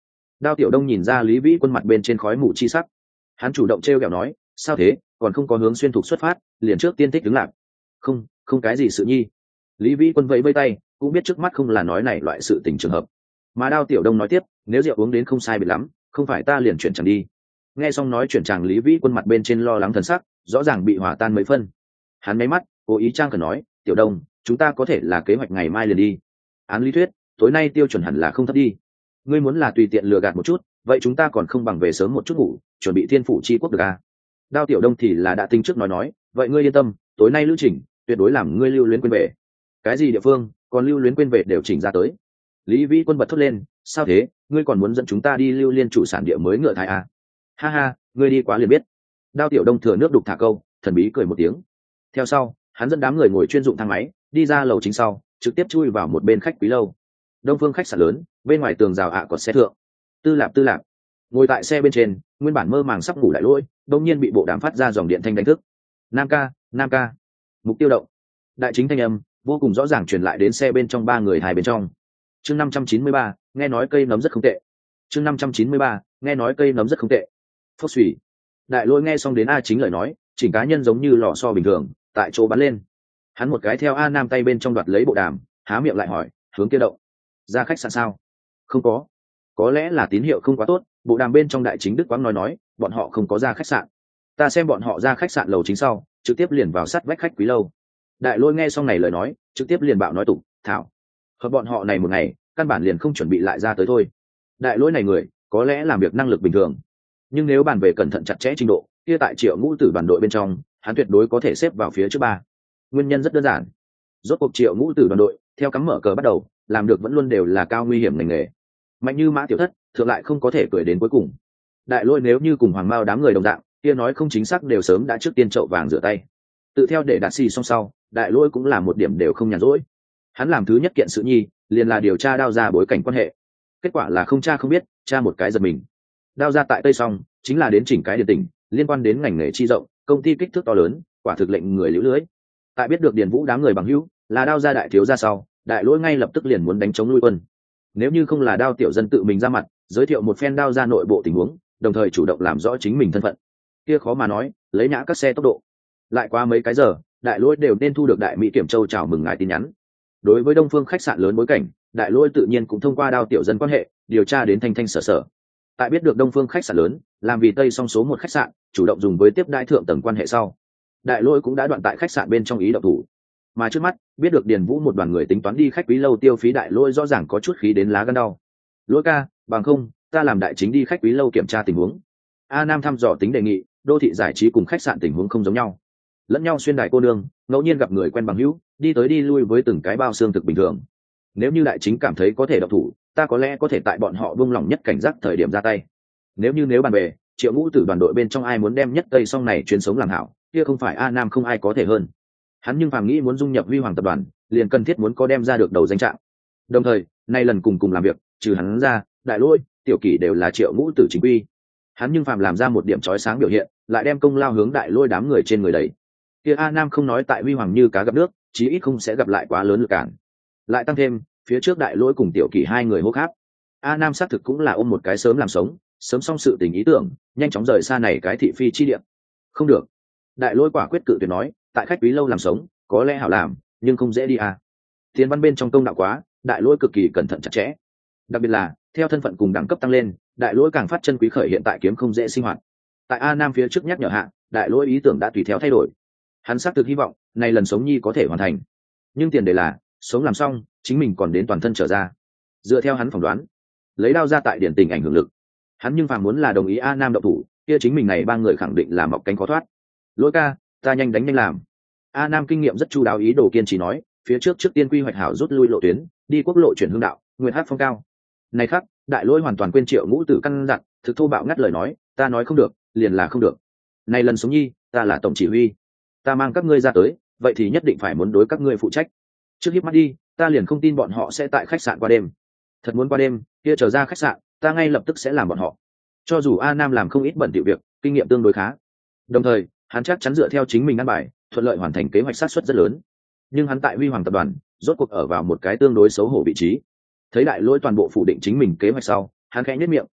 Speaker 1: Đao Tiểu Đông nhìn ra Lý Vĩ Quân mặt bên trên khói mù chi sắc, hắn chủ động trêu ghẹo nói, sao thế, còn không có hướng xuyên thục xuất phát, liền trước tiên thích đứng lạc. Không, không cái gì sự nhi. Lý Vĩ Quân vẫy vẫy tay, cũng biết trước mắt không là nói này loại sự tình trường hợp. Mà Đao Tiểu Đông nói tiếp, nếu rượu uống đến không sai biệt lắm, không phải ta liền chuyển chẳng đi. Nghe xong nói chuyển chàng, Lý Vĩ Quân mặt bên trên lo lắng thần sắc, rõ ràng bị hòa tan mấy phân. Hắn mấy mắt, cố ý trang cần nói, Tiểu Đông, chúng ta có thể là kế hoạch ngày mai liền đi. Án lý thuyết, tối nay tiêu chuẩn hẳn là không thấp đi. Ngươi muốn là tùy tiện lừa gạt một chút, vậy chúng ta còn không bằng về sớm một chút ngủ, chuẩn bị thiên phủ chi quốc được à? Đao Tiểu Đông thì là đã tính trước nói nói, vậy ngươi yên tâm, tối nay lữ trình tuyệt đối làm ngươi lưu luyến quên về. Cái gì địa phương, còn lưu luyến quên về đều chỉnh ra tới. Lý Vĩ Quân bật thốt lên, sao thế, ngươi còn muốn dẫn chúng ta đi lưu liên chủ sản địa mới ngựa thái à? Ha ha, ngươi đi quá liền biết. Đao Tiểu Đông thừa nước đục thả câu, thần bí cười một tiếng. Theo sau, hắn dẫn đám người ngồi chuyên dụng thang máy, đi ra lầu chính sau, trực tiếp chui vào một bên khách quý lâu. Đông Phương khách sạn lớn, bên ngoài tường rào ạ à còn xe thượng. Tư Lạp Tư Lạp ngồi tại xe bên trên, nguyên bản mơ màng sắp ngủ lại lỗi, đông nhiên bị bộ đàm phát ra dòng điện thanh đánh thức. Nam ca, Nam ca, mục tiêu động. Đại chính thanh âm vô cùng rõ ràng truyền lại đến xe bên trong ba người hai bên trong. Chương năm trăm chín mươi ba, nghe nói cây nấm rất không tệ. Chương năm trăm chín mươi ba, nghe nói cây nấm rất không tệ. Phốc xùy. Đại lôi nghe xong đến A Chính lời nói, chỉnh cá nhân giống như lò xo bình thường, tại chỗ bắn lên. Hắn một cái theo A Nam tay bên trong đoạt lấy bộ đàm, há miệng lại hỏi, hướng kia động, ra khách sạn sao? Không có. Có lẽ là tín hiệu không quá tốt, bộ đàm bên trong đại chính Đức Quang nói nói, bọn họ không có ra khách sạn. Ta xem bọn họ ra khách sạn lầu chính sau, trực tiếp liền vào sát vách khách quý lâu. Đại lôi nghe xong này lời nói, trực tiếp liền bạo nói tục, thảo. Hợp bọn họ này một ngày, căn bản liền không chuẩn bị lại ra tới thôi. Đại lôi này người, có lẽ làm việc năng lực bình thường, nhưng nếu bàn về cẩn thận chặt chẽ trình độ, kia tại Triệu Ngũ Tử đoàn đội bên trong, hắn tuyệt đối có thể xếp vào phía trước ba. Nguyên nhân rất đơn giản, rốt cuộc Triệu Ngũ Tử đoàn đội theo cắm mở cờ bắt đầu, làm được vẫn luôn đều là cao nguy hiểm ngành nghề. Mạnh như Mã Tiểu Thất, thượng lại không có thể cười đến cuối cùng. Đại lôi nếu như cùng Hoàng Mao đám người đồng dạng, kia nói không chính xác đều sớm đã trước tiên chậu vàng rửa tay. Tự theo để đạt xì xong sau, đại lôi cũng là một điểm đều không nhàn rỗi. Hắn làm thứ nhất kiện sự nhi, liền là điều tra Đao gia bối cảnh quan hệ. Kết quả là không tra không biết, tra một cái giật mình. Đao gia tại Tây Song chính là đến chỉnh cái điển tỉnh, liên quan đến ngành nghề chi rộng, công ty kích thước to lớn, quả thực lệnh người liễu lưới. Tại biết được Điền Vũ đám người bằng hữu là Đao gia đại thiếu gia sau, đại lỗi ngay lập tức liền muốn đánh chống lui quân. Nếu như không là Đao tiểu dân tự mình ra mặt, giới thiệu một phen Đao gia nội bộ tình huống, đồng thời chủ động làm rõ chính mình thân phận, kia khó mà nói, lấy nhã các xe tốc độ. Lại qua mấy cái giờ, đại lỗi đều nên thu được đại mỹ kiểm châu chào mừng ngài tin nhắn. Đối với Đông Phương khách sạn lớn bối cảnh, đại lỗi tự nhiên cũng thông qua Đao tiểu dân quan hệ điều tra đến thanh thanh sở sở. Tại biết được Đông Phương khách sạn lớn làm vì Tây Song số một khách sạn, chủ động dùng với tiếp đãi thượng tầng quan hệ sau, đại lỗi cũng đã đoạn tại khách sạn bên trong ý động thủ. Mà trước mắt biết được Điền Vũ một đoàn người tính toán đi khách quý lâu tiêu phí, đại lỗi rõ ràng có chút khí đến lá gan đau. Lỗi ca, bằng không ta làm đại chính đi khách quý lâu kiểm tra tình huống. A Nam thăm dò tính đề nghị, đô thị giải trí cùng khách sạn tình huống không giống nhau, lẫn nhau xuyên đại cô nương, ngẫu nhiên gặp người quen bằng hữu, đi tới đi lui với từng cái bao xương thực bình thường. Nếu như đại chính cảm thấy có thể động thủ, ta có lẽ có thể tại bọn họ buông lỏng nhất cảnh giác thời điểm ra tay. Nếu như nếu bàn về Triệu Ngũ Tử đoàn đội bên trong ai muốn đem nhất Tây Song này chuyến sống làm hảo, kia không phải A Nam không ai có thể hơn. Hắn nhưng phàm nghĩ muốn dung nhập Huy Hoàng tập đoàn, liền cần thiết muốn có đem ra được đầu danh trạng. Đồng thời, nay lần cùng cùng làm việc, trừ hắn ra, đại lỗi, tiểu kỷ đều là Triệu Ngũ Tử chính quy. Hắn nhưng phàm làm ra một điểm chói sáng biểu hiện, lại đem công lao hướng đại lôi đám người trên người đấy. Kia A Nam không nói tại Huy Hoàng như cá gặp nước, chí ít không sẽ gặp lại quá lớn lực cản. Lại tăng thêm, phía trước đại lỗi cùng tiểu kỷ hai người hô kháp. A Nam xác thực cũng là ôm một cái sớm làm sống, sớm xong sự tình ý tưởng, nhanh chóng rời xa này cái thị phi chi địa. Không được. Đại lỗi quả quyết cự tuyệt nói, tại khách quý lâu làm sống, có lẽ hảo làm, nhưng không dễ đi à. Tiền văn bên trong công đạo quá, đại lỗi cực kỳ cẩn thận chặt chẽ. Đặc biệt là, theo thân phận cùng đẳng cấp tăng lên, đại lỗi càng phát chân quý khởi hiện tại kiếm không dễ sinh hoạt. Tại A Nam phía trước nhắc nhở hạ, đại lỗi ý tưởng đã tùy theo thay đổi. Hắn xác thực hy vọng, này lần sống nhi có thể hoàn thành. Nhưng tiền đề là, sống làm xong, chính mình còn đến toàn thân trở ra. Dựa theo hắn phỏng đoán, lấy Đao ra tại điển tình ảnh hưởng lực, hắn nhưng phàm muốn là đồng ý A Nam động thủ, kia chính mình này ba người khẳng định là mọc cánh khó thoát. Lỗi ca, ta nhanh đánh nhanh làm. A Nam kinh nghiệm rất chu đáo, ý đồ kiên trì nói, phía trước trước tiên quy hoạch hảo rút lui lộ tuyến, đi quốc lộ chuyển hương đạo, nguyệt hát phong cao. Này khắc, đại lỗi hoàn toàn quên Triệu Ngũ Tử căn dặn, thực thô bạo ngắt lời nói, ta nói không được, liền là không được. Này lần sống nhi, ta là tổng chỉ huy, ta mang các ngươi ra tới, vậy thì nhất định phải muốn đối các ngươi phụ trách. Trước hiếp mắt đi, ta liền không tin bọn họ sẽ tại khách sạn qua đêm. Thật muốn qua đêm, kia trở ra khách sạn, ta ngay lập tức sẽ làm bọn họ. Cho dù A Nam làm không ít bẩn tiểu việc, kinh nghiệm tương đối khá. Đồng thời, hắn chắc chắn dựa theo chính mình ăn bài, thuận lợi hoàn thành kế hoạch sát xuất rất lớn. Nhưng hắn tại Huy Hoàng tập đoàn, rốt cuộc ở vào một cái tương đối xấu hổ vị trí. Thấy đại lỗi toàn bộ phủ định chính mình kế hoạch sau, hắn khẽ nhếch miệng,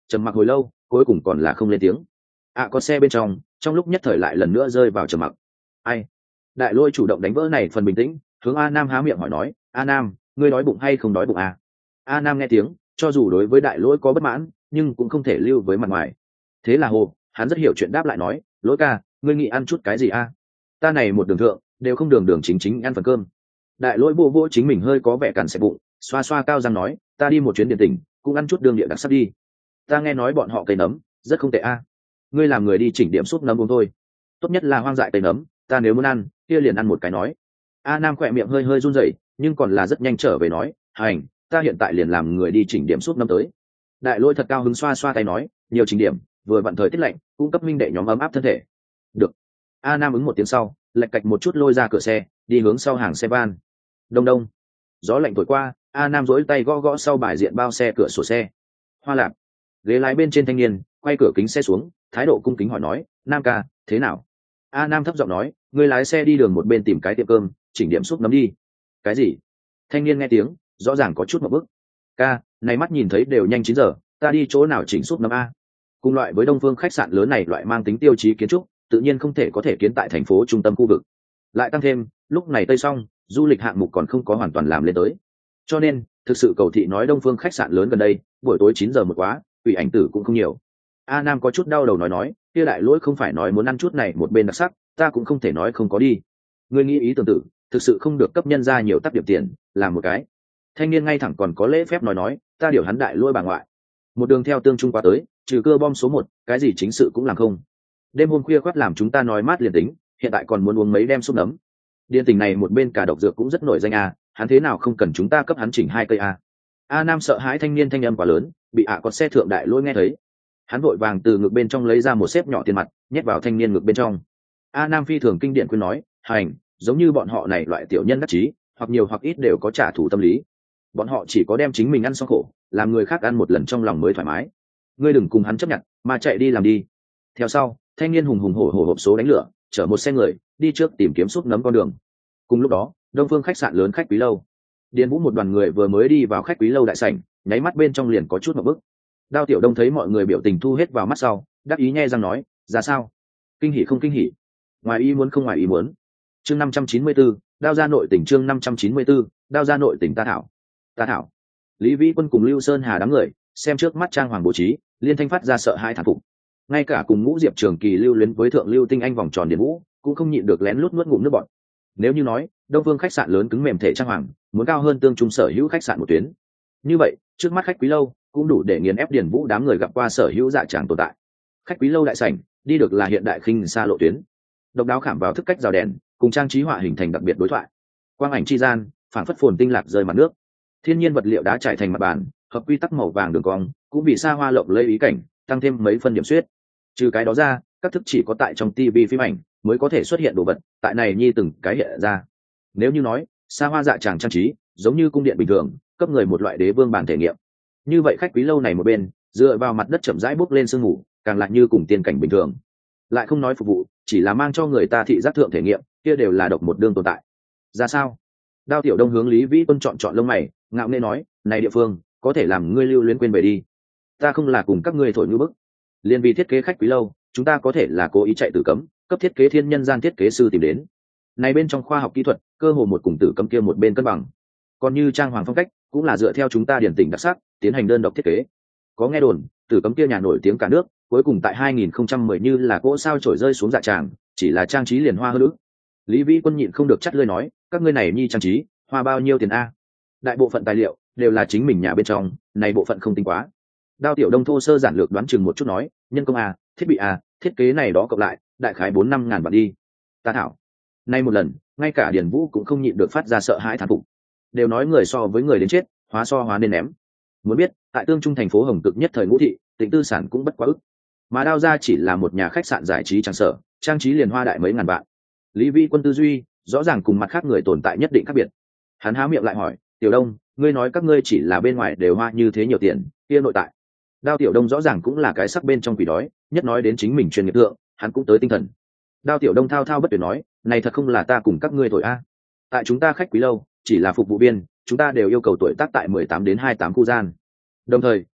Speaker 1: trầm mặc hồi lâu cuối cùng còn là không lên tiếng. ạ có xe bên trong trong lúc nhất thời lại lần nữa rơi vào trầm mặc. Ai? Đại lôi chủ động đánh vỡ này phần bình tĩnh, hướng A Nam há miệng hỏi nói, A Nam, ngươi đói bụng hay không đói bụng à? A Nam nghe tiếng, cho dù đối với đại lỗi có bất mãn nhưng cũng không thể lưu với mặt ngoài. Thế là hồ hắn rất hiểu chuyện đáp lại nói, lỗi ca, ngươi nghĩ ăn chút cái gì a? Ta này một đường thượng đều không đường đường chính chính ăn phần cơm. Đại lỗi vô vô chính mình hơi có vẻ cằn xẹp bụng, xoa xoa cao răng nói, ta đi một chuyến điện tỉnh cũng ăn chút đường địa đặc sắc đi. Ta nghe nói bọn họ cây nấm rất không tệ a. Ngươi làm người đi chỉnh điểm súp nấm uống thôi, tốt nhất là hoang dại cây nấm, ta nếu muốn ăn kia liền ăn một cái nói. A Nam khỏe miệng hơi hơi run rẩy nhưng còn là rất nhanh trở về nói, hành, ta hiện tại liền làm người đi chỉnh điểm súp nấm tới. Đại lôi thật cao hứng xoa xoa tay nói, nhiều chỉnh điểm, vừa vặn thời tiết lạnh cung cấp minh đệ nhóm ấm áp thân thể. Được. A Nam ứng một tiếng sau lạch cạch một chút lôi ra cửa xe đi hướng sau hàng xe van. Đông đông, gió lạnh thổi qua, A Nam dỗi tay gõ gõ sau bài diện bao xe cửa sổ xe. Hoa lạc. Ghế lái bên trên thanh niên quay cửa kính xe xuống, thái độ cung kính hỏi nói, Nam ca, thế nào? A Nam thấp giọng nói, người lái xe đi đường một bên tìm cái tiệm cơm chỉnh điểm súp nấm đi. Cái gì? Thanh niên nghe tiếng rõ ràng có chút một bức. Ca, này mắt nhìn thấy đều nhanh chín giờ, ta đi chỗ nào chỉnh súp nấm a? Cùng loại với Đông Phương khách sạn lớn này loại mang tính tiêu chí kiến trúc tự nhiên không thể có thể kiến tại thành phố trung tâm khu vực. Lại tăng thêm lúc này tây xong du lịch hạng mục còn không có hoàn toàn làm lên tới, cho nên thực sự cầu thị nói Đông Phương khách sạn lớn gần đây buổi tối chín giờ một quá ủy ảnh tử cũng không nhiều. A Nam có chút đau đầu nói nói, kia đại lỗi không phải nói muốn ăn chút này một bên đặc sắc, ta cũng không thể nói không có đi. Ngươi nghĩ ý tưởng tử thực sự không được cấp nhân ra nhiều tác điểm tiền làm một cái. Thanh niên ngay thẳng còn có lễ phép nói nói, ta điều hắn đại lỗi bà ngoại. Một đường theo tương trung qua tới trừ cưa bom số một cái gì chính sự cũng làm không. Đêm hôm khuya khoắt làm chúng ta nói mát liền tính, hiện tại còn muốn uống mấy đem súp nấm. Điên tình này một bên cả độc dược cũng rất nổi danh a, hắn thế nào không cần chúng ta cấp hắn chỉnh hai cây a. A Nam sợ hãi thanh niên thanh âm quá lớn bị ạ à con xe thượng đại lỗi nghe thấy, hắn vội vàng từ ngực bên trong lấy ra một xếp nhỏ tiền mặt nhét vào thanh niên ngực bên trong. A Nam phi thường kinh điển khuyên nói, hành, giống như bọn họ này loại tiểu nhân đắc chí hoặc nhiều hoặc ít đều có trả thù tâm lý, bọn họ chỉ có đem chính mình ăn xong khổ làm người khác ăn một lần trong lòng mới thoải mái. Ngươi đừng cùng hắn chấp nhận mà chạy đi làm đi. Theo sau thanh niên hùng hùng hổ hổ hộp số đánh lửa chở một xe người đi trước tìm kiếm súp nấm con đường. Cùng lúc đó Đông Phương khách sạn lớn khách quý lâu, Điền Vũ một đoàn người vừa mới đi vào khách quý lâu đại sảnh, nháy mắt bên trong liền có chút một bức. Đao Tiểu Đông thấy mọi người biểu tình thu hết vào mắt sau đắc ý nhe răng nói, ra sao, kinh hỉ không kinh hỉ, ngoài ý muốn không ngoài ý muốn. Chương năm trăm chín mươi 594, đao ra nội tỉnh. Chương năm trăm chín mươi 594, đao ra nội tỉnh. Ta thảo ta thảo Lý Vĩ Quân cùng Lưu Sơn Hà đám người xem trước mắt trang hoàng bố trí liên thanh phát ra sợ hãi thán phục. Ngay cả cùng Ngũ Diệp Trường Kỳ lưu luyến với thượng lưu tinh anh vòng tròn Điền Vũ cũng không nhịn được lén lút nuốt ngụm nước bọt. Nếu như nói Đông Phương khách sạn lớn cứng mềm thể trang hoàng muốn cao hơn tương trung sở hữu khách sạn một tuyến, như vậy trước mắt khách quý lâu cũng đủ để nghiền ép Điền Vũ đám người gặp qua sở hữu dạ tràng tồn tại. Khách quý lâu đại sảnh đi được là hiện đại khinh xa lộ tuyến, độc đáo khảm vào thức cách rào đèn cùng trang trí họa hình thành đặc biệt đối thoại, quang ảnh chi gian phản phất phồn tinh lạc rơi mặt nước, thiên nhiên vật liệu đá trải thành mặt bàn hợp quy tắc màu vàng đường cong cũng vì xa hoa lộng lẫy ý cảnh tăng thêm mấy phân điểm xuyết. Trừ cái đó ra các thức chỉ có tại trong tivi phim ảnh mới có thể xuất hiện đồ vật tại này nhi từng cái hiện ra. Nếu như nói xa hoa dạ tràng trang trí giống như cung điện bình thường cấp người một loại đế vương bản thể nghiệm, như vậy khách quý lâu này một bên dựa vào mặt đất chậm rãi bốc lên sương mù càng lại như cùng tiên cảnh bình thường. Lại không nói phục vụ, chỉ là mang cho người ta thị giác thượng thể nghiệm, kia đều là độc một đương tồn tại. Ra sao? Đao Tiểu Đông hướng Lý Vĩ Quân chọn chọn lông mày ngạo nghễ nói, này địa phương có thể làm ngươi lưu luyến quên về đi, ta không là cùng các ngươi thổi như bức. Liên vì thiết kế khách quý lâu chúng ta có thể là cố ý chạy tử cấm cấp thiết kế thiên nhân gian thiết kế sư tìm đến. Này bên trong khoa học kỹ thuật cơ hồ một cùng tử cấm kia một bên cân bằng, còn như trang hoàng phong cách cũng là dựa theo chúng ta điển tỉnh đặc sắc tiến hành đơn độc thiết kế. Có nghe đồn tử cấm kia nhà nổi tiếng cả nước cuối cùng tại hai nghìn không trăm mười như là cỗ sao trổi rơi xuống dạ tràng, chỉ là trang trí liền hoa hơn nữa. Lý Vĩ Quân nhịn không được chắt lưỡi nói, các ngươi này nhi trang trí hoa bao nhiêu tiền a? Đại bộ phận tài liệu đều là chính mình nhà bên trong, này bộ phận không tính quá. Đao Tiểu Đông thô sơ giản lược đoán chừng một chút nói, nhân công a, thiết bị a, thiết kế này đó cộng lại đại khái bốn năm ngàn vạn đi. Ta thảo, nay một lần ngay cả Điền Vũ cũng không nhịn được phát ra sợ hãi thán phục. Đều nói người so với người đến chết hóa so hóa nên ném. Muốn biết tại tương trung thành phố hồng cực nhất thời Ngũ thị Tịnh tư sản cũng bất quá ức, mà đao ra chỉ là một nhà khách sạn giải trí trang sở trang trí liền hoa đại mấy ngàn vạn. Lý Vĩ Quân tư duy rõ ràng cùng mặt khác người tồn tại nhất định khác biệt. Hắn há miệng lại hỏi, Tiểu Đông, ngươi nói các ngươi chỉ là bên ngoài đều hoa như thế nhiều tiền, kia nội tại? Đao Tiểu Đông rõ ràng cũng là cái sắc bên trong quỷ đói, nhất nói đến chính mình chuyên nghiệp tượng hắn cũng tới tinh thần. Đao Tiểu Đông thao thao bất tuyệt nói, này thật không là ta cùng các ngươi thổi a. Tại chúng ta khách quý lâu chỉ là phục vụ viên, chúng ta đều yêu cầu tuổi tác tại mười tám đến hai mươi tám khu gian, đồng thời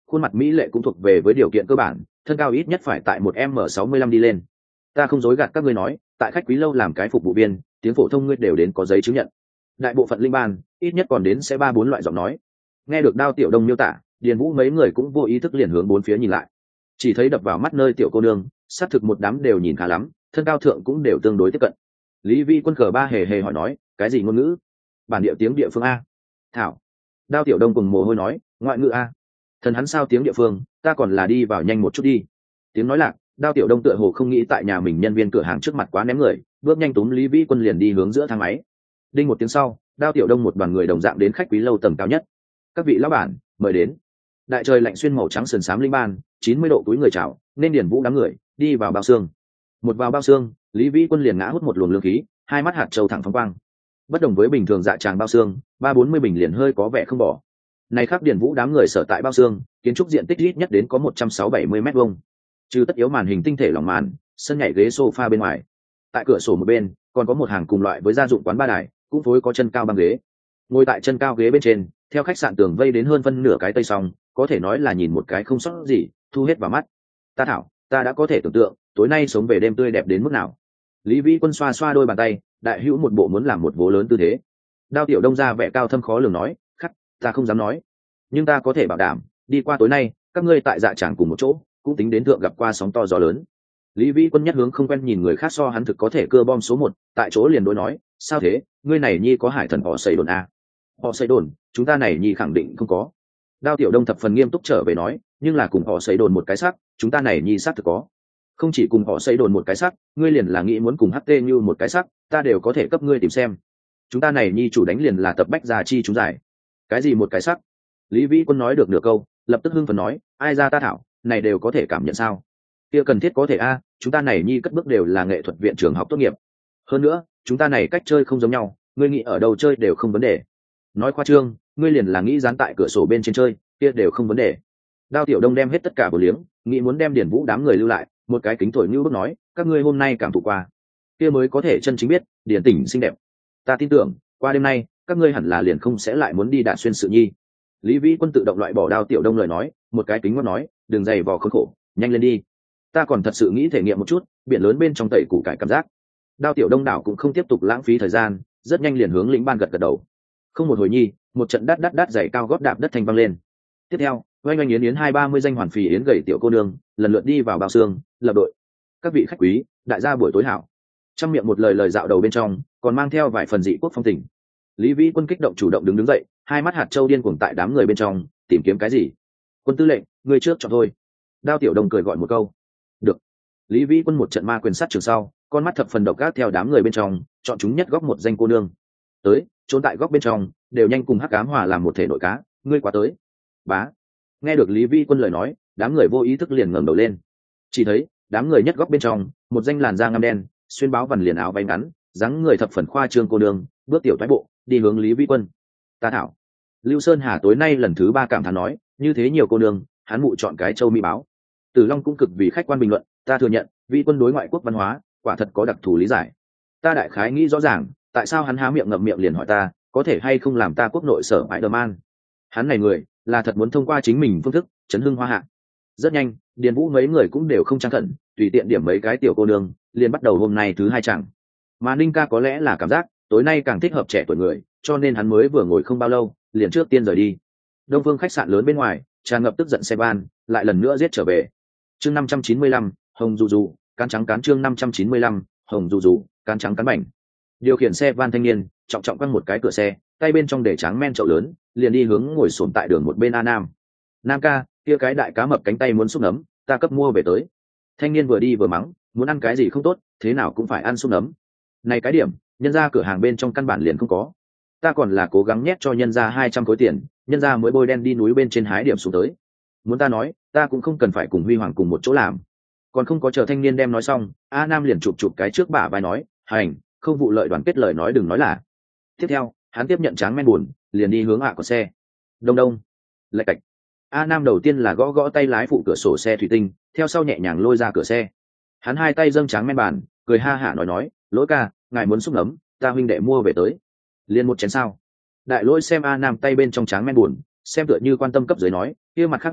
Speaker 1: khuôn mặt mỹ lệ cũng thuộc về với điều kiện cơ bản, thân cao ít nhất phải tại một m sáu mươi lăm đi lên. Ta không dối gạt các ngươi nói, tại khách quý lâu làm cái phục vụ viên, tiếng phổ thông ngươi đều đến có giấy chứng nhận. Đại bộ phận linh ban ít nhất còn đến sẽ ba bốn loại giọng nói. Nghe được Đao Tiểu Đông miêu tả, Điền Vũ mấy người cũng vô ý thức liền hướng bốn phía nhìn lại, chỉ thấy đập vào mắt nơi tiểu cô nương xác thực một đám đều nhìn khá lắm, thân cao thượng cũng đều tương đối tiếp cận. Lý Vi Quân cờ ba hề hề hỏi nói, cái gì ngôn ngữ? Bản địa tiếng địa phương a. Thảo. Đao Tiểu Đông cùng mồ hôi nói, ngoại ngữ a. Thần hắn sao tiếng địa phương, ta còn là đi vào nhanh một chút đi. Tiếng nói lạc, Đao Tiểu Đông tựa hồ không nghĩ tại nhà mình nhân viên cửa hàng trước mặt quá ném người, bước nhanh túm Lý Vi Quân liền đi hướng giữa thang máy. Đinh một tiếng sau, Đao Tiểu Đông một đoàn người đồng dạng đến khách quý lâu tầng cao nhất. Các vị lão bản, mời đến. Đại trời lạnh xuyên màu trắng sườn xám linh ban, chín mươi độ túi người chào, nên Điền Vũ đám người đi vào bao xương. Một vào bao xương, Lý Vi Quân liền ngã hút một luồng lương khí, hai mắt hạt châu thẳng phóng quang. Bất đồng với bình thường dạ tràng bao xương, ba bốn mươi bình liền hơi có vẻ không bỏ. Này khác Điền Vũ đám người sở tại bao xương, kiến trúc diện tích ít nhất đến có một trăm sáu bảy mươi mét vuông. Trừ tất yếu màn hình tinh thể lỏng màn, sân nhảy ghế sofa bên ngoài. Tại cửa sổ một bên, còn có một hàng cùng loại với gia dụng quán ba đài, cũng phối có chân cao băng ghế. Ngồi tại chân cao ghế bên trên, theo khách sạn tường vây đến hơn phân nửa cái tây song, có thể nói là nhìn một cái không sót gì, thu hết vào mắt. Ta thảo, ta đã có thể tưởng tượng, tối nay sống về đêm tươi đẹp đến mức nào. Lý Vĩ Quân xoa xoa đôi bàn tay, đại hữu một bộ muốn làm một vố lớn tư thế. Đao Tiểu Đông ra vẻ cao thâm khó lường nói, khắc, ta không dám nói, nhưng ta có thể bảo đảm, đi qua tối nay, các ngươi tại dạ tràng cùng một chỗ, cũng tính đến thượng gặp qua sóng to gió lớn. Lý Vĩ Quân nhất hướng không quen nhìn người khác so hắn thực có thể cưa bom số một, tại chỗ liền đối nói, sao thế, ngươi này nhi có hải thần họ xây đồn à? Họ xây đồn, chúng ta này nhi khẳng định không có. Đao Tiểu Đông thập phần nghiêm túc trở về nói, nhưng là cùng họ xây đồn một cái sắc, chúng ta này nhi sắc thực có. Không chỉ cùng họ xây đồn một cái sắc, ngươi liền là nghĩ muốn cùng hát tê như một cái sắc, ta đều có thể cấp ngươi tìm xem. Chúng ta này nhi chủ đánh liền là tập bách gia chi chúng giải. Cái gì một cái sắc? Lý Vĩ Quân nói được nửa câu, lập tức hưng phấn nói, ai ra ta thảo, này đều có thể cảm nhận sao? Kia cần thiết có thể a, chúng ta này nhi cất bước đều là nghệ thuật viện trường học tốt nghiệp. Hơn nữa, chúng ta này cách chơi không giống nhau, ngươi nghĩ ở đâu chơi đều không vấn đề. Nói khoa trương, ngươi liền là nghĩ dán tại cửa sổ bên trên chơi, kia đều không vấn đề. Đao Tiểu Đông đem hết tất cả bổ liếng, nghĩ muốn đem Điền Vũ đám người lưu lại, một cái kính thổi như bước nói, các ngươi hôm nay cảm thụ qua, kia mới có thể chân chính biết, Điền Tỉnh xinh đẹp. Ta tin tưởng, qua đêm nay, các ngươi hẳn là liền không sẽ lại muốn đi Đạn Xuyên sự nhi. Lý Vĩ Quân tự động loại bỏ Đao Tiểu Đông lời nói, một cái kính ngót nói, đừng dày vò khốn khổ, nhanh lên đi. Ta còn thật sự nghĩ thể nghiệm một chút, biển lớn bên trong tẩy củ cải cảm giác. Đao Tiểu Đông đảo cũng không tiếp tục lãng phí thời gian, rất nhanh liền hướng lĩnh ban gật gật đầu. Không một hồi nhi, một trận đắt đắt đắt giày cao gót đạp đất thanh văng lên. Tiếp theo, oanh oanh yến yến hai ba mươi danh hoàn phì yến gầy tiểu cô nương lần lượt đi vào bao xương lập đội. Các vị khách quý, đại gia buổi tối hảo. Trong miệng một lời lời dạo đầu bên trong, còn mang theo vài phần dị quốc phong tình. Lý Vĩ Quân kích động chủ động đứng đứng dậy, hai mắt hạt châu điên cuồng tại đám người bên trong tìm kiếm cái gì. Quân tư lệnh, người trước chọn thôi. Đao Tiểu Đông cười gọi một câu. Được. Lý Vĩ Quân một trận ma quyền sát trường sau, con mắt thập phần độc ác theo đám người bên trong chọn chúng nhất góc một danh cô nương. Tới, trốn tại góc bên trong, đều nhanh cùng hắc ám hòa làm một thể nội cá, ngươi quá tới. Bá. Nghe được Lý Vi Quân lời nói, đám người vô ý thức liền ngẩng đầu lên. Chỉ thấy, đám người nhất góc bên trong, một danh làn da ngăm đen, xuyên báo vằn liền áo váy ngắn, dáng người thập phần khoa trương cô nương, bước tiểu thoái bộ, đi hướng Lý Vi Quân. Ta thảo. Lưu Sơn Hà tối nay lần thứ ba cảm thán nói, như thế nhiều cô nương, hắn mụ chọn cái châu mỹ báo. Tử Long cũng cực vì khách quan bình luận, ta thừa nhận, Vi Quân đối ngoại quốc văn hóa, quả thật có đặc thù lý giải. Ta đại khái nghĩ rõ ràng, tại sao hắn há miệng ngậm miệng liền hỏi ta, có thể hay không làm ta quốc nội sở Spider-Man. Hắn này người, là thật muốn thông qua chính mình phương thức chấn hưng hoa hạ. Rất nhanh, Điền Vũ mấy người cũng đều không trang thận, tùy tiện điểm mấy cái tiểu cô nương, liền bắt đầu hôm nay thứ hai chẳng. Mà Ninh ca có lẽ là cảm giác tối nay càng thích hợp trẻ tuổi người, cho nên hắn mới vừa ngồi không bao lâu, liền trước tiên rời đi. Đông Phương khách sạn lớn bên ngoài, tràn ngập tức giận xe van, lại lần nữa giết trở về. Chương năm trăm chín mươi lăm, Hồng Dù Dù, cán trắng cán chương năm trăm chín mươi lăm, Hồng Dù Dù, cán trắng cán bảnh. Điều khiển xe van thanh niên, trọng trọng quăng một cái cửa xe, tay bên trong để tráng men chậu lớn, liền đi hướng ngồi xổm tại đường một bên A Nam. Nam ca, kia cái đại cá mập cánh tay muốn xúc nấm, ta cấp mua về tới. Thanh niên vừa đi vừa mắng, muốn ăn cái gì không tốt, thế nào cũng phải ăn xúc nấm. Này cái điểm, nhân ra cửa hàng bên trong căn bản liền không có. Ta còn là cố gắng nhét cho nhân ra hai trăm khối tiền, nhân ra mới bôi đen đi núi bên trên hái điểm xuống tới. Muốn ta nói, ta cũng không cần phải cùng Huy Hoàng cùng một chỗ làm. Còn không có chờ thanh niên đem nói xong, A Nam liền chụp chụp cái trước bả vai nói, hành, không vụ lợi đoàn kết lời nói đừng nói là. Tiếp theo, hắn tiếp nhận tráng men buồn, liền đi hướng ạ của xe. Đông đông, lạch cạch. A Nam đầu tiên là gõ gõ tay lái phụ cửa sổ xe thủy tinh, theo sau nhẹ nhàng lôi ra cửa xe. Hắn hai tay dâng tráng men bàn, cười ha hả nói nói, lỗi ca, ngài muốn xúc nấm, ta huynh đệ mua về tới. Liền một chén sao? Đại lỗi xem A Nam tay bên trong tráng men buồn, xem tựa như quan tâm cấp dưới nói, kia mặt khác huynh đệ,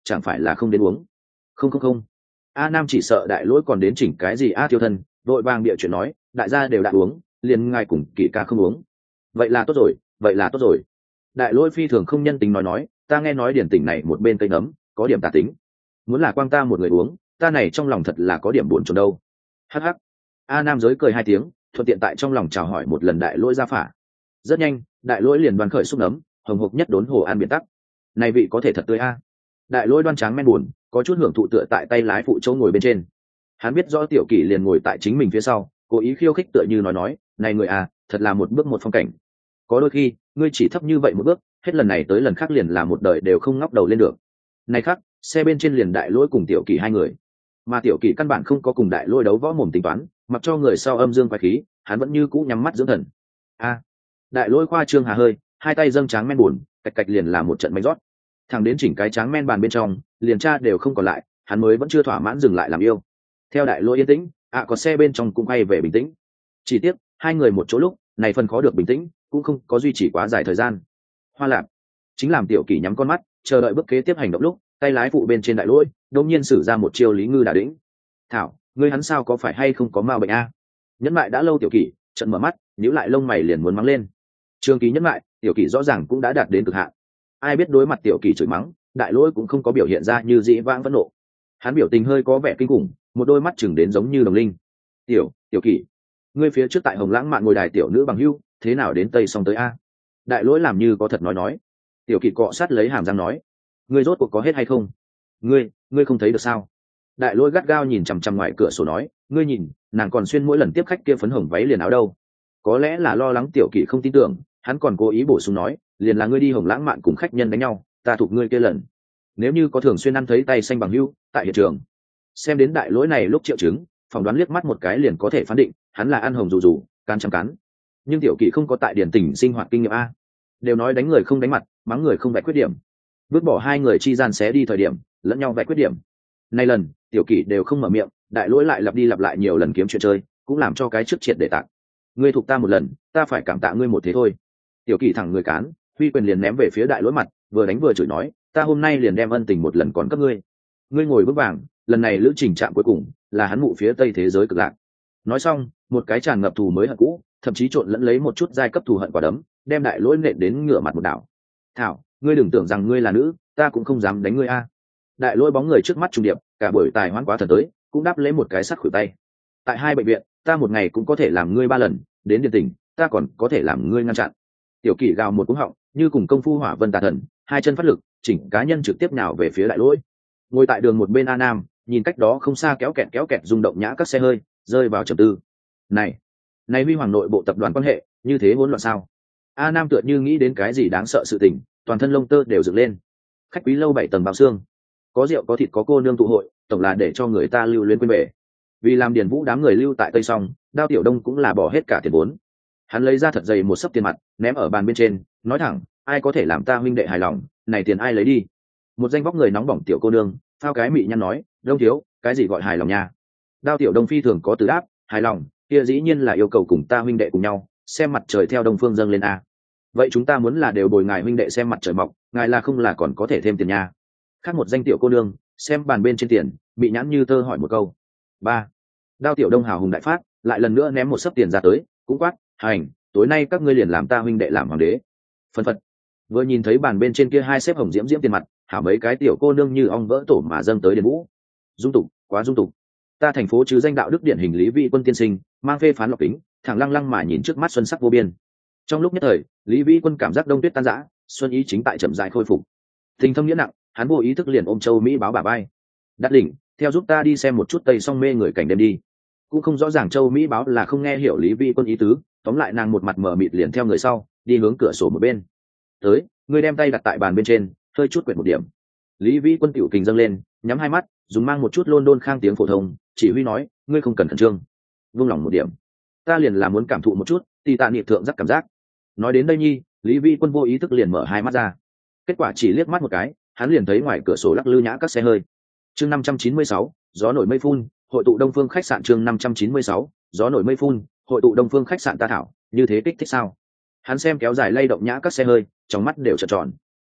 Speaker 1: chẳng phải là không đến uống? Không không không, a nam chỉ sợ đại lỗi còn đến chỉnh cái gì a tiêu thân vội vàng bịa chuyện nói, đại gia đều đã uống, liền ngài cùng kỷ ca không uống. Vậy là tốt rồi, vậy là tốt rồi. Đại lỗi phi thường không nhân tính nói nói, ta nghe nói điển tỉnh này một bên cây nấm có điểm tà tính, muốn là quang ta một người uống, ta này trong lòng thật là có điểm buồn chồn đâu. Hắc hắc. A nam giới cười hai tiếng, thuận tiện tại trong lòng chào hỏi một lần đại lỗi ra phả. Rất nhanh, đại lỗi liền đoan khởi xúc nấm, hồng hộc nhất đốn hồ ăn biển tắc. Này vị có thể thật tươi a. Đại lỗi đoan tráng men buồn, có chút hưởng thụ tựa tại tay lái phụ chỗ ngồi bên trên. Hắn biết rõ tiểu kỷ liền ngồi tại chính mình phía sau, cố ý khiêu khích tựa như nói nói, này người à, thật là một bước một phong cảnh. Có đôi khi, ngươi chỉ thấp như vậy một bước, hết lần này tới lần khác liền là một đời đều không ngóc đầu lên được. Này khác, xe bên trên liền đại lỗi cùng tiểu kỷ hai người, mà tiểu kỷ căn bản không có cùng đại lỗi đấu võ mồm tính toán, mặc cho người sau âm dương quái khí, hắn vẫn như cũ nhắm mắt dưỡng thần. A, đại lỗi khoa trương hà hơi, hai tay dâng tráng men buồn, cạch cạch liền là một trận bánh rót, thằng đến chỉnh cái tráng men bàn bên trong, liền cha đều không còn lại, hắn mới vẫn chưa thỏa mãn dừng lại làm yêu. Theo đại lỗi yên tĩnh, ạ à, có xe bên trong cũng quay về bình tĩnh. Chỉ tiếc hai người một chỗ lúc này phần khó được bình tĩnh, cũng không có duy trì quá dài thời gian. Hoa lạp chính làm tiểu kỷ nhắm con mắt chờ đợi bước kế tiếp hành động lúc, tay lái phụ bên trên đại lỗi đột nhiên sử ra một chiêu lý ngư đả đĩnh. Thảo, ngươi hắn sao có phải hay không có ma bệnh a? Nhẫn mại đã lâu tiểu kỷ trận mở mắt, nhíu lại lông mày liền muốn mắng lên. Trường ký nhẫn mại, tiểu kỷ rõ ràng cũng đã đạt đến cực hạn. Ai biết đối mặt tiểu kỷ chửi mắng, đại lỗi cũng không có biểu hiện ra như dĩ vãng phẫn nộ. Hắn biểu tình hơi có vẻ kinh khủng, một đôi mắt chừng đến giống như đồng linh. Tiểu, tiểu kỷ, ngươi phía trước tại Hồng Lãng Mạn ngồi đài tiểu nữ bằng hưu, thế nào đến Tây xong tới a? Đại lỗi làm như có thật nói nói. Tiểu kỷ cọ sát lấy hàm răng nói, ngươi rốt cuộc có hết hay không? Ngươi, ngươi không thấy được sao? Đại lỗi gắt gao nhìn chằm chằm ngoài cửa sổ nói, ngươi nhìn, nàng còn xuyên mỗi lần tiếp khách kia phấn hồng váy liền áo đâu. Có lẽ là lo lắng tiểu kỷ không tin tưởng, hắn còn cố ý bổ sung nói, liền là ngươi đi Hồng Lãng Mạn cùng khách nhân đánh nhau, ta thuộc ngươi kia lần. Nếu như có thường xuyên ăn thấy tay xanh bằng hưu tại hiện trường, xem đến đại lỗi này lúc triệu chứng, phỏng đoán liếc mắt một cái liền có thể phán định hắn là ăn hồng dù dù can chăm cắn. Nhưng tiểu kỷ không có tại điển tỉnh sinh hoạt kinh nghiệm a, đều nói đánh người không đánh mặt, mắng người không vạch khuyết điểm, vứt bỏ hai người chi gian xé đi thời điểm lẫn nhau vạch khuyết điểm. Nay lần tiểu kỷ đều không mở miệng, đại lỗi lại lặp đi lặp lại nhiều lần kiếm chuyện chơi, cũng làm cho cái trước triệt để tặng. Ngươi thuộc ta một lần, ta phải cảm tạ ngươi một thế thôi. Tiểu kỷ thẳng người cán, huy quyền liền ném về phía đại lỗi mặt, vừa đánh vừa chửi nói, ta hôm nay liền đem ân tình một lần còn cấp ngươi. Ngươi ngồi vững vàng, lần này lữ trình trạm cuối cùng là hắn mụ phía tây thế giới cực lạc. Nói xong, một cái tràn ngập thù mới hận cũ, thậm chí trộn lẫn lấy một chút giai cấp thù hận quả đấm, đem đại lỗi nện đến ngửa mặt một đảo. Thảo, ngươi đừng tưởng rằng ngươi là nữ, ta cũng không dám đánh ngươi a. Đại lỗi bóng người trước mắt trung điệp, cả buổi tài hoãn quá thần tới, cũng đáp lấy một cái sắt khuỷu tay. Tại hai bệnh viện, ta một ngày cũng có thể làm ngươi ba lần, đến điển tỉnh, ta còn có thể làm ngươi ngăn chặn. Tiểu kỷ gào một cú họng, như cùng công phu hỏa vân tà thần, hai chân phát lực, chỉnh cá nhân trực tiếp nào về phía đại lỗi. Ngồi tại đường một bên a nam, nhìn cách đó không xa kéo kẹt kéo kẹt rung động nhã các xe hơi, rơi vào trầm tư. Này, này huy hoàng nội bộ tập đoàn quan hệ, như thế hỗn loạn sao? A nam tựa như nghĩ đến cái gì đáng sợ sự tình, toàn thân lông tơ đều dựng lên. Khách quý lâu bảy tầng bao xương, có rượu có thịt có cô nương tụ hội, tổng là để cho người ta lưu luyến quên bể. Vì làm điền vũ đám người lưu tại tây song, Đao Tiểu Đông cũng là bỏ hết cả tiền vốn. Hắn lấy ra thật dày một sấp tiền mặt, ném ở bàn bên trên, nói thẳng, ai có thể làm ta huynh đệ hài lòng, này tiền ai lấy đi. Một danh vóc người nóng bỏng tiểu cô nương, phao cái mị nhăn nói, Đông thiếu, cái gì gọi hài lòng nha? Đao Tiểu Đông phi thường có từ đáp, hài lòng, kia dĩ nhiên là yêu cầu cùng ta huynh đệ cùng nhau, xem mặt trời theo đông phương dâng lên a. Vậy chúng ta muốn là đều bồi ngài huynh đệ xem mặt trời mọc, ngài là không là còn có thể thêm tiền nha. Khác một danh tiểu cô nương, xem bàn bên trên tiền, bị nhãn như tơ hỏi một câu. Ba. Đao Tiểu Đông hào hùng đại phát, lại lần nữa ném một sấp tiền ra tới, cũng quát, hành, tối nay các ngươi liền làm ta huynh đệ làm hoàng đế. Phân phật. Vừa nhìn thấy bàn bên trên kia hai xếp hồng diễm diễm tiền mặt, hảo mấy cái tiểu cô nương như ong vỡ tổ mà dâng tới Điền Vũ. Dung tục, quá dung tục. Ta thành phố chứ danh đạo đức điển hình Lý Vĩ Quân tiên sinh, mang phê phán lọc kính, thẳng lăng lăng mà nhìn trước mắt xuân sắc vô biên. Trong lúc nhất thời, Lý Vĩ Quân cảm giác đông tuyết tan rã, xuân ý chính tại chậm rãi khôi phục. Tình thâm nghĩa nặng, hắn vô ý thức liền ôm Châu Mỹ báo bà bay. Đắt đỉnh, theo giúp ta đi xem một chút Tây Song mê người cảnh đêm đi. Cũng không rõ ràng Châu Mỹ báo là không nghe hiểu Lý Vĩ Quân ý tứ, tóm lại nàng một mặt mở mịt liền theo người sau, đi hướng cửa sổ một bên. Tới, ngươi đem tay đặt tại bàn bên trên, hơi chút quyệt một điểm. Lý Vĩ Quân tiểu kình dâng lên, nhắm hai mắt, dùng mang một chút London khang tiếng phổ thông, chỉ huy nói, ngươi không cần khẩn trương, vung lòng một điểm. Ta liền là muốn cảm thụ một chút, tì tạ niệm thượng giác cảm giác. Nói đến đây nhi, Lý Vĩ Quân vô ý thức liền mở hai mắt ra. Kết quả chỉ liếc mắt một cái, hắn liền thấy ngoài cửa sổ lắc lư nhã các xe hơi. Chương năm trăm chín mươi sáu, gió nổi mây phun, hội tụ Đông Phương khách sạn. Chương năm trăm chín mươi sáu, gió nổi mây phun, hội tụ Đông Phương khách sạn. Ta thảo, như thế kích thích sao? Hắn xem kéo dài lay động nhã các xe hơi, trong mắt đều trợn tròn.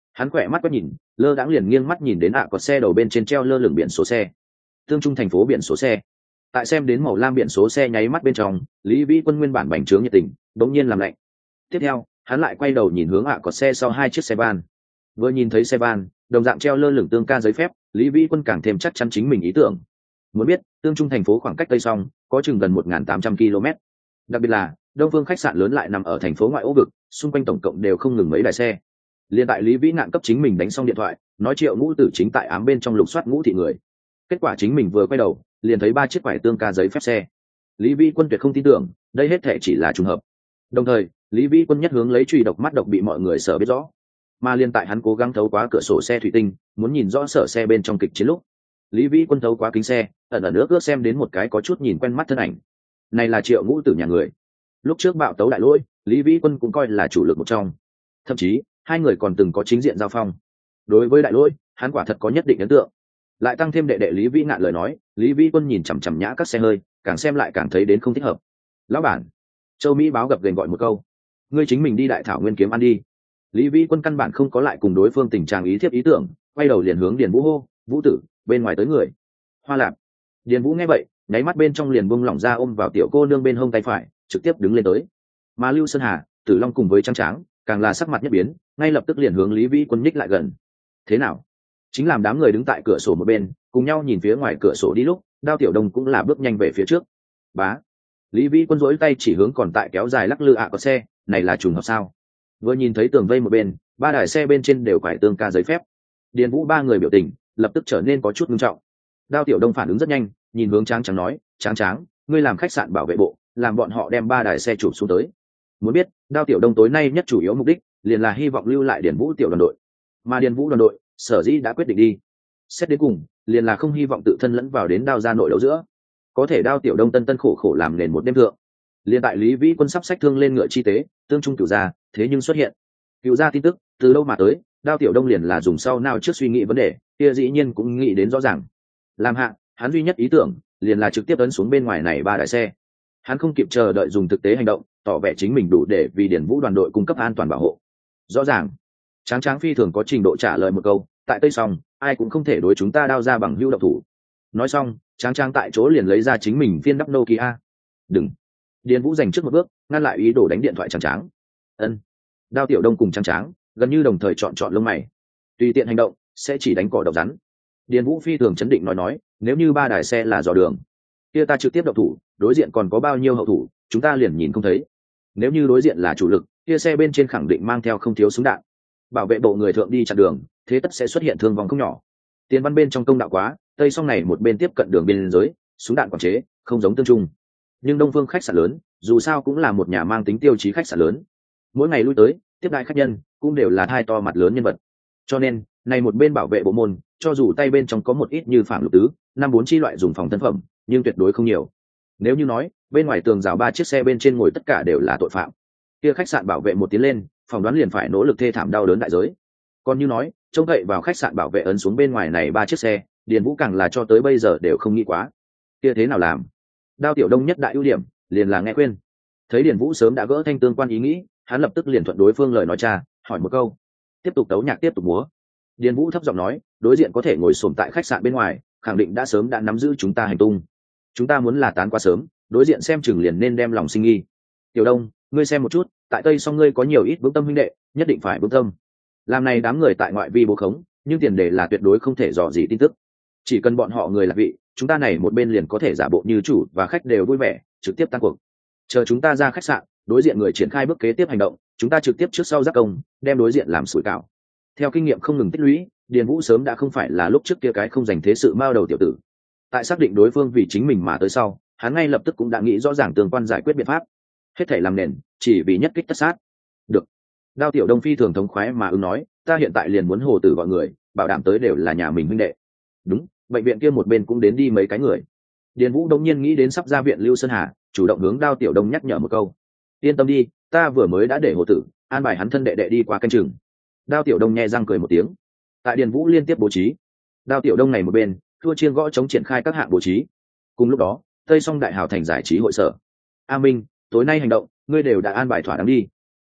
Speaker 1: Hắn khỏe mắt quét nhìn, lơ đãng liền nghiêng mắt nhìn đến ạ có xe đầu bên trên treo lơ lửng biển số xe, tương trung thành phố biển số xe. Tại xem đến màu lam biển số xe nháy mắt bên trong, Lý Vĩ Quân nguyên bản bành trướng nhiệt tình đống nhiên làm lạnh. Tiếp theo hắn lại quay đầu nhìn hướng ạ có xe sau hai chiếc xe van. Vừa nhìn thấy xe van đồng dạng treo lơ lửng tương ca giấy phép, Lý Vĩ Quân càng thêm chắc chắn chính mình ý tưởng. Muốn biết tương trung thành phố khoảng cách tây song có chừng gần một nghìn tám trăm ki lô mét, đặc biệt là đông phương khách sạn lớn lại nằm ở thành phố ngoại ô vực, xung quanh tổng cộng đều không ngừng mấy đài xe. Liên tại Lý Vĩ Ngạn cấp chính mình đánh xong điện thoại, nói Triệu Ngũ Tử chính tại ám bên trong lục soát Ngũ thị người. Kết quả chính mình vừa quay đầu, liền thấy ba chiếc quải tương ca giấy phép xe. Lý Vĩ Quân tuyệt không tin tưởng, đây hết thể chỉ là trùng hợp. Đồng thời, Lý Vĩ Quân nhất hướng lấy truy độc mắt độc bị mọi người sở biết rõ. Mà liên tại hắn cố gắng thấu qua cửa sổ xe thủy tinh, muốn nhìn rõ sở xe bên trong kịch chiến lúc, Lý Vĩ Quân thấu qua kính xe, ẩn ẩn nước ước xem đến một cái có chút nhìn quen mắt thân ảnh. Này là Triệu Ngũ Tử nhà người. Lúc trước bạo tấu đại lỗi, Lý Vĩ Quân cũng coi là chủ lực một trong. Thậm chí, hai người còn từng có chính diện giao phong. Đối với đại lỗi, hắn quả thật có nhất định ấn tượng. Lại tăng thêm đệ đệ Lý Vĩ Ngạn lời nói, Lý Vĩ Quân nhìn chằm chằm nhã các xe hơi, càng xem lại càng thấy đến không thích hợp. Lão bản, Châu Mỹ báo gập gềnh gọi một câu, ngươi chính mình đi đại thảo nguyên kiếm ăn đi. Lý Vĩ Quân căn bản không có lại cùng đối phương tình trạng ý thiếp ý tưởng, quay đầu liền hướng Điền Vũ hô, Vũ tử, bên ngoài tới người. Hoa Lạp. Điền Vũ nghe vậy, nháy mắt bên trong liền buông lỏng ra ôm vào tiểu cô nương bên hông tay phải, trực tiếp đứng lên tới. Mà Lưu Sơn Hà, Tử Long cùng với Trang Tráng, càng là sắc mặt nhất biến, ngay lập tức liền hướng Lý Vĩ Quân nhích lại gần. Thế nào? Chính làm đám người đứng tại cửa sổ một bên, cùng nhau nhìn phía ngoài cửa sổ đi lúc, Đao Tiểu Đông cũng là bước nhanh về phía trước. Bá. Lý Vĩ Quân rỗi tay chỉ hướng còn tại kéo dài lắc lư ạ có xe, này là trùng hợp sao? Vừa nhìn thấy tường vây một bên, ba đài xe bên trên đều phải tương ca giấy phép. Điền Vũ ba người biểu tình lập tức trở nên có chút nghiêm trọng. Đao Tiểu Đông phản ứng rất nhanh, nhìn hướng Tráng Tráng nói, Tráng Tráng, ngươi làm khách sạn bảo vệ bộ, làm bọn họ đem ba đài xe chụp xuống tới. Muốn biết, Đao Tiểu Đông tối nay nhất chủ yếu mục đích liền là hy vọng lưu lại Điền Vũ tiểu đoàn đội, mà Điền Vũ đoàn đội sở dĩ đã quyết định đi, xét đến cùng liền là không hy vọng tự thân lẫn vào đến Đao gia nội đấu giữa. Có thể Đao Tiểu Đông tân tân khổ khổ làm nền một đêm thượng, liền tại Lý Vĩ Quân sắp sách thương lên ngựa chi tế, tương trung cửu gia, thế nhưng xuất hiện cửu gia tin tức từ đâu mà tới, Đao Tiểu Đông liền là dùng sau nào trước suy nghĩ vấn đề kia dĩ nhiên cũng nghĩ đến rõ ràng. Làm hạ hắn duy nhất ý tưởng liền là trực tiếp ấn xuống bên ngoài này ba đại xe. Hắn không kịp chờ đợi dùng thực tế hành động, tỏ vẻ chính mình đủ để vì Điền Vũ đoàn đội cung cấp an toàn bảo hộ. Rõ ràng, Tráng Tráng phi thường có trình độ trả lời một câu, tại Tây Song, ai cũng không thể đối chúng ta Đao ra bằng hữu độc thủ. Nói xong, Tráng Tráng tại chỗ liền lấy ra chính mình viên đắp Nokia. Đừng. Điền Vũ giành trước một bước, ngăn lại ý đồ đánh điện thoại Tráng Tráng. Ân. Đao Tiểu Đông cùng Tráng Tráng gần như đồng thời chọn chọn lông mày. Tùy tiện hành động sẽ chỉ đánh cỏ độc rắn. Điền Vũ phi thường chấn định nói nói, nếu như ba đài xe là dò đường, kia ta trực tiếp độc thủ, đối diện còn có bao nhiêu hậu thủ, chúng ta liền nhìn không thấy. Nếu như đối diện là chủ lực, kia xe bên trên khẳng định mang theo không thiếu súng đạn, bảo vệ bộ người thượng đi chặn đường, thế tất sẽ xuất hiện thương vong không nhỏ. Tiền văn bên trong công đạo quá, Tây Song này một bên tiếp cận đường biên giới, súng đạn quản chế, không giống tương trung. Nhưng Đông Phương khách sạn lớn, dù sao cũng là một nhà mang tính tiêu chí khách sạn lớn, mỗi ngày lui tới tiếp đại khách nhân cũng đều là hai to mặt lớn nhân vật, cho nên này một bên bảo vệ bộ môn, cho dù tay bên trong có một ít như phản lục tứ, năm bốn chi loại dùng phòng thân phẩm, nhưng tuyệt đối không nhiều. Nếu như nói bên ngoài tường rào ba chiếc xe bên trên ngồi tất cả đều là tội phạm, kia khách sạn bảo vệ một tiến lên, phòng đoán liền phải nỗ lực thê thảm đau đớn đại giới. Còn như nói trông cậy vào khách sạn bảo vệ ấn xuống bên ngoài này ba chiếc xe, Điền Vũ càng là cho tới bây giờ đều không nghĩ quá. Kia thế nào làm? Đao Tiểu Đông nhất đại ưu điểm liền là nghe khuyên. Thấy Điền Vũ sớm đã gỡ thanh tương quan ý nghĩ, hắn lập tức liền thuận đối phương lời nói cha, hỏi một câu. Tiếp tục tấu nhạc tiếp tục múa. Điền Vũ thấp giọng nói, đối diện có thể ngồi xổm tại khách sạn bên ngoài, khẳng định đã sớm đã nắm giữ chúng ta hành tung. Chúng ta muốn là tán qua sớm, đối diện xem chừng liền nên đem lòng sinh nghi. Tiểu Đông, ngươi xem một chút, tại Tây Song ngươi có nhiều ít vững tâm huynh đệ, nhất định phải vững tâm. Làm này đám người tại ngoại vi bố khống, nhưng tiền đề là tuyệt đối không thể dò gì tin tức. Chỉ cần bọn họ người là vị, chúng ta này một bên liền có thể giả bộ như chủ và khách đều vui vẻ, trực tiếp tăng cuộc. Chờ chúng ta ra khách sạn, đối diện người triển khai bước kế tiếp hành động, chúng ta trực tiếp trước sau giác công, đem đối diện làm sủi cảo. Theo kinh nghiệm không ngừng tích lũy, Điền Vũ sớm đã không phải là lúc trước kia cái không dành thế sự mao đầu tiểu tử. Tại xác định đối phương vì chính mình mà tới sau, hắn ngay lập tức cũng đã nghĩ rõ ràng tương quan giải quyết biện pháp. Hết thảy làm nền, chỉ vì nhất kích tất sát. Được. Đao Tiểu Đông phi thường thống khoái mà ứng nói, ta hiện tại liền muốn hồ tử gọi người, bảo đảm tới đều là nhà mình huynh đệ. Đúng, bệnh viện kia một bên cũng đến đi mấy cái người. Điền Vũ đông nhiên nghĩ đến sắp ra viện Lưu Sơn Hà, chủ động hướng Đao Tiểu Đông nhắc nhở một câu. Yên tâm đi, ta vừa mới đã để hồ tử an bài hắn thân đệ đệ đi qua canh chừng. Đao Tiểu Đông nhe răng cười một tiếng. Tại Điền Vũ liên tiếp bố trí, Đao Tiểu Đông này một bên thua chiên gõ chống triển khai các hạng bố trí. Cùng lúc đó, Tây Song đại hào thành giải trí hội sở. A Minh, tối nay hành động, ngươi đều đã an bài thỏa đáng đi.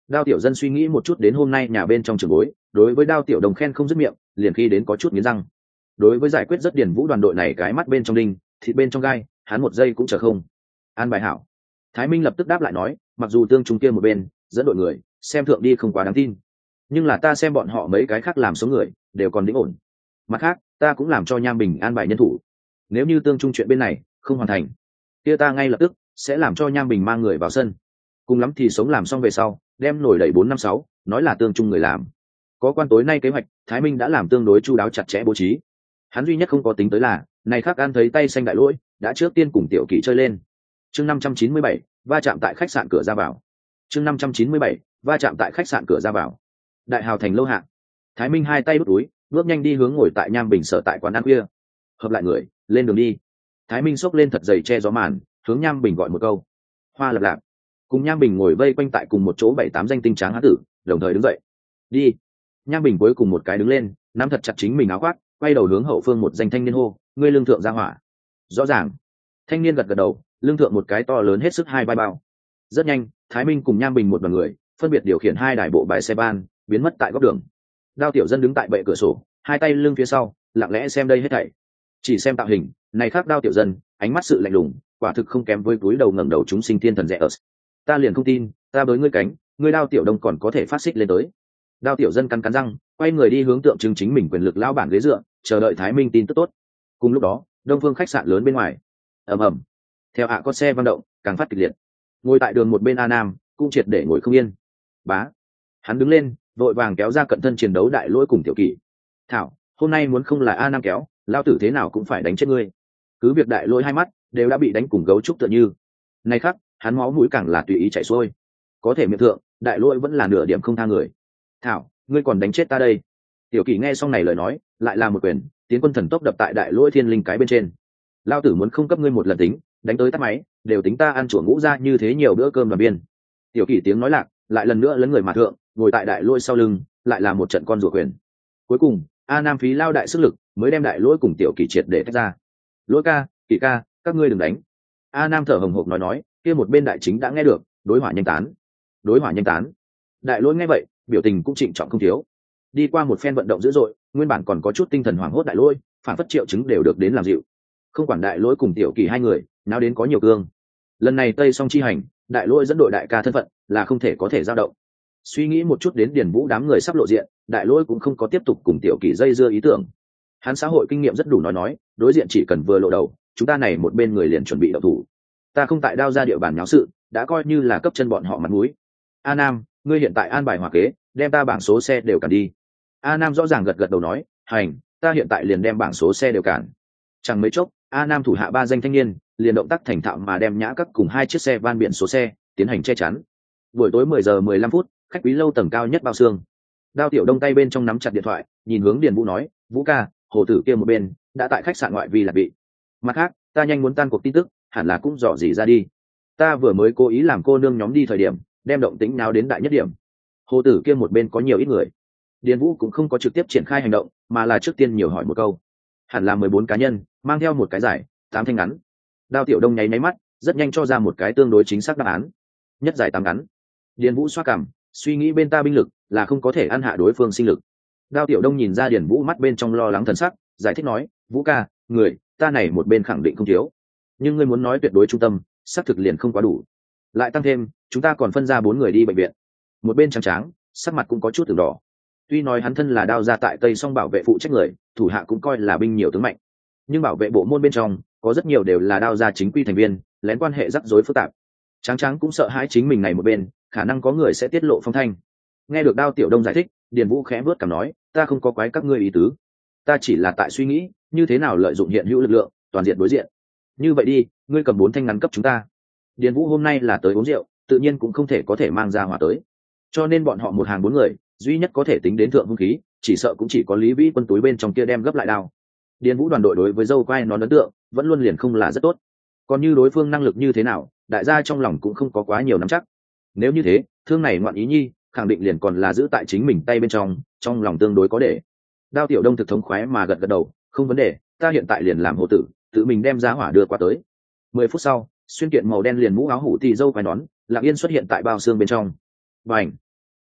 Speaker 1: Đao Tiểu Dân suy nghĩ một chút đến hôm nay nhà bên trong trường bối đối với Đao Tiểu Đồng khen không dứt miệng, liền khi đến có chút nghiến răng. Đối với giải quyết rất Điền Vũ đoàn đội này cái mắt bên trong đinh thịt bên trong gai, hắn một giây cũng chờ không. An bài hảo. Thái Minh lập tức đáp lại nói, mặc dù tương trung kia một bên dẫn đội người xem thượng đi không quá đáng tin, nhưng là ta xem bọn họ mấy cái khác làm số người đều còn đĩnh ổn. Mặt khác ta cũng làm cho Nham Bình an bài nhân thủ, nếu như tương trung chuyện bên này không hoàn thành, kia ta ngay lập tức sẽ làm cho Nham Bình mang người vào sân, cùng lắm thì sống làm xong về sau đem nổi đẩy bốn năm sáu nói là tương trung người làm. Có quan tối nay kế hoạch Thái Minh đã làm tương đối chu đáo chặt chẽ bố trí, hắn duy nhất không có tính tới là này khác an thấy tay xanh đại lỗi đã trước tiên cùng tiểu kỷ chơi lên. Chương năm trăm chín mươi bảy va chạm tại khách sạn cửa ra vào. Chương năm trăm chín mươi bảy va chạm tại khách sạn cửa ra vào. Đại hào thành lâu hạng. Thái Minh hai tay đút túi, bước nhanh đi hướng ngồi tại Nham Bình sở tại quán ăn khuya. Hợp lại người, lên đường đi. Thái Minh xốc lên thật dày che gió màn, hướng Nham Bình gọi một câu. Hoa lập lạp. Cùng Nham Bình ngồi vây quanh tại cùng một chỗ bảy tám danh tinh tráng hán tử, đồng thời đứng dậy. Đi. Nham Bình cuối cùng một cái đứng lên, nắm thật chặt chính mình áo khoác, quay đầu hướng hậu phương một danh thanh niên hô, ngươi lương thượng ra hỏa. Rõ ràng. Thanh niên gật gật đầu, lương thượng một cái to lớn hết sức hai vai bao. Rất nhanh, Thái Minh cùng Nham Bình một đoàn người phân biệt điều khiển hai đài bộ bài xe ban biến mất tại góc đường. Đao Tiểu Dân đứng tại bệ cửa sổ, hai tay lưng phía sau, lặng lẽ xem đây hết thảy. Chỉ xem tạo hình này khác Đao Tiểu Dân, ánh mắt sự lạnh lùng, quả thực không kém với túi đầu ngẩng đầu chúng sinh thiên thần rẻ ở. Ta liền không tin, ta bới ngươi cánh, ngươi Đao Tiểu Đông còn có thể phát xích lên tới. Đao Tiểu Dân cắn cắn răng, quay người đi hướng tượng trưng chính mình quyền lực lao bản ghế dựa, chờ đợi Thái Minh tin tức tốt. Cùng lúc đó, Đông Phương khách sạn lớn bên ngoài, ầm ầm, theo ạ con xe vang động, càng phát kịch liệt. Ngồi tại đường một bên A Nam cũng triệt để ngồi không yên. Bá, hắn đứng lên, vội vàng kéo ra cận thân chiến đấu đại lỗi cùng tiểu kỷ. Thảo, hôm nay muốn không là A Nam kéo, lao tử thế nào cũng phải đánh chết ngươi. Cứ việc đại lỗi hai mắt đều đã bị đánh cùng gấu trúc tựa như. Này khắc, hắn máu mũi càng là tùy ý chảy xuôi. Có thể miệng thượng, đại lỗi vẫn là nửa điểm không tha người. Thảo, ngươi còn đánh chết ta đây. Tiểu kỷ nghe xong này lời nói, lại là một quyền, tiến quân thần tốc đập tại đại lỗi thiên linh cái bên trên. Lao tử muốn không cấp ngươi một lần tính, đánh tới tắt máy, đều tính ta ăn chuột ngũ ra như thế nhiều bữa cơm đoàn biên. Tiểu kỷ tiếng nói lạc, lại lần nữa lấn người mà thượng, ngồi tại đại lỗi sau lưng, lại là một trận con rùa quyền. Cuối cùng, A Nam phí lao đại sức lực, mới đem đại lỗi cùng tiểu kỷ triệt để tách ra. Lỗi ca, kỷ ca, các ngươi đừng đánh. A Nam thở hồng hộc nói nói, kia một bên đại chính đã nghe được, đối hỏa nhanh tán. Đối hỏa nhanh tán. Đại lỗi nghe vậy, biểu tình cũng trịnh trọng không thiếu. Đi qua một phen vận động dữ dội, nguyên bản còn có chút tinh thần hoảng hốt đại lỗi, phản phất triệu chứng đều được đến làm dịu. Không quản đại lỗi cùng tiểu kỷ hai người, nào đến có nhiều cương. Lần này tây song chi hành, đại lỗi dẫn đội đại ca thân phận là không thể có thể dao động. Suy nghĩ một chút đến Điền Vũ đám người sắp lộ diện, đại lỗi cũng không có tiếp tục cùng tiểu kỷ dây dưa ý tưởng. Hắn xã hội kinh nghiệm rất đủ nói nói, đối diện chỉ cần vừa lộ đầu, chúng ta này một bên người liền chuẩn bị động thủ. Ta không tại đao ra địa bàn nháo sự, đã coi như là cấp chân bọn họ mặt mũi. A Nam, ngươi hiện tại an bài hòa kế, đem ta bảng số xe đều cản đi. A Nam rõ ràng gật gật đầu nói, hành, ta hiện tại liền đem bảng số xe đều cản. Chẳng mấy chốc, A Nam thủ hạ ba danh thanh niên liền động tác thành thạo mà đem nhã các cùng hai chiếc xe van biển số xe tiến hành che chắn. Buổi tối mười giờ mười lăm phút, khách quý lâu tầng cao nhất bao xương. Đao Tiểu Đông tay bên trong nắm chặt điện thoại, nhìn hướng Điền Vũ nói, Vũ ca, hồ tử kia một bên đã tại khách sạn ngoại vi là bị. Mặt khác, ta nhanh muốn tan cuộc tin tức, hẳn là cũng dò gì ra đi. Ta vừa mới cố ý làm cô nương nhóm đi thời điểm, đem động tĩnh nào đến đại nhất điểm. Hồ tử kia một bên có nhiều ít người. Điền Vũ cũng không có trực tiếp triển khai hành động, mà là trước tiên nhiều hỏi một câu. Hẳn là mười bốn cá nhân, mang theo một cái giải, tám thanh ngắn. Đao Tiểu Đông nháy máy mắt, rất nhanh cho ra một cái tương đối chính xác đáp án. Nhất giải tám ngắn. Điền Vũ xoa cằm, suy nghĩ bên ta binh lực là không có thể ăn hạ đối phương sinh lực. Đao Tiểu Đông nhìn ra Điền Vũ mắt bên trong lo lắng thần sắc, giải thích nói, Vũ ca, người, ta này một bên khẳng định không thiếu. Nhưng ngươi muốn nói tuyệt đối trung tâm, xác thực liền không quá đủ. Lại tăng thêm, chúng ta còn phân ra bốn người đi bệnh viện. Một bên trắng tráng, sắc mặt cũng có chút từng đỏ. Tuy nói hắn thân là đao ra tại Tây song bảo vệ phụ trách người, thủ hạ cũng coi là binh nhiều tướng mạnh. Nhưng bảo vệ bộ môn bên trong, có rất nhiều đều là đao ra chính quy thành viên, lén quan hệ rắc rối phức tạp. Tráng tráng cũng sợ hãi chính mình này một bên, khả năng có người sẽ tiết lộ phong thanh. Nghe được Đao Tiểu Đông giải thích, Điền Vũ khẽ vớt cằm nói, ta không có quái các ngươi ý tứ, ta chỉ là tại suy nghĩ như thế nào lợi dụng hiện hữu lực lượng toàn diện đối diện. Như vậy đi, ngươi cầm bốn thanh ngắn cấp chúng ta. Điền Vũ hôm nay là tới uống rượu, tự nhiên cũng không thể có thể mang ra hỏa tới, cho nên bọn họ một hàng bốn người, duy nhất có thể tính đến thượng vũ khí, chỉ sợ cũng chỉ có Lý Vĩ Quân túi bên trong kia đem gấp lại đao. Điền Vũ đoàn đội đối với dâu quai nón ấn tượng vẫn luôn liền không là rất tốt, còn như đối phương năng lực như thế nào, đại gia trong lòng cũng không có quá nhiều nắm chắc. Nếu như thế, thương này ngoạn ý nhi khẳng định liền còn là giữ tại chính mình tay bên trong, trong lòng tương đối có để. Đao Tiểu Đông thực thống khoái mà gật gật đầu, không vấn đề, ta hiện tại liền làm hộ tử, tự mình đem giá hỏa đưa qua tới. Mười phút sau, xuyên kiện màu đen liền mũ áo hủ thì dâu quai nón lặng yên xuất hiện tại bao xương bên trong. Bành!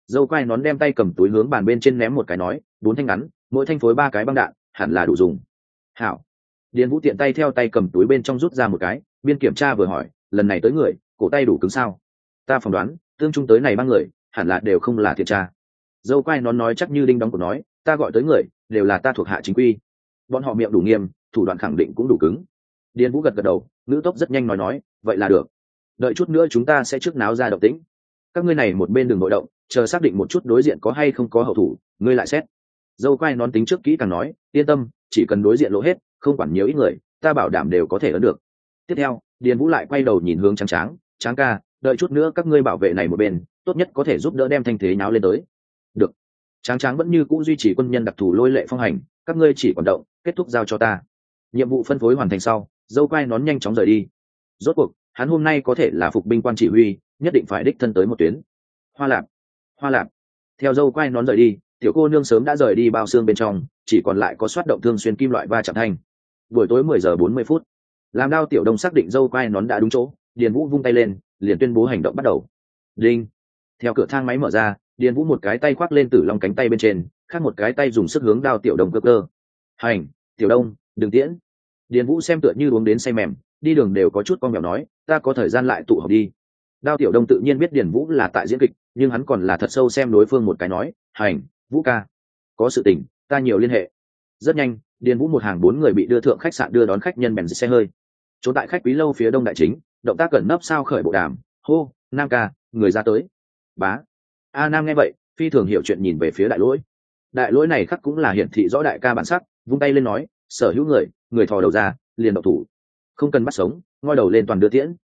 Speaker 1: Dâu quai nón đem tay cầm túi hướng bàn bên trên ném một cái nói, bốn thanh ngắn, mỗi thanh phối ba cái băng đạn, hẳn là đủ dùng. Hảo. Điền Vũ tiện tay theo tay cầm túi bên trong rút ra một cái, biên kiểm tra vừa hỏi, lần này tới người, cổ tay đủ cứng sao? Ta phỏng đoán, tương trung tới này ba người, hẳn là đều không là thiện tra. Dâu quai nón nói chắc như đinh đóng của nói, ta gọi tới người, đều là ta thuộc hạ chính quy. Bọn họ miệng đủ nghiêm, thủ đoạn khẳng định cũng đủ cứng. Điền Vũ gật gật đầu, ngữ tốc rất nhanh nói nói, vậy là được. Đợi chút nữa chúng ta sẽ trước náo ra động tĩnh. Các ngươi này một bên đừng nội động, chờ xác định một chút đối diện có hay không có hậu thủ, ngươi lại xét. Dâu quai nón tính trước kỹ càng nói, yên tâm, chỉ cần đối diện lỗ hết, không quản nhiều ít người, ta bảo đảm đều có thể ấn được. Tiếp theo, Điền Vũ lại quay đầu nhìn hướng Tráng Tráng, Tráng ca, đợi chút nữa các ngươi bảo vệ này một bên, tốt nhất có thể giúp đỡ đem thanh thế náo lên tới. Được. Tráng Tráng vẫn như cũ duy trì quân nhân đặc thù lôi lệ phong hành, các ngươi chỉ còn động, kết thúc giao cho ta. Nhiệm vụ phân phối hoàn thành sau, dâu quai nón nhanh chóng rời đi. Rốt cuộc, hắn hôm nay có thể là phục binh quan chỉ huy, nhất định phải đích thân tới một tuyến. Hoa Lạp, Hoa Lạp. Theo dâu quai nón rời đi, tiểu cô nương sớm đã rời đi bao xương bên trong, chỉ còn lại có xoát động thương xuyên kim loại va chạm thanh. Buổi tối mười giờ bốn mươi phút, làm đao tiểu đông xác định dâu quai nón đã đúng chỗ, Điền Vũ vung tay lên, liền tuyên bố hành động bắt đầu. Đinh. Theo cửa thang máy mở ra, Điền Vũ một cái tay khoác lên Tử Long cánh tay bên trên, khác một cái tay dùng sức hướng đao tiểu đông cơ cơ. Hành, tiểu đông, đừng tiễn. Điền Vũ xem tựa như uống đến say mềm, đi đường đều có chút con mèo nói, ta có thời gian lại tụ họp đi. Đao tiểu đông tự nhiên biết Điền Vũ là tại diễn kịch, nhưng hắn còn là thật sâu xem đối phương một cái nói, hành, Vũ ca, có sự tình, ta nhiều liên hệ. Rất nhanh, Điền Vũ một hàng bốn người bị đưa thượng khách sạn đưa đón khách nhân bèn xe hơi. Trốn tại khách quý lâu phía đông đại chính, động tác cẩn nấp sao khởi bộ đàm, hô, Nam ca, người ra tới. Bá. A Nam nghe vậy, phi thường hiểu chuyện nhìn về phía đại lỗi. Đại lỗi này khắc cũng là hiển thị rõ đại ca bản sắc, vung tay lên nói, sở hữu người, người thò đầu ra, liền động thủ. Không cần bắt sống, ngoi đầu lên toàn đưa tiễn.